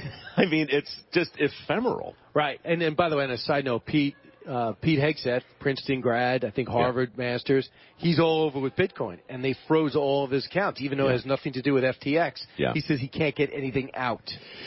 I mean, it's just ephemeral. Right. And then, by the way, on a side note, Pete uh, Pete Hegseth, Princeton grad, I think Harvard Masters, he's all over with Bitcoin. And they froze all of his accounts, even though Yeah. it has nothing to do with F T X. Yeah. He says he can't get anything out.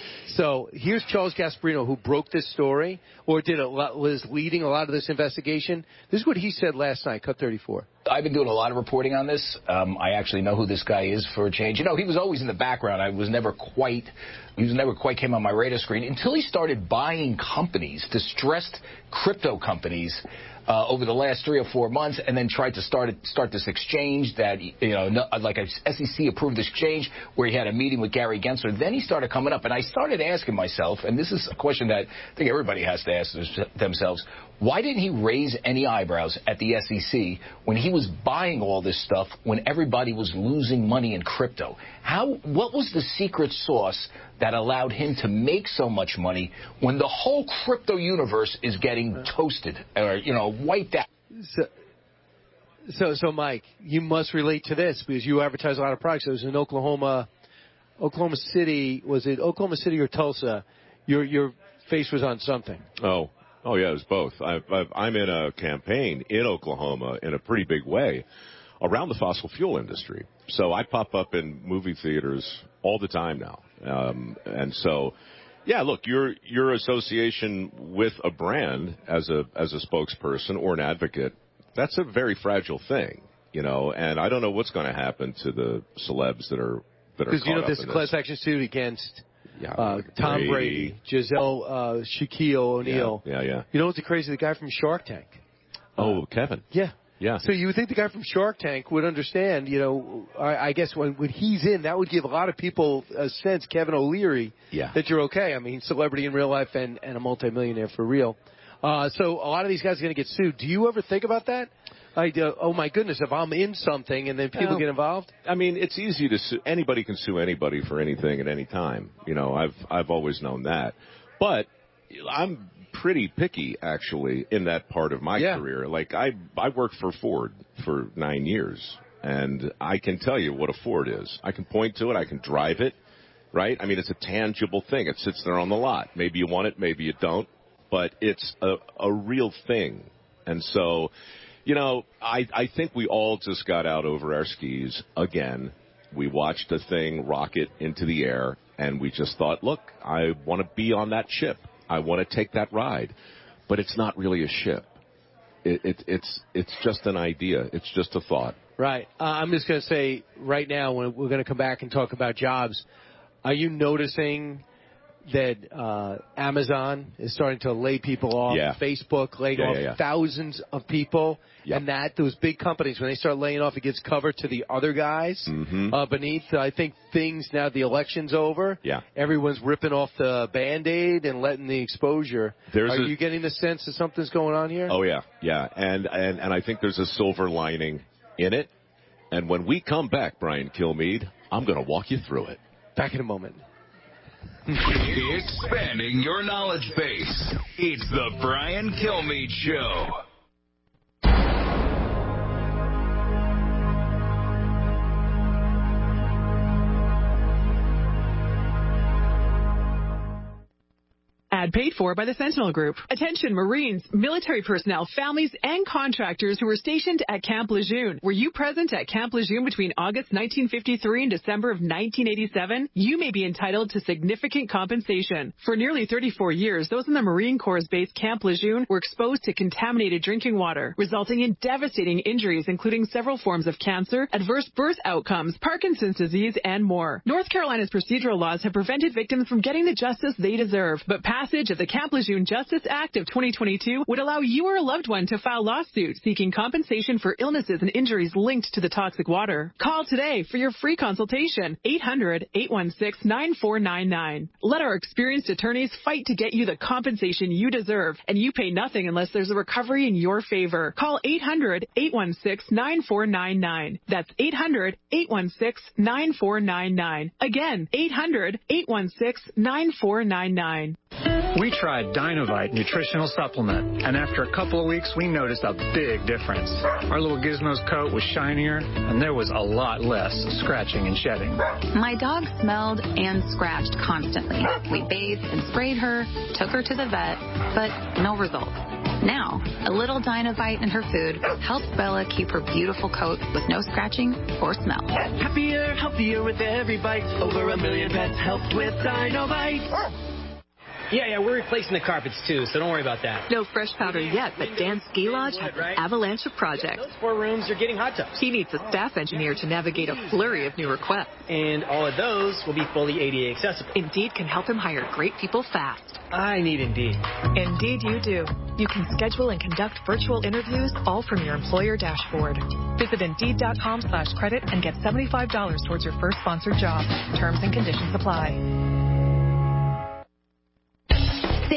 So here's Charles Gasparino, who broke this story, or did a lot, was leading a lot of this investigation. This is what he said last night, Cut thirty-four. I've been doing a lot of reporting on this. Um, I actually know who this guy is for a change. You know, he was always in the background. I was never quite, he was never quite came on my radar screen until he started buying companies, distressed crypto companies, uh, over the last three or four months, and then tried to start start this exchange that, you know, no, like a S E C approved exchange where he had a meeting with Gary Gensler. Then he started coming up, and I started asking myself, and this is a question that I think everybody has to ask themselves. Why didn't he raise any eyebrows at the S E C when he was buying all this stuff, when everybody was losing money in crypto? How? What was the secret sauce that allowed him to make so much money when the whole crypto universe is getting toasted or, you know, wiped out? So, so, so, Mike, you must relate to this because you advertise a lot of products. It was in Oklahoma, Oklahoma City. Was it Oklahoma City or Tulsa? Your your face was on something. Oh, oh yeah, it was both. I've, I've, I'm in a campaign in Oklahoma in a pretty big way around the fossil fuel industry. So I pop up in movie theaters all the time now, um, and so. Yeah, look, your your association with a brand as a as a spokesperson or an advocate, that's a very fragile thing, you know. And I don't know what's going to happen to the celebs that are that are because you know caught this up in class this. action suit against yeah, uh, like Tom Brady. Brady, Giselle, uh, Shaquille O'Neal. Yeah, yeah, yeah. You know what's the crazy? The guy from Shark Tank. Oh, Kevin. Yeah. Yeah. So you would think the guy from Shark Tank would understand, you know, I, I guess when, when he's in, that would give a lot of people a sense, Kevin O'Leary, yeah. that you're okay. I mean, celebrity in real life and, and a multimillionaire for real. Uh, so a lot of these guys are going to get sued. Do you ever think about that? I, uh, oh, my goodness, if I'm in something and then people Well, get involved? I mean, it's easy to sue. Anybody can sue anybody for anything at any time. You know, I've I've always known that. But I'm pretty picky, actually, in that part of my yeah. career. Like, I I worked for Ford for nine years, and I can tell you what a Ford is. I can point to it. I can drive it, right? I mean, it's a tangible thing. It sits there on the lot. Maybe you want it, maybe you don't, but it's a, a real thing. And so, you know, I, I think we all just got out over our skis again. We watched a thing rocket into the air, and we just thought, look, I want to be on that ship. I want to take that ride. But it's not really a ship. It, it, it's it's just an idea. It's just a thought. Right. Uh, I'm just going to say right now, when we're going to come back and talk about jobs, are you noticing that uh, Amazon is starting to lay people off? Yeah. Facebook laying yeah, off yeah, yeah. thousands of people. Yep. And that those big companies, when they start laying off, it gives cover to the other guys mm-hmm. uh, beneath. I think things now the election's over. Yeah. Everyone's ripping off the Band-Aid and letting the exposure. There's Are a, you getting the sense that something's going on here? Oh, yeah. Yeah. And, and, and I think there's a silver lining in it. And when we come back, Brian Kilmeade, I'm going to walk you through it. Back in a moment. Expanding your knowledge base. It's the Brian Kilmeade Show. Ad paid for by the Sentinel Group. Attention Marines, military personnel, families, and contractors who were stationed at Camp Lejeune. Were you present at Camp Lejeune between August nineteen fifty-three and December of nineteen eighty-seven? You may be entitled to significant compensation. For nearly thirty-four years, those in the Marine Corps' base Camp Lejeune were exposed to contaminated drinking water, resulting in devastating injuries, including several forms of cancer, adverse birth outcomes, Parkinson's disease, and more. North Carolina's procedural laws have prevented victims from getting the justice they deserve, but passage of the Camp Lejeune Justice Act of twenty twenty-two would allow you or a loved one to file lawsuits seeking compensation for illnesses and injuries linked to the toxic water. Call today for your free consultation, eight hundred, eight one six, nine four nine nine. Let our experienced attorneys fight to get you the compensation you deserve, and you pay nothing unless there's a recovery in your favor. Call eight hundred, eight one six, nine four nine nine. That's eight hundred, eight one six, nine four nine nine. Again, eight hundred, eight one six, nine four nine nine. We tried Dynovite nutritional supplement, and after a couple of weeks, we noticed a big difference. Our little Gizmo's coat was shinier, and there was a lot less scratching and shedding. My dog smelled and scratched constantly. We bathed and sprayed her, took her to the vet, but no results. Now, a little Dynovite in her food helps Bella keep her beautiful coat with no scratching or smell. Happier, healthier with every bite. Over a million pets helped with Dynovite. Yeah, yeah, we're replacing the carpets too, so don't worry about that. No fresh powder yet, but Dan's Ski Lodge has an avalanche of projects. Those four rooms are getting hot tubs. He needs a staff engineer to navigate a flurry of new requests. And all of those will be fully A D A accessible. Indeed can help him hire great people fast. I need Indeed. Indeed you do. You can schedule and conduct virtual interviews all from your employer dashboard. Visit Indeed.com slash credit and get seventy-five dollars towards your first sponsored job. Terms and conditions apply.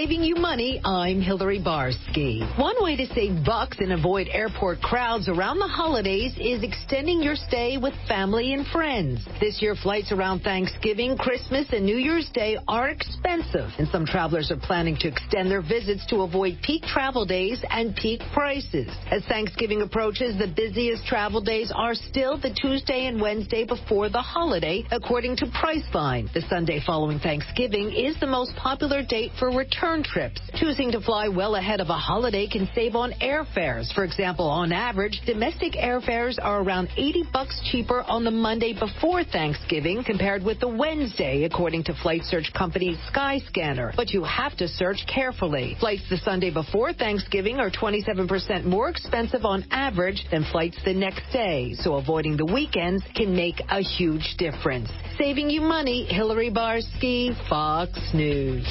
saving you money, I'm Hillary Barsky. One way to save bucks and avoid airport crowds around the holidays is extending your stay with family and friends. This year, flights around Thanksgiving, Christmas, and New Year's Day are expensive, and some travelers are planning to extend their visits to avoid peak travel days and peak prices. As Thanksgiving approaches, the busiest travel days are still the Tuesday and Wednesday before the holiday, according to Priceline. The Sunday following Thanksgiving is the most popular date for return trips. Choosing to fly well ahead of a holiday can save on airfares. For example, on average, domestic airfares are around eighty bucks cheaper on the Monday before Thanksgiving compared with the Wednesday, according to flight search company Skyscanner. But you have to search carefully. Flights the Sunday before Thanksgiving are twenty-seven percent more expensive on average than flights the next day, so avoiding the weekends can make a huge difference. Saving you money, Hillary Barsky, Fox News.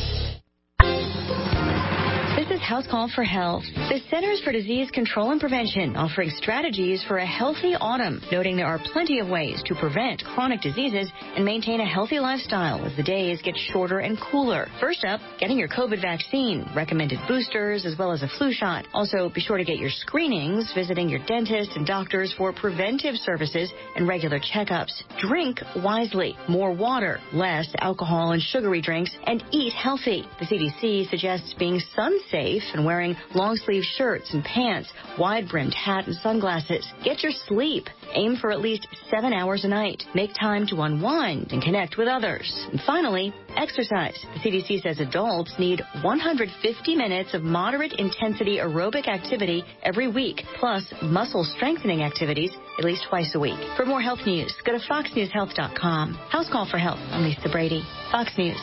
This is House Call for Health. The Centers for Disease Control and Prevention offering strategies for a healthy autumn, noting there are plenty of ways to prevent chronic diseases and maintain a healthy lifestyle as the days get shorter and cooler. First up, getting your COVID vaccine, recommended boosters, as well as a flu shot. Also, be sure to get your screenings, visiting your dentist and doctors for preventive services and regular checkups. Drink wisely, more water, less alcohol and sugary drinks, and eat healthy. The C D C suggests being sun safe and wearing long-sleeve shirts and pants, wide-brimmed hat and sunglasses. Get your sleep. Aim for at least seven hours a night. Make time to unwind and connect with others. And finally, exercise. The C D C says adults need one hundred fifty minutes of moderate-intensity aerobic activity every week, plus muscle strengthening activities at least twice a week. For more health news, go to fox news health dot com. House Call for Health. I'm Lisa Brady. Fox News.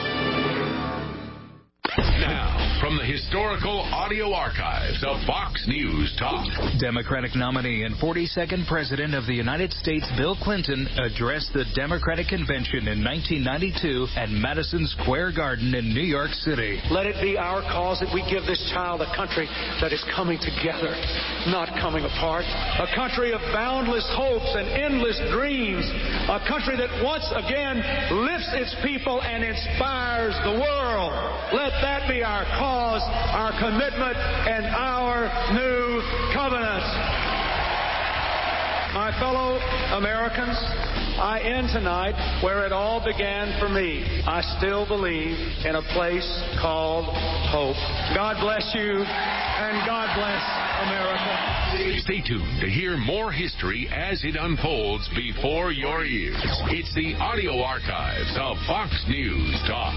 Now, from the historical audio archives of Fox News Talk. Democratic nominee and forty-second President of the United States, Bill Clinton, addressed the Democratic Convention in nineteen ninety-two at Madison Square Garden in New York City. Let it be our cause that we give this child a country that is coming together, not coming apart. A country of boundless hopes and endless dreams. A country that once again lifts its people and inspires the world. Let that be our cause, our commitment, and our new covenant. My fellow Americans, I end tonight where it all began for me. I still believe in a place called hope. God bless you, and God bless America. Stay tuned to hear more history as it unfolds before your ears. It's the audio archives of Fox News Talk.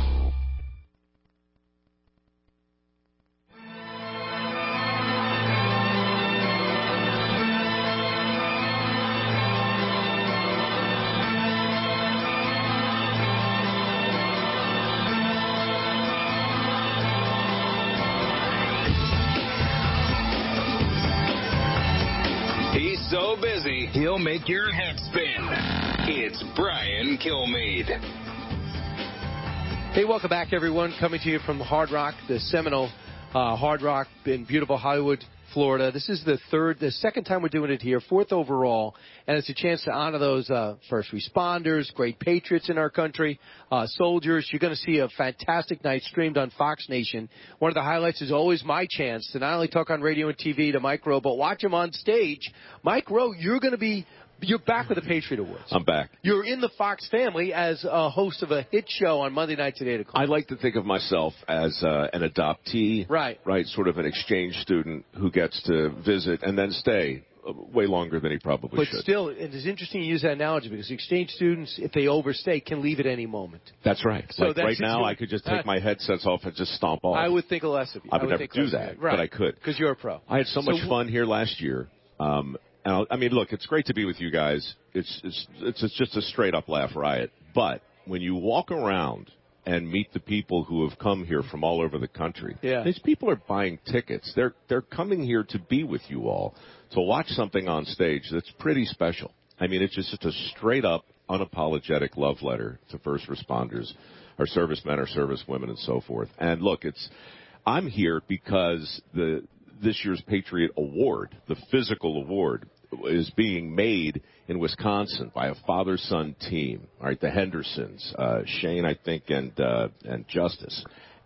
So busy, he'll make your head spin. It's Brian Kilmeade. Hey, welcome back, everyone. Coming to you from Hard Rock, the Seminole uh, Hard Rock in beautiful Hollywood, Florida. This is the third, the second time we're doing it here, fourth overall, and it's a chance to honor those uh, first responders, great patriots in our country, uh, soldiers. You're going to see a fantastic night streamed on Fox Nation. One of the highlights is always my chance to not only talk on radio and T V to Mike Rowe, but watch him on stage. Mike Rowe, you're going to be You're back with the Patriot Awards. I'm back. You're in the Fox family as a host of a hit show on Monday nights at eight o'clock. I like to think of myself as uh, an adoptee. Right. Right, sort of an exchange student who gets to visit and then stay way longer than he probably but should. But still, it is interesting to use that analogy because exchange students, if they overstay, can leave at any moment. That's right. So like that's right now, I could just take my headsets off and just stomp off. I would think less of you. I would, I would never think do less that, of you. Right. but I could. Because you're a pro. I had so, so much fun here last year. Um, And I'll, I mean, look, it's great to be with you guys. It's, it's it's it's just a straight up laugh riot. But when you walk around and meet the people who have come here from all over the country, yeah. these people are buying tickets. They're they're coming here to be with you all to watch something on stage that's pretty special. I mean, it's just, just a straight up, unapologetic love letter to first responders, our servicemen, our servicewomen, and so forth. And look, it's I'm here because the this year's Patriot Award, the physical award, is being made in Wisconsin by a father-son team. All right, the Hendersons, uh, Shane, I think, and uh, and Justice.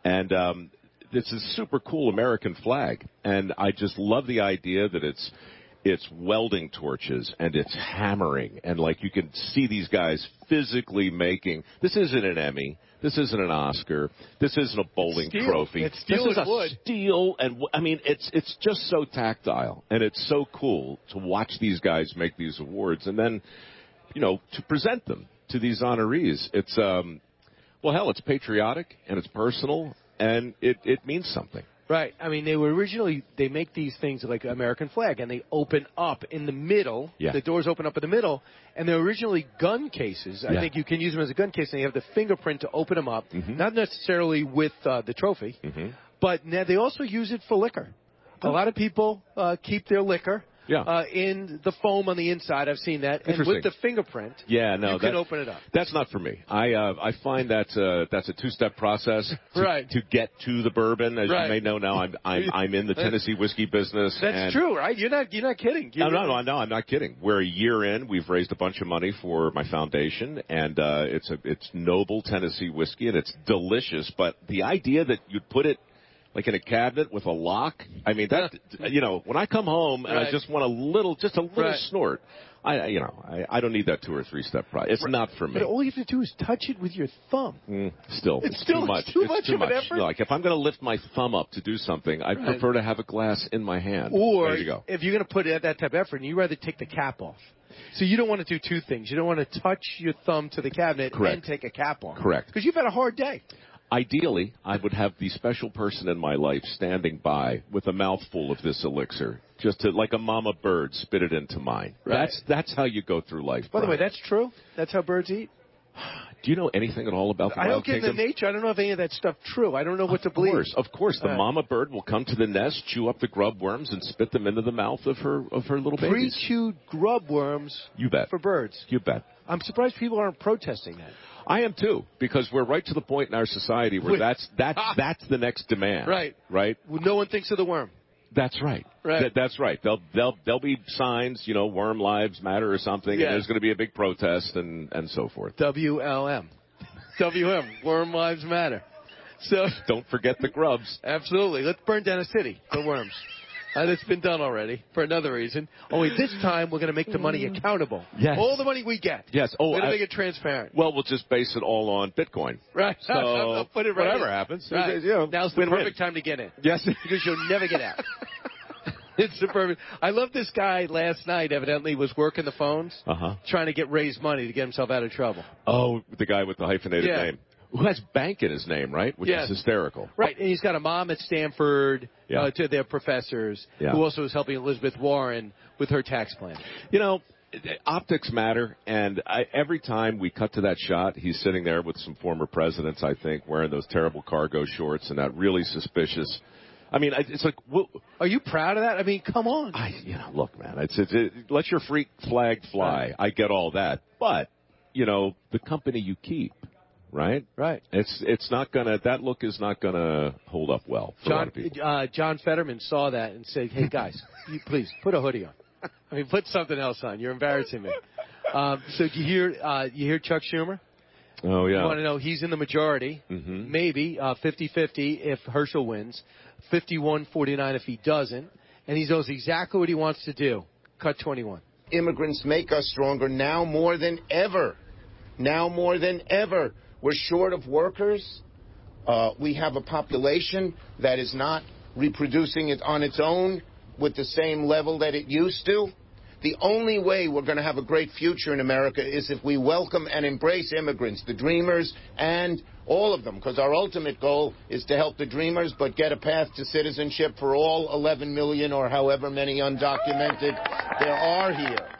And um, it's a super cool American flag. And I just love the idea that it's it's welding torches and it's hammering. And, like, you can see these guys physically making – this isn't an Emmy. This isn't an Oscar. This isn't a bowling steel. trophy. It's steel this is and a wood. steel and I mean, it's it's just so tactile, and it's so cool to watch these guys make these awards, and then, you know, to present them to these honorees. It's um, well, hell, it's patriotic and it's personal, and it it means something. Right. I mean, they were originally, they make these things like American flag, and they open up in the middle. Yeah. The doors open up in the middle, and they're originally gun cases. I Yeah. think you can use them as a gun case, and you have the fingerprint to open them up, Mhm. not necessarily with uh, the trophy, Mm-hmm. but now they also use it for liquor. A lot of people uh, keep their liquor Yeah. uh, in the foam on the inside. I've seen that. And Interesting. with the fingerprint, Yeah, no, you can that- open it up. That's not for me. I uh, I find that's a that's a two step process to, Right. to get to the bourbon. As Right. you may know now, I'm I'm I'm in the Tennessee whiskey business. That's and true, right? You're not you're not kidding. You're No, no, really- no, no, I'm not kidding. We're a year in. We've raised a bunch of money for my foundation, and uh, it's a it's noble Tennessee whiskey, and it's delicious. But the idea that you'd put it like in a cabinet with a lock, I mean, that you know, when I come home and I Right. just want a little, just a little Right. snort, I you know, I, I don't need that two or three step process. It's not for me. But all you have to do is touch it with your thumb. Mm, still, It's it's, still too much. too it's much too of an much. effort? Like if I'm going to lift my thumb up to do something, I Right. prefer to have a glass in my hand. Or There you go. if you're going to put that that type of effort, you'd rather take the cap off. So you don't want to do two things. You don't want to touch your thumb to the cabinet Correct. and take a cap off. Correct. Because you've had a hard day. Ideally, I would have the special person in my life standing by with a mouthful of this elixir, just to, like a mama bird, spit it into mine. Right. That's that's how you go through life. By the way, Brian. that's true. That's how birds eat. Do you know anything at all about the I wild don't get kingdom? into nature. I don't know if any of that stuff true. I don't know what to Of believe. course, of course, the All right. mama bird will come to the nest, chew up the grub worms, and spit them into the mouth of her of her little babies. Pre-chewed grub worms You bet. for birds. You bet. I'm surprised people aren't protesting that. I am too, because we're right to the point in our society where Wait. that's that's that's the next demand. Right. Right. Well, no one thinks of the worm. That's right. Right. That, that's right. There'll there'll there'll be signs, you know, worm lives matter or something, Yeah. and there's going to be a big protest and and so forth. W L M. W M. Worm lives matter. So Don't forget the grubs. absolutely. Let's burn down a city for worms. And it's been done already for another reason. Only this time we're going to make the money accountable. Yes. All the money we get. Yes. Oh, We're going to I- make it transparent. Well, we'll just base it all on Bitcoin. Right. So I'll put it right whatever in. happens, Right. you know, Now's the win-win. perfect time to get in. Yes. Because you'll never get out. It's the perfect. I love this guy last night, evidently, was working the phones, Uh huh. trying to get raised money to get himself out of trouble. Oh, the guy with the hyphenated Yeah. name, who has bank in his name, right? Which Yes. is hysterical. Right, and he's got a mom at Stanford, Yeah. uh, to their professors, Yeah. who also is helping Elizabeth Warren with her tax plan. You know, optics matter, and I, every time we cut to that shot, he's sitting there with some former presidents, I think, wearing those terrible cargo shorts and that really suspicious. I mean, I- it's like, well, Are you proud of that? I mean, come on. I, you know, look, man, it's, it's it, let your freak flag fly. Right. I get all that, but you know, the company you keep, right? Right. It's it's not gonna. That look is not gonna hold up well for a lot John, of people. uh, John Fetterman saw that and said, hey, guys, you please put a hoodie on. I mean, put something else on. You're embarrassing me. Um, so do you hear, uh, you hear Chuck Schumer? Oh You yeah. want to know he's in the majority, Mhm. maybe uh, fifty-fifty if Herschel wins, fifty-one forty-nine if he doesn't, and he knows exactly what he wants to do. Cut twenty-one. Immigrants make us stronger now more than ever. Now more than ever. We're short of workers. Uh, we have a population that is not reproducing it on its own with the same level that it used to. The only way we're going to have a great future in America is if we welcome and embrace immigrants, the dreamers, and all of them, because our ultimate goal is to help the dreamers, but get a path to citizenship for all eleven million or however many undocumented there are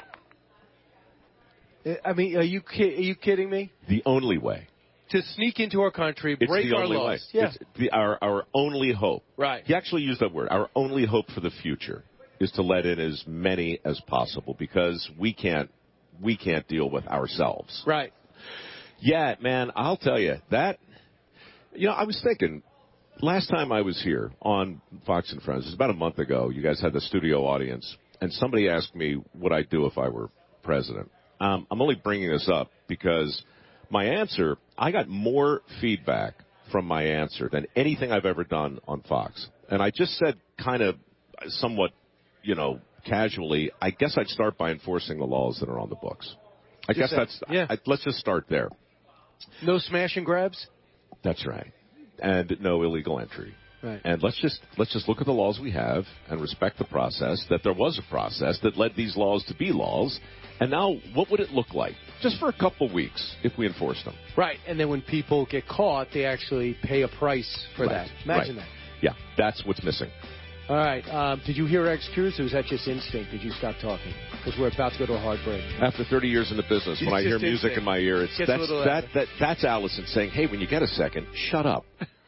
here. I mean, are you ki- are you kidding me? The only way. To sneak into our country, It's break the our only laws. way. Yeah. It's the, our our only hope. Right. He actually used that word. Our only hope for the future is to let in as many as possible because we can't we can't deal with ourselves. Right. Yeah, man, I'll tell you that. You know, I was thinking last time I was here on Fox and Friends, it was about a month ago. You guys had the studio audience, and somebody asked me what I'd do if I were president. Um, I'm only bringing this up because my answer, I got more feedback from my answer than anything I've ever done on Fox. And I just said kind of somewhat, you know, casually, I guess I'd start by enforcing the laws that are on the books. I Just guess that, that's, yeah. I, let's just start there. No smash and grabs? That's right. And no illegal entry. Right. And let's just let's just look at the laws we have and respect the process, that there was a process that led these laws to be laws. And now what would it look like just for a couple of weeks if we enforce them? Right. And then when people get caught, they actually pay a price for Right. that. Imagine Right. that. Yeah, that's what's missing. All right. Um, did you hear X Cruise, or was that just instinct? Did you stop talking? Because we're about to go to a hard break. After thirty years in the business, when It's I hear just music instinct. in my ear, it's Gets a that's little that, louder. that that's Allison saying, "Hey, when you get a second, shut up."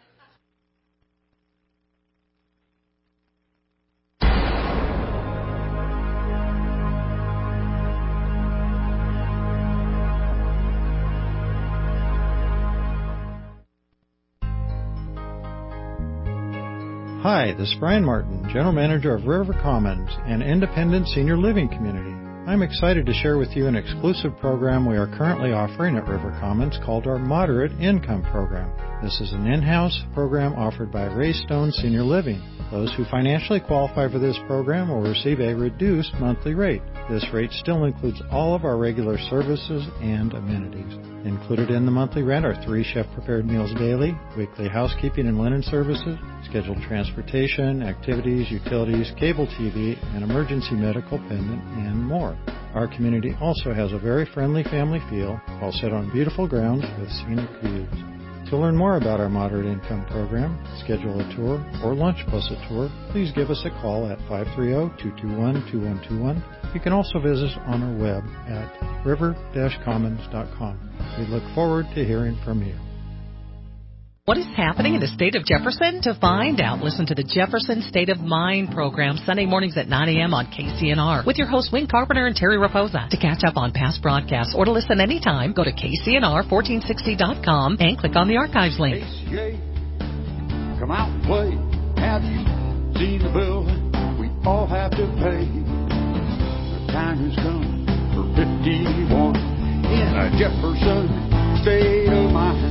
Hi, this is Brian Martin, General Manager of River Commons, an independent senior living community. I'm excited to share with you an exclusive program we are currently offering at River Commons called our Moderate Income Program. This is an in-house program offered by Raystone Senior Living. Those who financially qualify for this program will receive a reduced monthly rate. This rate still includes all of our regular services and amenities. Included in the monthly rent are three chef-prepared meals daily, weekly housekeeping and linen services, scheduled transportation, activities, utilities, cable T V, and emergency medical pendant, and more. Our community also has a very friendly family feel, all set on beautiful grounds with scenic views. To learn more about our Moderate Income Program, schedule a tour, or lunch plus a tour, please give us a call at five three zero, two two one, two one two one. You can also visit us on our web at river dash commons dot com. We look forward to hearing from you. What is happening in the state of Jefferson? To find out, listen to the Jefferson State of Mind program Sunday mornings at nine a.m. on K C N R with your hosts Wayne Carpenter and Terry Raposa. To catch up on past broadcasts or to listen anytime, go to K C N R fourteen sixty dot com and click on the archives link. A C A, come out and play. Have you seen the bill we all have to pay? The time has come for fifty-one in a Jefferson State of Mind.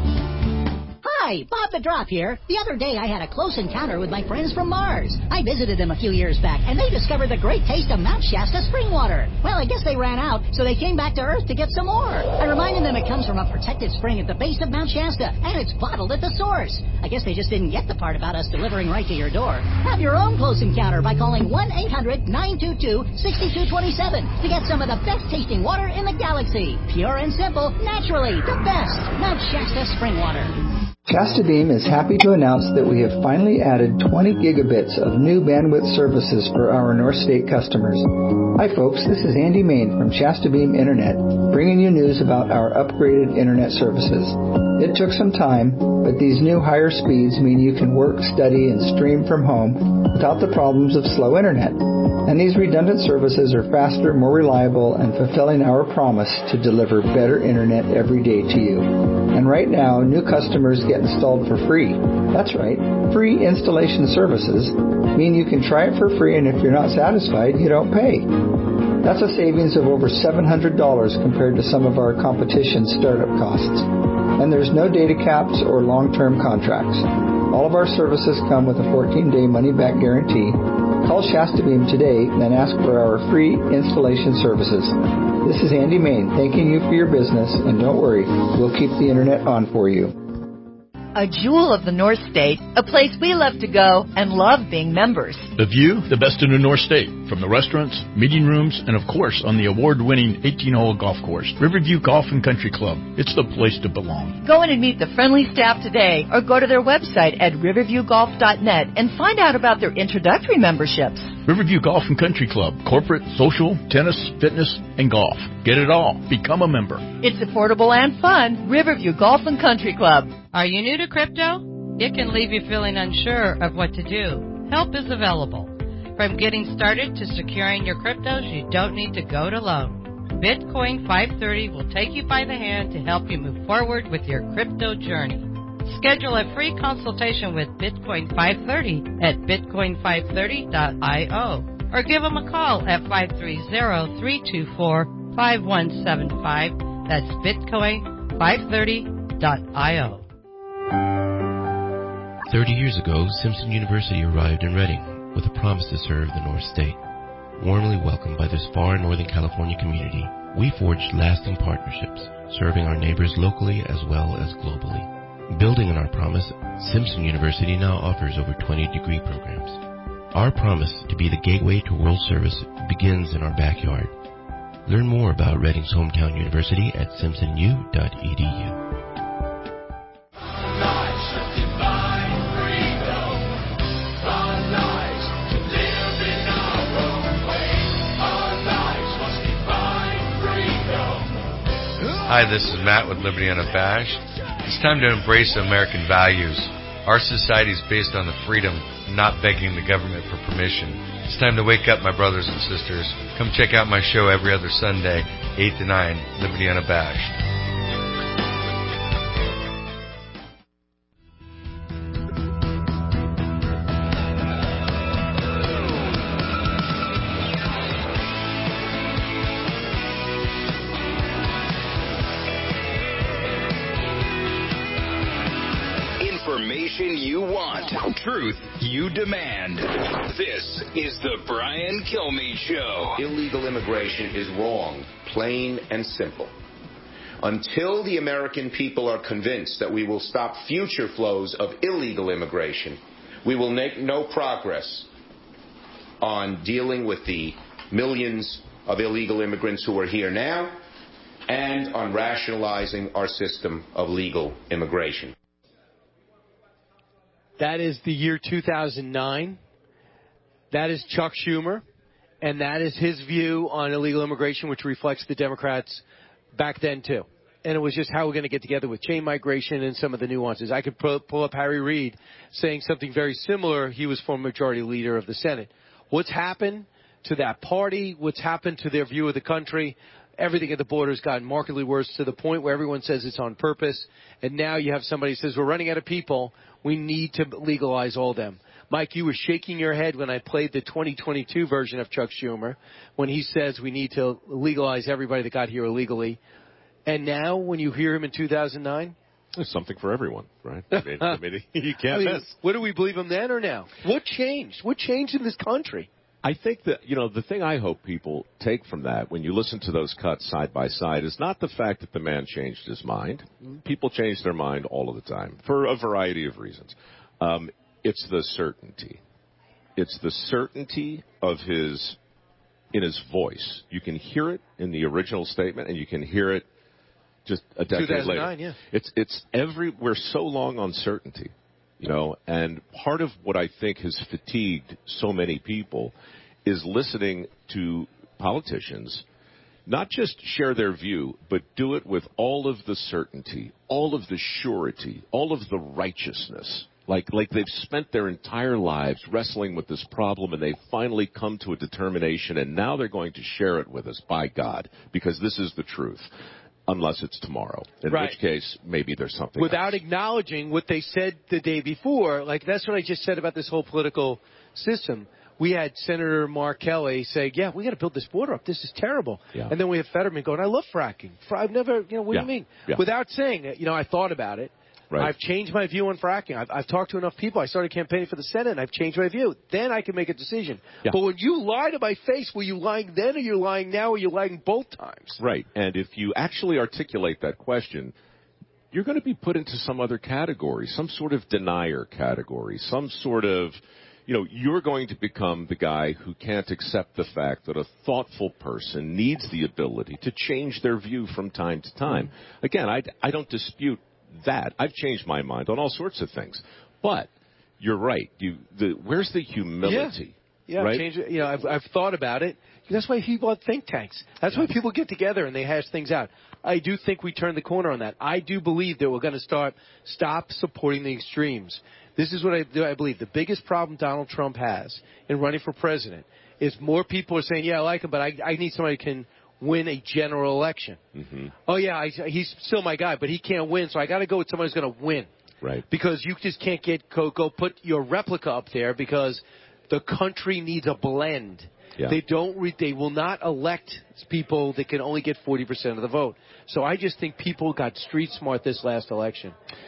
Hi, Bob the Drop here. The other day I had a close encounter with my friends from Mars. I visited them a few years back, and they discovered the great taste of Mount Shasta spring water. Well, I guess they ran out, so they came back to Earth to get some more. I reminded them it comes from a protected spring at the base of Mount Shasta, and it's bottled at the source. I guess they just didn't get the part about us delivering right to your door. Have your own close encounter by calling one eight hundred, nine two two, six two two seven to get some of the best tasting water in the galaxy. Pure and simple, naturally, the best. Mount Shasta spring water. Shasta Beam is happy to announce that we have finally added twenty gigabits of new bandwidth services for our North State customers. Hi folks, this is Andy Main from Shasta Beam Internet, bringing you news about our upgraded internet services. It took some time, but these new higher speeds mean you can work, study, and stream from home without the problems of slow internet. And these redundant services are faster, more reliable, and fulfilling our promise to deliver better internet every day to you. And right now, new customers get installed for free. That's right, free installation services mean you can try it for free, and if you're not satisfied, you don't pay. That's a savings of over seven hundred dollars compared to some of our competition's startup costs. And there's no data caps or long-term contracts. All of our services come with a fourteen-day money-back guarantee. Call Shasta Beam today and ask for our free installation services. This is Andy Main thanking you for your business, and don't worry, we'll keep the internet on for you. A jewel of the North State, a place we love to go and love being members. The view, the best in the North State, from the restaurants, meeting rooms, and of course on the award-winning eighteen-hole golf course, Riverview Golf and Country Club. It's the place to belong. Go in and meet the friendly staff today, or go to their website at riverview golf dot net and find out about their introductory memberships. Riverview Golf and Country Club, corporate, social, tennis, fitness, and golf. Get it all. Become a member. It's affordable and fun. Riverview Golf and Country Club. Are you new to crypto? It can leave you feeling unsure of what to do. Help is available. From getting started to securing your cryptos, you don't need to go it alone. Bitcoin five thirty will take you by the hand to help you move forward with your crypto journey. Schedule a free consultation with Bitcoin five thirty at bitcoin five thirty dot io or give them a call at five three zero, three two four, five one seven five. That's bitcoin five thirty dot io. Thirty years ago, Simpson University arrived in Reading with a promise to serve the North State. Warmly welcomed by this far Northern California community, we forged lasting partnerships, serving our neighbors locally as well as globally. Building on our promise, Simpson University now offers over twenty degree programs. Our promise to be the gateway to world service begins in our backyard. Learn more about Reading's hometown university at simpson u dot e d u. Hi, this is Matt with Liberty Unabashed. It's time to embrace American values. Our society is based on the freedom, not begging the government for permission. It's time to wake up, my brothers and sisters. Come check out my show every other Sunday, eight to nine, Liberty Unabashed. You want, truth you demand. This is the Brian Kilmeade Show. Illegal immigration is wrong, plain and simple. Until the American people are convinced that we will stop future flows of illegal immigration, we will make no progress on dealing with the millions of illegal immigrants who are here now and on rationalizing our system of legal immigration. That is the year two thousand nine. That is Chuck Schumer, and that is his view on illegal immigration, which reflects the Democrats back then, too. And it was just how we're going to get together with chain migration and some of the nuances. I could pull, pull up Harry Reid saying something very similar. He was former majority leader of the Senate. What's happened to that party? What's happened to their view of the country? Everything at the border has gotten markedly worse to the point where everyone says it's on purpose. And now you have somebody who says, we're running out of people. We need to legalize all of them. Mike, you were shaking your head when I played the twenty twenty-two version of Chuck Schumer when he says we need to legalize everybody that got here illegally. And now when you hear him in two thousand nine? There's something for everyone, right? I mean, I mean, you can't I mean, miss. What do we believe him then or now? What changed? What changed in this country? I think that, you know, the thing I hope people take from that when you listen to those cuts side by side is not the fact that the man changed his mind. People change their mind all of the time for a variety of reasons. Um, it's the certainty. It's the certainty of his, in his voice. You can hear it in the original statement and you can hear it just a decade later. Yeah. It's, it's every, we're so long on certainty. You know, and part of what I think has fatigued so many people is listening to politicians not just share their view, but do it with all of the certainty, all of the surety, all of the righteousness. Like, like they've spent their entire lives wrestling with this problem and they've finally come to a determination and now they're going to share it with us, by God, because this is the truth. Unless it's tomorrow, in right. which case maybe there's something without else. Acknowledging what they said the day before. Like, that's what I just said about this whole political system. We had Senator Mark Kelly say, yeah, we got to build this border up. This is terrible. Yeah. And then we have Fetterman going, I love fracking. I've never, you know, what yeah. do you mean? Yeah. Without saying it, you know, I thought about it. Right. I've changed my view on fracking. I've, I've talked to enough people. I started campaigning for the Senate, and I've changed my view. Then I can make a decision. Yeah. But when you lie to my face, were you lying then or you lying now or you lying both times? Right. And if you actually articulate that question, you're going to be put into some other category, some sort of denier category, some sort of, you know, you're going to become the guy who can't accept the fact that a thoughtful person needs the ability to change their view from time to time. Mm-hmm. Again, I, I don't dispute that. I've changed my mind on all sorts of things. But you're right. You, the, where's the humility? Yeah, yeah right? change it. You know, I've, I've thought about it. That's why people have think tanks. That's why people get together and they hash things out. I do think we turned the corner on that. I do believe that we're going to start stop supporting the extremes. This is what I, I believe. The biggest problem Donald Trump has in running for president is more people are saying, yeah, I like him, but I, I need somebody who can win a general election. Mm-hmm. Oh, yeah, I, he's still my guy, but he can't win, so I got to go with somebody who's going to win. Right. Because you just can't get go, go put your replica up there because the country needs a blend. Yeah. They don't. Re- they will not elect people that can only get forty percent of the vote. So I just think people got street smart this last election.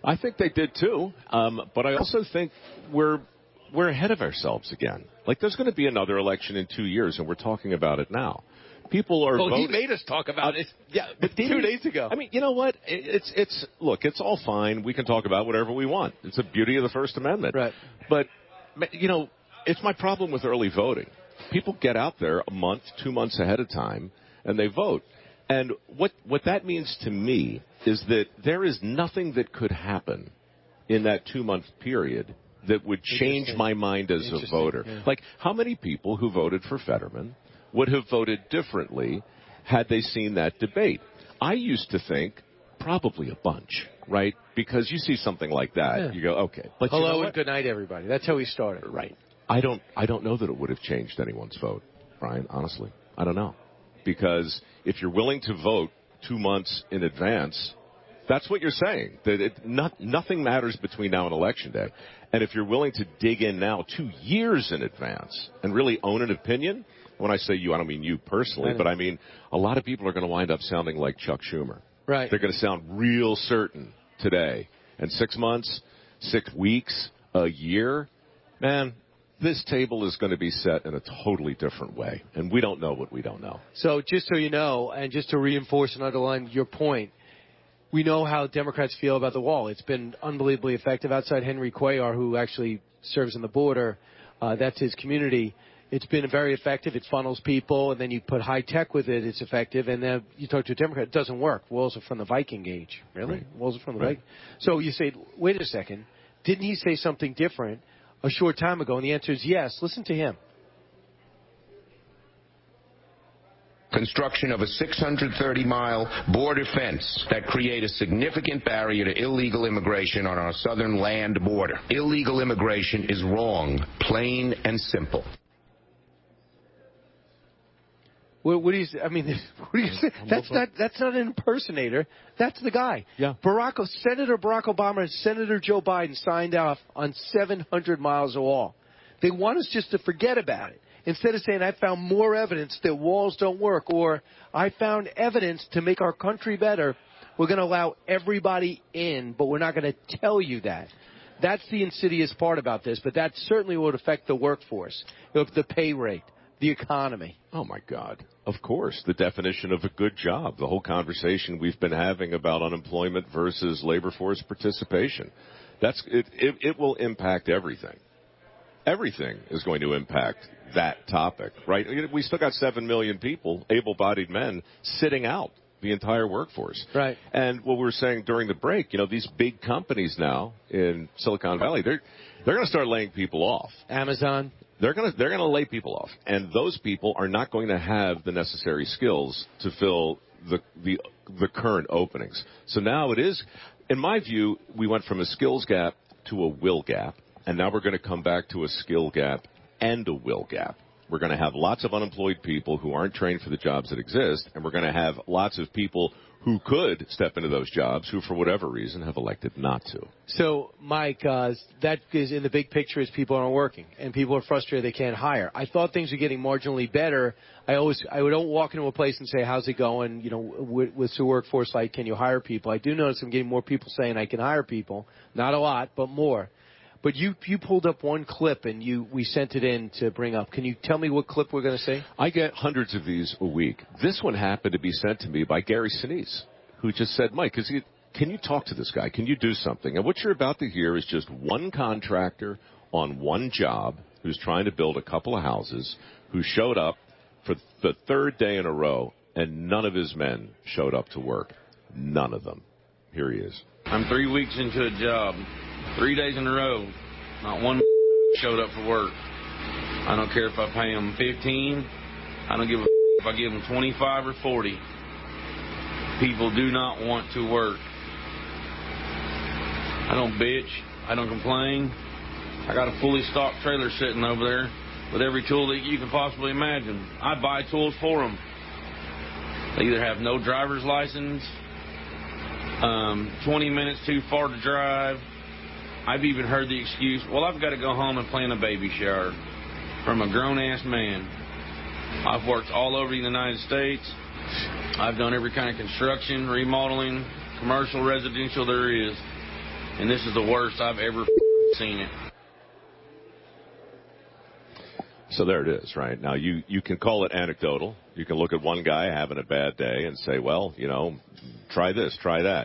I think they did too, um, but I also think we're we're ahead of ourselves again. Like there's going to be another election in two years, and we're talking about it now. People are. Well, voting. he made us talk about it. Yeah, but two he, days ago. I mean, you know what? It's it's look, it's all fine. We can talk about whatever we want. It's the beauty of the First Amendment. Right. But you know, it's my problem with early voting. People get out there a month, two months ahead of time, and they vote. And what what that means to me is that there is nothing that could happen in that two-month period that would change my mind as a voter. Yeah. Like, how many people who voted for Fetterman would have voted differently had they seen that debate? I used to think probably a bunch, right? Because you see something like that, Yeah. you go, okay. But Hello you know and what? good night, everybody. That's how we started. Right. I don't I don't know that it would have changed anyone's vote, Brian, honestly. I don't know. Because if you're willing to vote two months in advance, that's what you're saying. That it, not, nothing matters between now and Election Day. And if you're willing to dig in now two years in advance and really own an opinion, when I say you, I don't mean you personally, I but I mean a lot of people are going to wind up sounding like Chuck Schumer. Right. They're going to sound real certain today. And six months, six weeks, a year, man, this table is going to be set in a totally different way. And we don't know what we don't know. So just so you know, and just to reinforce and underline your point, we know how Democrats feel about the wall. It's been unbelievably effective. Outside Henry Cuellar, who actually serves on the border, uh, that's his community. It's been very effective. It funnels people, and then you put high tech with it. It's effective. And then you talk to a Democrat, it doesn't work. Walls are from the Viking Age. Really? Right. Walls are from the Right. Viking. So you say, wait a second. Didn't he say something different a short time ago? And the answer is yes. Listen to him. Construction of a six hundred thirty mile border fence that create a significant barrier to illegal immigration on our southern land border. Illegal immigration is wrong, plain and simple. What, what do you say? I mean, what do you say? That's not that's not an impersonator. That's the guy. Yeah. Barack, Senator Barack Obama and Senator Joe Biden signed off on seven hundred miles of wall. They want us just to forget about it. Instead of saying, I found more evidence that walls don't work, or I found evidence to make our country better, we're going to allow everybody in, but we're not going to tell you that. That's the insidious part about this, but that certainly would affect the workforce, the pay rate, the economy. Oh, my God. Of course. The definition of a good job. The whole conversation we've been having about unemployment versus labor force participation. That's it, it, it will impact everything. Everything is going to impact that topic, right? We still got seven million people, able-bodied men, sitting out the entire workforce. Right. And what we were saying during the break, you know, these big companies now in Silicon Valley, they're they're going to start laying people off. Amazon. They're going to they're going to lay people off, and those people are not going to have the necessary skills to fill the the the current openings. So now it is, in my view, we went from a skills gap to a will gap. And now we're going to come back to a skill gap and a will gap. We're going to have lots of unemployed people who aren't trained for the jobs that exist, and we're going to have lots of people who could step into those jobs who, for whatever reason, have elected not to. So, Mike, uh, that is in the big picture is people aren't working, and people are frustrated they can't hire. I thought things were getting marginally better. I always, I don't walk into a place and say, how's it going, you know, with, with the workforce, like, can you hire people? I do notice I'm getting more people saying I can hire people. Not a lot, but more. But you you pulled up one clip and you we sent it in to bring up. Can you tell me what clip we're going to see? I get hundreds of these a week. This one happened to be sent to me by Gary Sinise, who just said, Mike, is he, can you talk to this guy? Can you do something? And what you're about to hear is just one contractor on one job who's trying to build a couple of houses who showed up for the third day in a row, and none of his men showed up to work. None of them. Here he is. I'm three weeks into a job. Three days in a row, not one showed up for work. I don't care if I pay them fifteen. I don't give a if I give them twenty-five or forty. People do not want to work. I don't bitch. I don't complain. I got a fully stocked trailer sitting over there with every tool that you can possibly imagine. I buy tools for them. They either have no driver's license, um, twenty minutes too far to drive. I've even heard the excuse, well, I've got to go home and plan a baby shower, from a grown-ass man. I've worked all over the United States. I've done every kind of construction, remodeling, commercial, residential there is. and this is the worst I've ever seen it. So there it is, right? Now, you, you can call it anecdotal. You can look at one guy having a bad day and say, well, you know, try this, try that.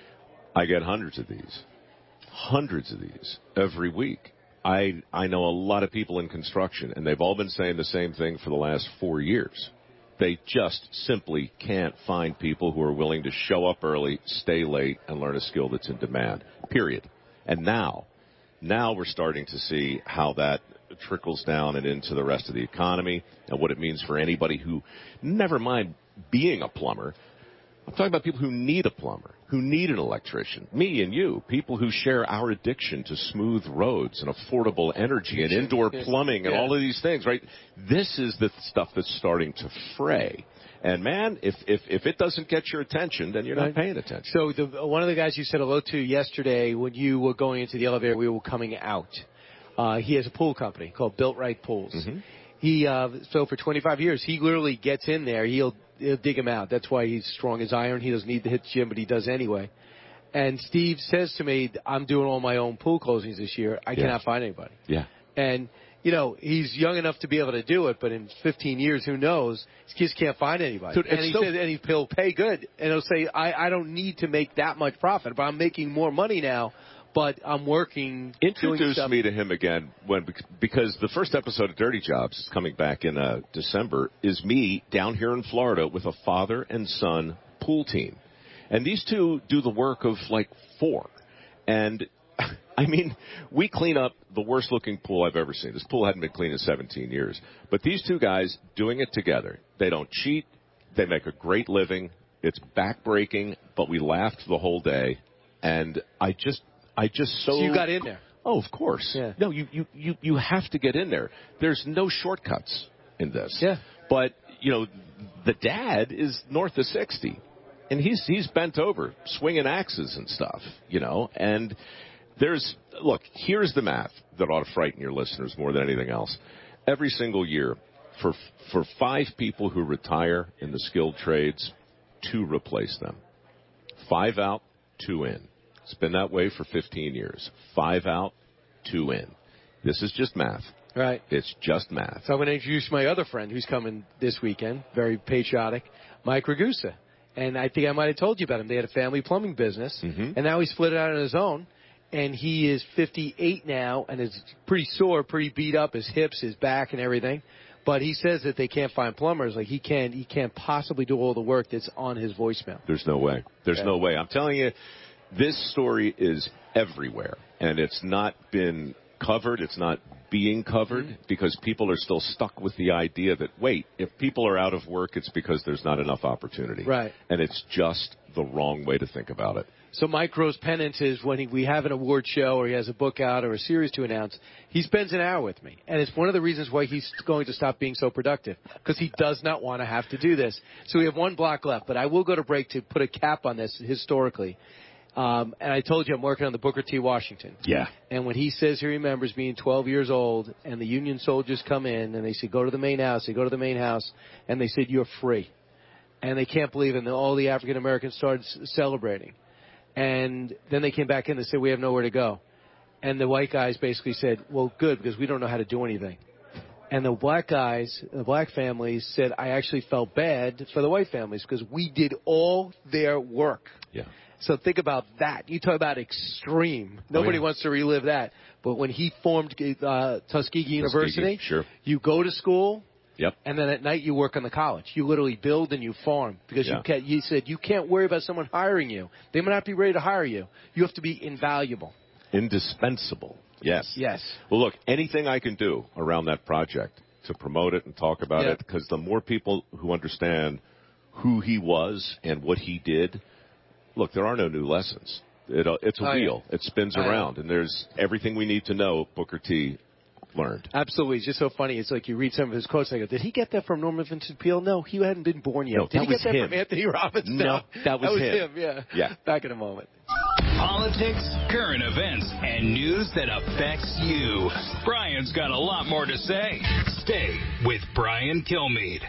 I get hundreds of these, hundreds of these every week. I I know a lot of people in construction, and they've all been saying the same thing for the last four years. They just simply can't find people who are willing to show up early, stay late, and learn a skill that's in demand, period. And now, now we're starting to see how that trickles down and into the rest of the economy and what it means for anybody who, never mind being a plumber, I'm talking about people who need a plumber, who need an electrician, me and you, people who share our addiction to smooth roads and affordable energy and indoor plumbing and yeah. all of these things, right? This is the stuff that's starting to fray. And, man, if if, if it doesn't get your attention, then you're right. not paying attention. So the, one of the guys you said hello to yesterday when you were going into the elevator, we were coming out. Uh, he has a pool company called Built Right Pools. Mm-hmm. He uh, so for twenty-five years, he literally gets in there. He'll, he'll dig him out. That's why he's strong as iron. He doesn't need to hit the gym, but he does anyway. And Steve says to me, I'm doing all my own pool closings this year. I yeah. cannot find anybody. Yeah. And, you know, he's young enough to be able to do it, but in fifteen years, who knows? He just can't find anybody. Dude, and he so- said, and he'll pay good. And he'll say, I, I don't need to make that much profit, but I'm making more money now. But I'm working. Introduce stuff. me to him again when because the first episode of Dirty Jobs is coming back in uh, December. Is me down here in Florida with a father and son pool team, and these two do the work of like four. And I mean, we clean up the worst looking pool I've ever seen. This pool hadn't been cleaned in seventeen years. But these two guys doing it together. They don't cheat. They make a great living. It's backbreaking, but we laughed the whole day, and I just. I just so, so you got in there. Oh, of course. Yeah. No, you, you, you, you have to get in there. There's no shortcuts in this. Yeah. But, you know, the dad is north of sixty, and he's he's bent over, swinging axes and stuff, you know. And there's, look, here's the math that ought to frighten your listeners more than anything else. Every single year, for for five people who retire in the skilled trades, two replace them. Five out, two in. It's been that way for fifteen years. Five out, two in. This is just math. Right. It's just math. So I'm going to introduce my other friend who's coming this weekend, very patriotic, Mike Ragusa. And I think I might have told you about him. They had a family plumbing business, mm-hmm. and now he's split it out on his own. And he is fifty-eight now, and is pretty sore, pretty beat up, his hips, his back, and everything. But he says that they can't find plumbers. Like he can't, he can't possibly do all the work that's on his voicemail. There's no way. There's okay. no way. I'm telling you. This story is everywhere, and it's not been covered. It's not being covered mm-hmm. because people are still stuck with the idea that, wait, if people are out of work, it's because there's not enough opportunity. Right. And it's just the wrong way to think about it. So Mike Rose penance is when he, we have an award show or he has a book out or a series to announce, he spends an hour with me. And it's one of the reasons why he's going to stop being so productive, because he does not want to have to do this. So we have one block left, but I will go to break to put a cap on this historically. Um, and I told you I'm working on the Booker T. Washington. Yeah. And when he says he remembers being twelve years old and the Union soldiers come in and they say, go to the main house. They go to the main house and they said, you're free. And they can't believe it. And all the African Americans started celebrating. And then they came back in and said, we have nowhere to go. And the white guys basically said, well, good, because we don't know how to do anything. And the black guys, the black families said, I actually felt bad for the white families because we did all their work. Yeah. So think about that. You talk about extreme. Nobody oh, yeah. wants to relive that. But when he formed uh, Tuskegee University, Tuskegee, sure. you go to school, yep. and then at night you work on the college. You literally build and you farm because yeah. you can't, you said you can't worry about someone hiring you. They might not be ready to hire you. You have to be invaluable. Indispensable. Yes. Yes. Well, look, anything I can do around that project to promote it and talk about yeah. it, because the more people who understand who he was and what he did, look, there are no new lessons. It, uh, it's a oh, wheel. Yeah. It spins oh, around, yeah. and there's everything we need to know Booker T learned. Absolutely. It's just so funny. It's like you read some of his quotes, and I go, did he get that from Norman Vincent Peale? No, he hadn't been born yet. No, did that he get was that him. from Anthony Robbins? No, that was, that was him. him. Yeah. Yeah. Back in a moment. Politics, current events, and news that affects you. Brian's got a lot more to say. Stay with Brian Kilmeade.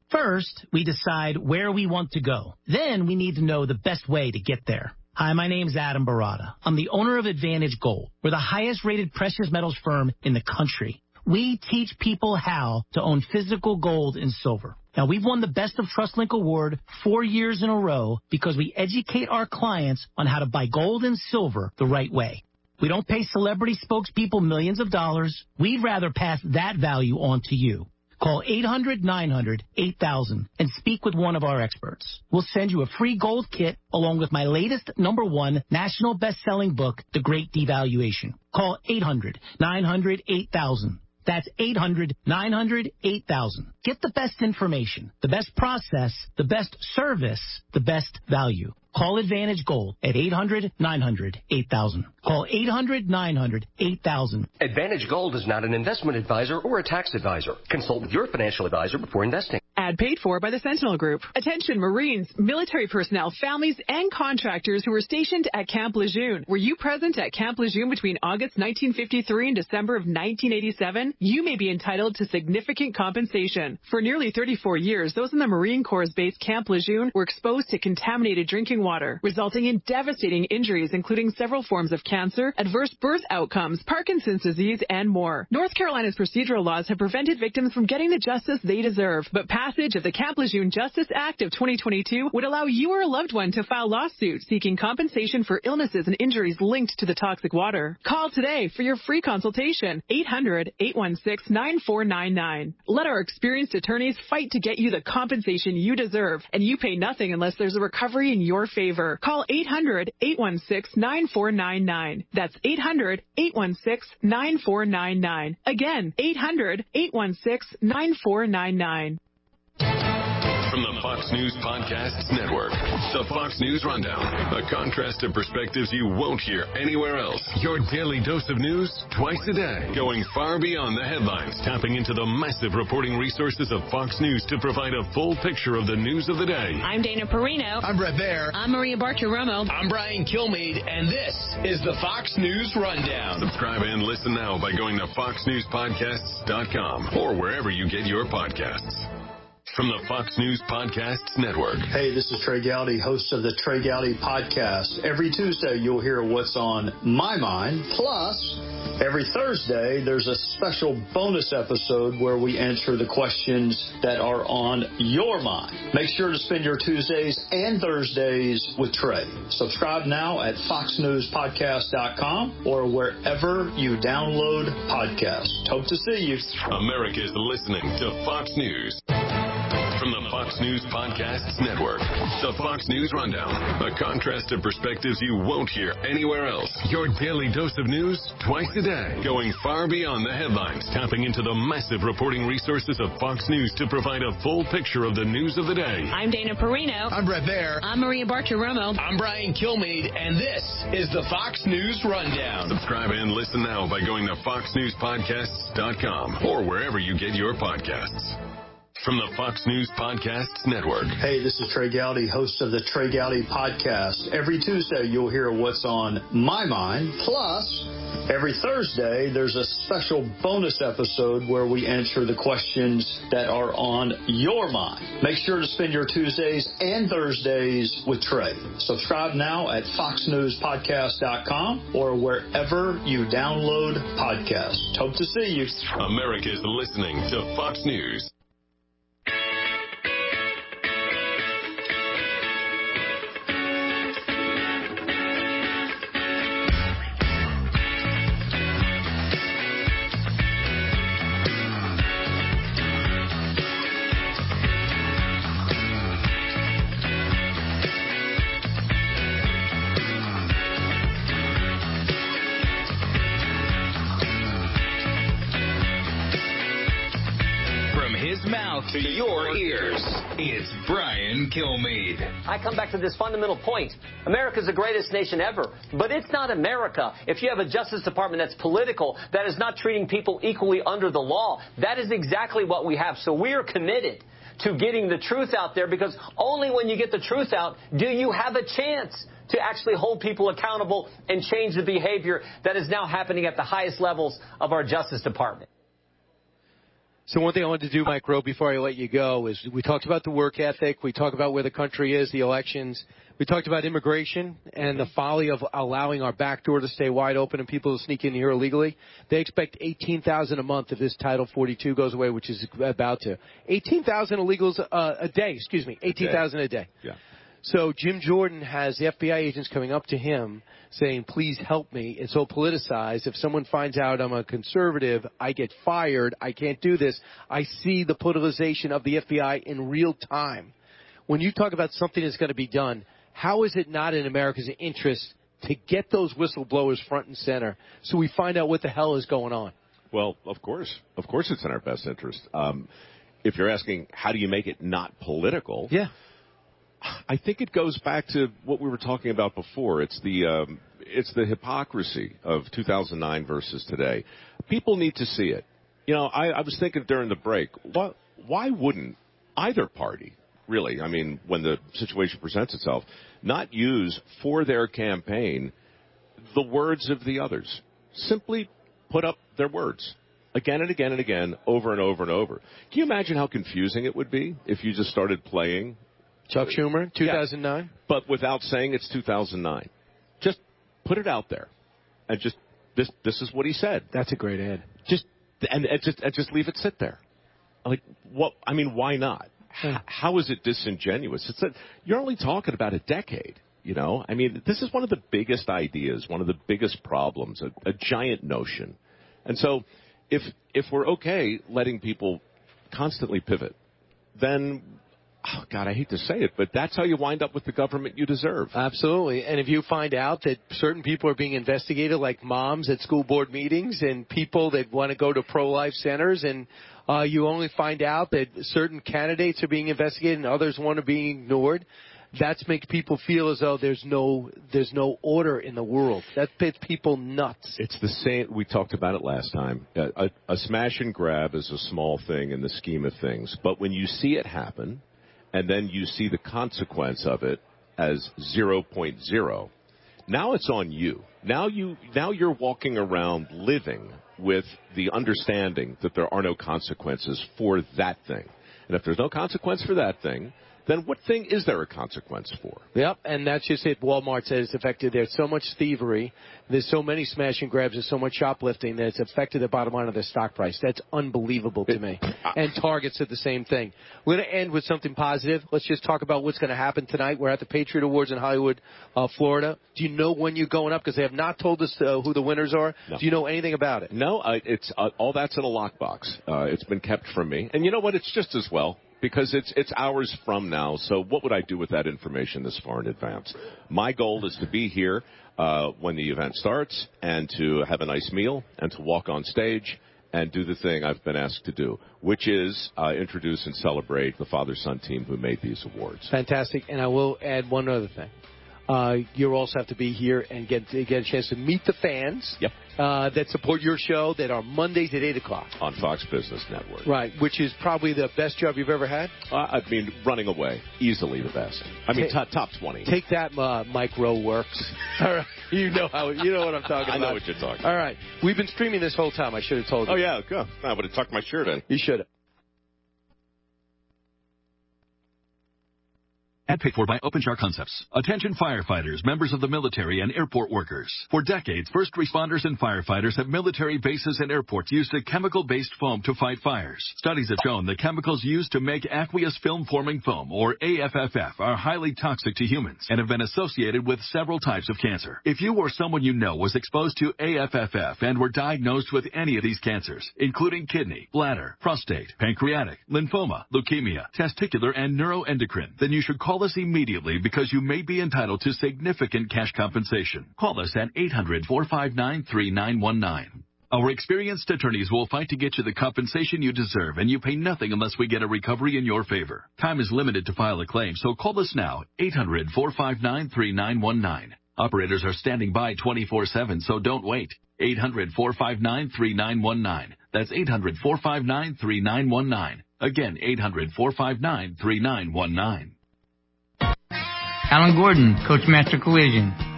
First, we decide where we want to go. Then we need to know the best way to get there. Hi, my name's Adam Barada. I'm the owner of Advantage Gold. We're the highest rated precious metals firm in the country. We teach people how to own physical gold and silver. Now, we've won the Best of TrustLink Award four years in a row because we educate our clients on how to buy gold and silver the right way. We don't pay celebrity spokespeople millions of dollars. We'd rather pass that value on to you. Call eight hundred, nine hundred, eight thousand and speak with one of our experts. We'll send you a free gold kit along with my latest number one national best-selling book, The Great Devaluation. Call eight hundred, nine hundred, eight thousand. That's eight hundred, nine hundred, eight thousand. Get the best information, the best process, the best service, the best value. Call Advantage Gold at eight hundred, nine hundred, eight thousand. Call eight hundred, nine hundred, eight thousand. Advantage Gold is not an investment advisor or a tax advisor. Consult with your financial advisor before investing. Ad paid for by the Sentinel Group. Attention Marines, military personnel, families, and contractors who were stationed at Camp Lejeune. Were you present at Camp Lejeune between August nineteen fifty-three and December of nineteen eighty-seven? You may be entitled to significant compensation. For nearly thirty-four years, those in the Marine Corps' base Camp Lejeune were exposed to contaminated drinking water, resulting in devastating injuries, including several forms of cancer, adverse birth outcomes, Parkinson's disease, and more. North Carolina's procedural laws have prevented victims from getting the justice they deserve, but passage of the Camp Lejeune Justice Act of twenty twenty-two would allow you or a loved one to file lawsuits seeking compensation for illnesses and injuries linked to the toxic water. Call today for your free consultation, eight hundred, eight one six, nine four nine nine. Let our experienced attorneys fight to get you the compensation you deserve, and you pay nothing unless there's a recovery in your favor. Call eight hundred, eight one six, nine four nine nine. That's eight hundred, eight one six, nine four nine nine. Again, eight hundred, eight one six, nine four nine nine. From the Fox News Podcasts Network, the Fox News Rundown, a contrast of perspectives you won't hear anywhere else. Your daily dose of news twice a day, going far beyond the headlines, tapping into the massive reporting resources of Fox News to provide a full picture of the news of the day. I'm Dana Perino. I'm Brett Baer. I'm Maria Bartiromo. I'm Brian Kilmeade, and this is the Fox News Rundown. Subscribe and listen now by going to fox news podcasts dot com or wherever you get your podcasts. From the Fox News Podcasts Network. Hey, this is Trey Gowdy, host of the Trey Gowdy Podcast. Every Tuesday, you'll hear what's on my mind. Plus, every Thursday, there's a special bonus episode where we answer the questions that are on your mind. Make sure to spend your Tuesdays and Thursdays with Trey. Subscribe now at fox news podcast dot com or wherever you download podcasts. Hope to see you. America's listening to Fox News. From the Fox News Podcasts Network, the Fox News Rundown, a contrast of perspectives you won't hear anywhere else. Your daily dose of news twice a day, going far beyond the headlines, tapping into the massive reporting resources of Fox News to provide a full picture of the news of the day. I'm Dana Perino. I'm Brett Baer. I'm Maria Bartiromo. I'm Brian Kilmeade, and this is the Fox News Rundown. Subscribe and listen now by going to fox news podcasts dot com or wherever you get your podcasts. From the Fox News Podcasts Network. Hey, this is Trey Gowdy, host of the Trey Gowdy Podcast. Every Tuesday, you'll hear what's on my mind. Plus, every Thursday, there's a special bonus episode where we answer the questions that are on your mind. Make sure to spend your Tuesdays and Thursdays with Trey. Subscribe now at fox news podcast dot com or wherever you download podcasts. Hope to see you. America's listening to Fox News. To your ears, it's Brian Kilmeade. I come back to this fundamental point. America's the greatest nation ever, but it's not America if you have a Justice Department that's political, that is not treating people equally under the law. That is exactly what we have. So we are committed to getting the truth out there, because only when you get the truth out do you have a chance to actually hold people accountable and change the behavior that is now happening at the highest levels of our Justice Department. So one thing I wanted to do, Mike Rowe, before I let you go, is we talked about the work ethic. We talked about where the country is, the elections. We talked about immigration and the folly of allowing our back door to stay wide open and people to sneak in here illegally. They expect eighteen thousand dollars a month if this Title forty-two goes away, which is about to. eighteen thousand illegals uh, a day, excuse me, eighteen thousand a day. Yeah. So Jim Jordan has the F B I agents coming up to him saying, please help me. It's so politicized. If someone finds out I'm a conservative, I get fired. I can't do this. I see the politicization of the F B I in real time. When you talk about something that's going to be done, how is it not in America's interest to get those whistleblowers front and center so we find out what the hell is going on? Well, of course. Of course it's in our best interest. Um, if you're asking how do you make it not political, yeah. I think it goes back to what we were talking about before. It's the um, it's the hypocrisy of two thousand nine versus today. People need to see it. You know, I, I was thinking during the break, why, why wouldn't either party, really, I mean, when the situation presents itself, not use for their campaign the words of the others? Simply put up their words again and again and again, over and over and over. Can you imagine how confusing it would be if you just started playing Chuck Schumer, two thousand nine? Yeah, but without saying it's two thousand nine. Just put it out there. And just, this this is what he said. That's a great ad. Just, and, and just and just leave it sit there. Like, what, I mean, why not? How, how is it disingenuous? It's a, you're only talking about a decade, you know? I mean, this is one of the biggest ideas, one of the biggest problems, a, a giant notion. And so, if if we're okay letting people constantly pivot, then, oh, God, I hate to say it, but that's how you wind up with the government you deserve. Absolutely. And if you find out that certain people are being investigated, like moms at school board meetings and people that want to go to pro-life centers, and uh, you only find out that certain candidates are being investigated and others want to be ignored, that makes people feel as though there's no there's no order in the world. That gets people nuts. It's the same. We talked about it last time. A, a, a smash and grab is a small thing in the scheme of things. But when you see it happen, and then you see the consequence of it as zero point zero, now it's on you. Now you now you're walking around living with the understanding that there are no consequences for that thing. And if there's no consequence for that thing, then what thing is there a consequence for? Yep, and that's just it. Walmart says it's affected. There's so much thievery. There's so many smash and grabs. There's so much shoplifting that it's affected the bottom line of their stock price. That's unbelievable to me. And Target said the same thing. We're going to end with something positive. Let's just talk about what's going to happen tonight. We're at the Patriot Awards in Hollywood, uh, Florida. Do you know when you're going up? Because they have not told us uh, who the winners are. No. Do you know anything about it? No, I, it's uh, all that's in a lockbox. Uh, it's been kept from me. And you know what? It's just as well. Because it's it's hours from now, so what would I do with that information this far in advance? My goal is to be here uh, when the event starts and to have a nice meal and to walk on stage and do the thing I've been asked to do, which is uh, introduce and celebrate the father-son team who made these awards. Fantastic. And I will add one other thing. Uh, you also have to be here and get get a chance to meet the fans yep. uh, that support your show that are Mondays at eight o'clock. On Fox Business Network. Right, which is probably the best job you've ever had? Uh, I mean, running away. Easily the best. I mean, Ta- top, top twenty. Take that, uh, Mike Rowe Works. All right. You know how you know what I'm talking I about. know what you're talking All about. right. We've been streaming this whole time. I should have told you. Oh, yeah. Go. I would have tucked my shirt in. You should have. Ad paid for by OpenShar Concepts. Attention firefighters, members of the military, and airport workers. For decades, first responders and firefighters at military bases and airports used a chemical-based foam to fight fires. Studies have shown the chemicals used to make aqueous film-forming foam, or A F F F, are highly toxic to humans and have been associated with several types of cancer. If you or someone you know was exposed to A F F F and were diagnosed with any of these cancers, including kidney, bladder, prostate, pancreatic, lymphoma, leukemia, testicular, and neuroendocrine, then you should call us immediately because you may be entitled to significant cash compensation. Call us at eight hundred, four five nine, three nine one nine. Our experienced attorneys will fight to get you the compensation you deserve, and you pay nothing unless we get a recovery in your favor. Time is limited to file a claim, so call us now, eight hundred, four five nine, three nine one nine. Operators are standing by twenty-four seven, so don't wait. eight hundred, four five nine, three nine one nine. That's eight hundred, four five nine, three nine one nine. Again, eight hundred, four five nine, three nine one nine. Alan Gordon, Coachmaster Collision.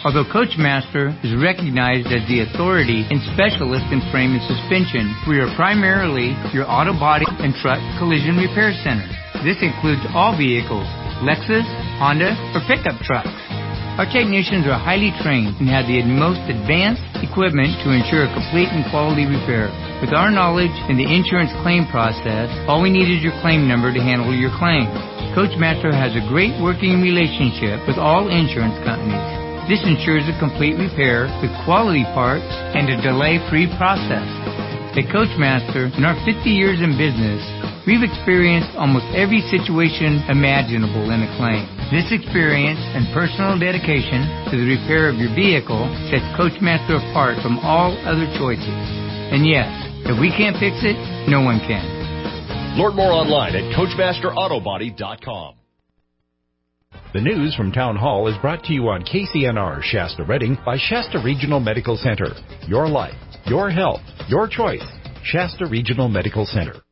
Although Coachmaster is recognized as the authority and specialist in frame and suspension, we are primarily your auto body and truck collision repair center. This includes all vehicles, Lexus, Honda, or pickup trucks. Our technicians are highly trained and have the most advanced equipment to ensure a complete and quality repair. With our knowledge in the insurance claim process, all we need is your claim number to handle your claim. Coachmaster has a great working relationship with all insurance companies. This ensures a complete repair with quality parts and a delay-free process. At Coachmaster, in our fifty years in business, we've experienced almost every situation imaginable in a claim. This experience and personal dedication to the repair of your vehicle sets Coachmaster apart from all other choices. And yes, if we can't fix it, no one can. Learn more online at Coachmaster Auto Body dot com. The news from Town Hall is brought to you on K C N R Shasta Redding by Shasta Regional Medical Center. Your life, your health, your choice. Shasta Regional Medical Center.